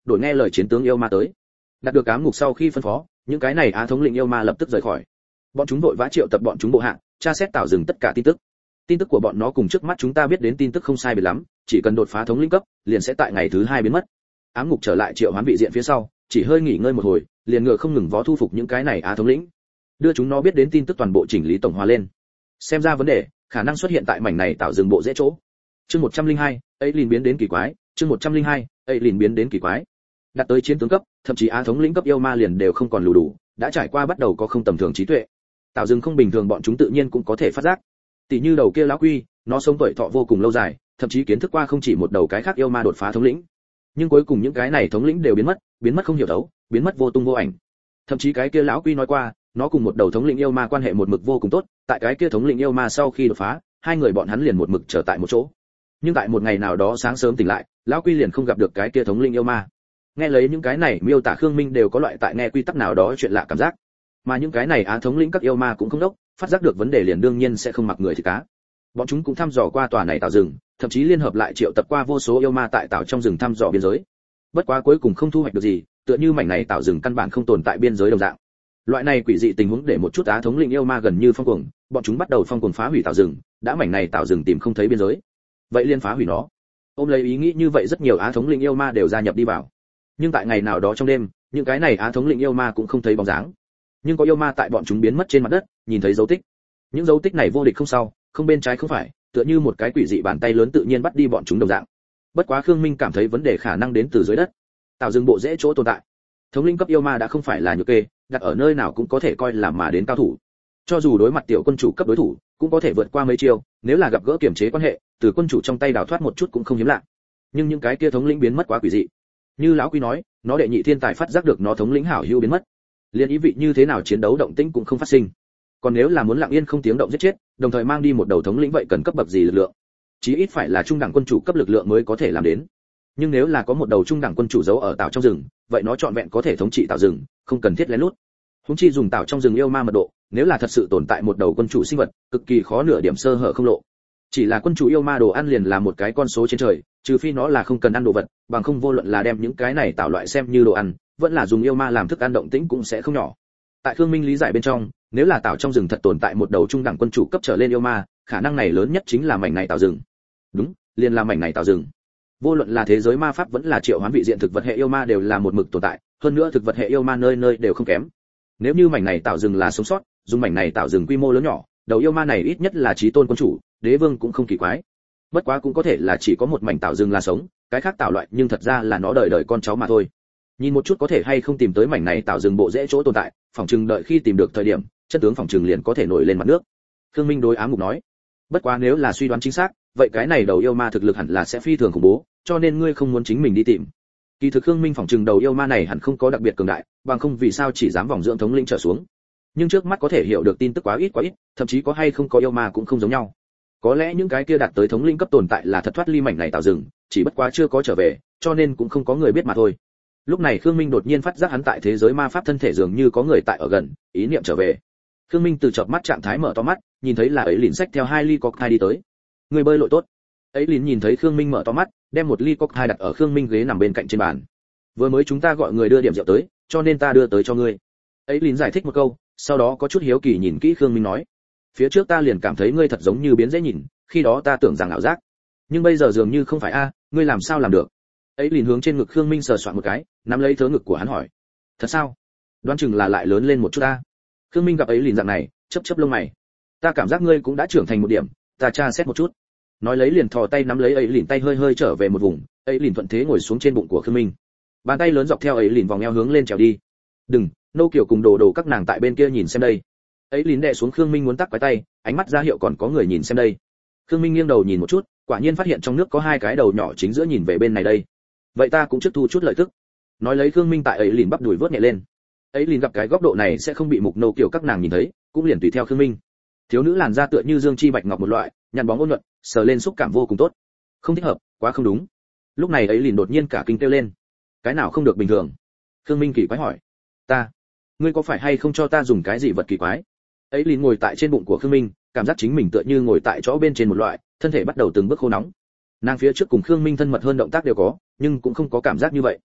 đổi nghe lời chiến tướng yêu ma tới. Đạt được ám ngục sau khi phân phó, những cái này á thống lĩnh yêu ma lập tức rời khỏi. Bọn chúng vội vã triệu tập bọn chúng bộ hạ, tra xét Tảo rừng tất cả tin tức. Tin tức của bọn nó cùng trước mắt chúng ta biết đến tin tức không sai biệt lắm, chỉ cần đột phá thống lĩnh cấp, liền sẽ tại ngày thứ hai biến mất. Ám ngục trở lại triệu hoán vị diện phía sau, chỉ hơi nghỉ ngơi một hồi, liền ngựa không ngừng vó thu phục những cái này á thống lĩnh, đưa chúng nó biết đến tin tức toàn bộ chỉnh lý tổng hòa lên. Xem ra vấn đề khả năng xuất hiện tại mảnh này Tạo rừng bộ dễ chỗ. Chương một trăm lẻ hai, ấy liền biến đến kỳ quái, chương một trăm lẻ hai, ấy liền biến đến kỳ quái. Đạt tới chiến tướng cấp, thậm chí á thống lĩnh cấp yêu ma liền đều không còn lù đủ, đã trải qua bắt đầu có không tầm thường trí tuệ. Tạo rừng không bình thường bọn chúng tự nhiên cũng có thể phát giác. Tỷ như đầu kia lão quy, nó sống tuổi thọ vô cùng lâu dài, thậm chí kiến thức qua không chỉ một đầu cái khác yêu ma đột phá thống lĩnh. Nhưng cuối cùng những cái này thống lĩnh đều biến mất, biến mất không hiểu đấu, biến mất vô tung vô ảnh. Thậm chí cái kia lão quy nói qua, nó cùng một đầu thống lĩnh yêu ma quan hệ một mực vô cùng tốt, tại cái kia thống lĩnh yêu ma sau khi đột phá, hai người bọn hắn liền một mực trở tại một chỗ. Nhưng tại một ngày nào đó sáng sớm tỉnh lại, lão quy liền không gặp được cái kia thống lĩnh yêu ma. Nghe lấy những cái này miêu tả, Khương Minh đều có loại tại nghe quy tắc nào đó chuyện lạ cảm giác. Mà những cái này á thống lĩnh các yêu ma cũng không đốc, phát giác được vấn đề liền đương nhiên sẽ không mặc người thì cá. Bọn chúng cũng thăm dò qua tòa này Tạo rừng, thậm chí liên hợp lại triệu tập qua vô số yêu ma tại Tạo trong rừng thăm dò biên giới. Bất quá cuối cùng không thu hoạch được gì, tựa như mảnh này Tạo rừng căn bản không tồn tại biên giới đồng dạng. Loại này quỷ dị tình huống để một chút á thống lĩnh yêu ma gần như phong cuồng, bọn chúng bắt đầu phong cuồng phá hủy Tạo rừng, đã mảnh này Tạo rừng tìm không thấy biên giới, vậy liên phá hủy nó. Ôm lấy ý nghĩ như vậy, rất nhiều á thống lĩnh yêu ma đều gia nhập đi vào. Nhưng tại ngày nào đó trong đêm, những cái này á thống lĩnh yêu ma cũng không thấy bóng dáng. Nhưng có yêu ma tại bọn chúng biến mất trên mặt đất, nhìn thấy dấu tích. Những dấu tích này vô địch không sau, không bên trái không phải, tựa như một cái quỷ dị bàn tay lớn tự nhiên bắt đi bọn chúng đồng dạng. Bất quá Khương Minh cảm thấy vấn đề khả năng đến từ dưới đất. Tạo rừng bộ dễ chỗ tồn tại. Thống lĩnh cấp yêu ma đã không phải là nhược kê, đặt ở nơi nào cũng có thể coi là mà đến cao thủ. Cho dù đối mặt tiểu quân chủ cấp đối thủ, cũng có thể vượt qua mấy chiêu, nếu là gặp gỡ kiểm chế quan hệ, từ quân chủ trong tay đào thoát một chút cũng không hiếm lạ. Nhưng những cái kia thống lĩnh biến mất quá quỷ dị. Như lão quy nói, nó đệ nhị thiên tài phát giác được nó thống lĩnh hảo hữu biến mất, liên ý vị như thế nào chiến đấu động tĩnh cũng không phát sinh. Còn nếu là muốn lặng yên không tiếng động giết chết, đồng thời mang đi một đầu thống lĩnh, vậy cần cấp bậc gì lực lượng? Chí ít phải là trung đẳng quân chủ cấp lực lượng mới có thể làm đến. Nhưng nếu là có một đầu trung đẳng quân chủ giấu ở Tạo trong rừng, vậy nó trọn vẹn có thể thống trị Tạo rừng, không cần thiết lén lút. Húng chi dùng Tạo trong rừng yêu ma mật độ, nếu là thật sự tồn tại một đầu quân chủ sinh vật, cực kỳ khó nửa điểm sơ hở không lộ. Chỉ là quân chủ yêu ma đồ ăn liền là một cái con số trên trời, trừ phi nó là không cần ăn đồ vật, bằng không vô luận là đem những cái này tạo loại xem như đồ ăn, vẫn là dùng yêu ma làm thức ăn, động tĩnh cũng sẽ không nhỏ. Tại Khương Minh lý giải bên trong, nếu là Tạo trong rừng thật tồn tại một đầu trung đẳng quân chủ cấp trở lên yêu ma, khả năng này lớn nhất chính là mảnh này Tạo rừng. Đúng, liền là mảnh này Tạo rừng. Vô luận là thế giới ma pháp vẫn là triệu hoán vị diện thực vật hệ yêu ma đều là một mực tồn tại, hơn nữa thực vật hệ yêu ma nơi nơi đều không kém. Nếu như mảnh này Tạo rừng là sống sót, dùng mảnh này Tạo rừng quy mô lớn nhỏ, đầu yêu ma này ít nhất là chí tôn quân chủ, đế vương cũng không kỳ quái. Bất quá cũng có thể là chỉ có một mảnh Tạo rừng là sống, cái khác tạo loại nhưng thật ra là nó đời đời con cháu mà thôi. Nhìn một chút có thể hay không tìm tới mảnh này Tạo rừng bộ dễ chỗ tồn tại, phòng trừng đợi khi tìm được thời điểm, chân tướng phòng trừng liền có thể nổi lên mặt nước. Khương Minh đối ám ngục nói. Bất quá nếu là suy đoán chính xác, vậy cái này đầu yêu ma thực lực hẳn là sẽ phi thường khủng bố, cho nên ngươi không muốn chính mình đi tìm. Kỳ thực Khương Minh phòng trừng đầu yêu ma này hẳn không có đặc biệt cường đại, bằng không vì sao chỉ dám vòng dưỡng thống lĩnh trở xuống. Nhưng trước mắt có thể hiểu được tin tức quá ít quá ít, thậm chí có hay không có yêu ma cũng không giống nhau. Có lẽ những cái kia đạt tới thống lĩnh cấp tồn tại là thật thoát ly mảnh này Tạo rừng, chỉ bất quá chưa có trở về, cho nên cũng không có người biết mà thôi. Lúc này Khương Minh đột nhiên phát giác hắn tại thế giới ma pháp thân thể dường như có người tại ở gần, ý niệm trở về. Khương Minh từ chợp mắt trạng thái mở to mắt, nhìn thấy là ấy lìn xách theo hai ly cocktail đi tới. Người bơi lội tốt. Ấy lìn nhìn thấy Khương Minh mở to mắt, đem một ly cocktail đặt ở Khương Minh ghế nằm bên cạnh trên bàn. Vừa mới chúng ta gọi người đưa điểm rượu tới, cho nên ta đưa tới cho ngươi. Ấy lìn giải thích một câu, sau đó có chút hiếu kỳ nhìn kỹ Khương Minh nói. Phía trước ta liền cảm thấy ngươi thật giống như biến dễ nhìn, khi đó ta tưởng rằng ảo giác. Nhưng bây giờ dường như không phải a, ngươi làm sao làm được? Ấy liền hướng trên ngực Khương Minh sờ soạn một cái, nắm lấy thớ ngực của hắn hỏi. Thật sao? Đoán chừng là lại lớn lên một chút ta. Khương Minh gặp ấy liền dạng này, chớp chớp lông mày. Ta cảm giác ngươi cũng đã trưởng thành một điểm, ta tra xét một chút. Nói lấy liền thò tay nắm lấy ấy liền tay hơi hơi trở về một vùng, ấy liền thuận thế ngồi xuống trên bụng của Khương Minh. Bàn tay lớn dọc theo ấy liền vòng eo hướng lên trèo đi. Đừng, nô kiểu cùng đồ đồ các nàng tại bên kia nhìn xem đây. Ấy liền đè xuống Khương Minh muốn tắc quái tay, ánh mắt ra hiệu còn có người nhìn xem đây. Khương Minh nghiêng đầu nhìn một chút, quả nhiên phát hiện trong nước có hai cái đầu nhỏ chính giữa nhìn về bên này đây. Vậy ta cũng trước thu chút lợi tức. Nói lấy Khương Minh tại ấy liền bắp đùi vớt nhẹ lên. Ấy liền gặp cái góc độ này sẽ không bị mục nô kiểu các nàng nhìn thấy, cũng liền tùy theo Khương Minh. Thiếu nữ làn da tựa như dương chi bạch ngọc một loại, nhăn bóng ôn nhuận, sờ lên xúc cảm vô cùng tốt. Không thích hợp, quá không đúng. Lúc này ấy liền đột nhiên cả kinh kêu lên. Cái nào không được bình thường? Khương Minh kỳ quái hỏi. Ta, ngươi có phải hay không cho ta dùng cái gì vật kỳ quái? Ấy liền ngồi tại trên bụng của Khương Minh, cảm giác chính mình tựa như ngồi tại chỗ bên trên một loại, thân thể bắt đầu từng bước khô nóng. Nàng phía trước cùng Khương Minh thân mật hơn động tác đều có, nhưng cũng không có cảm giác như vậy.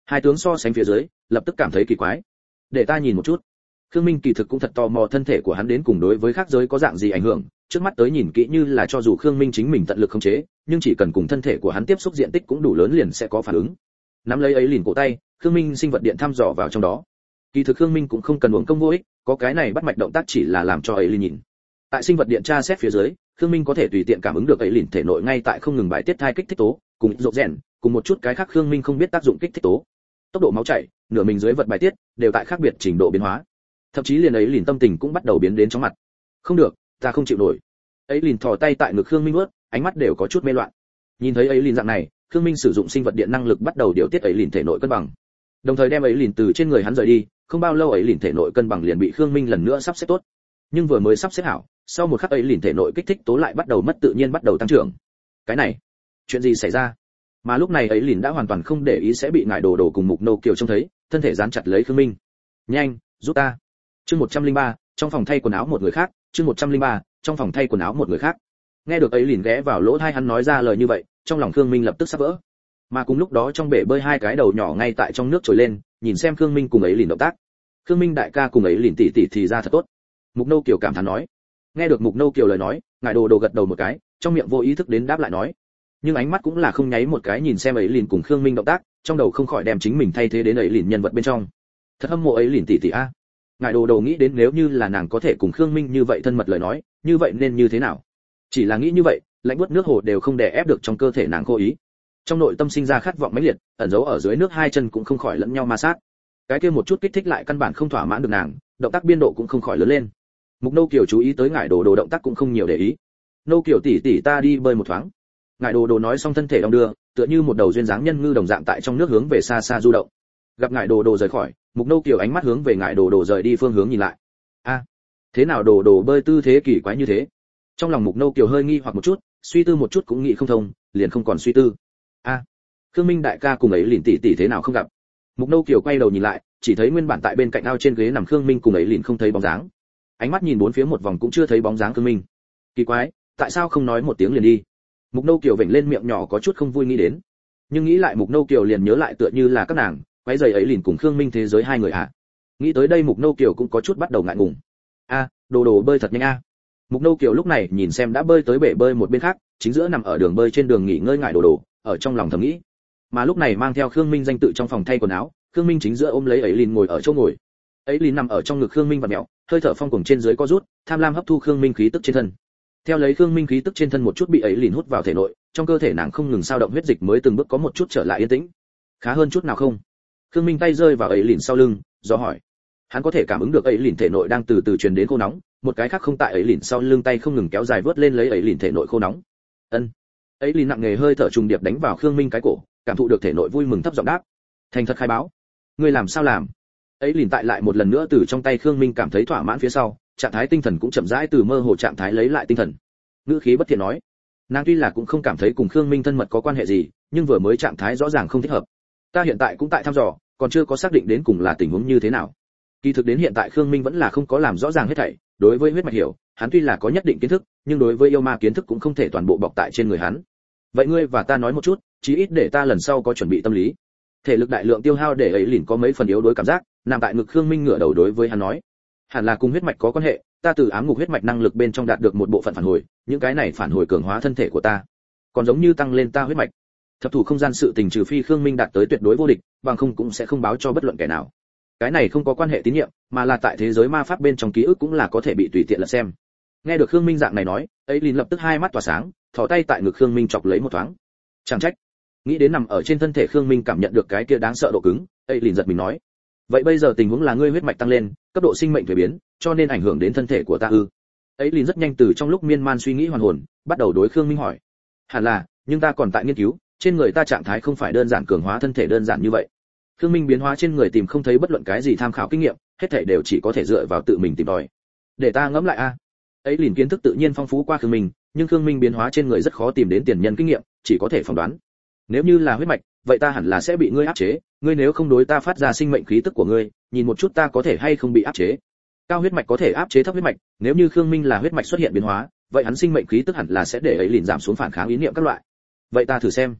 Hai tướng so sánh phía dưới, lập tức cảm thấy kỳ quái. Để ta nhìn một chút. Khương Minh kỳ thực cũng thật tò mò thân thể của hắn đến cùng đối với khác giới có dạng gì ảnh hưởng, trước mắt tới nhìn kỹ như là cho dù Khương Minh chính mình tận lực khống chế, nhưng chỉ cần cùng thân thể của hắn tiếp xúc diện tích cũng đủ lớn liền sẽ có phản ứng. Nắm lấy ấy liền cổ tay, Khương Minh sinh vật điện thăm dò vào trong đó. Kỳ thực Khương Minh cũng không cần uổng công vô ích, có cái này bắt mạch động tác chỉ là làm cho ấy liền nhìn. Tại sinh vật điện tra xét phía dưới, Khương Minh có thể tùy tiện cảm ứng được ấy liền thể nội ngay tại không ngừng bài tiết thai kích thích tố, cùng rộp rèn, cùng một chút cái khác Khương Minh không biết tác dụng kích thích tố. Tốc độ máu chảy, nửa mình dưới vật bài tiết đều tại khác biệt trình độ biến hóa. Thậm chí liền ấy liền tâm tình cũng bắt đầu biến đến chóng mặt. Không được, ta không chịu nổi. Ấy liền thò tay tại ngực Khương Minh nuốt, ánh mắt đều có chút mê loạn. Nhìn thấy ấy liền dạng này, Khương Minh sử dụng sinh vật điện năng lực bắt đầu điều tiết ấy liền thể nội cân bằng. Đồng thời đem ấy liền từ trên người hắn rời đi, không bao lâu ấy liền thể nội cân bằng liền bị Khương Minh lần nữa sắp xếp tốt. Nhưng vừa mới sắp xếp hảo, sau một khắc ấy liền thể nội kích thích tố lại bắt đầu mất tự nhiên bắt đầu tăng trưởng. Cái này, chuyện gì xảy ra? Mà lúc này ấy liền đã hoàn toàn không để ý sẽ bị ngải đồ đồ cùng mục nô kiều trông thấy, thân thể dán chặt lấy Khương Minh. Nhanh, giúp ta. Chương một trăm lẻ ba, trong phòng thay quần áo một người khác, chương một trăm lẻ ba, trong phòng thay quần áo một người khác. Nghe được ấy liền ghé vào lỗ tai hắn nói ra lời như vậy, trong lòng Khương Minh lập tức sắp vỡ. Mà cùng lúc đó trong bể bơi hai cái đầu nhỏ ngay tại trong nước trồi lên, nhìn xem Khương Minh cùng ấy liền động tác. Khương Minh đại ca cùng ấy liền tỉ tỉ thì ra thật tốt. Mục nô kiều cảm thán nói. Nghe được mục nô kiều lời nói, ngải đồ đồ gật đầu một cái, trong miệng vô ý thức đến đáp lại nói. Nhưng ánh mắt cũng là không nháy một cái nhìn xem ấy liền cùng Khương Minh động tác, trong đầu không khỏi đem chính mình thay thế đến ấy liền nhân vật bên trong. Thật hâm mộ ấy liền tỉ tỉ a. Ngải đồ đồ nghĩ đến nếu như là nàng có thể cùng Khương Minh như vậy thân mật lời nói, như vậy nên như thế nào? Chỉ là nghĩ như vậy, lạnh buốt nước hồ đều không đè ép được trong cơ thể nàng cố ý. Trong nội tâm sinh ra khát vọng mãnh liệt, ẩn giấu ở dưới nước hai chân cũng không khỏi lẫn nhau ma sát. Cái kia một chút kích thích lại căn bản không thỏa mãn được nàng, động tác biên độ cũng không khỏi lớn lên. Mục Nô Kiều chú ý tới ngải đồ đồ động tác cũng không nhiều để ý. Nô Kiều tỷ tỷ ta đi bơi một thoáng. Ngải đồ đồ nói xong thân thể đong đưa, tựa như một đầu duyên dáng nhân ngư đồng dạng tại trong nước hướng về xa xa du động. Gặp ngải đồ đồ rời khỏi, Mục Nô Kiều ánh mắt hướng về ngải đồ đồ rời đi phương hướng nhìn lại. A, thế nào đồ đồ bơi tư thế kỳ quái như thế? Trong lòng Mục Nô Kiều hơi nghi hoặc một chút, suy tư một chút cũng nghĩ không thông, liền không còn suy tư. A, Khương Minh đại ca cùng ấy liền tỷ tỷ thế nào không gặp? Mục Nô Kiều quay đầu nhìn lại, chỉ thấy nguyên bản tại bên cạnh ao trên ghế nằm Khương Minh cùng ấy liền không thấy bóng dáng. Ánh mắt nhìn bốn phía một vòng cũng chưa thấy bóng dáng Khương Minh. Kỳ quái, tại sao không nói một tiếng liền đi? Mục Nô Kiều vểnh lên miệng nhỏ có chút không vui nghĩ đến. Nhưng nghĩ lại Mục Nô Kiều liền nhớ lại tựa như là các nàng, quấy giày ấy liền cùng Khương Minh thế giới hai người ạ. À. Nghĩ tới đây Mục Nô Kiều cũng có chút bắt đầu ngại ngùng. A, đồ đồ bơi thật nhanh a. À. Mục Nô Kiều lúc này nhìn xem đã bơi tới bể bơi một bên khác, chính giữa nằm ở đường bơi trên đường nghỉ ngơi ngại đồ đồ, ở trong lòng thầm nghĩ. Mà lúc này mang theo Khương Minh danh tự trong phòng thay quần áo, Khương Minh chính giữa ôm lấy ấy liền ngồi ở chỗ ngồi. Ấy liền nằm ở trong ngực Khương Minh và mèo, hơi thở phong cuồng trên dưới co rút, tham lam hấp thu Khương Minh khí tức trên thân. Theo lấy Khương Minh khí tức trên thân một chút bị ấy liền hút vào thể nội, trong cơ thể nàng không ngừng sao động huyết dịch mới từng bước có một chút trở lại yên tĩnh. Khá hơn chút nào không? Khương Minh tay rơi vào ấy liền sau lưng, do hỏi. Hắn có thể cảm ứng được ấy liền thể nội đang từ từ truyền đến khô nóng, một cái khác không tại ấy liền sau lưng tay không ngừng kéo dài vớt lên lấy ấy liền thể nội khô nóng. Ân. Ấy liền nặng nghề hơi thở trùng điệp đánh vào Khương Minh cái cổ, cảm thụ được thể nội vui mừng thấp giọng đáp. Thành thật khai báo. Ngươi làm sao làm? Ấy liền tại lại một lần nữa từ trong tay Khương Minh cảm thấy thỏa mãn phía sau, trạng thái tinh thần cũng chậm rãi từ mơ hồ trạng thái lấy lại tinh thần. Ngữ khí bất thiện nói, nàng tuy là cũng không cảm thấy cùng Khương Minh thân mật có quan hệ gì, nhưng vừa mới trạng thái rõ ràng không thích hợp. Ta hiện tại cũng tại thăm dò, còn chưa có xác định đến cùng là tình huống như thế nào. Kỳ thực đến hiện tại Khương Minh vẫn là không có làm rõ ràng hết thảy, đối với huyết mạch hiểu, hắn tuy là có nhất định kiến thức, nhưng đối với yêu ma kiến thức cũng không thể toàn bộ bọc tại trên người hắn. Vậy ngươi và ta nói một chút, chí ít để ta lần sau có chuẩn bị tâm lý. Thể lực đại lượng tiêu hao để ấy liền có mấy phần yếu đối cảm giác, nằm tại ngực Khương Minh ngửa đầu đối với hắn nói, hẳn là cùng huyết mạch có quan hệ, ta từ ám ngục huyết mạch năng lực bên trong đạt được một bộ phận phản hồi, những cái này phản hồi cường hóa thân thể của ta, còn giống như tăng lên ta huyết mạch. Thập thủ không gian sự tình trừ phi Khương Minh đạt tới tuyệt đối vô địch, bằng không cũng sẽ không báo cho bất luận kẻ nào. Cái này không có quan hệ tín nhiệm, mà là tại thế giới ma pháp bên trong ký ức cũng là có thể bị tùy tiện lật xem. Nghe được Khương Minh dạng này nói, ấy liền lập tức hai mắt tỏa sáng, thò tay tại ngực Khương Minh chọc lấy một thoáng. Chẳng trách. Nghĩ đến nằm ở trên thân thể Khương Minh cảm nhận được cái kia đáng sợ độ cứng, ấy liền giật mình nói, vậy bây giờ tình huống là ngươi huyết mạch tăng lên, cấp độ sinh mệnh thay biến, cho nên ảnh hưởng đến thân thể của ta ư? Ấy liền rất nhanh từ trong lúc miên man suy nghĩ hoàn hồn, bắt đầu đối Khương Minh hỏi. Hẳn là, nhưng ta còn tại nghiên cứu, trên người ta trạng thái không phải đơn giản cường hóa thân thể đơn giản như vậy. Khương Minh biến hóa trên người tìm không thấy bất luận cái gì tham khảo kinh nghiệm, hết thảy đều chỉ có thể dựa vào tự mình tìm tòi. Để ta ngẫm lại a. À. Ấy liền kiến thức tự nhiên phong phú qua Khương Minh, nhưng Khương Minh biến hóa trên người rất khó tìm đến tiền nhân kinh nghiệm, chỉ có thể phỏng đoán. Nếu như là huyết mạch, vậy ta hẳn là sẽ bị ngươi áp chế, ngươi nếu không đối ta phát ra sinh mệnh khí tức của ngươi, nhìn một chút ta có thể hay không bị áp chế. Cao huyết mạch có thể áp chế thấp huyết mạch, nếu như Khương Minh là huyết mạch xuất hiện biến hóa, vậy hắn sinh mệnh khí tức hẳn là sẽ để ấy liền giảm xuống phản kháng ý niệm các loại. Vậy ta thử xem.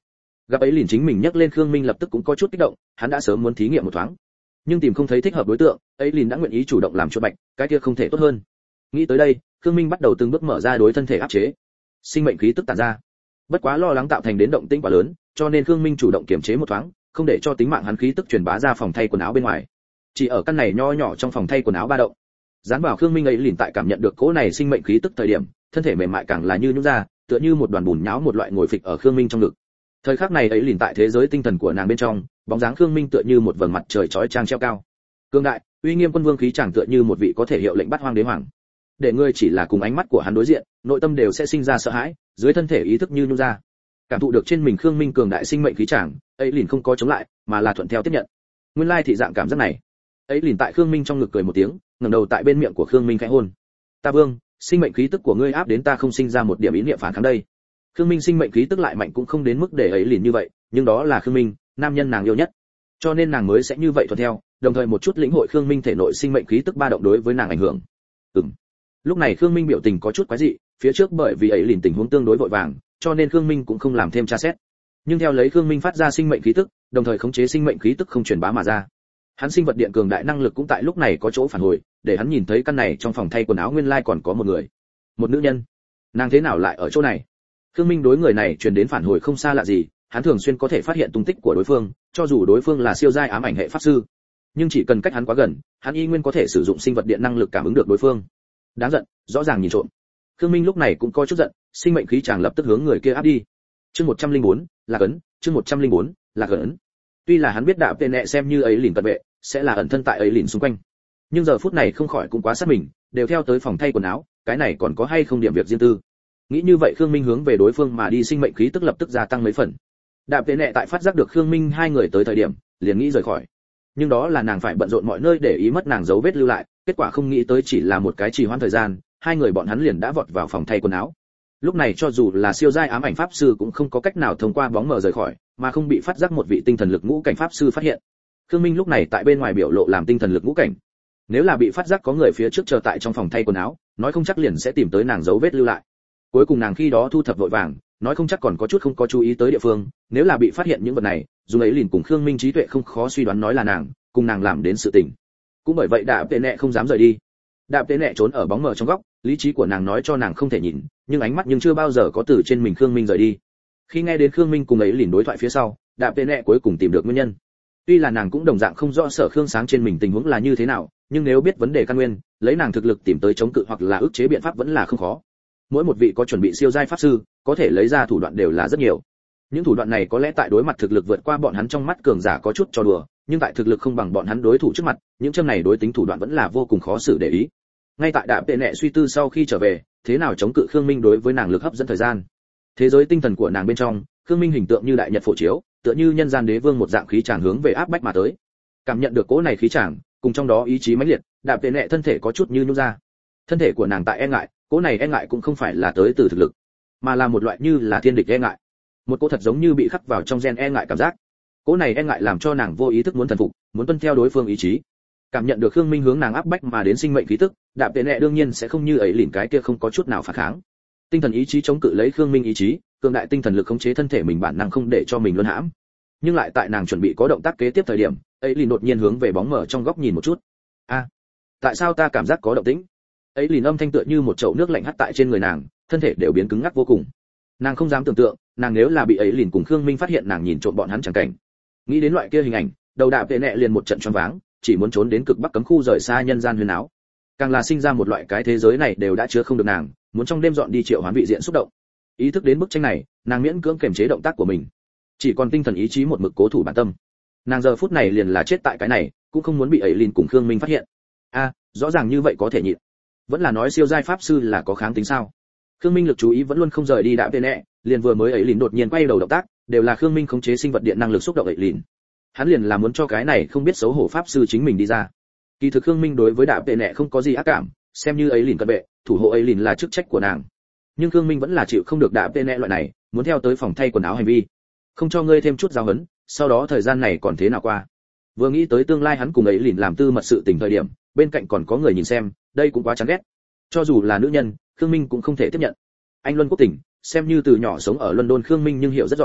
Gặp ấy liền chính mình nhắc lên Khương Minh lập tức cũng có chút kích động, hắn đã sớm muốn thí nghiệm một thoáng, nhưng tìm không thấy thích hợp đối tượng, ấy liền đã nguyện ý chủ động làm chuột bạch, cái kia không thể tốt hơn. Nghĩ tới đây, Khương Minh bắt đầu từng bước mở ra đối thân thể áp chế, sinh mệnh khí tức tản ra. Bất quá lo lắng tạo thành đến động tĩnh quá lớn, cho nên Khương Minh chủ động kiềm chế một thoáng, không để cho tính mạng hắn khí tức truyền bá ra phòng thay quần áo bên ngoài. Chỉ ở căn này nho nhỏ trong phòng thay quần áo ba động, dán vào Khương Minh ấy liền tại cảm nhận được cỗ này sinh mệnh khí tức thời điểm, thân thể mềm mại càng là như nhũn ra, tựa như một đoàn bùn nhão một loại ngồi phịch ở Khương Minh trong ngực. Thời khắc này ấy liền tại thế giới tinh thần của nàng bên trong, bóng dáng Khương Minh tựa như một vầng mặt trời chói chang treo cao. Cương đại, uy nghiêm quân vương khí chàng tựa như một vị có thể hiệu lệnh bắt hoang đế hoàng. Để ngươi chỉ là cùng ánh mắt của hắn đối diện, nội tâm đều sẽ sinh ra sợ hãi, dưới thân thể ý thức như nhũn ra. Cảm thụ được trên mình Khương Minh cường đại sinh mệnh khí chàng, ấy liền không có chống lại, mà là thuận theo tiếp nhận. Nguyên lai thị dạng cảm giác này. Ấy liền tại Khương Minh trong ngực cười một tiếng, ngẩng đầu tại bên miệng của Khương Minh khẽ hôn. Ta vương, sinh mệnh khí tức của ngươi áp đến ta không sinh ra một điểm ý niệm phản kháng đây. Khương Minh sinh mệnh khí tức lại mạnh cũng không đến mức để ấy liền như vậy, nhưng đó là Khương Minh, nam nhân nàng yêu nhất, cho nên nàng mới sẽ như vậy thuận theo, đồng thời một chút lĩnh hội Khương Minh thể nội sinh mệnh khí tức ba động đối với nàng ảnh hưởng. Ừm. Lúc này Khương Minh biểu tình có chút quái dị, phía trước bởi vì ấy liền tình huống tương đối vội vàng, cho nên Khương Minh cũng không làm thêm tra xét. Nhưng theo lấy Khương Minh phát ra sinh mệnh khí tức, đồng thời khống chế sinh mệnh khí tức không truyền bá mà ra. Hắn sinh vật điện cường đại năng lực cũng tại lúc này có chỗ phản hồi, để hắn nhìn thấy căn này trong phòng thay quần áo nguyên lai còn có một người, một nữ nhân. Nàng thế nào lại ở chỗ này? Khương Minh đối người này truyền đến phản hồi không xa lạ gì, hắn thường xuyên có thể phát hiện tung tích của đối phương, cho dù đối phương là siêu giai ám ảnh hệ pháp sư, nhưng chỉ cần cách hắn quá gần, hắn y nguyên có thể sử dụng sinh vật điện năng lực cảm ứng được đối phương. Đáng giận, rõ ràng nhìn trộm. Khương Minh lúc này cũng có chút giận, sinh mệnh khí chàng lập tức hướng người kia áp đi. Chương một trăm lẻ bốn, là cấn, chương một trăm lẻ bốn, là cấn. Tuy là hắn biết đạo tên nệ xem như ấy liền cận vệ, sẽ là ẩn thân tại ấy liền xung quanh, nhưng giờ phút này không khỏi cũng quá sát mình, đều theo tới phòng thay quần áo, cái này còn có hay không điểm việc riêng tư. Nghĩ như vậy Khương Minh hướng về đối phương mà đi, sinh mệnh khí tức lập tức gia tăng mấy phần. Đạp Tế Nệ tại phát giác được Khương Minh hai người tới thời điểm, liền nghĩ rời khỏi. Nhưng đó là nàng phải bận rộn mọi nơi để ý mất nàng dấu vết lưu lại, kết quả không nghĩ tới chỉ là một cái trì hoãn thời gian, hai người bọn hắn liền đã vọt vào phòng thay quần áo. Lúc này cho dù là siêu giai ám ảnh pháp sư cũng không có cách nào thông qua bóng mờ rời khỏi, mà không bị phát giác một vị tinh thần lực ngũ cảnh pháp sư phát hiện. Khương Minh lúc này tại bên ngoài biểu lộ làm tinh thần lực ngũ cảnh. Nếu là bị phát giác có người phía trước chờ tại trong phòng thay quần áo, nói không chắc liền sẽ tìm tới nàng dấu vết lưu lại. Cuối cùng nàng khi đó thu thập vội vàng, nói không chắc còn có chút không có chú ý tới địa phương, nếu là bị phát hiện những vật này, dù ấy liền cùng Khương Minh trí tuệ không khó suy đoán nói là nàng, cùng nàng làm đến sự tình. Cũng bởi vậy Đạp Tế Nệ không dám rời đi. Đạp Tế Nệ trốn ở bóng mờ trong góc, lý trí của nàng nói cho nàng không thể nhìn, nhưng ánh mắt nhưng chưa bao giờ có từ trên mình Khương Minh rời đi. Khi nghe đến Khương Minh cùng ấy liền đối thoại phía sau, Đạp Tế Nệ cuối cùng tìm được nguyên nhân. Tuy là nàng cũng đồng dạng không rõ Sở Khương Sáng trên mình tình huống là như thế nào, nhưng nếu biết vấn đề căn nguyên, lấy nàng thực lực tìm tới chống cự hoặc là ức chế biện pháp vẫn là không khó. Mỗi một vị có chuẩn bị siêu giai pháp sư, có thể lấy ra thủ đoạn đều là rất nhiều. Những thủ đoạn này có lẽ tại đối mặt thực lực vượt qua bọn hắn trong mắt cường giả có chút trò đùa, nhưng tại thực lực không bằng bọn hắn đối thủ trước mặt, những châm này đối tính thủ đoạn vẫn là vô cùng khó xử để ý. Ngay tại Đạp Tế Nệ suy tư sau khi trở về, thế nào chống cự Khương Minh đối với nàng lực hấp dẫn thời gian. Thế giới tinh thần của nàng bên trong, Khương Minh hình tượng như đại nhật phổ chiếu, tựa như nhân gian đế vương một dạng khí tràng hướng về áp bách mà tới. Cảm nhận được cỗ này khí tràng, cùng trong đó ý chí mãnh liệt, Đạp Tế Nệ thân thể có chút như nhũn ra. Thân thể của nàng tại e ngại, cỗ này e ngại cũng không phải là tới từ thực lực, mà là một loại như là thiên địch e ngại, một cỗ thật giống như bị khắc vào trong gen e ngại cảm giác. Cỗ này e ngại làm cho nàng vô ý thức muốn thần phục, muốn tuân theo đối phương ý chí. Cảm nhận được Khương Minh hướng nàng áp bách mà đến sinh mệnh khí tức, Đạp Tế Nệ đương nhiên sẽ không như ấy liền cái kia không có chút nào phản kháng. Tinh thần ý chí chống cự lấy Khương Minh ý chí, cường đại tinh thần lực khống chế thân thể mình bản năng không để cho mình luân hãm. Nhưng lại tại nàng chuẩn bị có động tác kế tiếp thời điểm, ấy liền đột nhiên hướng về bóng mờ trong góc nhìn một chút. A, à, tại sao ta cảm giác có động tĩnh? Ấy liền âm thanh tựa như một chậu nước lạnh hắt tại trên người nàng, thân thể đều biến cứng ngắc vô cùng. Nàng không dám tưởng tượng, nàng nếu là bị ấy liền cùng Khương Minh phát hiện nàng nhìn trộm bọn hắn chẳng cảnh. Nghĩ đến loại kia hình ảnh, đầu Đạp Tế Nệ liền một trận choáng váng, chỉ muốn trốn đến cực bắc cấm khu rời xa nhân gian huyền áo. Càng là sinh ra một loại cái thế giới này đều đã chứa không được nàng, muốn trong đêm dọn đi triệu hoán vị diện xúc động. Ý thức đến bức tranh này, nàng miễn cưỡng kiềm chế động tác của mình, chỉ còn tinh thần ý chí một mực cố thủ bản tâm. Nàng giờ phút này liền là chết tại cái này, cũng không muốn bị ấy liền cùng Khương Minh phát hiện. A, à, rõ ràng như vậy có thể nhịn. Vẫn là nói siêu giai pháp sư là có kháng tính sao? Khương Minh lực chú ý vẫn luôn không rời đi Đạp Tế Nệ, liền vừa mới ấy liền đột nhiên quay đầu động tác, đều là Khương Minh khống chế sinh vật điện năng lực xúc động ấy liền. Hắn liền là muốn cho cái này không biết xấu hổ pháp sư chính mình đi ra. Kỳ thực Khương Minh đối với Đạp Tế Nệ không có gì ác cảm, xem như ấy liền cận vệ, thủ hộ ấy liền là chức trách của nàng. Nhưng Khương Minh vẫn là chịu không được Đạp Tế Nệ loại này, muốn theo tới phòng thay quần áo hành vi. Không cho ngươi thêm chút giáo huấn, sau đó thời gian này còn thế nào qua? Vừa nghĩ tới tương lai hắn cùng ấy liền làm tư mật sự tình thời điểm, bên cạnh còn có người nhìn xem, đây cũng quá chán ghét. Cho dù là nữ nhân, Khương Minh cũng không thể tiếp nhận. Anh Luân Quốc Tỉnh, xem như từ nhỏ sống ở London Khương Minh nhưng hiểu rất rõ,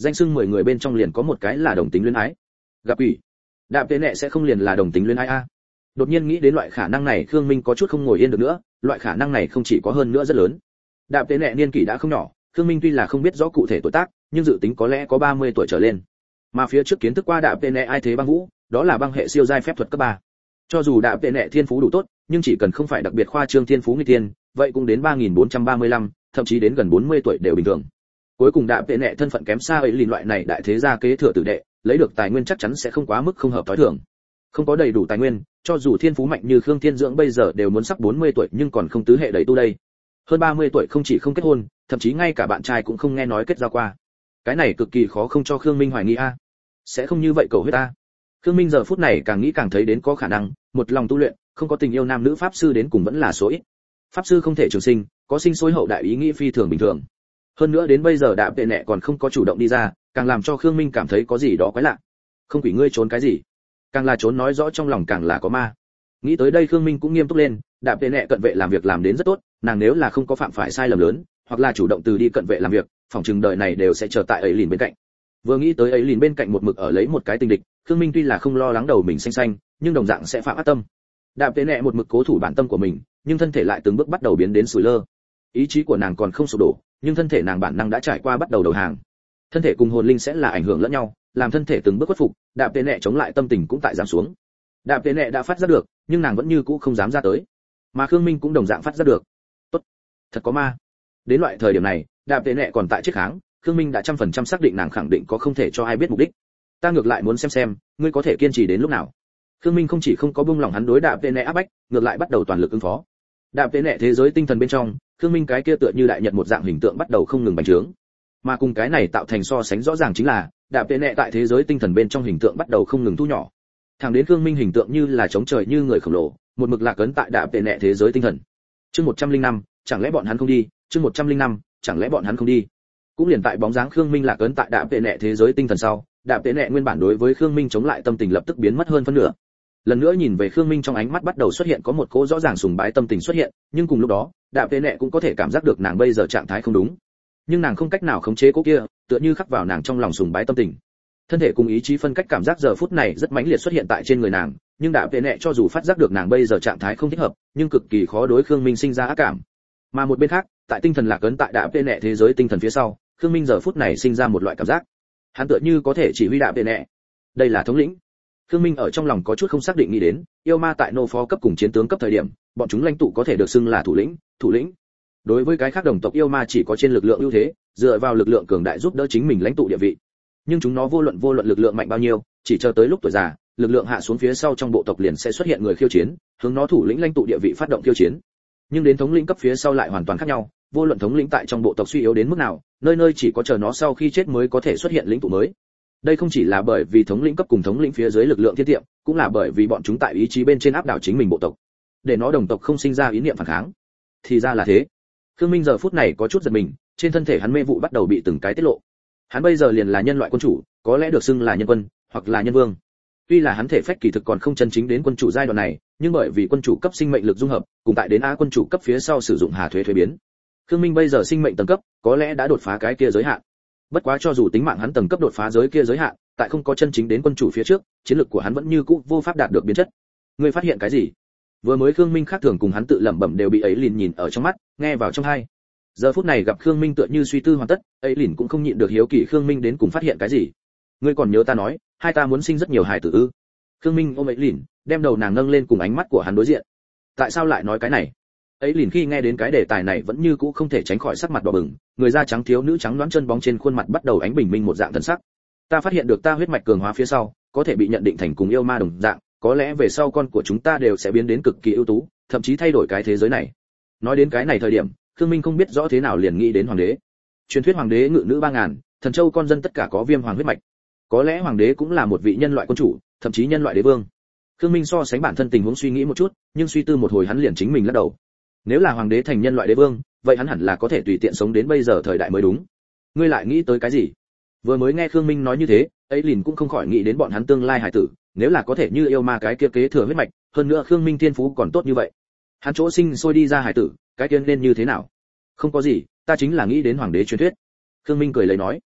danh xưng mười người bên trong liền có một cái là đồng tính luyến ái. Gặp ủy, đạp tệ nệ sẽ không liền là đồng tính luyến ái a? Đột nhiên nghĩ đến loại khả năng này, Khương Minh có chút không ngồi yên được nữa, loại khả năng này không chỉ có hơn nữa rất lớn. Đạp tệ nệ niên kỷ đã không nhỏ, Khương Minh tuy là không biết rõ cụ thể tuổi tác, nhưng dự tính có lẽ có ba mươi tuổi trở lên. Mà phía trước kiến thức qua đạp tệ nệ ai thế băng vũ, đó là băng hệ siêu giai phép thuật cấp ba. Cho dù đạp tệ nệ thiên phú đủ tốt, nhưng chỉ cần không phải đặc biệt khoa trương thiên phú nghịch thiên, vậy cũng đến ba nghìn bốn trăm ba mươi lăm, thậm chí đến gần bốn mươi tuổi đều bình thường. Cuối cùng đạp tệ nệ thân phận kém xa ấy lìn loại này đại thế gia kế thừa tử đệ, lấy được tài nguyên chắc chắn sẽ không quá mức không hợp tối thường. Không có đầy đủ tài nguyên, cho dù thiên phú mạnh như Khương Thiên Dưỡng bây giờ đều muốn sắp bốn mươi tuổi nhưng còn không tứ hệ đầy tu đây. Hơn ba mươi tuổi không chỉ không kết hôn, thậm chí ngay cả bạn trai cũng không nghe nói kết giao qua. Cái này cực kỳ khó không cho Khương Minh hoài nghi a. Sẽ không như vậy cầu huyết a. Khương Minh giờ phút này càng nghĩ càng thấy đến có khả năng, một lòng tu luyện, không có tình yêu nam nữ pháp sư đến cùng vẫn là số ít. Pháp sư không thể trường sinh, có sinh sôi hậu đại ý nghĩ phi thường bình thường. Hơn nữa đến bây giờ đạp tệ nệ còn không có chủ động đi ra, càng làm cho Khương Minh cảm thấy có gì đó quái lạ. Không quỷ ngươi trốn cái gì? Càng là trốn nói rõ trong lòng càng là có ma. Nghĩ tới đây Khương Minh cũng nghiêm túc lên, đạp tệ nệ cận vệ làm việc làm đến rất tốt, nàng nếu là không có phạm phải sai lầm lớn, hoặc là chủ động từ đi cận vệ làm việc, phòng chừng đời này đều sẽ chờ tại ấy lìn bên cạnh. Vừa nghĩ tới ấy lìn bên cạnh một mực ở lấy một cái tình địch, Khương Minh tuy là không lo lắng đầu mình xanh xanh, nhưng đồng dạng sẽ phạm ác tâm. Đạp tệ nệ một mực cố thủ bản tâm của mình, nhưng thân thể lại từng bước bắt đầu biến đến sủi lơ. Ý chí của nàng còn không sụp đổ, nhưng thân thể nàng bản năng đã trải qua bắt đầu đầu hàng. Thân thể cùng hồn linh sẽ là ảnh hưởng lẫn nhau, làm thân thể từng bước khuất phục, đạp tệ nệ chống lại tâm tình cũng tại giảm xuống. Đạp tệ nệ đã phát giác được, nhưng nàng vẫn như cũ không dám ra tới. Mà Khương Minh cũng đồng dạng phát giác được. Tốt, thật có ma. Đến loại thời điểm này, đạp tệ nệ còn tại chiếc kháng, Khương Minh đã trăm phần trăm xác định nàng khẳng định có không thể cho ai biết mục đích. Ta ngược lại muốn xem xem, ngươi có thể kiên trì đến lúc nào. Khương Minh không chỉ không có buông lỏng hắn đối đạp tệ nệ áp bách, ngược lại bắt đầu toàn lực ứng phó. Đạp tệ nệ thế giới tinh thần bên trong, Khương Minh cái kia tựa như đại nhật một dạng hình tượng bắt đầu không ngừng bành trướng. Mà cùng cái này tạo thành so sánh rõ ràng chính là, đạp tệ nệ tại thế giới tinh thần bên trong hình tượng bắt đầu không ngừng thu nhỏ. Thẳng đến Khương Minh hình tượng như là chống trời như người khổng lồ, một mực lạc ấn tại đạp tệ nệ thế giới tinh thần. Chương một trăm linh năm, chẳng lẽ bọn hắn không đi? Chương một trăm linh năm, chẳng lẽ bọn hắn không đi? Cũng liền tại bóng dáng Khương Minh lạc ấn tại đạp tệ nệ thế giới tinh thần sau, đạp tệ nệ nguyên bản đối với Khương Minh chống lại tâm tình lập tức biến mất hơn phân nửa. Lần nữa nhìn về Khương Minh trong ánh mắt bắt đầu xuất hiện có một cỗ rõ ràng sùng bái tâm tình xuất hiện, nhưng cùng lúc đó, đạp tệ nệ cũng có thể cảm giác được nàng bây giờ trạng thái không đúng. Nhưng nàng không cách nào khống chế cỗ kia, tựa như khắc vào nàng trong lòng sùng bái tâm tình. Thân thể cùng ý chí phân cách cảm giác giờ phút này rất mãnh liệt xuất hiện tại trên người nàng, nhưng đạp tệ nệ cho dù phát giác được nàng bây giờ trạng thái không thích hợp, nhưng cực kỳ khó đối Khương Minh sinh ra ác cảm. Mà một bên khác, tại tinh thần lạc ấn tại đạp tệ nệ thế giới tinh thần phía sau, Khương Minh giờ phút này sinh ra một loại cảm giác, hắn tựa như có thể chỉ huy đạp tệ nệ. Đây là thống lĩnh. Khương Minh ở trong lòng có chút không xác định nghĩ đến, yêu ma tại nô phó cấp cùng chiến tướng cấp thời điểm, bọn chúng lãnh tụ có thể được xưng là thủ lĩnh, thủ lĩnh. Đối với cái khác đồng tộc yêu ma chỉ có trên lực lượng ưu thế, dựa vào lực lượng cường đại giúp đỡ chính mình lãnh tụ địa vị. Nhưng chúng nó vô luận vô luận lực lượng mạnh bao nhiêu, chỉ chờ tới lúc tuổi già, lực lượng hạ xuống phía sau trong bộ tộc liền sẽ xuất hiện người khiêu chiến, hướng nó thủ lĩnh lãnh tụ địa vị phát động khiêu chiến. Nhưng đến thống lĩnh cấp phía sau lại hoàn toàn khác nhau, vô luận thống lĩnh tại trong bộ tộc suy yếu đến mức nào, nơi nơi chỉ có chờ nó sau khi chết mới có thể xuất hiện lĩnh tụ mới. Đây không chỉ là bởi vì thống lĩnh cấp cùng thống lĩnh phía dưới lực lượng thiên tiệm, cũng là bởi vì bọn chúng tại ý chí bên trên áp đảo chính mình bộ tộc, để nó đồng tộc không sinh ra ý niệm phản kháng. Thì ra là thế. Khương Minh giờ phút này có chút giật mình, trên thân thể hắn mê vụ bắt đầu bị từng cái tiết lộ. Hắn bây giờ liền là nhân loại quân chủ, có lẽ được xưng là nhân quân, hoặc là nhân vương. Tuy là hắn thể phách kỳ thực còn không chân chính đến quân chủ giai đoạn này, nhưng bởi vì quân chủ cấp sinh mệnh lực dung hợp, cùng tại đến á quân chủ cấp phía sau sử dụng hà thuế thuế biến. Khương Minh bây giờ sinh mệnh tầng cấp, có lẽ đã đột phá cái kia giới hạn. Bất quá cho dù tính mạng hắn tầng cấp đột phá giới kia giới hạn, tại không có chân chính đến quân chủ phía trước, chiến lực của hắn vẫn như cũ vô pháp đạt được biến chất. Ngươi phát hiện cái gì? Vừa mới Khương Minh khác thường cùng hắn tự lẩm bẩm đều bị ấy lìn nhìn ở trong mắt, nghe vào trong tai. Giờ phút này gặp Khương Minh tựa như suy tư hoàn tất, ấy lìn cũng không nhịn được hiếu kỳ Khương Minh đến cùng phát hiện cái gì. Ngươi còn nhớ ta nói, hai ta muốn sinh rất nhiều hài tử ư? Khương Minh ôm ấy lìn, đem đầu nàng nâng lên cùng ánh mắt của hắn đối diện. Tại sao lại nói cái này? Ấy lìn khi nghe đến cái đề tài này vẫn như cũ không thể tránh khỏi sắc mặt đỏ bừng, người da trắng thiếu nữ trắng đoán chân bóng trên khuôn mặt bắt đầu ánh bình minh một dạng thần sắc. Ta phát hiện được ta huyết mạch cường hóa phía sau, có thể bị nhận định thành cùng yêu ma đồng dạng, có lẽ về sau con của chúng ta đều sẽ biến đến cực kỳ ưu tú, thậm chí thay đổi cái thế giới này. Nói đến cái này thời điểm, Khương Minh không biết rõ thế nào liền nghĩ đến hoàng đế. Truyền thuyết hoàng đế ngự nữ ba ngàn, thần châu con dân tất cả có viêm hoàng huyết mạch. Có lẽ hoàng đế cũng là một vị nhân loại quân chủ, thậm chí nhân loại đế vương. Khương Minh so sánh bản thân tình huống suy nghĩ một chút, nhưng suy tư một hồi hắn liền chính mình lắc đầu. Nếu là hoàng đế thành nhân loại đế vương, vậy hắn hẳn là có thể tùy tiện sống đến bây giờ thời đại mới đúng. Ngươi lại nghĩ tới cái gì? Vừa mới nghe Khương Minh nói như thế, ấy liền cũng không khỏi nghĩ đến bọn hắn tương lai hải tử, nếu là có thể như yêu ma cái kia kế thừa huyết mạch, hơn nữa Khương Minh thiên phú còn tốt như vậy, hắn chỗ sinh sôi đi ra hải tử, cái kia nên như thế nào? Không có gì, ta chính là nghĩ đến hoàng đế truyền thuyết. Khương Minh cười lấy nói.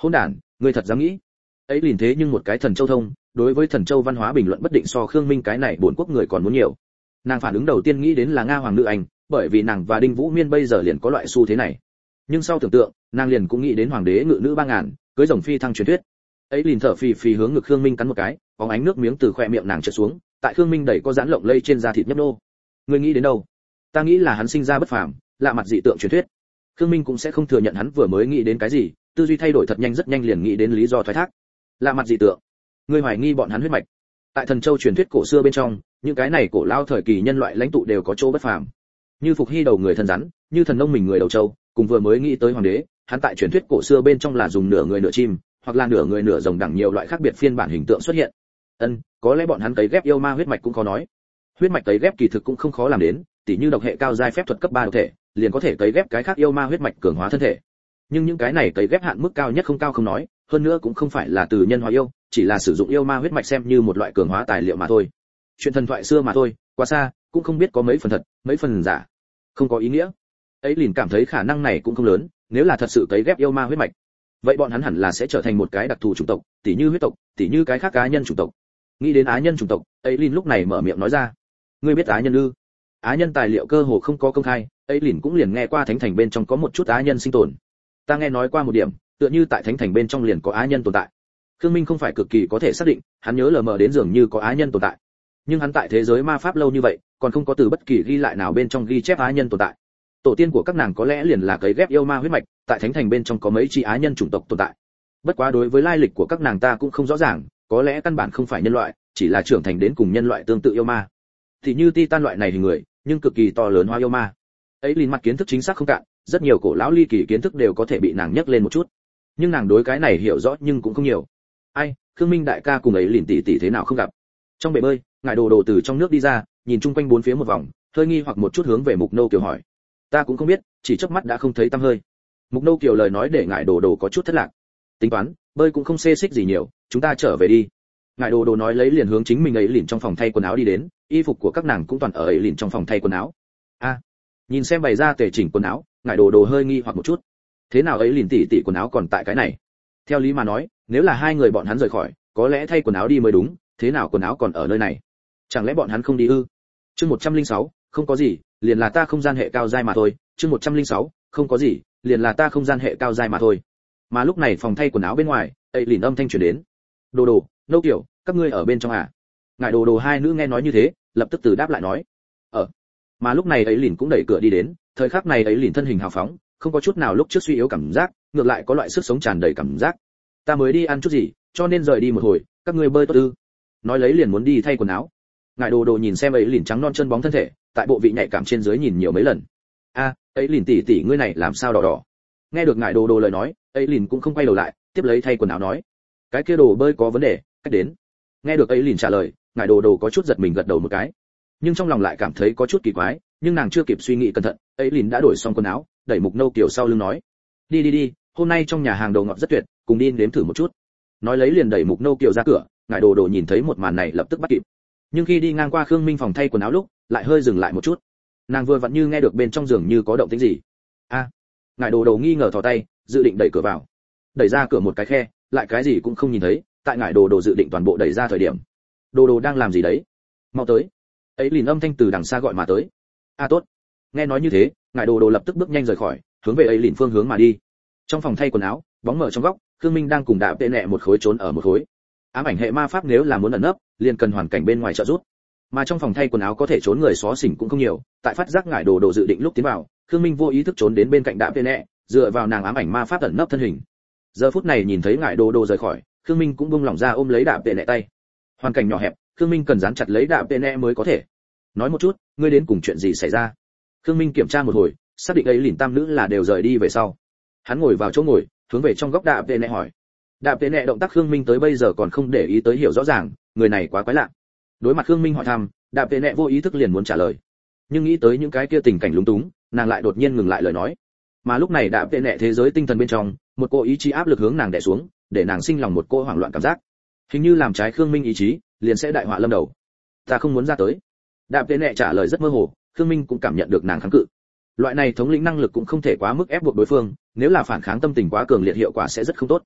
Hỗn đản, ngươi thật dám nghĩ? Ấy liền thế nhưng một cái thần châu thông, đối với thần châu văn hóa bình luận bất định so Khương Minh cái này bốn quốc người còn muốn nhiều. Nàng phản ứng đầu tiên nghĩ đến là Nga hoàng nữ anh, bởi vì nàng và Đinh Vũ Miên bây giờ liền có loại xu thế này. Nhưng sau tưởng tượng, nàng liền cũng nghĩ đến hoàng đế ngự nữ ba ngàn, cưới rồng phi thăng truyền thuyết. Ấy liền thở phì phì hướng ngực Khương Minh cắn một cái, bóng ánh nước miếng từ khóe miệng nàng trượt xuống, tại Khương Minh đẩy có giãn lộng lây trên da thịt nhấp nô. Ngươi nghĩ đến đâu? Ta nghĩ là hắn sinh ra bất phàm, lạ mặt dị tượng truyền thuyết. Khương Minh cũng sẽ không thừa nhận hắn vừa mới nghĩ đến cái gì, tư duy thay đổi thật nhanh rất nhanh liền nghĩ đến lý do thoái thác. Lạ mặt dị tượng. Ngươi hoài nghi bọn hắn huyết mạch. Tại thần châu truyền thuyết cổ xưa bên trong, những cái này cổ lao thời kỳ nhân loại lãnh tụ đều có chỗ bất phàm. Như Phục Hy đầu người thần rắn, như thần nông mình người đầu trâu, cùng vừa mới nghĩ tới hoàng đế, hắn tại truyền thuyết cổ xưa bên trong là dùng nửa người nửa chim, hoặc là nửa người nửa rồng đẳng nhiều loại khác biệt phiên bản hình tượng xuất hiện. Ân, có lẽ bọn hắn cấy ghép yêu ma huyết mạch cũng khó nói. Huyết mạch cấy ghép kỳ thực cũng không khó làm đến, tỉ như độc hệ cao giai phép thuật cấp ba độc thể, liền có thể cấy ghép cái khác yêu ma huyết mạch cường hóa thân thể. Nhưng những cái này cấy ghép hạn mức cao nhất không cao không nói, hơn nữa cũng không phải là từ nhân hóa yêu, chỉ là sử dụng yêu ma huyết mạch xem như một loại cường hóa tài liệu mà thôi. Chuyện thần thoại xưa mà thôi, quá xa, cũng không biết có mấy phần thật, mấy phần giả. Không có ý nghĩa. Ấy liền cảm thấy khả năng này cũng không lớn, nếu là thật sự cấy ghép yêu ma huyết mạch, vậy bọn hắn hẳn là sẽ trở thành một cái đặc thù chủng tộc, tỉ như huyết tộc, tỉ như cái khác cá nhân chủng tộc. Nghĩ đến á nhân chủng tộc, ấy liền lúc này mở miệng nói ra. Ngươi biết á nhân ư? Á nhân tài liệu cơ hồ không có công khai, ấy liền cũng liền nghe qua thánh thành bên trong có một chút á nhân sinh tồn. Ta nghe nói qua một điểm, tựa như tại thánh thành bên trong liền có á nhân tồn tại. Khương Minh không phải cực kỳ có thể xác định, hắn nhớ lờ mờ đến dường như có á nhân tồn tại. Nhưng hắn tại thế giới ma pháp lâu như vậy, còn không có từ bất kỳ ghi lại nào bên trong ghi chép á nhân tồn tại. Tổ tiên của các nàng có lẽ liền là cấy ghép yêu ma huyết mạch, tại thánh thành bên trong có mấy chi á nhân chủng tộc tồn tại. Bất quá đối với lai lịch của các nàng ta cũng không rõ ràng, có lẽ căn bản không phải nhân loại, chỉ là trưởng thành đến cùng nhân loại tương tự yêu ma. Thì như Titan loại này hình người, nhưng cực kỳ to lớn hóa yêu ma. Ấy liền mặt kiến thức chính xác không cạn, rất nhiều cổ lão ly kỳ kiến thức đều có thể bị nàng nhắc lên một chút. Nhưng nàng đối cái này hiểu rõ nhưng cũng không nhiều. Ai, Khương Minh đại ca cùng ấy liền tỷ tỷ thế nào không gặp. Trong bể bơi, ngải đồ đồ từ trong nước đi ra, nhìn chung quanh bốn phía một vòng, hơi nghi hoặc một chút hướng về Mục Nô Kiều hỏi. Ta cũng không biết, chỉ chớp mắt đã không thấy tăm hơi. Mục Nô Kiều lời nói để ngải đồ đồ có chút thất lạc. Tính toán, bơi cũng không xê xích gì nhiều, chúng ta trở về đi. Ngải đồ đồ nói lấy liền hướng chính mình ấy liền trong phòng thay quần áo đi đến, y phục của các nàng cũng toàn ở ấy liền trong phòng thay quần áo. A, nhìn xem bày ra tề chỉnh quần áo, ngải đồ đồ hơi nghi hoặc một chút. Thế nào ấy liền tỷ tỷ quần áo còn tại cái này? Theo lý mà nói, nếu là hai người bọn hắn rời khỏi, có lẽ thay quần áo đi mới đúng, thế nào quần áo còn ở nơi này? Chẳng lẽ bọn hắn không đi ư? Chương một trăm lẻ sáu, không có gì, liền là ta không gian hệ cao giai mà thôi, chương một trăm lẻ sáu, không có gì, liền là ta không gian hệ cao giai mà thôi. Mà lúc này phòng thay quần áo bên ngoài, ấy liền âm thanh truyền đến. Đồ đồ, Nô Kiều, các ngươi ở bên trong à? Ngải đồ đồ hai nữ nghe nói như thế, lập tức từ đáp lại nói. Ở. Mà lúc này ấy liền cũng đẩy cửa đi đến, thời khắc này ấy liền thân hình hào phóng, không có chút nào lúc trước suy yếu cảm giác, ngược lại có loại sức sống tràn đầy cảm giác. Ta mới đi ăn chút gì, cho nên rời đi một hồi, các ngươi bơi tốt ư? Nói lấy liền muốn đi thay quần áo. Ngải đồ đồ nhìn xem ấy liền trắng non chân bóng thân thể, tại bộ vị nhạy cảm trên dưới nhìn nhiều mấy lần. A, ấy liền tỷ tỷ ngươi này làm sao đỏ đỏ? Nghe được ngải đồ đồ lời nói, ấy liền cũng không quay đầu lại, tiếp lấy thay quần áo nói. Cái kia đồ bơi có vấn đề, cách đến. Nghe được ấy liền trả lời, ngải đồ đồ có chút giật mình gật đầu một cái, nhưng trong lòng lại cảm thấy có chút kỳ quái, nhưng nàng chưa kịp suy nghĩ cẩn thận, ấy liền đã đổi xong quần áo, đẩy Mục Nô Kiều sau lưng nói. Đi đi đi, hôm nay trong nhà hàng đầu ngọt rất tuyệt, cùng đi nếm thử một chút. Nói lấy liền đẩy Mục Nô Kiều ra cửa, ngải đồ đồ nhìn thấy một màn này lập tức bắt kịp. Nhưng khi đi ngang qua Khương Minh phòng thay quần áo lúc, lại hơi dừng lại một chút. Nàng vừa vặn như nghe được bên trong giường như có động tĩnh gì. A, à, ngải đồ đồ nghi ngờ thò tay, dự định đẩy cửa vào. Đẩy ra cửa một cái khe, lại cái gì cũng không nhìn thấy, tại ngải đồ đồ dự định toàn bộ đẩy ra thời điểm. Đồ đồ đang làm gì đấy? Mau tới. Ấy liền âm thanh từ đằng xa gọi mà tới. A à, tốt. Nghe nói như thế, ngải đồ đồ lập tức bước nhanh rời khỏi, hướng về ấy liền phương hướng mà đi. Trong phòng thay quần áo, bóng mở trong góc, Khương Minh đang cùng Đạm Tệ Nệ một khối trốn ở một khối. Ám ảnh hệ ma pháp nếu là muốn ẩn nấp, liền cần hoàn cảnh bên ngoài trợ giúp. Mà trong phòng thay quần áo có thể trốn người xó xỉnh cũng không nhiều, tại phát giác ngải đồ đồ dự định lúc tiến vào, Khương Minh vô ý thức trốn đến bên cạnh Đạm Tệ Nệ, dựa vào nàng ám ảnh ma pháp ẩn nấp thân hình. Giờ phút này nhìn thấy ngải đồ đồ rời khỏi, Khương Minh cũng buông lỏng ra ôm lấy Đạm Tệ Nệ tay. Hoàn cảnh nhỏ hẹp, Khương Minh cần dán chặt lấy Đạm Tệ Nệ mới có thể. Nói một chút, ngươi đến cùng chuyện gì xảy ra? Khương Minh kiểm tra một hồi, xác định ấy liền tam nữ là đều rời đi về sau. Hắn ngồi vào chỗ ngồi, hướng về trong góc Đạm Tệ Nệ hỏi. Đạm Tệ Nệ động tác Khương Minh tới bây giờ còn không để ý tới hiểu rõ ràng, người này quá quái lạ. Đối mặt Khương Minh hỏi thăm, Đạm Tệ Nệ vô ý thức liền muốn trả lời, nhưng nghĩ tới những cái kia tình cảnh lúng túng, nàng lại đột nhiên ngừng lại lời nói. Mà lúc này Đạm Tệ Nệ thế giới tinh thần bên trong, một cô ý chí áp lực hướng nàng đè xuống, để nàng sinh lòng một cô hoảng loạn cảm giác, hình như làm trái Khương Minh ý chí, liền sẽ đại họa lâm đầu. Ta không muốn ra tới. Đạm Tệ Nệ trả lời rất mơ hồ, Khương Minh cũng cảm nhận được nàng kháng cự. Loại này thống lĩnh năng lực cũng không thể quá mức ép buộc đối phương, nếu là phản kháng tâm tình quá cường liệt hiệu quả sẽ rất không tốt.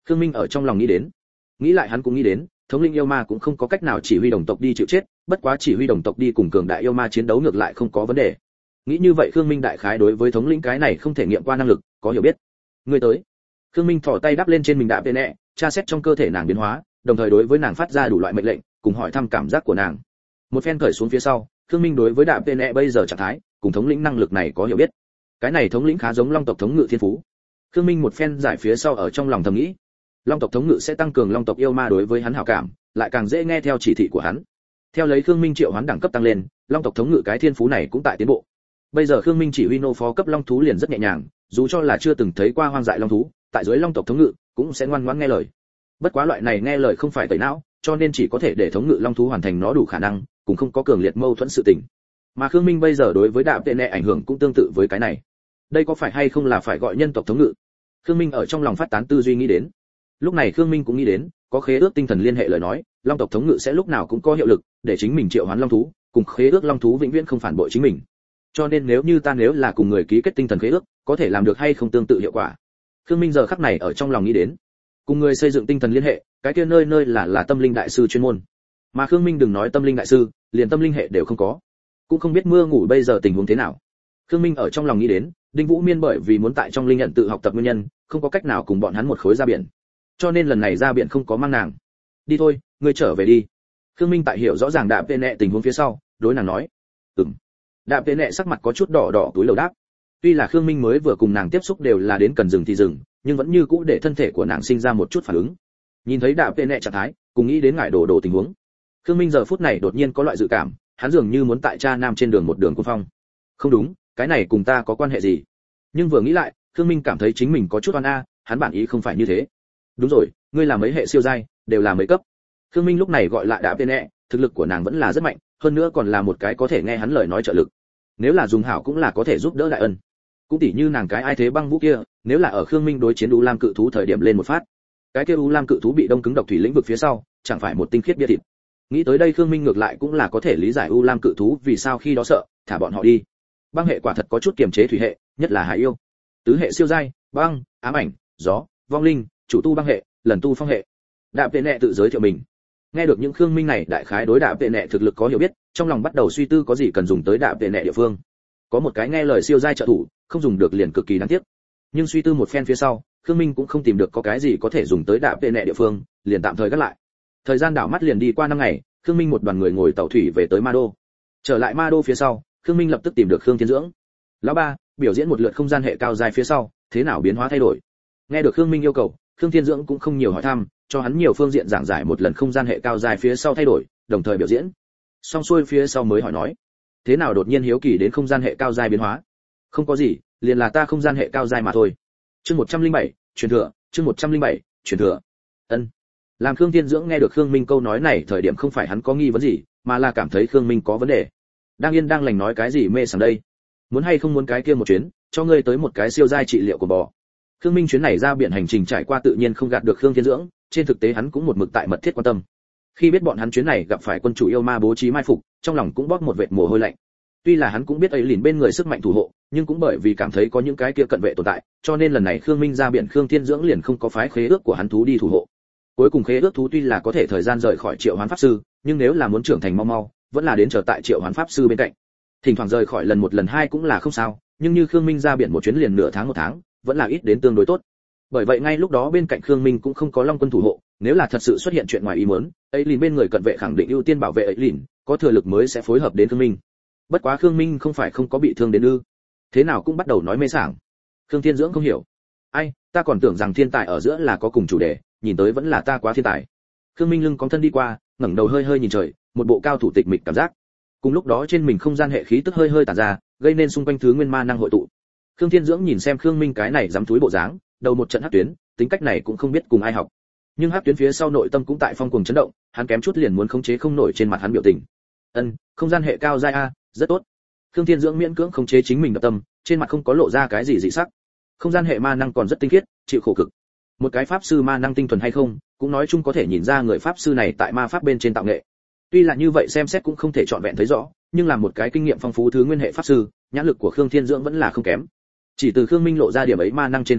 Khương Minh ở trong lòng nghĩ đến. Nghĩ lại hắn cũng nghĩ đến, thống lĩnh yêu ma cũng không có cách nào chỉ huy đồng tộc đi chịu chết, bất quá chỉ huy đồng tộc đi cùng cường đại yêu ma chiến đấu ngược lại không có vấn đề. Nghĩ như vậy Khương Minh đại khái đối với thống lĩnh cái này không thể nghiệm qua năng lực, có hiểu biết. Người tới. Khương Minh thò tay đắp lên trên mình đạp tên nẹ, tra xét trong cơ thể nàng biến hóa, đồng thời đối với nàng phát ra đủ loại mệnh lệnh, cùng hỏi thăm cảm giác của nàng. Một phen cởi xuống phía sau, Khương Minh đối với đạp tên nẹ bây giờ trạng thái, cùng thống lĩnh năng lực này có hiểu biết. Cái này thống lĩnh khá giống Long tộc thống ngự thiên phú. Khương Minh một phen giải phía sau ở trong lòng thầm nghĩ, Long tộc thống ngự sẽ tăng cường Long tộc yêu ma đối với hắn hảo cảm, lại càng dễ nghe theo chỉ thị của hắn. Theo lấy Khương Minh triệu hoán đẳng cấp tăng lên, Long tộc thống ngự cái thiên phú này cũng tại tiến bộ. Bây giờ Khương Minh chỉ huy nô phó cấp long thú liền rất nhẹ nhàng, dù cho là chưa từng thấy qua hoang dại long thú, tại dưới Long tộc thống ngự cũng sẽ ngoan ngoãn nghe lời. Bất quá loại này nghe lời không phải tẩy não, cho nên chỉ có thể để thống ngự long thú hoàn thành nó đủ khả năng, cũng không có cường liệt mâu thuẫn sự tình. Mà Khương Minh bây giờ đối với đạm tệ nệ ảnh hưởng cũng tương tự với cái này. Đây có phải hay không là phải gọi nhân tộc thống ngự? Khương Minh ở trong lòng phát tán tư duy nghĩ đến. Lúc này Khương Minh cũng nghĩ đến, có khế ước tinh thần liên hệ lời nói, Long tộc thống ngự sẽ lúc nào cũng có hiệu lực, để chính mình triệu hoán long thú, cùng khế ước long thú vĩnh viễn không phản bội chính mình. Cho nên nếu như ta nếu là cùng người ký kết tinh thần khế ước, có thể làm được hay không tương tự hiệu quả. Khương Minh giờ khắc này ở trong lòng nghĩ đến, cùng người xây dựng tinh thần liên hệ, cái kia nơi nơi là là tâm linh đại sư chuyên môn. Mà Khương Minh đừng nói tâm linh đại sư, liền tâm linh hệ đều không có. Cũng không biết mưa ngủ bây giờ tình huống thế nào. Khương Minh ở trong lòng nghĩ đến, Đinh Vũ Miên bởi vì muốn tại trong linh nhận tự học tập nguyên nhân, không có cách nào cùng bọn hắn một khối ra biển. Cho nên lần này ra biển không có mang nàng. Đi thôi, ngươi trở về đi. Khương Minh tại hiểu rõ ràng đạm tên nệ tình huống phía sau, đối nàng nói. Ừm. Đạm tên nệ sắc mặt có chút đỏ đỏ túi lầu đáp. Tuy là Khương Minh mới vừa cùng nàng tiếp xúc đều là đến cần dừng thì dừng, nhưng vẫn như cũ để thân thể của nàng sinh ra một chút phản ứng. Nhìn thấy đạm tên nệ trạng thái, cùng nghĩ đến ngải đổ đổ tình huống. Khương Minh giờ phút này đột nhiên có loại dự cảm, hắn dường như muốn tại cha nam trên đường một đường cuốn phong. Không đúng, cái này cùng ta có quan hệ gì? Nhưng vừa nghĩ lại, Khương Minh cảm thấy chính mình có chút oan a, hắn bản ý không phải như thế. Đúng rồi, ngươi là mấy hệ siêu giai, đều là mấy cấp. Khương Minh lúc này gọi lại đạm tên nệ, thực lực của nàng vẫn là rất mạnh, hơn nữa còn là một cái có thể nghe hắn lời nói trợ lực. Nếu là dùng hảo cũng là có thể giúp đỡ đại ân. Cũng tỉ như nàng cái ai thế băng vũ kia, nếu là ở Khương Minh đối chiến U Lam cự thú thời điểm lên một phát, cái kia U Lam cự thú bị đông cứng độc thủy lĩnh vực phía sau, chẳng phải một tinh khiết bia thịt. Nghĩ tới đây Khương Minh ngược lại cũng là có thể lý giải U Lam cự thú vì sao khi đó sợ, thả bọn họ đi. Băng hệ quả thật có chút kiềm chế thủy hệ, nhất là hải yêu. Tứ hệ siêu giai, băng, ám ảnh, gió, vong linh, chủ tu băng hệ, lần tu phong hệ. Đạm Tệ Nệ tự giới thiệu mình. Nghe được những Khương Minh này đại khái đối Đạm Tệ Nệ thực lực có hiểu biết, trong lòng bắt đầu suy tư có gì cần dùng tới Đạm Tệ Nệ địa phương. Có một cái nghe lời siêu giai trợ thủ, không dùng được liền cực kỳ đáng tiếc. Nhưng suy tư một phen phía sau, Khương Minh cũng không tìm được có cái gì có thể dùng tới Đạm Tệ Nệ địa phương, liền tạm thời gác lại. Thời gian đảo mắt liền đi qua năm ngày, Khương Minh một đoàn người ngồi tàu thủy về tới Ma Đô. Trở lại Ma Đô phía sau, Khương Minh lập tức tìm được Khương Thiên Dưỡng. Lão ba, biểu diễn một lượt không gian hệ cao dài phía sau, thế nào biến hóa thay đổi? Nghe được Khương Minh yêu cầu, Khương Thiên Dưỡng cũng không nhiều hỏi thăm, cho hắn nhiều phương diện giảng giải một lần không gian hệ cao dài phía sau thay đổi, đồng thời biểu diễn. Xong xuôi phía sau mới hỏi nói, thế nào đột nhiên hiếu kỳ đến không gian hệ cao dài biến hóa? Không có gì, liền là ta không gian hệ cao dài mà thôi. Chương một trăm lẻ bảy, truyền thừa, chương một trăm lẻ bảy, truyền thừa. Ân. Làm Khương Thiên Dưỡng nghe được Khương Minh câu nói này thời điểm không phải hắn có nghi vấn gì, mà là cảm thấy Khương Minh có vấn đề. Đang yên đang lành nói cái gì mê sảng đây? Muốn hay không muốn cái kia một chuyến, cho ngươi tới một cái siêu giai trị liệu của bò. Khương Minh chuyến này ra biển hành trình trải qua tự nhiên không gạt được Khương Thiên Dưỡng, trên thực tế hắn cũng một mực tại mật thiết quan tâm. Khi biết bọn hắn chuyến này gặp phải quân chủ yêu ma bố trí mai phục, trong lòng cũng bóp một vệt mồ hôi lạnh. Tuy là hắn cũng biết ấy lìn bên người sức mạnh thủ hộ, nhưng cũng bởi vì cảm thấy có những cái kia cận vệ tồn tại, cho nên lần này Khương Minh ra biển Khương Thiên Dưỡng liền không có phái khế ước của hắn thú đi thủ hộ. Cuối cùng khế ước thú tuy là có thể thời gian rời khỏi Triệu Hoán pháp sư, nhưng nếu là muốn trưởng thành mau mau, vẫn là đến chờ tại Triệu Hoán pháp sư bên cạnh. Thỉnh thoảng rời khỏi lần một lần hai cũng là không sao, nhưng như Khương Minh ra biển một chuyến liền nửa tháng một tháng, vẫn là ít đến tương đối tốt. Bởi vậy ngay lúc đó bên cạnh Khương Minh cũng không có long quân thủ hộ, nếu là thật sự xuất hiện chuyện ngoài ý muốn, ấy lìn bên người cận vệ khẳng định ưu tiên bảo vệ ấy lìn, có thừa lực mới sẽ phối hợp đến Khương Minh. Bất quá Khương Minh không phải không có bị thương đến ư? Thế nào cũng bắt đầu nói mê sảng. Khương Thiên Dưỡng không hiểu. Ai, ta còn tưởng rằng thiên tài ở giữa là có cùng chủ đề, nhìn tới vẫn là ta quá thiên tài. Khương Minh lưng cong thân đi qua, ngẩng đầu hơi hơi nhìn trời, một bộ cao thủ tịch mịch cảm giác. Cùng lúc đó trên mình không gian hệ khí tức hơi hơi tản ra, gây nên xung quanh thứ nguyên ma năng hội tụ. Khương Thiên Dưỡng nhìn xem Khương Minh cái này dám túi bộ dáng, đầu một trận hắc tuyến, tính cách này cũng không biết cùng ai học. Nhưng hắc tuyến phía sau nội tâm cũng tại phong cuồng chấn động, hắn kém chút liền muốn khống chế không nổi trên mặt hắn biểu tình. Ân, không gian hệ cao giai a, rất tốt. Khương Thiên Dưỡng miễn cưỡng khống chế chính mình đập tâm, trên mặt không có lộ ra cái gì dị sắc. Không gian hệ ma năng còn rất tinh khiết, chịu khổ cực. Một cái pháp sư ma năng tinh thuần hay không, cũng nói chung có thể nhìn ra người pháp sư này tại ma pháp bên trên tạo nghệ. Tuy là như vậy xem xét cũng không thể chọn vẹn thấy rõ, nhưng là một cái kinh nghiệm phong phú thứ nguyên hệ pháp sư, nhãn lực của Khương Thiên Dưỡng vẫn là không kém. Chỉ từ Khương Minh lộ ra điểm ấy ma năng trên khí tức,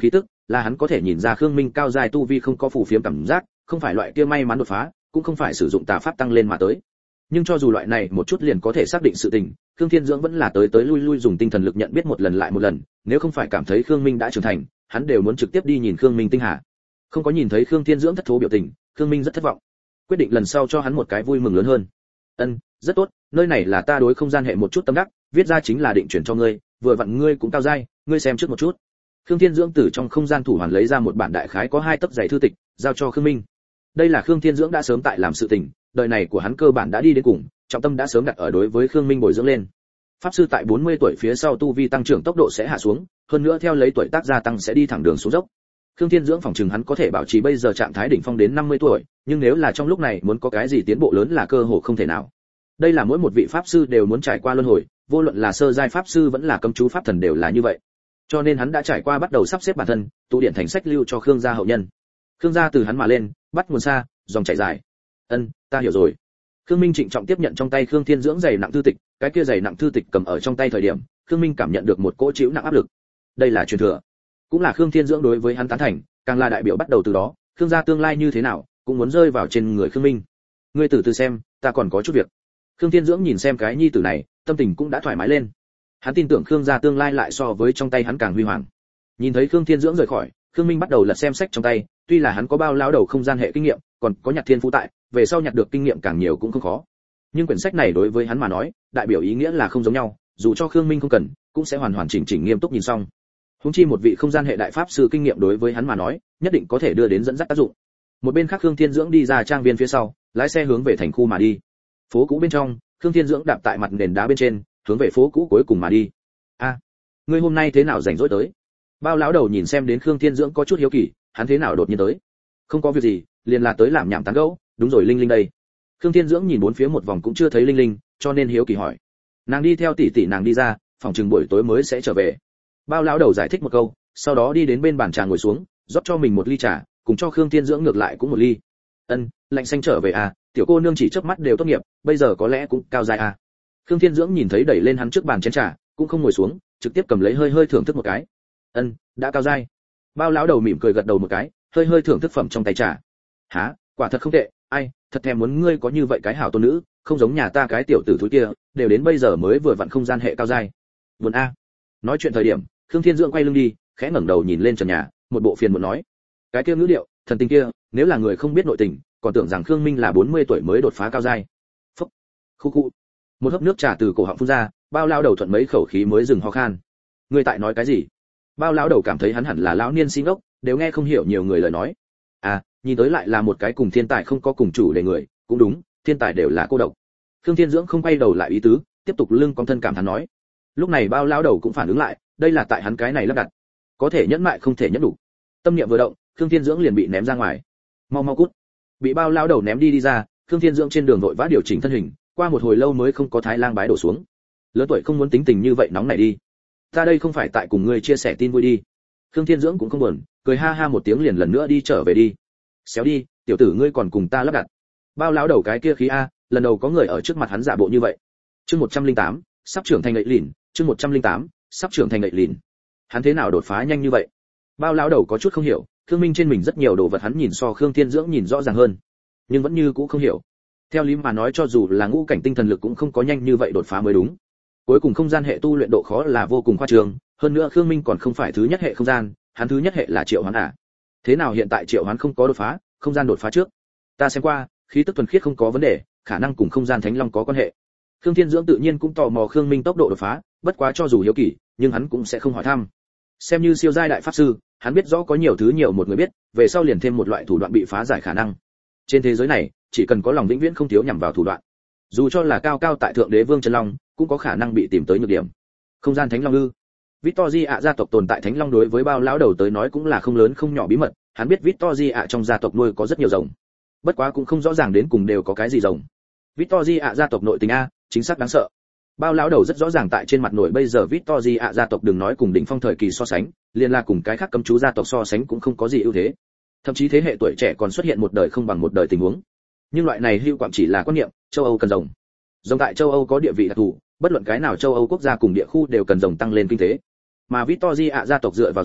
là hắn có thể nhìn ra Khương Minh cao giai tu vi không có phù phiếm cảm giác, không phải loại kia may mắn đột phá, cũng không phải sử dụng tà pháp tăng lên mà tới. Nhưng cho dù loại này một chút liền có thể xác định sự tình, Khương Thiên Dưỡng vẫn là tới tới lui lui dùng tinh thần lực nhận biết một lần lại một lần, nếu không phải cảm thấy Khương Minh đã trưởng thành, hắn đều muốn trực tiếp đi nhìn Khương Minh tinh hà. Không có nhìn thấy Khương Thiên Dưỡng thất thố biểu tình, Khương Minh rất thất vọng. Quyết định lần sau cho hắn một cái vui mừng lớn hơn. Ân, rất tốt, nơi này là ta đối không gian hệ một chút tâm đắc, viết ra chính là định chuyển cho ngươi, vừa vặn ngươi cũng cao giai, ngươi xem trước một chút. Khương Thiên Dưỡng từ trong không gian thủ hoàn lấy ra một bản đại khái có hai tấc dày thư tịch, giao cho Khương Minh. Đây là Khương Thiên Dưỡng đã sớm tại làm sự tình, đời này của hắn cơ bản đã đi đến cùng, trọng tâm đã sớm đặt ở đối với Khương Minh bồi dưỡng lên. Pháp sư tại bốn mươi tuổi phía sau tu vi tăng trưởng tốc độ sẽ hạ xuống, hơn nữa theo lấy tuổi tác gia tăng sẽ đi thẳng đường xuống dốc. Khương Thiên Dưỡng phòng trừng hắn có thể bảo trì bây giờ trạng thái đỉnh phong đến năm mươi tuổi, nhưng nếu là trong lúc này muốn có cái gì tiến bộ lớn là cơ hội không thể nào. Đây là mỗi một vị pháp sư đều muốn trải qua luân hồi, vô luận là sơ giai pháp sư vẫn là cấm chú pháp thần đều là như vậy. Cho nên hắn đã trải qua bắt đầu sắp xếp bản thân, tụ điện thành sách lưu cho Khương gia hậu nhân. Khương gia từ hắn mà lên, bắt nguồn xa, dòng chảy dài. Ân, ta hiểu rồi. Khương Minh trịnh trọng tiếp nhận trong tay Khương Thiên Dưỡng dày nặng thư tịch, cái kia dày nặng thư tịch cầm ở trong tay thời điểm, Khương Minh cảm nhận được một cỗ chịu nặng áp lực. Đây là truyền thừa, cũng là Khương Thiên Dưỡng đối với hắn tán thành, càng là đại biểu bắt đầu từ đó, Khương gia tương lai như thế nào, cũng muốn rơi vào trên người Khương Minh. Ngươi từ từ xem, ta còn có chút việc. Khương Thiên Dưỡng nhìn xem cái nhi tử này, tâm tình cũng đã thoải mái lên. Hắn tin tưởng Khương gia tương lai lại so với trong tay hắn càng huy hoàng. Nhìn thấy Khương Thiên Dưỡng rời khỏi, Khương Minh bắt đầu lật xem sách trong tay, tuy là hắn có bao lão đầu không gian hệ kinh nghiệm, còn có nhặt thiên phú tại, về sau nhặt được kinh nghiệm càng nhiều cũng không khó. Nhưng quyển sách này đối với hắn mà nói, đại biểu ý nghĩa là không giống nhau, dù cho Khương Minh không cần, cũng sẽ hoàn hoàn chỉnh chỉnh nghiêm túc nhìn xong. Huống chi một vị không gian hệ đại pháp sư kinh nghiệm đối với hắn mà nói, nhất định có thể đưa đến dẫn dắt tác dụng. Một bên khác Khương Thiên Dưỡng đi ra trang viên phía sau, lái xe hướng về thành khu mà đi. Phố cũ bên trong, Khương Thiên Dưỡng đạp tại mặt nền đá bên trên, hướng về phố cũ cuối cùng mà đi. A, ngươi hôm nay thế nào rảnh rỗi tới? Bao lão đầu nhìn xem đến Khương Thiên Dưỡng có chút hiếu kỳ, hắn thế nào đột nhiên tới? Không có việc gì, liền là tới làm nhảm tán gẫu, đúng rồi Linh Linh đây. Khương Thiên Dưỡng nhìn bốn phía một vòng cũng chưa thấy Linh Linh, cho nên hiếu kỳ hỏi. Nàng đi theo tỷ tỷ nàng đi ra, phòng chừng buổi tối mới sẽ trở về. Bao lão đầu giải thích một câu, sau đó đi đến bên bàn trà ngồi xuống, rót cho mình một ly trà, cùng cho Khương Thiên Dưỡng ngược lại cũng một ly. Ân, lạnh xanh trở về à, tiểu cô nương chỉ chớp mắt đều tốt nghiệp, bây giờ có lẽ cũng cao dài à. Khương Thiên Dưỡng nhìn thấy đẩy lên hắn trước bàn chén trà, cũng không ngồi xuống, trực tiếp cầm lấy hơi hơi thưởng thức một cái. Ân, đã cao giai. Bao lão đầu mỉm cười gật đầu một cái, hơi hơi thưởng thức phẩm trong tay trà. Hả, quả thật không tệ, ai, thật thèm muốn ngươi có như vậy cái hảo tôn nữ, không giống nhà ta cái tiểu tử thúi kia, đều đến bây giờ mới vừa vặn không gian hệ cao giai. Buồn a. Nói chuyện thời điểm, Khương Thiên Dưỡng quay lưng đi, khẽ ngẩng đầu nhìn lên trần nhà, một bộ phiền muộn nói: cái kia ngữ điệu, thần tình kia, nếu là người không biết nội tình, còn tưởng rằng Khương Minh là bốn mươi tuổi mới đột phá cao giai. Phốc. Khu khu. Một hớp nước trà từ cổ họng phun ra, bao lão đầu thuận mấy khẩu khí mới dừng ho khan. Ngươi tại nói cái gì? Bao lão đầu cảm thấy hắn hẳn là lão niên si ngốc, đều nghe không hiểu nhiều người lời nói. À, nhìn tới lại là một cái cùng thiên tài không có cùng chủ đề người, cũng đúng, thiên tài đều là cô độc. Khương Thiên Dưỡng không quay đầu lại ý tứ, tiếp tục lưng cong thân cảm thán nói. Lúc này bao lão đầu cũng phản ứng lại, đây là tại hắn cái này lắp đặt, có thể nhẫn mại không thể nhẫn đủ. Tâm niệm vừa động, Khương Thiên Dưỡng liền bị ném ra ngoài. Mau mau cút. Bị bao lão đầu ném đi đi ra, Khương Thiên Dưỡng trên đường vội vã điều chỉnh thân hình, qua một hồi lâu mới không có thái lang bái đổ xuống. Lớn tuổi không muốn tính tình như vậy nóng này đi. Ta đây không phải tại cùng ngươi chia sẻ tin vui đi. Khương Thiên Dưỡng cũng không buồn, cười ha ha một tiếng liền lần nữa đi trở về đi. Xéo đi, tiểu tử ngươi còn cùng ta lắp đặt. Bao lão đầu cái kia khí a, lần đầu có người ở trước mặt hắn giả bộ như vậy. Chương một trăm linh tám, sắp trưởng thành ngậy lìn, chương một trăm linh tám, sắp trưởng thành ngậy lìn. Hắn thế nào đột phá nhanh như vậy? Bao lão đầu có chút không hiểu, Khương Minh trên mình rất nhiều đồ vật hắn nhìn so Khương Thiên Dưỡng nhìn rõ ràng hơn, nhưng vẫn như cũ không hiểu. Theo lý mà nói cho dù là ngũ cảnh tinh thần lực cũng không có nhanh như vậy đột phá mới đúng. Cuối cùng không gian hệ tu luyện độ khó là vô cùng khoa trương, hơn nữa Khương Minh còn không phải thứ nhất hệ không gian, hắn thứ nhất hệ là triệu hoán à. Thế nào hiện tại triệu hoán không có đột phá, không gian đột phá trước? Ta xem qua, khí tức thuần khiết không có vấn đề, khả năng cùng không gian thánh long có quan hệ. Khương Thiên Dưỡng tự nhiên cũng tò mò Khương Minh tốc độ đột phá, bất quá cho dù hiếu kỳ, nhưng hắn cũng sẽ không hỏi thăm. Xem như siêu giai đại pháp sư, hắn biết rõ có nhiều thứ nhiều một người biết, về sau liền thêm một loại thủ đoạn bị phá giải khả năng. Trên thế giới này, chỉ cần có lòng vĩnh viễn không thiếu nhằm vào thủ đoạn. Dù cho là cao cao tại thượng đế vương chân long, cũng có khả năng bị tìm tới nhược điểm. Không gian thánh long ư? Victory ạ gia tộc tồn tại thánh long đối với bao lão đầu tới nói cũng là không lớn không nhỏ bí mật, hắn biết Victory ạ trong gia tộc nuôi có rất nhiều rồng. Bất quá cũng không rõ ràng đến cùng đều có cái gì rồng. Victory ạ gia tộc nội tình a, chính xác đáng sợ. Bao lão đầu rất rõ ràng tại trên mặt nổi bây giờ Victory ạ gia tộc đừng nói cùng đỉnh phong thời kỳ so sánh, liền là cùng cái khác cấm chú gia tộc so sánh cũng không có gì ưu thế. Thậm chí thế hệ tuổi trẻ còn xuất hiện một đời không bằng một đời tình huống. Nhưng loại này hữu quạng chỉ là quan niệm, châu Âu cần rồng. Rồng tại châu Âu có địa vị đặc thù, bất luận cái nào châu Âu quốc gia cùng địa khu đều cần rồng tăng lên kinh tế. Mà Victory ạ gia tộc dựa vào rồng,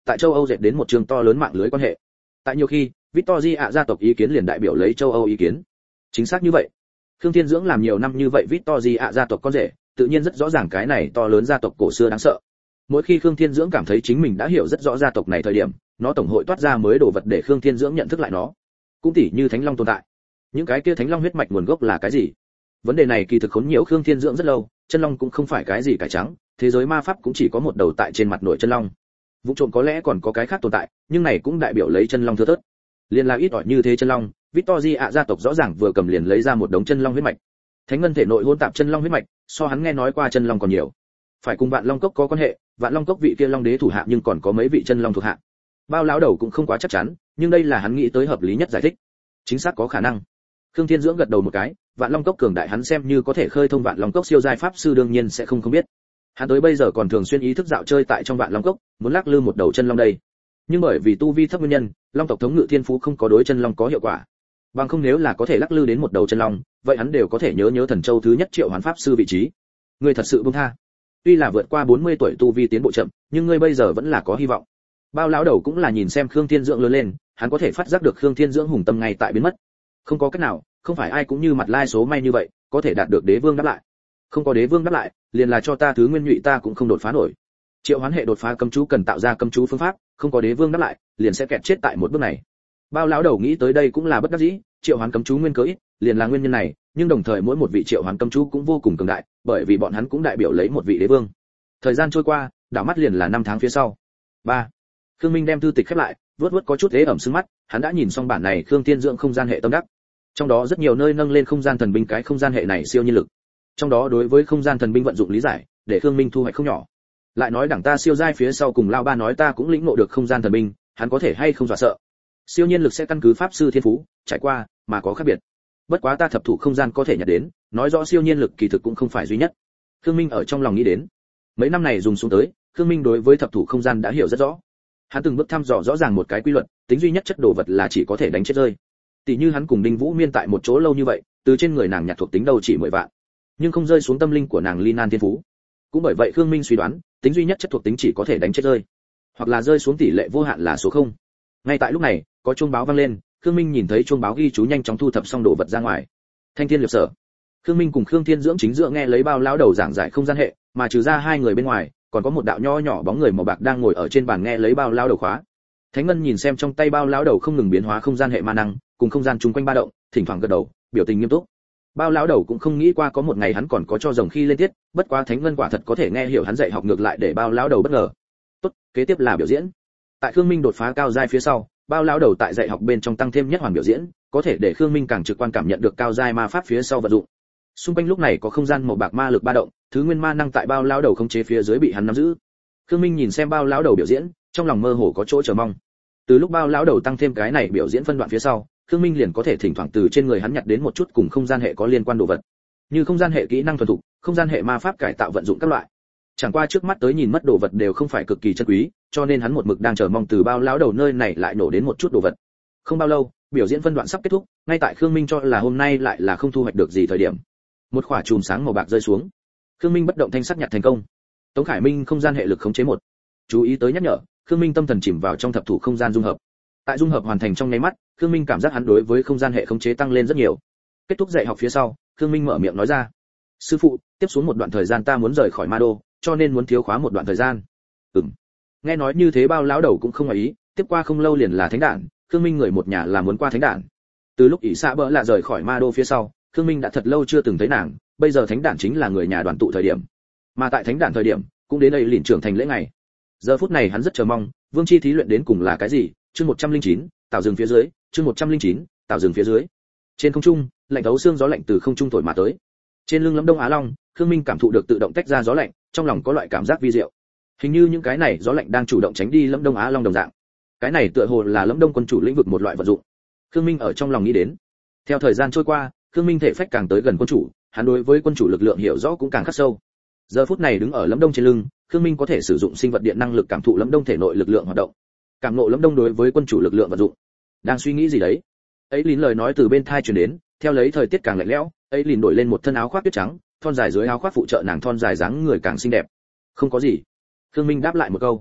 tại châu Âu dệt đến một trường to lớn mạng lưới quan hệ. Tại nhiều khi, Victoria gia tộc ý kiến liền đại biểu lấy châu Âu ý kiến. Chính xác như vậy. Khương Thiên Dưỡng làm nhiều năm như vậy Victoria gia tộc con rể, tự nhiên rất rõ ràng cái này to lớn gia tộc cổ xưa đáng sợ. Mỗi khi Khương Thiên Dưỡng cảm thấy chính mình đã hiểu rất rõ gia tộc này thời điểm, nó tổng hội toát ra mới đồ vật để Khương Thiên Dưỡng nhận thức lại nó. Cũng tỉ như Thánh Long tồn tại. Những cái kia Thánh Long huyết mạch nguồn gốc là cái gì? Vấn đề này kỳ thực khốn nhiễu Khương Thiên Dưỡng rất lâu, chân long cũng không phải cái gì cải trắng, thế giới ma pháp cũng chỉ có một đầu tại trên mặt nội chân long. Vụ trộm có lẽ còn có cái khác tồn tại, nhưng này cũng đại biểu lấy chân long thưa thớt. Liên là ít ỏi như thế chân long, Victoria gia tộc rõ ràng vừa cầm liền lấy ra một đống chân long huyết mạch. Thánh ngân thể nội hỗn tạp chân long huyết mạch, so hắn nghe nói qua chân long còn nhiều. Phải cùng Vạn Long cốc có quan hệ, Vạn Long cốc vị kia long đế thủ hạ nhưng còn có mấy vị chân long thuộc hạ. Bao lão đầu cũng không quá chắc chắn, nhưng đây là hắn nghĩ tới hợp lý nhất giải thích. Chính xác có khả năng. Khương Thiên Dưỡng gật đầu một cái, Vạn Long cốc cường đại hắn xem như có thể khơi thông Vạn Long cốc siêu giai pháp sư đương nhiên sẽ không không biết. Hắn tới bây giờ còn thường xuyên ý thức dạo chơi tại trong Vạn Long cốc, muốn lắc lư một đầu chân long đây. Nhưng bởi vì tu vi thấp nguyên nhân, Long tộc thống ngự thiên phú không có đối chân long có hiệu quả. Bằng không nếu là có thể lắc lư đến một đầu chân long, vậy hắn đều có thể nhớ nhớ thần châu thứ nhất triệu hoán pháp sư vị trí. Ngươi thật sự buông tha. Tuy là vượt qua bốn mươi tuổi tu vi tiến bộ chậm, nhưng ngươi bây giờ vẫn là có hy vọng. Bao lão đầu cũng là nhìn xem Khương Thiên Dưỡng lớn lên, hắn có thể phát giác được Khương Thiên Dưỡng hùng tâm ngay tại biến mất. Không có cách nào, không phải ai cũng như mặt lai số may như vậy, có thể đạt được đế vương đáp lại. Không có đế vương đáp lại, liền là cho ta thứ nguyên nhụy ta cũng không đột phá nổi. Triệu hoán hệ đột phá cấm chú cần tạo ra cấm chú phương pháp, không có đế vương đáp lại, liền sẽ kẹt chết tại một bước này. Bao lão đầu nghĩ tới đây cũng là bất đắc dĩ, triệu hoán cấm chú nguyên cớ ít, liền là nguyên nhân này, nhưng đồng thời mỗi một vị triệu hoán cấm chú cũng vô cùng cường đại, bởi vì bọn hắn cũng đại biểu lấy một vị đế vương. Thời gian trôi qua, đảo mắt liền là năm tháng phía sau. ba. Khương Minh đem thư tịch khép lại, vuốt vuốt có chút ế ẩm sưng mắt, hắn đã nhìn xong bản này Khương Thiên Dưỡng không gian hệ tâm đắc. Trong đó rất nhiều nơi nâng lên không gian thần binh cái không gian hệ này siêu nhiên lực. Trong đó đối với không gian thần binh vận dụng lý giải, để Khương Minh thu hoạch không nhỏ. Lại nói đẳng ta siêu giai phía sau cùng lao ba nói ta cũng lĩnh ngộ được không gian thần binh, hắn có thể hay không dọa sợ. Siêu nhiên lực sẽ căn cứ pháp sư thiên phú, trải qua mà có khác biệt. Bất quá ta thập thủ không gian có thể nhặt đến, nói rõ siêu nhiên lực kỳ thực cũng không phải duy nhất. Khương Minh ở trong lòng nghĩ đến. Mấy năm này dùng xuống tới, Khương Minh đối với thập thủ không gian đã hiểu rất rõ. Hắn từng bước thăm dò rõ ràng một cái quy luật, tính duy nhất chất đồ vật là chỉ có thể đánh chết rơi. Tỷ như hắn cùng Đinh Vũ Miên tại một chỗ lâu như vậy, từ trên người nàng nhặt thuộc tính đâu chỉ mười vạn, nhưng không rơi xuống tâm linh của nàng Ly Nan thiên phú. Cũng bởi vậy Khương Minh suy đoán, tính duy nhất chất thuộc tính chỉ có thể đánh chết rơi, hoặc là rơi xuống tỷ lệ vô hạn là số không. Ngay tại lúc này, có chuông báo vang lên, Khương Minh nhìn thấy chuông báo ghi chú nhanh chóng thu thập xong đồ vật ra ngoài. Thanh Thiên Liệp Sở. Khương Minh cùng Khương Thiên Dưỡng chính giữa nghe lấy Bao lão đầu giảng giải không gian hệ, mà trừ ra hai người bên ngoài, còn có một đạo nho nhỏ bóng người màu bạc đang ngồi ở trên bàn nghe lấy Bao lão đầu khóa. Thánh Ngân nhìn xem trong tay Bao lão đầu không ngừng biến hóa không gian hệ ma năng, cùng không gian chung quanh ba động, thỉnh thoảng gật đầu, biểu tình nghiêm túc. Bao lão đầu cũng không nghĩ qua có một ngày hắn còn có cho rồng khi lên tiết, bất quá Thánh Ngân quả thật có thể nghe hiểu hắn dạy học ngược lại để Bao lão đầu bất ngờ. Tốt, kế tiếp là biểu diễn. Tại Khương Minh đột phá cao giai phía sau, Bao lão đầu tại dạy học bên trong tăng thêm nhất hoàn biểu diễn, có thể để Khương Minh càng trực quan cảm nhận được cao giai ma pháp phía sau vận dụng. Xung quanh lúc này có không gian màu bạc ma lực ba động, thứ nguyên ma năng tại Bao lão đầu khống chế phía dưới bị hắn nắm giữ. Khương Minh nhìn xem Bao lão đầu biểu diễn, trong lòng mơ hồ có chỗ chờ mong. Từ lúc Bao lão đầu tăng thêm cái này biểu diễn phân đoạn phía sau, Khương Minh liền có thể thỉnh thoảng từ trên người hắn nhặt đến một chút cùng không gian hệ có liên quan đồ vật, như không gian hệ kỹ năng thuần thục, không gian hệ ma pháp cải tạo vận dụng các loại. Chẳng qua trước mắt tới nhìn mất đồ vật đều không phải cực kỳ chân quý, cho nên hắn một mực đang chờ mong từ Bao lão đầu nơi này lại nổ đến một chút đồ vật. Không bao lâu, biểu diễn phân đoạn sắp kết thúc, ngay tại Khương Minh cho là hôm nay lại là không thu hoạch được gì thời điểm, một quả chùm sáng màu bạc rơi xuống. Khương Minh bất động thanh sắc nhặt thành công. Tống Khải Minh không gian hệ lực khống chế một. Chú ý tới nhắc nhở, Khương Minh tâm thần chìm vào trong thập thủ không gian dung hợp. Tại dung hợp hoàn thành trong nháy mắt, Khương Minh cảm giác hắn đối với không gian hệ khống chế tăng lên rất nhiều. Kết thúc dạy học phía sau, Khương Minh mở miệng nói ra: "Sư phụ, tiếp xuống một đoạn thời gian ta muốn rời khỏi Ma Đô, cho nên muốn thiếu khóa một đoạn thời gian." Ừm. Nghe nói như thế Bao lão đầu cũng không ngoài ý, tiếp qua không lâu liền là thánh đản, Khương Minh người một nhà là muốn qua thánh đản. Từ lúc ỷ xạ bỡ lạ rời khỏi Ma Đô phía sau, Khương Minh đã thật lâu chưa từng thấy nàng, bây giờ thánh đản chính là người nhà đoàn tụ thời điểm. Mà tại thánh đản thời điểm, cũng đến đây lĩnh trưởng thành lễ ngày. Giờ phút này hắn rất chờ mong, vương chi thí luyện đến cùng là cái gì? Chương một trăm lẻ chín, tạo rừng phía dưới, chương một trăm lẻ chín, tạo rừng phía dưới. Trên không trung, lạnh thấu xương gió lạnh từ không trung thổi mà tới. Trên lưng Lâm Đông Á Long, Khương Minh cảm thụ được tự động tách ra gió lạnh, trong lòng có loại cảm giác vi diệu. Hình như những cái này gió lạnh đang chủ động tránh đi Lâm Đông Á Long đồng dạng. Cái này tựa hồ là Lâm Đông quân chủ lĩnh vực một loại vật dụng. Khương Minh ở trong lòng nghĩ đến. Theo thời gian trôi qua, Khương Minh thể phách càng tới gần quân chủ, hắn đối với quân chủ lực lượng hiểu rõ cũng càng khắc sâu. Giờ phút này đứng ở Lâm Đông trên lưng, Khương Minh có thể sử dụng sinh vật điện năng lực cảm thụ Lâm Đông thể nội lực lượng hoạt động. Cảm ngộ Lâm Đông đối với quân chủ lực lượng vận dụng. Đang suy nghĩ gì đấy? Ấy lín lời nói từ bên tai truyền đến, theo lấy thời tiết càng lạnh lẽo, ấy lín đổi lên một thân áo khoác tuyết trắng, thon dài dưới áo khoác phụ trợ nàng thon dài dáng người càng xinh đẹp. Không có gì. Khương Minh đáp lại một câu.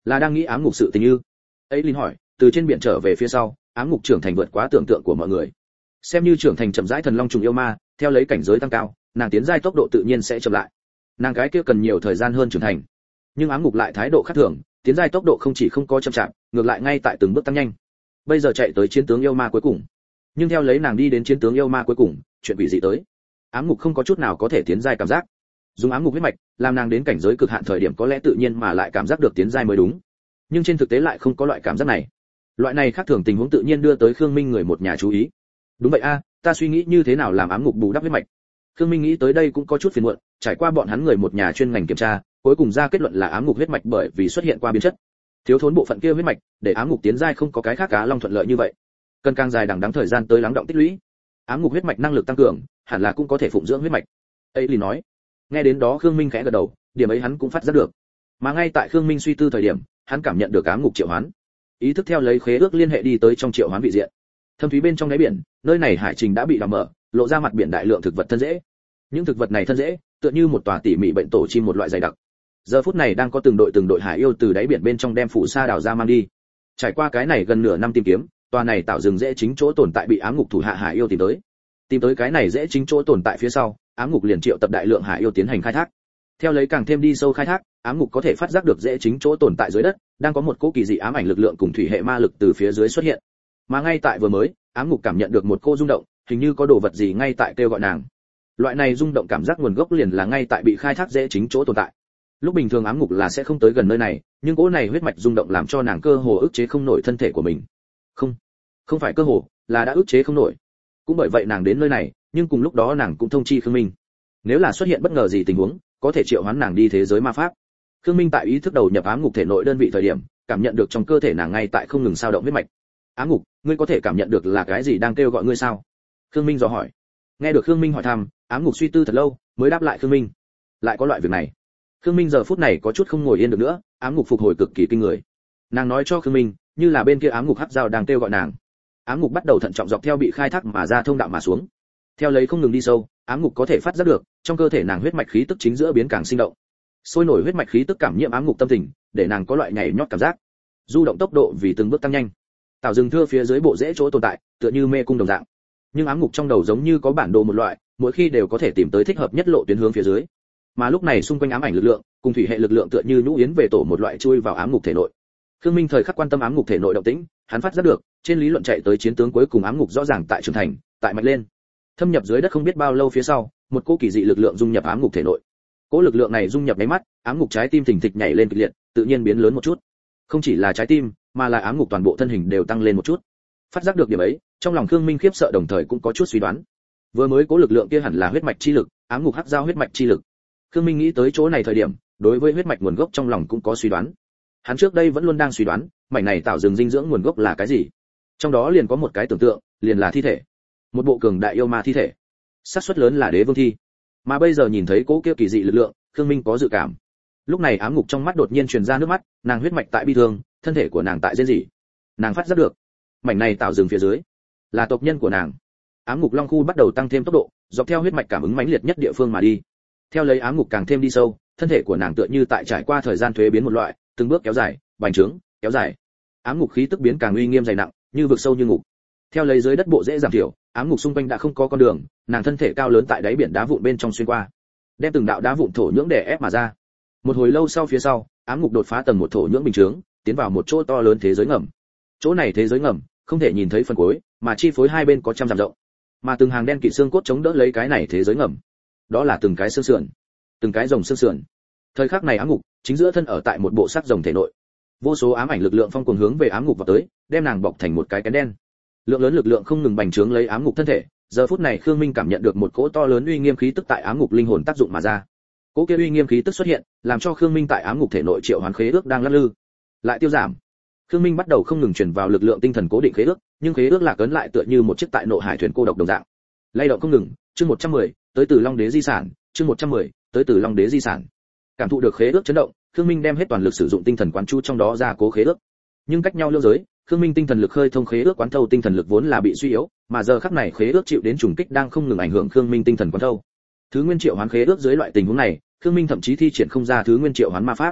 Là đang nghĩ ám ngục sự tình ư? Ấy Linh hỏi, từ trên biển trở về phía sau, ám ngục trưởng thành vượt quá tưởng tượng của mọi người. Xem như trưởng thành chậm rãi thần long trùng yêu ma, theo lấy cảnh giới tăng cao, nàng tiến giai tốc độ tự nhiên sẽ chậm lại. Nàng cái kia cần nhiều thời gian hơn trưởng thành. Nhưng ám ngục lại thái độ khác thường, tiến giai tốc độ không chỉ không có chậm chạp, ngược lại ngay tại từng bước tăng nhanh. Bây giờ chạy tới chiến tướng yêu ma cuối cùng. Nhưng theo lấy nàng đi đến chiến tướng yêu ma cuối cùng, chuyện quỷ dị tới. Ám ngục không có chút nào có thể tiến giai cảm giác. Dùng ám ngục huyết mạch, làm nàng đến cảnh giới cực hạn thời điểm có lẽ tự nhiên mà lại cảm giác được tiến giai mới đúng. Nhưng trên thực tế lại không có loại cảm giác này. Loại này khác thường tình huống tự nhiên đưa tới Khương Minh người một nhà chú ý. Đúng vậy a, ta suy nghĩ như thế nào làm ám ngục bù đắp huyết mạch. Khương Minh nghĩ tới đây cũng có chút phiền muộn, trải qua bọn hắn người một nhà chuyên ngành kiểm tra, cuối cùng ra kết luận là ám ngục huyết mạch bởi vì xuất hiện qua biến chất. Thiếu thốn bộ phận kia huyết mạch, để ám ngục tiến giai không có cái khác cá long thuận lợi như vậy. Cần càng dài đằng đẵng thời gian tới lắng động tích lũy. Ám ngục huyết mạch năng lực tăng cường, hẳn là cũng có thể phụng dưỡng huyết mạch. Ấy Lý nói. Nghe đến đó Khương Minh khẽ gật đầu, điểm ấy hắn cũng phát giác được. Mà ngay tại Khương Minh suy tư thời điểm, hắn cảm nhận được ám ngục triệu hoán. Ý thức theo lấy khế ước liên hệ đi tới trong triệu hoán vị diện. Thâm thúy bên trong đáy biển, nơi này hải trình đã bị đào mở, lộ ra mặt biển đại lượng thực vật thân rễ. Những thực vật này thân rễ, tựa như một tòa tỉ mỉ bệnh tổ chim một loại dày đặc. Giờ phút này đang có từng đội từng đội hải yêu từ đáy biển bên trong đem phủ sa đào ra mang đi. Trải qua cái này gần nửa năm tìm kiếm, tòa này tạo rừng rễ chính chỗ tồn tại bị ám ngục thủ hạ hải yêu tìm tới. Tìm tới cái này rễ chính chỗ tồn tại phía sau, ám ngục liền triệu tập đại lượng hải yêu tiến hành khai thác. Theo lấy càng thêm đi sâu khai thác, ám ngục có thể phát giác được rễ chính chỗ tồn tại dưới đất, đang có một cỗ kỳ dị ám ảnh lực lượng cùng thủy hệ ma lực từ phía dưới xuất hiện. Mà ngay tại vừa mới, ám ngục cảm nhận được một cô rung động, hình như có đồ vật gì ngay tại kêu gọi nàng. Loại này rung động cảm giác nguồn gốc liền là ngay tại bị khai thác rễ chính chỗ tồn tại. Lúc bình thường ám ngục là sẽ không tới gần nơi này, nhưng cỗ này huyết mạch rung động làm cho nàng cơ hồ ức chế không nổi thân thể của mình. Không, không phải cơ hồ, là đã ức chế không nổi. Cũng bởi vậy nàng đến nơi này, nhưng cùng lúc đó nàng cũng thông chi Khương Minh. Nếu là xuất hiện bất ngờ gì tình huống, có thể triệu hoán nàng đi thế giới ma pháp. Khương Minh tại ý thức đầu nhập ám ngục thể nội đơn vị thời điểm, cảm nhận được trong cơ thể nàng ngay tại không ngừng sao động huyết mạch. Ám ngục, ngươi có thể cảm nhận được là cái gì đang kêu gọi ngươi sao? Khương Minh dò hỏi. Nghe được Khương Minh hỏi thăm, ám ngục suy tư thật lâu, mới đáp lại Khương Minh. Lại có loại việc này. Khương Minh giờ phút này có chút không ngồi yên được nữa, ám ngục phục hồi cực kỳ kinh người. Nàng nói cho Khương Minh, như là bên kia ám ngục hắc dao đang kêu gọi nàng. Ám ngục bắt đầu thận trọng dọc theo bị khai thác mà ra thông đạo mà xuống. Theo lấy không ngừng đi sâu, ám ngục có thể phát giác được, trong cơ thể nàng huyết mạch khí tức chính giữa biến càng sinh động. Sôi nổi huyết mạch khí tức cảm nhiễm ám ngục tâm tình, để nàng có loại nhảy nhót cảm giác. Du động tốc độ vì từng bước tăng nhanh. Tạo rừng thưa phía dưới bộ rễ chỗ tồn tại, tựa như mê cung đồng dạng. Nhưng ám ngục trong đầu giống như có bản đồ một loại, mỗi khi đều có thể tìm tới thích hợp nhất lộ tuyến hướng phía dưới. Mà lúc này xung quanh ám ảnh lực lượng, cùng thủy hệ lực lượng tựa như nhũ yến về tổ một loại chui vào ám ngục thể nội. Khương Minh thời khắc quan tâm ám ngục thể nội động tĩnh, hắn phát giác được, trên lý luận chạy tới chiến tướng cuối cùng ám ngục rõ ràng tại trưởng thành, tại mạnh lên. Thâm nhập dưới đất không biết bao lâu phía sau, một cỗ kỳ dị lực lượng dung nhập ám ngục thể nội. Cỗ lực lượng này dung nhập mấy mắt, ám ngục trái tim thình thịch nhảy lên kịch liệt, tự nhiên biến lớn một chút. Không chỉ là trái tim, mà là ám ngục toàn bộ thân hình đều tăng lên một chút. Phát giác được điểm ấy, trong lòng Khương Minh khiếp sợ đồng thời cũng có chút suy đoán. Vừa mới cỗ lực lượng kia hẳn là huyết mạch chi lực, ám ngục hắc giao huyết mạch chi lực. Khương Minh nghĩ tới chỗ này thời điểm, đối với huyết mạch nguồn gốc trong lòng cũng có suy đoán. Hắn trước đây vẫn luôn đang suy đoán, mảnh này tạo rừng dinh dưỡng nguồn gốc là cái gì. Trong đó liền có một cái tưởng tượng, liền là thi thể. Một bộ cường đại yêu ma thi thể. Xác suất lớn là đế vương thi. Mà bây giờ nhìn thấy cỗ kia kỳ dị lực lượng, Khương Minh có dự cảm. Lúc này ám ngục trong mắt đột nhiên truyền ra nước mắt, nàng huyết mạch tại bi thương, thân thể của nàng tại rên rỉ. Nàng phát giác được, mảnh này tạo rừng phía dưới là tộc nhân của nàng. Ám ngục long khu bắt đầu tăng thêm tốc độ, dọc theo huyết mạch cảm ứng mãnh liệt nhất địa phương mà đi. Theo lấy ám ngục càng thêm đi sâu, thân thể của nàng tựa như tại trải qua thời gian thuế biến một loại, từng bước kéo dài, bành trướng, kéo dài. Ám ngục khí tức biến càng uy nghiêm dày nặng, như vực sâu như ngục. Theo lấy dưới đất bộ dễ giảm thiểu, ám ngục xung quanh đã không có con đường, nàng thân thể cao lớn tại đáy biển đá vụn bên trong xuyên qua, đem từng đạo đá vụn thổ nhưỡng đè ép mà ra. Một hồi lâu sau phía sau, ám ngục đột phá tầng một thổ nhưỡng bình chướng, tiến vào một chỗ to lớn thế giới ngầm. Chỗ này thế giới ngầm, không thể nhìn thấy phần cuối, mà chi phối hai bên có trăm dặm rộng. Mà từng hàng đen kịt xương cốt chống đỡ lấy cái này thế giới ngầm. Đó là từng cái xương sườn, từng cái rồng xương sườn. Thời khắc này ám ngục chính giữa thân ở tại một bộ xác rồng thể nội. Vô số ám ảnh lực lượng phong cuồng hướng về ám ngục vào tới, đem nàng bọc thành một cái kén đen. Lượng lớn lực lượng không ngừng bành trướng lấy ám ngục thân thể. Giờ phút này Khương Minh cảm nhận được một cỗ to lớn uy nghiêm khí tức tại ám ngục linh hồn tác dụng mà ra. Cỗ kia uy nghiêm khí tức xuất hiện, làm cho Khương Minh tại ám ngục thể nội triệu hoán khế ước đang lắc lư, lại tiêu giảm. Khương Minh bắt đầu không ngừng truyền vào lực lượng tinh thần cố định khế ước, nhưng khế ước lạc ấn lại tựa như một chiếc tại nộ hải thuyền cô độc đồng dạng, lay động không ngừng. Chương một trăm mười, tới từ Long Đế di sản, chương một trăm mười, tới từ Long Đế di sản. Cảm thụ được khế ước chấn động, Khương Minh đem hết toàn lực sử dụng tinh thần quán chú trong đó ra cố khế ước. Nhưng cách nhau lưỡng giới, Khương Minh tinh thần lực khơi thông khế ước quán thâu tinh thần lực vốn là bị suy yếu, mà giờ khắc này khế ước chịu đến trùng kích đang không ngừng ảnh hưởng Khương Minh tinh thần quán thâu. Thứ nguyên triệu hoán khế ước dưới loại tình huống này, Khương Minh thậm chí thi triển không ra thứ nguyên triệu hoán ma pháp.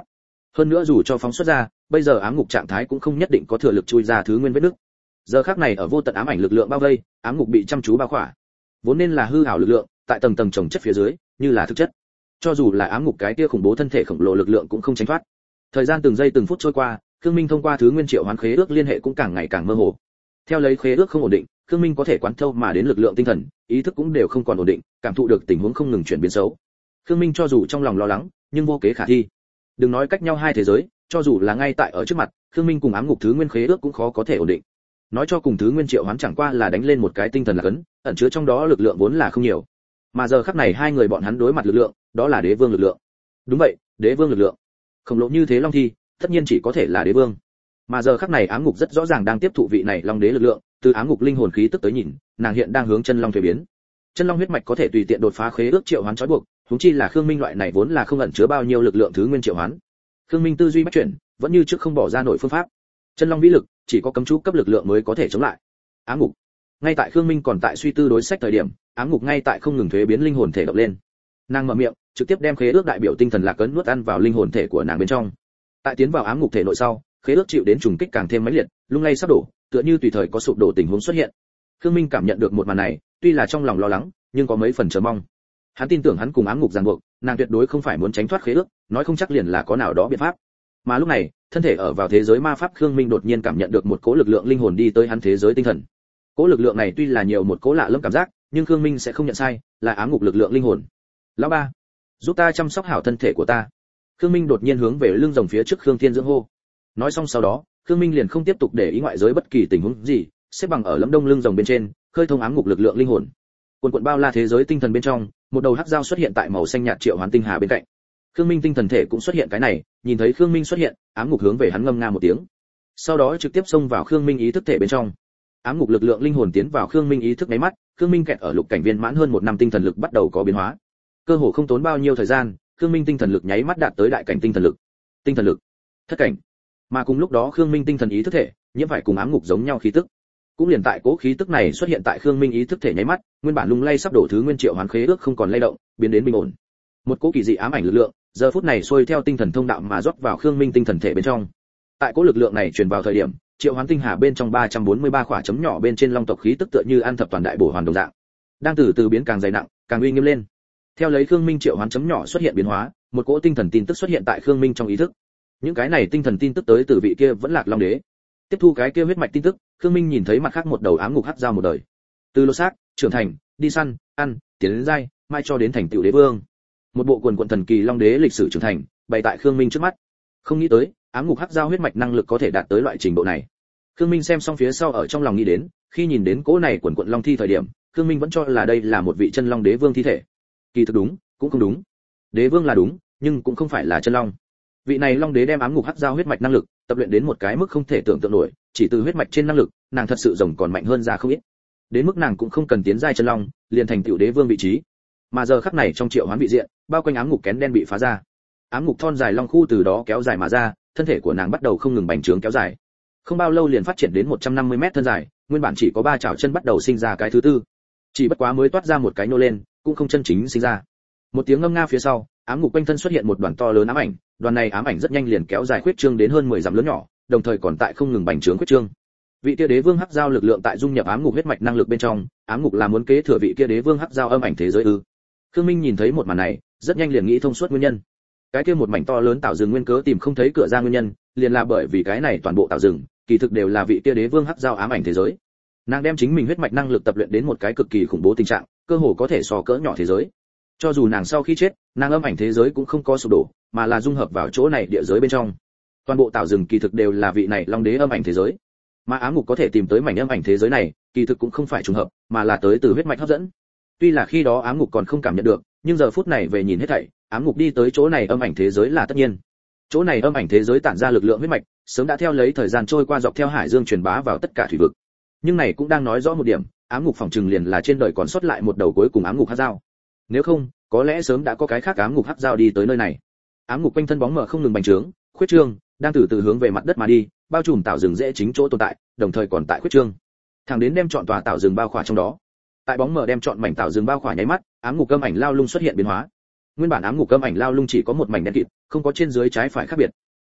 Hơn nữa dù cho phóng xuất ra, bây giờ ám ngục trạng thái cũng không nhất định có thừa lực chui ra thứ nguyên vết nứt. Giờ khắc này ở vô tận ám ảnh lực lượng bao vây, ám ngục bị chăm chú bao khỏa. Vốn nên là hư ảo lực lượng, tại tầng tầng chồng chất phía dưới, như là thực chất. Cho dù là ám ngục cái kia khủng bố thân thể khổng lồ lực lượng cũng không tránh thoát. Thời gian từng giây từng phút trôi qua, Khương Minh thông qua thứ nguyên triệu hoán khế ước liên hệ cũng càng ngày càng mơ hồ. Theo lấy khế ước không ổn định, Khương Minh có thể quán thâu mà đến lực lượng tinh thần, ý thức cũng đều không còn ổn định, cảm thụ được tình huống không ngừng chuyển biến xấu. Khương Minh cho dù trong lòng lo lắng, nhưng vô kế khả thi. Đừng nói cách nhau hai thế giới, cho dù là ngay tại ở trước mặt, Khương Minh cùng ám ngục thứ nguyên khế ước cũng khó có thể ổn định. Nói cho cùng thứ nguyên triệu hoán chẳng qua là đánh lên một cái tinh thần là cấn, ẩn chứa trong đó lực lượng vốn là không nhiều. Mà giờ khắc này hai người bọn hắn đối mặt lực lượng, đó là đế vương lực lượng. Đúng vậy, đế vương lực lượng. Khổng lồ như thế long thi, tất nhiên chỉ có thể là đế vương. Mà giờ khắc này ám ngục rất rõ ràng đang tiếp thụ vị này long đế lực lượng, từ ám ngục linh hồn khí tức tới nhìn, nàng hiện đang hướng chân long thuế biến. Chân long huyết mạch có thể tùy tiện đột phá khế ước triệu hoán trói buộc, huống chi là Khương Minh loại này vốn là không ẩn chứa bao nhiêu lực lượng thứ nguyên triệu hoán. Khương Minh tư duy bắt chuyển, vẫn như trước không bỏ ra nổi phương pháp. Chân long vĩ lực, chỉ có cấm chú cấp lực lượng mới có thể chống lại. Ám ngục. Ngay tại Khương Minh còn tại suy tư đối sách thời điểm, ám ngục ngay tại không ngừng thuế biến linh hồn thể động lên. Nàng mở miệng, trực tiếp đem khế ước đại biểu tinh thần lạc cấn nuốt ăn vào linh hồn thể của nàng bên trong. Tại tiến vào ám ngục thể nội sau, khế ước chịu đến trùng kích càng thêm mãnh liệt, lung lay sắp đổ, tựa như tùy thời có sụp đổ tình huống xuất hiện. Khương Minh cảm nhận được một màn này, tuy là trong lòng lo lắng, nhưng có mấy phần chờ mong. Hắn tin tưởng hắn cùng ám ngục ràng buộc, nàng tuyệt đối không phải muốn tránh thoát khế ước, nói không chắc liền là có nào đó biện pháp. Mà lúc này, thân thể ở vào thế giới ma pháp Khương Minh đột nhiên cảm nhận được một cỗ lực lượng linh hồn đi tới hắn thế giới tinh thần. Cỗ lực lượng này tuy là nhiều một cỗ lạ lẫm cảm giác, nhưng Khương Minh sẽ không nhận sai, là ám ngục lực lượng linh hồn. Lão ba, giúp ta chăm sóc hảo thân thể của ta. Khương Minh đột nhiên hướng về lưng rồng phía trước Khương Thiên dưỡng hô. Nói xong sau đó, Khương Minh liền không tiếp tục để ý ngoại giới bất kỳ tình huống gì, xếp bằng ở lẫm đông lưng rồng bên trên, khơi thông ám ngục lực lượng linh hồn. Cuộn cuộn bao la thế giới tinh thần bên trong, một đầu hắc dao xuất hiện tại màu xanh nhạt triệu hoán tinh hà bên cạnh. Khương Minh tinh thần thể cũng xuất hiện cái này, nhìn thấy Khương Minh xuất hiện, ám ngục hướng về hắn ngâm nga một tiếng. Sau đó trực tiếp xông vào Khương Minh ý thức thể bên trong. Ám ngục lực lượng linh hồn tiến vào Khương Minh ý thức nháy mắt, Khương Minh kẹt ở lục cảnh viên mãn hơn một năm tinh thần lực bắt đầu có biến hóa. Cơ hồ không tốn bao nhiêu thời gian, Khương Minh tinh thần lực nháy mắt đạt tới đại cảnh tinh thần lực. Tinh thần lực, thất cảnh. Mà cùng lúc đó Khương Minh tinh thần ý thức thể, nhiễm phải cùng ám ngục giống nhau khí tức. Cũng liền tại cố khí tức này xuất hiện tại Khương Minh ý thức thể nháy mắt, nguyên bản lung lay sắp đổ thứ nguyên triệu hoán khế ước không còn lay động, biến đến bình ổn. Một cỗ kỳ dị ám ảnh lực lượng, giờ phút này xuôi theo tinh thần thông đạo mà rót vào Khương Minh tinh thần thể bên trong. Tại cỗ lực lượng này truyền vào thời điểm, triệu hoán tinh hà bên trong ba trăm bốn mươi ba khỏa chấm nhỏ bên trên long tộc khí tức tựa như ăn thập toàn đại bổ hoàn đồng dạng, đang từ từ biến càng dày nặng, càng uy nghiêm lên. Theo lấy Khương Minh triệu hoán chấm nhỏ xuất hiện biến hóa, một cỗ tinh thần tin tức xuất hiện tại Khương Minh trong ý thức. Những cái này tinh thần tin tức tới từ vị kia vẫn lạc long đế. Tiếp thu cái kia huyết mạch tin tức, Khương Minh nhìn thấy mặt khác một đầu ám ngục hắc dao một đời. Từ lô xác, trưởng thành, đi săn, ăn, tiến đến giai, mai cho đến thành tựu đế vương. Một bộ quần quần thần kỳ long đế lịch sử trưởng thành, bày tại Khương Minh trước mắt. Không nghĩ tới, ám ngục hắc dao huyết mạch năng lực có thể đạt tới loại trình độ này. Khương Minh xem xong phía sau ở trong lòng nghĩ đến, khi nhìn đến cỗ này quần quần long thi thời điểm, Khương Minh vẫn cho là đây là một vị chân long đế vương thi thể. Kỳ thực đúng, cũng không đúng. Đế vương là đúng, nhưng cũng không phải là chân long. Vị này long đế đem ám ngục hắc dao huyết mạch năng lực tập luyện đến một cái mức không thể tưởng tượng nổi, chỉ từ huyết mạch trên năng lực, nàng thật sự rồng còn mạnh hơn ra không ít. Đến mức nàng cũng không cần tiến giai chân long, liền thành tựu đế vương vị trí. Mà giờ khắc này trong triệu hoán vị diện, bao quanh ám ngục kén đen bị phá ra. Ám ngục thon dài long khu từ đó kéo dài mà ra, thân thể của nàng bắt đầu không ngừng bành trướng kéo dài. Không bao lâu liền phát triển đến một trăm năm mươi mét thân dài, nguyên bản chỉ có ba chảo chân bắt đầu sinh ra cái thứ tư. Chỉ bất quá mới toát ra một cái nô lên, cũng không chân chính sinh ra. Một tiếng ngâm nga phía sau, ám ngục quanh thân xuất hiện một đoàn to lớn ám ảnh, đoàn này ám ảnh rất nhanh liền kéo dài khuyết trương đến hơn mười dặm lớn nhỏ, đồng thời còn tại không ngừng bành trướng khuyết trương. Vị kia đế vương hắc giao lực lượng tại dung nhập ám ngục huyết mạch năng lực bên trong, ám ngục là muốn kế thừa vị kia đế vương hắc giao âm ảnh thế giới ư? Khương Minh nhìn thấy một màn này, rất nhanh liền nghĩ thông suốt nguyên nhân. Cái kia một mảnh to lớn tạo rừng nguyên cớ tìm không thấy cửa ra nguyên nhân, liền là bởi vì cái này toàn bộ tạo rừng, kỳ thực đều là vị kia đế vương hắc giao ám ảnh thế giới. Nàng đem chính mình huyết mạch năng lực tập luyện đến một cái cực kỳ khủng bố tình trạng, cơ hồ có thể so cỡ nhỏ thế giới. Cho dù nàng sau khi chết, nàng âm ảnh thế giới cũng không có sụp đổ, mà là dung hợp vào chỗ này địa giới bên trong. Toàn bộ tạo rừng kỳ thực đều là vị này long đế âm ảnh thế giới. Mà ám ngục có thể tìm tới mảnh âm ảnh thế giới này, kỳ thực cũng không phải trùng hợp, mà là tới từ huyết mạch hấp dẫn. Tuy là khi đó ám ngục còn không cảm nhận được, nhưng giờ phút này về nhìn hết thảy, ám ngục đi tới chỗ này âm ảnh thế giới là tất nhiên. Chỗ này âm ảnh thế giới tản ra lực lượng huyết mạch, sớm đã theo lấy thời gian trôi qua dọc theo hải dương truyền bá vào tất cả thủy vực. Nhưng này cũng đang nói rõ một điểm, ám ngục phòng trừng liền là trên đời còn sót lại một đầu cuối cùng ám ngục hắc dao. Nếu không, có lẽ sớm đã có cái khác ám ngục hắc dao đi tới nơi này. Ám ngục quanh thân bóng mờ không ngừng bành trướng, khuyết trương, đang từ từ hướng về mặt đất mà đi, bao trùm tạo rừng dễ chính chỗ tồn tại, đồng thời còn tại khuyết trương. Thẳng đến đem trọn tòa tạo rừng bao khỏa trong đó. Tại bóng mờ đem trọn mảnh tạo rừng bao khỏa nháy mắt, ám ngục âm ảnh lao lung xuất hiện biến hóa. Nguyên bản ám ngục âm ảnh lao lung chỉ có một mảnh đen kịt, không có trên dưới trái phải khác biệt.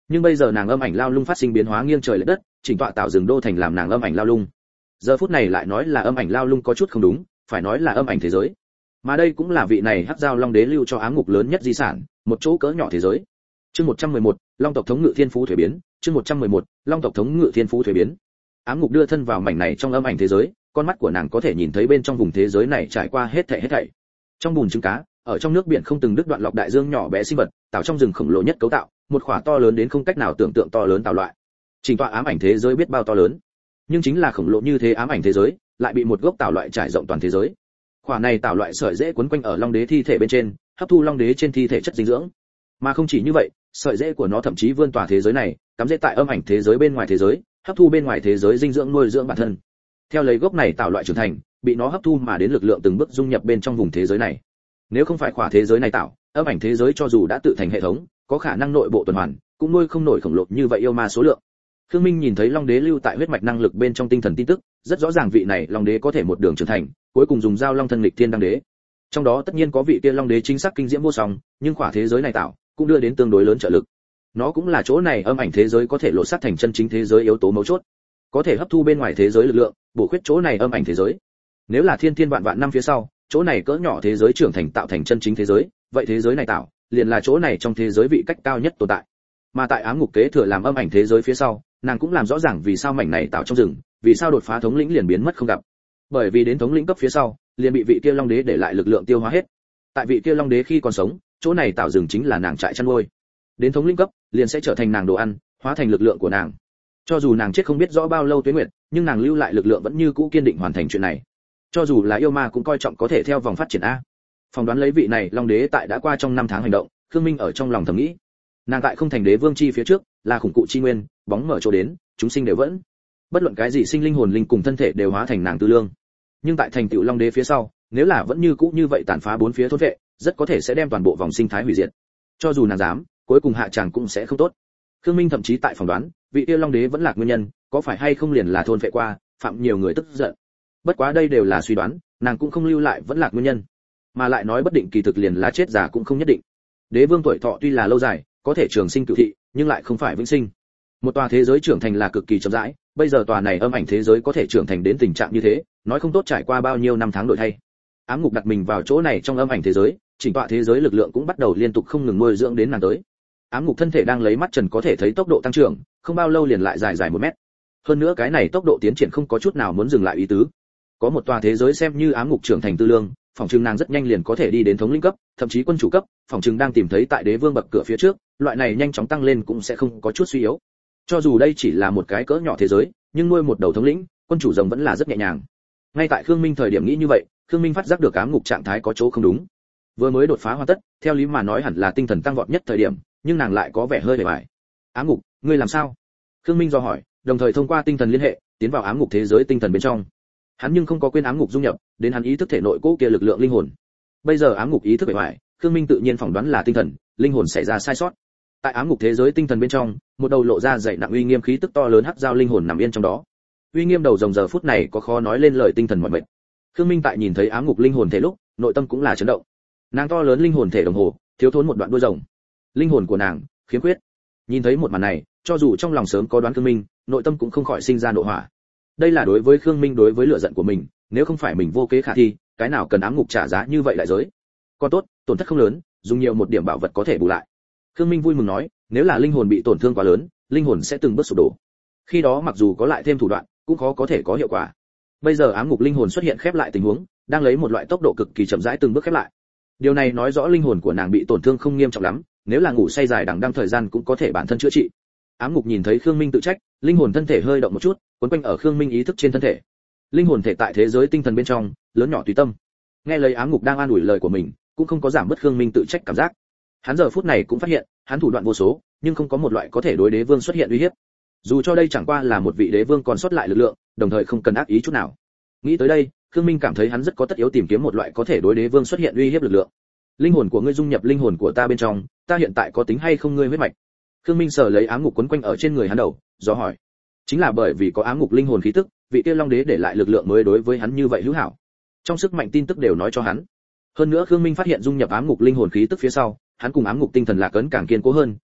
Nhưng bây giờ nàng âm ảnh lao lung phát sinh biến hóa nghiêng trời lệch đất, chỉnh tọa tạo rừng đô thành làm nàng âm ảnh lao lung. Giờ phút này lại nói là âm ảnh lao lung có chút không đúng, phải nói là âm ảnh thế giới. Mà đây cũng là vị này Hắc Giao Long Đế lưu cho ám ngục lớn nhất di sản, một chỗ cỡ nhỏ thế giới. Chương một trăm mười một, Long tộc thống ngự thiên phú thuế biến, chương một trăm mười một, Long tộc thống ngự thiên phú thuế biến. Ám ngục đưa thân vào mảnh này trong âm ảnh thế giới, con mắt của nàng có thể nhìn thấy bên trong vùng thế giới này trải qua hết thảy hết thảy. Trong bùn trứng cá, ở trong nước biển không từng đứt đoạn lọc đại dương nhỏ bé sinh vật, tạo trong rừng khổng lồ nhất cấu tạo, một khỏa to lớn đến không cách nào tưởng tượng to lớn tạo loại. Trình tọa ám ảnh thế giới biết bao to lớn, nhưng chính là khổng lồ như thế ám ảnh thế giới, lại bị một gốc tạo loại trải rộng toàn thế giới. Khỏa này tạo loại sợi rễ quấn quanh ở long đế thi thể bên trên, hấp thu long đế trên thi thể chất dinh dưỡng. Mà không chỉ như vậy, sợi rễ của nó thậm chí vươn tỏa thế giới này, cắm rễ tại âm ảnh thế giới bên ngoài thế giới, hấp thu bên ngoài thế giới dinh dưỡng nuôi dưỡng bản thân. Theo lấy gốc này tạo loại trưởng thành, bị nó hấp thu mà đến lực lượng từng bước dung nhập bên trong vùng thế giới này. Nếu không phải khỏa thế giới này tạo, âm ảnh thế giới cho dù đã tự thành hệ thống, có khả năng nội bộ tuần hoàn, cũng nuôi không nổi khổng lồ như vậy yêu ma số lượng. Khương Minh nhìn thấy Long Đế lưu tại huyết mạch năng lực bên trong tinh thần tin tức, rất rõ ràng vị này Long Đế có thể một đường trưởng thành, cuối cùng dùng giao long thân lịch thiên đăng đế. Trong đó tất nhiên có vị kia Long Đế chính xác kinh diễm vô song, nhưng khỏa thế giới này tạo cũng đưa đến tương đối lớn trợ lực. Nó cũng là chỗ này âm ảnh thế giới có thể lộ sát thành chân chính thế giới yếu tố mấu chốt, có thể hấp thu bên ngoài thế giới lực lượng, bổ khuyết chỗ này âm ảnh thế giới. Nếu là thiên thiên vạn vạn năm phía sau, chỗ này cỡ nhỏ thế giới trưởng thành tạo thành chân chính thế giới, vậy thế giới này tạo liền là chỗ này trong thế giới vị cách cao nhất tồn tại. Mà tại ám ngục kế thừa làm âm ảnh thế giới phía sau, nàng cũng làm rõ ràng vì sao mảnh này tạo trong rừng, vì sao đột phá thống lĩnh liền biến mất không gặp. Bởi vì đến thống lĩnh cấp phía sau, liền bị vị kia Long Đế để lại lực lượng tiêu hóa hết. Tại vị kia Long Đế khi còn sống, chỗ này tạo rừng chính là nàng trại chăn nuôi. Đến thống lĩnh cấp, liền sẽ trở thành nàng đồ ăn, hóa thành lực lượng của nàng. Cho dù nàng chết không biết rõ bao lâu tuế nguyệt, nhưng nàng lưu lại lực lượng vẫn như cũ kiên định hoàn thành chuyện này. Cho dù là yêu ma cũng coi trọng có thể theo vòng phát triển a. Phỏng đoán lấy vị này Long Đế tại đã qua trong năm tháng hành động, Khương Minh ở trong lòng thầm nghĩ, nàng tại không thành đế vương chi phía trước, là khủng cụ chi nguyên, bóng mở chỗ đến, chúng sinh đều vẫn. Bất luận cái gì sinh linh hồn linh cùng thân thể đều hóa thành nàng tư lương. Nhưng tại thành tựu Long Đế phía sau, nếu là vẫn như cũ như vậy tàn phá bốn phía thôn vệ, rất có thể sẽ đem toàn bộ vòng sinh thái hủy diệt. Cho dù nàng dám, cuối cùng hạ tràng cũng sẽ không tốt. Khương Minh thậm chí tại phỏng đoán, vị kia Long Đế vẫn là nguyên nhân, có phải hay không liền là thôn vệ qua, phạm nhiều người tức giận. Bất quá đây đều là suy đoán, nàng cũng không lưu lại vẫn là nguyên nhân, mà lại nói bất định kỳ thực liền là chết già cũng không nhất định. Đế vương tuổi thọ tuy là lâu dài, có thể trường sinh cửu thị, nhưng lại không phải vĩnh sinh. Một tòa thế giới trưởng thành là cực kỳ chậm rãi, bây giờ tòa này âm ảnh thế giới có thể trưởng thành đến tình trạng như thế, nói không tốt trải qua bao nhiêu năm tháng đổi thay. Ám ngục đặt mình vào chỗ này trong âm ảnh thế giới, chỉnh tọa thế giới lực lượng cũng bắt đầu liên tục không ngừng nuôi dưỡng đến nàng tới. Ám ngục thân thể đang lấy mắt trần có thể thấy tốc độ tăng trưởng, không bao lâu liền lại dài dài một mét. Hơn nữa cái này tốc độ tiến triển không có chút nào muốn dừng lại ý tứ. Có một tòa thế giới xem như ám ngục trưởng thành tư lương, phòng trừng nàng rất nhanh liền có thể đi đến thống lĩnh cấp, thậm chí quân chủ cấp, phòng trừng đang tìm thấy tại đế vương bậc cửa phía trước, loại này nhanh chóng tăng lên cũng sẽ không có chút suy yếu. Cho dù đây chỉ là một cái cỡ nhỏ thế giới, nhưng nuôi một đầu thống lĩnh, quân chủ rồng vẫn là rất nhẹ nhàng. Ngay tại Khương Minh thời điểm nghĩ như vậy, Khương Minh phát giác được ám ngục trạng thái có chỗ không đúng. Vừa mới đột phá hoàn tất, theo lý mà nói hẳn là tinh thần tăng vọt nhất thời điểm, nhưng nàng lại có vẻ hơi bề bại. Ám ngục, ngươi làm sao? Khương Minh do hỏi, đồng thời thông qua tinh thần liên hệ, tiến vào ám ngục thế giới tinh thần bên trong. Hắn nhưng không có quên ám ngục dung nhập, đến hắn ý thức thể nội cố kia lực lượng linh hồn. Bây giờ ám ngục ý thức bề bại, Khương Minh tự nhiên phỏng đoán là tinh thần, linh hồn xảy ra sai sót. Tại ám ngục thế giới tinh thần bên trong, một đầu lộ ra dày nặng uy nghiêm khí tức to lớn hắc giao linh hồn nằm yên trong đó. Uy nghiêm đầu rồng giờ phút này có khó nói lên lời tinh thần mọi mệt. Khương Minh tại nhìn thấy ám ngục linh hồn thể lúc, nội tâm cũng là chấn động. Nàng to lớn linh hồn thể đồng hồ, thiếu thốn một đoạn đuôi rồng. Linh hồn của nàng khiếm khuyết. Nhìn thấy một màn này, cho dù trong lòng sớm có đoán Khương Minh, nội tâm cũng không khỏi sinh ra nộ hỏa. Đây là đối với Khương Minh đối với lửa giận của mình, nếu không phải mình vô kế khả thi, cái nào cần ám ngục trả giá như vậy lại giới. Còn tốt, tổn thất không lớn, dùng nhiều một điểm bảo vật có thể bù lại. Khương Minh vui mừng nói, nếu là linh hồn bị tổn thương quá lớn, linh hồn sẽ từng bước sụp đổ. Khi đó mặc dù có lại thêm thủ đoạn, cũng khó có thể có hiệu quả. Bây giờ ám ngục linh hồn xuất hiện khép lại tình huống, đang lấy một loại tốc độ cực kỳ chậm rãi từng bước khép lại. Điều này nói rõ linh hồn của nàng bị tổn thương không nghiêm trọng lắm, nếu là ngủ say dài đằng đẵng thời gian cũng có thể bản thân chữa trị. Ám ngục nhìn thấy Khương Minh tự trách, linh hồn thân thể hơi động một chút, quấn quanh ở Khương Minh ý thức trên thân thể. Linh hồn thể tại thế giới tinh thần bên trong, lớn nhỏ tùy tâm. Nghe lời ám ngục đang an ủi lời của mình, cũng không có giảm bớt Khương Minh tự trách cảm giác. Hắn giờ phút này cũng phát hiện, hắn thủ đoạn vô số, nhưng không có một loại có thể đối đế vương xuất hiện uy hiếp. Dù cho đây chẳng qua là một vị đế vương còn sót lại lực lượng, đồng thời không cần ác ý chút nào. Nghĩ tới đây, Khương Minh cảm thấy hắn rất có tất yếu tìm kiếm một loại có thể đối đế vương xuất hiện uy hiếp lực lượng. Linh hồn của ngươi dung nhập linh hồn của ta bên trong, ta hiện tại có tính hay không ngươi huyết mạch? Khương Minh sờ lấy ám ngục quấn quanh ở trên người hắn đầu, do hỏi. Chính là bởi vì có ám ngục linh hồn khí tức, vị kia Long Đế để lại lực lượng mới đối với hắn như vậy hữu hảo. Trong sức mạnh tin tức đều nói cho hắn. Hơn nữa Khương Minh phát hiện dung nhập ám ngục linh hồn khí tức phía sau, hắn cùng ám ngục tinh thần lạc ấn càng kiên cố hơn,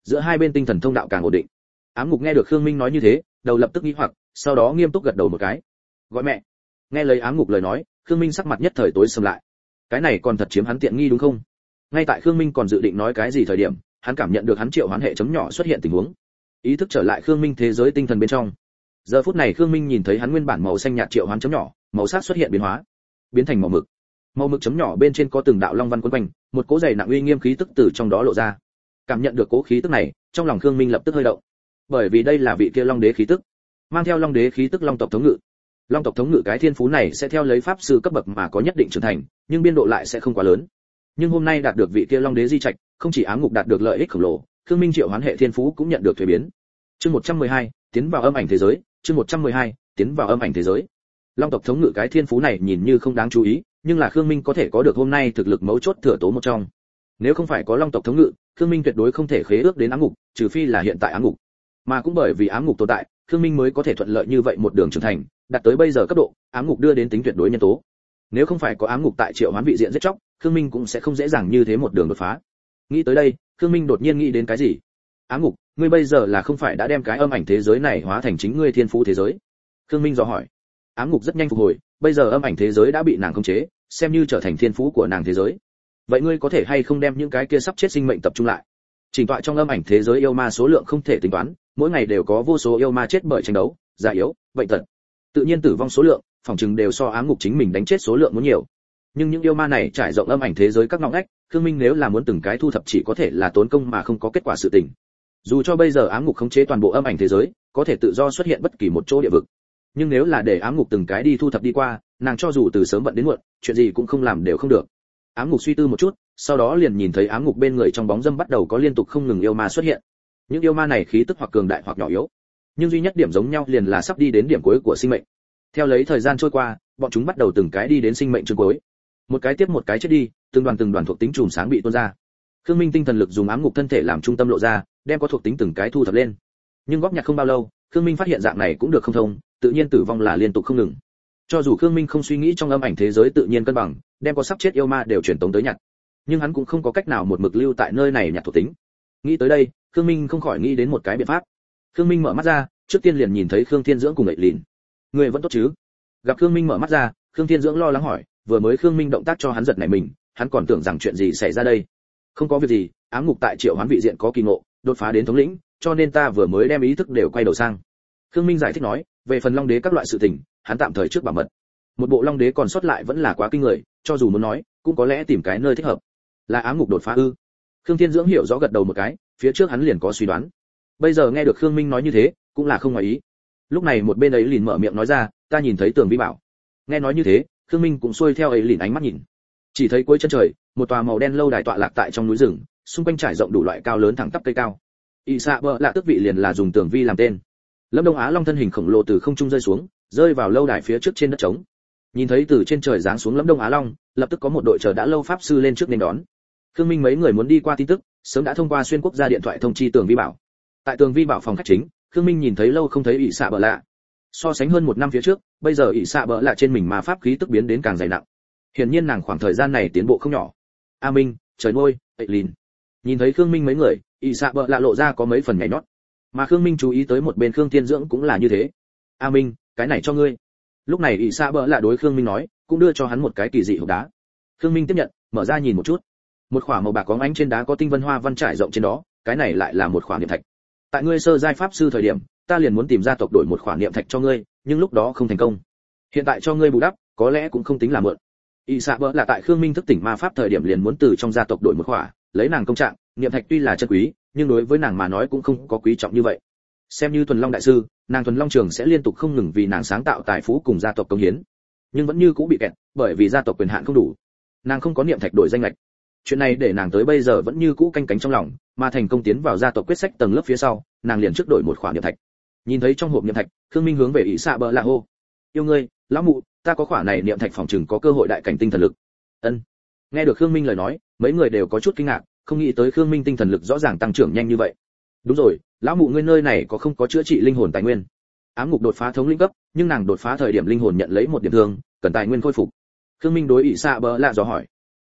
giữa hai bên tinh thần thông đạo càng ổn định. Ám ngục nghe được Khương Minh nói như thế, đầu lập tức nghi hoặc, sau đó nghiêm túc gật đầu một cái. Gọi mẹ. Nghe lời Ám ngục lời nói, Khương Minh sắc mặt nhất thời tối sầm lại. Cái này còn thật chiếm hắn tiện nghi đúng không? Ngay tại Khương Minh còn dự định nói cái gì thời điểm, hắn cảm nhận được hắn triệu hoán hệ chấm nhỏ xuất hiện tình huống. Ý thức trở lại Khương Minh thế giới tinh thần bên trong. Giờ phút này Khương Minh nhìn thấy hắn nguyên bản màu xanh nhạt triệu hoán chấm nhỏ, màu sắc xuất hiện biến hóa, biến thành màu mực. Màu mực chấm nhỏ bên trên có từng đạo long văn quấn quanh, một cỗ dày nặng uy nghiêm khí tức từ trong đó lộ ra. Cảm nhận được cỗ khí tức này, trong lòng Khương Minh lập tức hơi động. Bởi vì đây là vị kia long đế khí tức, mang theo long đế khí tức long tộc thống ngự. Long tộc thống ngự cái thiên phú này sẽ theo lấy pháp sư cấp bậc mà có nhất định trưởng thành, nhưng biên độ lại sẽ không quá lớn. Nhưng hôm nay đạt được vị kia long đế di trạch, không chỉ Ám ngục đạt được lợi ích khổng lồ, Khương Minh triệu hoán hệ thiên phú cũng nhận được thay biến. Chương một trăm mười hai, tiến vào âm ảnh thế giới, chương một trăm mười hai, tiến vào âm ảnh thế giới. Long tộc thống ngự cái thiên phú này nhìn như không đáng chú ý, nhưng là Khương Minh có thể có được hôm nay thực lực mấu chốt thừa tố một trong. Nếu không phải có Long tộc thống ngự, Khương Minh tuyệt đối không thể khế ước đến Ám ngục, trừ phi là hiện tại Ám ngục. Mà cũng bởi vì Ám ngục tồn tại, Khương Minh mới có thể thuận lợi như vậy một đường trưởng thành, đạt tới bây giờ cấp độ, Ám ngục đưa đến tính tuyệt đối nhân tố. Nếu không phải có Ám ngục tại triệu hoán vị diện giết chóc, Khương Minh cũng sẽ không dễ dàng như thế một đường đột phá. Nghĩ tới đây, Khương Minh đột nhiên nghĩ đến cái gì? Ám ngục, ngươi bây giờ là không phải đã đem cái âm ảnh thế giới này hóa thành chính ngươi thiên phú thế giới? Khương Minh dò hỏi. Ám ngục rất nhanh phục hồi, bây giờ âm ảnh thế giới đã bị nàng khống chế, xem như trở thành thiên phú của nàng thế giới. Vậy ngươi có thể hay không đem những cái kia sắp chết sinh mệnh tập trung lại? Chỉnh tọa trong âm ảnh thế giới yêu ma số lượng không thể tính toán, mỗi ngày đều có vô số yêu ma chết bởi tranh đấu, già yếu, bệnh tật. Tự nhiên tử vong số lượng, phòng chừng đều so Ám ngục chính mình đánh chết số lượng muốn nhiều. Nhưng những yêu ma này trải rộng âm ảnh thế giới các ngõ ngách, Khương Minh nếu là muốn từng cái thu thập chỉ có thể là tốn công mà không có kết quả sự tình. Dù cho bây giờ Ám ngục khống chế toàn bộ âm ảnh thế giới, có thể tự do xuất hiện bất kỳ một chỗ địa vực. Nhưng nếu là để Ám ngục từng cái đi thu thập đi qua, nàng cho dù từ sớm vận đến muộn, chuyện gì cũng không làm đều không được. Ám ngục suy tư một chút, sau đó liền nhìn thấy Ám ngục bên người trong bóng dâm bắt đầu có liên tục không ngừng yêu ma xuất hiện. Những yêu ma này khí tức hoặc cường đại hoặc nhỏ yếu, nhưng duy nhất điểm giống nhau liền là sắp đi đến điểm cuối của sinh mệnh. Theo lấy thời gian trôi qua, bọn chúng bắt đầu từng cái đi đến sinh mệnh chương cuối. Một cái tiếp một cái chết đi, từng đoàn từng đoàn thuộc tính chùm sáng bị tuôn ra. Khương Minh tinh thần lực dùng Ám ngục thân thể làm trung tâm lộ ra, đem có thuộc tính từng cái thu thập lên. Nhưng góp nhặt không bao lâu, Khương Minh phát hiện dạng này cũng được không thông, tự nhiên tử vong là liên tục không ngừng. Cho dù Khương Minh không suy nghĩ trong âm ảnh thế giới tự nhiên cân bằng, đem có sắp chết yêu ma đều truyền tống tới nhặt, nhưng hắn cũng không có cách nào một mực lưu tại nơi này nhặt thuộc tính. Nghĩ tới đây, Khương Minh không khỏi nghĩ đến một cái biện pháp. Khương Minh mở mắt ra, trước tiên liền nhìn thấy Khương Thiên Dưỡng cùng Ngậy Lìn. Người vẫn tốt chứ? Gặp Khương Minh mở mắt ra, Khương Thiên Dưỡng lo lắng hỏi, vừa mới Khương Minh động tác cho hắn giật nảy mình, hắn còn tưởng rằng chuyện gì xảy ra đây. Không có việc gì, Ám ngục tại triệu hoán vị diện có kỳ ngộ, đột phá đến thống lĩnh, cho nên ta vừa mới đem ý thức đều quay đầu sang. Khương Minh giải thích nói, về phần Long đế các loại sự tình, hắn tạm thời trước bảo mật. Một bộ Long đế còn sót lại vẫn là quá kinh người, cho dù muốn nói, cũng có lẽ tìm cái nơi thích hợp. Là Ám ngục đột phá ư? Khương Thiên Dưỡng hiểu rõ gật đầu một cái, phía trước hắn liền có suy đoán. Bây giờ nghe được Khương Minh nói như thế, cũng là không ngoài ý. Lúc này một bên ấy liền mở miệng nói ra, ta nhìn thấy Tường Vi Bảo. Nghe nói như thế, Khương Minh cũng xuôi theo ấy liền ánh mắt nhìn. Chỉ thấy cuối chân trời, một tòa màu đen lâu đài tọa lạc tại trong núi rừng, xung quanh trải rộng đủ loại cao lớn thẳng tắp cây cao. Y Sa Bờ Lạ tước vị liền là dùng Tường Vi làm tên. Lâm Đông Á Long thân hình khổng lồ từ không trung rơi xuống, rơi vào lâu đài phía trước trên đất trống. Nhìn thấy từ trên trời giáng xuống Lâm Đông Á Long, lập tức có một đội chờ đã lâu pháp sư lên trước nên đón. Khương Minh mấy người muốn đi qua tin tức, sớm đã thông qua xuyên quốc gia điện thoại thông chi Tường Vi Bảo. Tại Tường Vi Bảo phòng khách chính, Khương Minh nhìn thấy lâu không thấy ỷ xạ bờ lạ. So sánh hơn một năm phía trước, bây giờ ỷ xạ bờ lạ trên mình ma pháp khí tức biến đến càng dày nặng. Hiển nhiên nàng khoảng thời gian này tiến bộ không nhỏ. A Minh, trời nuôi, Ệ Lìn. Nhìn thấy Khương Minh mấy người, ỷ xạ bờ lạ lộ ra có mấy phần nhảy nhót. Mà Khương Minh chú ý tới một bên Khương Thiên Dưỡng cũng là như thế. A Minh, cái này cho ngươi. Lúc này ỷ xạ bờ lạ đối Khương Minh nói, cũng đưa cho hắn một cái kỳ dị hộp đá. Khương Minh tiếp nhận, mở ra nhìn một chút. Một khỏa màu bạc có ánh trên đá có tinh vân hoa văn trải rộng trên đó, cái này lại là một khỏa niệm thạch. Tại ngươi sơ giai pháp sư thời điểm, ta liền muốn tìm gia tộc đổi một khỏa niệm thạch cho ngươi, nhưng lúc đó không thành công. Hiện tại cho ngươi bù đắp, có lẽ cũng không tính là mượn. Y Sa Bờ là tại Khương Minh thức tỉnh ma pháp thời điểm liền muốn từ trong gia tộc đổi một khỏa, lấy nàng công trạng, niệm thạch tuy là chân quý, nhưng đối với nàng mà nói cũng không có quý trọng như vậy. Xem như thuần long đại sư, nàng thuần long trường sẽ liên tục không ngừng vì nàng sáng tạo tài phú cùng gia tộc công hiến, nhưng vẫn như cũ bị kẹt, bởi vì gia tộc quyền hạn không đủ. Nàng không có niệm thạch đổi danh lệch. Chuyện này để nàng tới bây giờ vẫn như cũ canh cánh trong lòng, mà thành công tiến vào gia tộc quyết sách tầng lớp phía sau, nàng liền trước đổi một khoản niệm thạch. Nhìn thấy trong hộp niệm thạch, Khương Minh hướng về ỷ xạ bờ lạ hô: "Yêu ngươi, lão mụ, ta có khoản này niệm thạch phòng trừng có cơ hội đại cảnh tinh thần lực." Ân. Nghe được Khương Minh lời nói, mấy người đều có chút kinh ngạc, không nghĩ tới Khương Minh tinh thần lực rõ ràng tăng trưởng nhanh như vậy. Đúng rồi, lão mụ ngươi nơi này có không có chữa trị linh hồn tài nguyên? Ám ngục đột phá thống lĩnh cấp, nhưng nàng đột phá thời điểm linh hồn nhận lấy một điểm thương, cần tài nguyên khôi phục. Khương Minh đối ỷ xạ bờ lạ dò hỏi.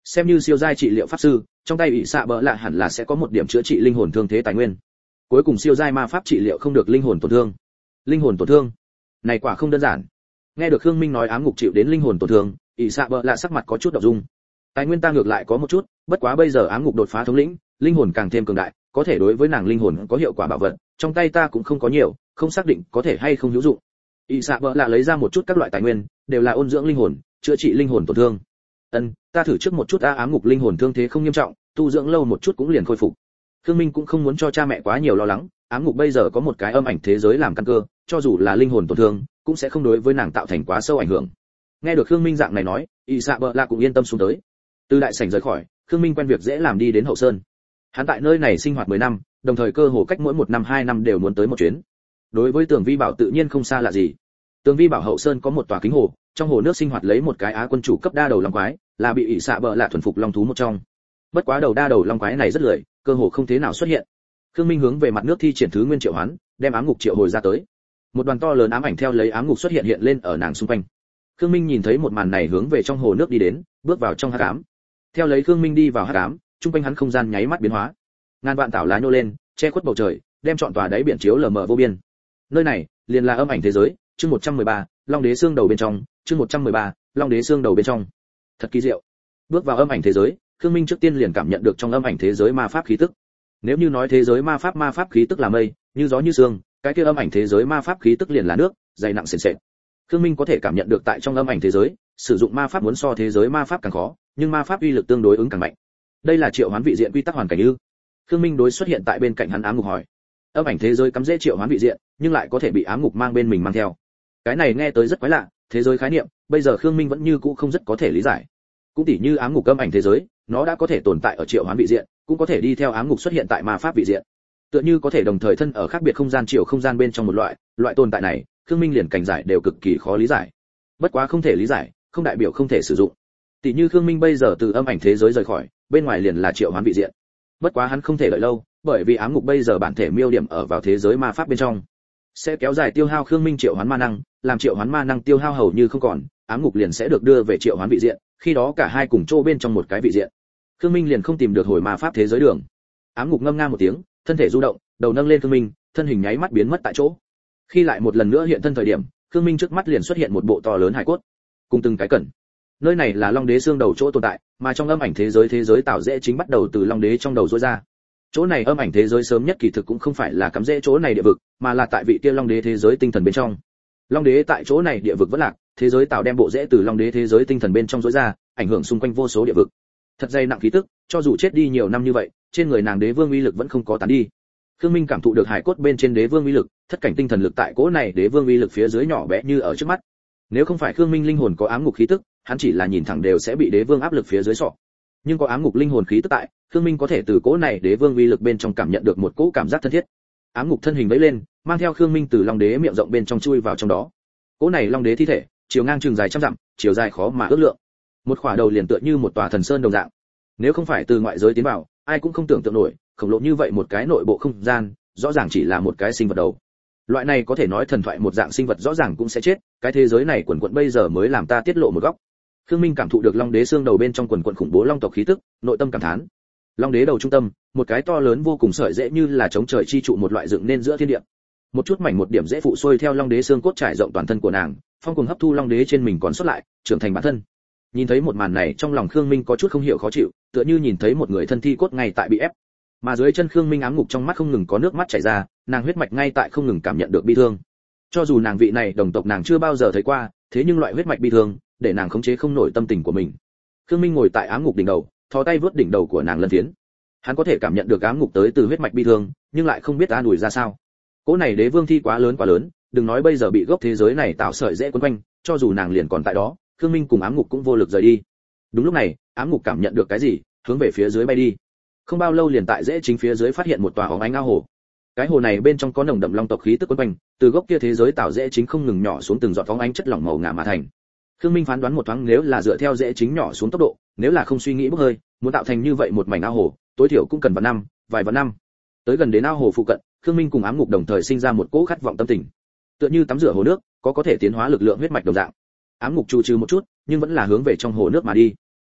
Xem như siêu giai trị liệu pháp sư, trong tay ỷ xạ bợ lạ hẳn là sẽ có một điểm chữa trị linh hồn thương thế tài nguyên. Cuối cùng siêu giai ma pháp trị liệu không được linh hồn tổn thương. Linh hồn tổn thương, này quả không đơn giản. Nghe được Khương Minh nói ám ngục chịu đến linh hồn tổn thương, ỷ xạ bợ lạ sắc mặt có chút động dung. Tài nguyên ta ngược lại có một chút, bất quá bây giờ ám ngục đột phá thống lĩnh, linh hồn càng thêm cường đại, có thể đối với nàng linh hồn có hiệu quả bảo vật, trong tay ta cũng không có nhiều, không xác định có thể hay không hữu dụng. ỷ xạ bợ lạ lấy ra một chút các loại tài nguyên, đều là ôn dưỡng linh hồn, chữa trị linh hồn tổn thương. Ân, ta thử trước một chút a, ám ngục linh hồn thương thế không nghiêm trọng, tu dưỡng lâu một chút cũng liền khôi phục. Khương Minh cũng không muốn cho cha mẹ quá nhiều lo lắng, ám ngục bây giờ có một cái âm ảnh thế giới làm căn cơ, cho dù là linh hồn tổn thương, cũng sẽ không đối với nàng tạo thành quá sâu ảnh hưởng. Nghe được Khương Minh dạng này nói, ỷ xạ bợ lạ cũng yên tâm xuống tới. Từ đại sảnh rời khỏi, Khương Minh quen việc dễ làm đi đến hậu sơn. Hắn tại nơi này sinh hoạt mười năm, đồng thời cơ hồ cách mỗi một năm hai năm đều muốn tới một chuyến. Đối với Tường Vi Bảo tự nhiên không xa lạ gì. Tường Vi Bảo hậu sơn có một tòa kính hồ, trong hồ nước sinh hoạt lấy một cái á quân chủ cấp đa đầu long quái, là bị ỷ xạ bợ lạ thuần phục long thú một trong. Bất quá đầu đa đầu long quái này rất lười, cơ hồ không thế nào xuất hiện. Khương Minh hướng về mặt nước thi triển thứ nguyên triệu hoán, đem ám ngục triệu hồi ra tới. Một đoàn to lớn ám ảnh theo lấy ám ngục xuất hiện hiện lên ở nàng xung quanh. Khương Minh nhìn thấy một màn này hướng về trong hồ nước đi đến, bước vào trong hắc ám. Theo lấy Khương Minh đi vào hắc ám, trung quanh hắn không gian nháy mắt biến hóa. Ngàn vạn tảo lá nhô lên, che khuất bầu trời, đem trọn tòa đáy biển chiếu lờ mờ vô biên. Nơi này, liền là âm ảnh thế giới, chương một trăm mười ba, Long đế xương đầu bên trong, chương một trăm mười ba, Long đế xương đầu bên trong. Thật kỳ diệu. Bước vào âm ảnh thế giới, Khương Minh trước tiên liền cảm nhận được trong âm ảnh thế giới ma pháp khí tức. Nếu như nói thế giới ma pháp ma pháp khí tức là mây, như gió như sương, cái kia âm ảnh thế giới ma pháp khí tức liền là nước, dày nặng sền sệt. Khương Minh có thể cảm nhận được tại trong âm ảnh thế giới, sử dụng ma pháp muốn so thế giới ma pháp càng khó, nhưng ma pháp uy lực tương đối ứng càng mạnh. Đây là triệu hoán vị diện quy tắc hoàn cảnh ư? Khương Minh đối xuất hiện tại bên cạnh hắn ám ngục hỏi. Âm ảnh thế giới cắm dễ triệu hoán vị diện, nhưng lại có thể bị ám ngục mang bên mình mang theo. Cái này nghe tới rất quái lạ, thế giới khái niệm, bây giờ Khương Minh vẫn như cũ không rất có thể lý giải. Cũng tỉ như ám ngục âm ảnh thế giới, nó đã có thể tồn tại ở triệu hoán vị diện, cũng có thể đi theo ám ngục xuất hiện tại ma pháp vị diện. Tựa như có thể đồng thời thân ở khác biệt không gian chiều không gian bên trong một loại, loại tồn tại này, Khương Minh liền cảnh giải đều cực kỳ khó lý giải. Bất quá không thể lý giải, không đại biểu không thể sử dụng. Tỉ như Khương Minh bây giờ từ âm ảnh thế giới rời khỏi, bên ngoài liền là triệu hoán vị diện. Bất quá hắn không thể đợi lâu, bởi vì ám ngục bây giờ bản thể miêu điểm ở vào thế giới ma pháp bên trong, sẽ kéo dài tiêu hao Khương Minh triệu hoán ma năng, làm triệu hoán ma năng tiêu hao hầu như không còn, ám ngục liền sẽ được đưa về triệu hoán vị diện, khi đó cả hai cùng chỗ bên trong một cái vị diện. Khương Minh liền không tìm được hồi ma pháp thế giới đường. Ám ngục ngâm nga một tiếng, thân thể du động, đầu nâng lên Khương Minh, thân hình nháy mắt biến mất tại chỗ. Khi lại một lần nữa hiện thân thời điểm, Khương Minh trước mắt liền xuất hiện một bộ to lớn hài cốt, cùng từng cái cẩn. Nơi này là Long đế xương đầu chỗ tồn tại, mà trong âm ảnh thế giới thế giới tạo dễ chính bắt đầu từ Long đế trong đầu rỗi ra. Chỗ này âm ảnh thế giới sớm nhất kỳ thực cũng không phải là cắm rễ chỗ này địa vực, mà là tại vị kia Long đế thế giới tinh thần bên trong. Long đế tại chỗ này địa vực vẫn lạc, thế giới tạo đem bộ rễ từ Long đế thế giới tinh thần bên trong rỗi ra, ảnh hưởng xung quanh vô số địa vực. Thật dày nặng khí tức, cho dù chết đi nhiều năm như vậy, trên người nàng đế vương uy lực vẫn không có tán đi. Khương Minh cảm thụ được hải cốt bên trên đế vương uy lực, thất cảnh tinh thần lực tại cỗ này đế vương uy lực phía dưới nhỏ bé như ở trước mắt. Nếu không phải Khương Minh linh hồn có ám ngục khí tức, hắn chỉ là nhìn thẳng đều sẽ bị đế vương áp lực phía dưới sọ. Nhưng có ám ngục linh hồn khí tức tại, Khương Minh có thể từ cỗ này đế vương uy lực bên trong cảm nhận được một cỗ cảm giác thân thiết. Ám ngục thân hình vẫy lên, mang theo Khương Minh từ Long đế miệng rộng bên trong chui vào trong đó. Cỗ này Long đế thi thể, chiều ngang chừng dài trăm dặm, chiều dài khó mà ước lượng. Một khỏa đầu liền tựa như một tòa thần sơn đồng dạng. Nếu không phải từ ngoại giới tiến vào, ai cũng không tưởng tượng nổi, khổng lồ như vậy một cái nội bộ không gian, rõ ràng chỉ là một cái sinh vật đầu. Loại này có thể nói thần thoại một dạng sinh vật rõ ràng cũng sẽ chết, cái thế giới này quần quật bây giờ mới làm ta tiết lộ một góc. Khương Minh cảm thụ được Long đế xương đầu bên trong quần quần khủng bố long tộc khí tức, nội tâm cảm thán. Long đế đầu trung tâm, một cái to lớn vô cùng sợi dễ như là chống trời chi trụ một loại dựng nên giữa thiên địa. Một chút mảnh một điểm dễ phụ xuôi theo Long đế xương cốt trải rộng toàn thân của nàng, phong cùng hấp thu Long đế trên mình còn xuất lại, trưởng thành bản thân. Nhìn thấy một màn này, trong lòng Khương Minh có chút không hiểu khó chịu, tựa như nhìn thấy một người thân thi cốt ngay tại bị ép. Mà dưới chân Khương Minh ám ngục trong mắt không ngừng có nước mắt chảy ra, nàng huyết mạch ngay tại không ngừng cảm nhận được bi thương. Cho dù nàng vị này đồng tộc nàng chưa bao giờ thấy qua, thế nhưng loại huyết mạch bi thương, để nàng khống chế không nổi tâm tình của mình. Khương Minh ngồi tại ám ngục đỉnh đầu, thò tay vớt đỉnh đầu của nàng lân phiến. Hắn có thể cảm nhận được ám ngục tới từ huyết mạch bi thương, nhưng lại không biết an ủi ra sao. Cỗ này đế vương thi quá lớn quá lớn, đừng nói bây giờ bị gốc thế giới này tạo sợi dễ quấn quanh, cho dù nàng liền còn tại đó, Khương Minh cùng ám ngục cũng vô lực rời đi. Đúng lúc này, ám ngục cảm nhận được cái gì, hướng về phía dưới bay đi. Không bao lâu liền tại dễ chính phía dưới phát hiện một tòa óng ánh ao hồ. Cái hồ này bên trong có nồng đậm long tộc khí tức quấn quanh, từ gốc kia thế giới tạo dễ chính không ngừng nhỏ xuống từng giọt phóng ánh chất lỏng màu ngà mà thành. Khương Minh phán đoán một thoáng, nếu là dựa theo dễ chính nhỏ xuống tốc độ, nếu là không suy nghĩ bốc hơi, muốn tạo thành như vậy một mảnh ao hồ, tối thiểu cũng cần vài năm, vài vạn năm. Tới gần đến ao hồ phụ cận, Khương Minh cùng ám ngục đồng thời sinh ra một cỗ khát vọng tâm tình. Tựa như tắm rửa hồ nước, có có thể tiến hóa lực lượng huyết mạch đồng dạng. Ám ngục trù trừ một chút, nhưng vẫn là hướng về trong hồ nước mà đi.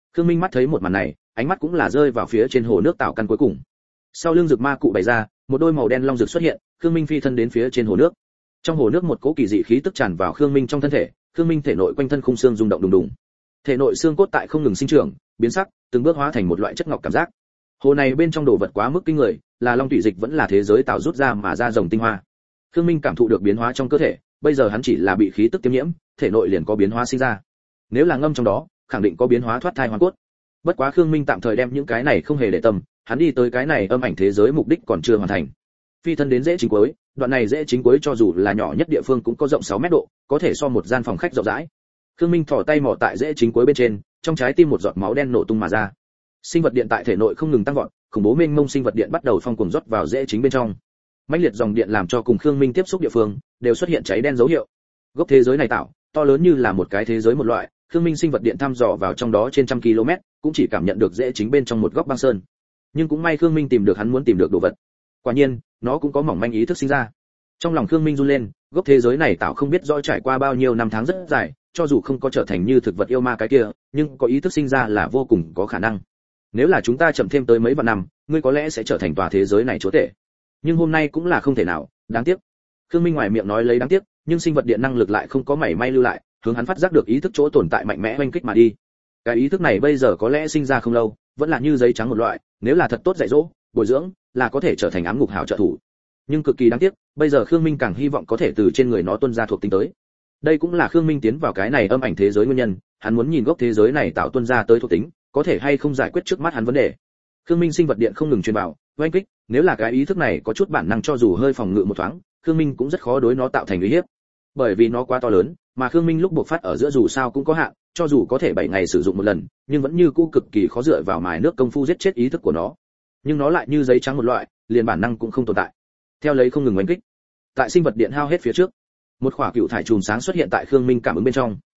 Khương Minh mắt thấy một màn này, ánh mắt cũng là rơi vào phía trên hồ nước tạo căn cuối cùng. Sau lưng rực ma cụ bày ra, một đôi màu đen long rực xuất hiện, Khương Minh phi thân đến phía trên hồ nước. Trong hồ nước một cỗ kỳ dị khí tức tràn vào Khương Minh trong thân thể, Khương Minh thể nội quanh thân khung xương rung động đùng đùng. Thể nội xương cốt tại không ngừng sinh trưởng, biến sắc, từng bước hóa thành một loại chất ngọc cảm giác. Hồ này bên trong đồ vật quá mức kinh người, là long thủy dịch vẫn là thế giới tạo rút ra mà ra rồng tinh hoa. Khương Minh cảm thụ được biến hóa trong cơ thể, bây giờ hắn chỉ là bị khí tức tiêm nhiễm, thể nội liền có biến hóa sinh ra. Nếu là ngâm trong đó, khẳng định có biến hóa thoát thai hoàn cốt. Bất quá Khương Minh tạm thời đem những cái này không hề để tâm, hắn đi tới cái này âm ảnh thế giới mục đích còn chưa hoàn thành. Phi thân đến rễ chính cuối, đoạn này rễ chính cuối cho dù là nhỏ nhất địa phương cũng có rộng sáu mét độ, có thể so một gian phòng khách rộng rãi. Khương Minh thò tay mò tại rễ chính cuối bên trên, trong trái tim một giọt máu đen nổ tung mà ra. Sinh vật điện tại thể nội không ngừng tăng vọt, khủng bố mênh mông sinh vật điện bắt đầu phong cuồng rót vào rễ chính bên trong. Mãnh liệt dòng điện làm cho cùng Khương Minh tiếp xúc địa phương đều xuất hiện cháy đen dấu hiệu. Gốc thế giới này tạo to lớn như là một cái thế giới một loại, Khương Minh sinh vật điện thăm dò vào trong đó trên trăm km, cũng chỉ cảm nhận được rễ chính bên trong một góc băng sơn. Nhưng cũng may Khương Minh tìm được hắn muốn tìm được đồ vật. Quả nhiên, nó cũng có mỏng manh ý thức sinh ra. Trong lòng Khương Minh run lên, gốc thế giới này tạo không biết rõ trải qua bao nhiêu năm tháng rất dài, cho dù không có trở thành như thực vật yêu ma cái kia, nhưng có ý thức sinh ra là vô cùng có khả năng. Nếu là chúng ta chậm thêm tới mấy vạn năm, ngươi có lẽ sẽ trở thành tòa thế giới này chúa tể. Nhưng hôm nay cũng là không thể nào, đáng tiếc. Khương Minh ngoài miệng nói lấy đáng tiếc, nhưng sinh vật điện năng lực lại không có mảy may lưu lại, hướng hắn phát giác được ý thức chỗ tồn tại mạnh mẽ oanh kích mà đi. Cái ý thức này bây giờ có lẽ sinh ra không lâu, vẫn là như giấy trắng một loại, nếu là thật tốt dạy dỗ, bồi dưỡng, là có thể trở thành ám ngục hảo trợ thủ. Nhưng cực kỳ đáng tiếc, bây giờ Khương Minh càng hy vọng có thể từ trên người nó tuôn ra thuộc tính tới. Đây cũng là Khương Minh tiến vào cái này âm ảnh thế giới nguyên nhân, hắn muốn nhìn gốc thế giới này tạo tuôn ra tới thuộc tính, có thể hay không giải quyết trước mắt hắn vấn đề. Khương Minh sinh vật điện không ngừng truyền bảo, oanh kích, nếu là cái ý thức này có chút bản năng cho dù hơi phòng ngự một thoáng, Khương Minh cũng rất khó đối nó tạo thành uy hiếp. Bởi vì nó quá to lớn, mà Khương Minh lúc buộc phát ở giữa dù sao cũng có hạn, cho dù có thể bảy ngày sử dụng một lần, nhưng vẫn như cũ cực kỳ khó dựa vào mài nước công phu giết chết ý thức của nó. Nhưng nó lại như giấy trắng một loại, liền bản năng cũng không tồn tại. Theo lấy không ngừng oanh kích, tại sinh vật điện hao hết phía trước, một khỏa cựu thải chùm sáng xuất hiện tại Khương Minh cảm ứng bên trong.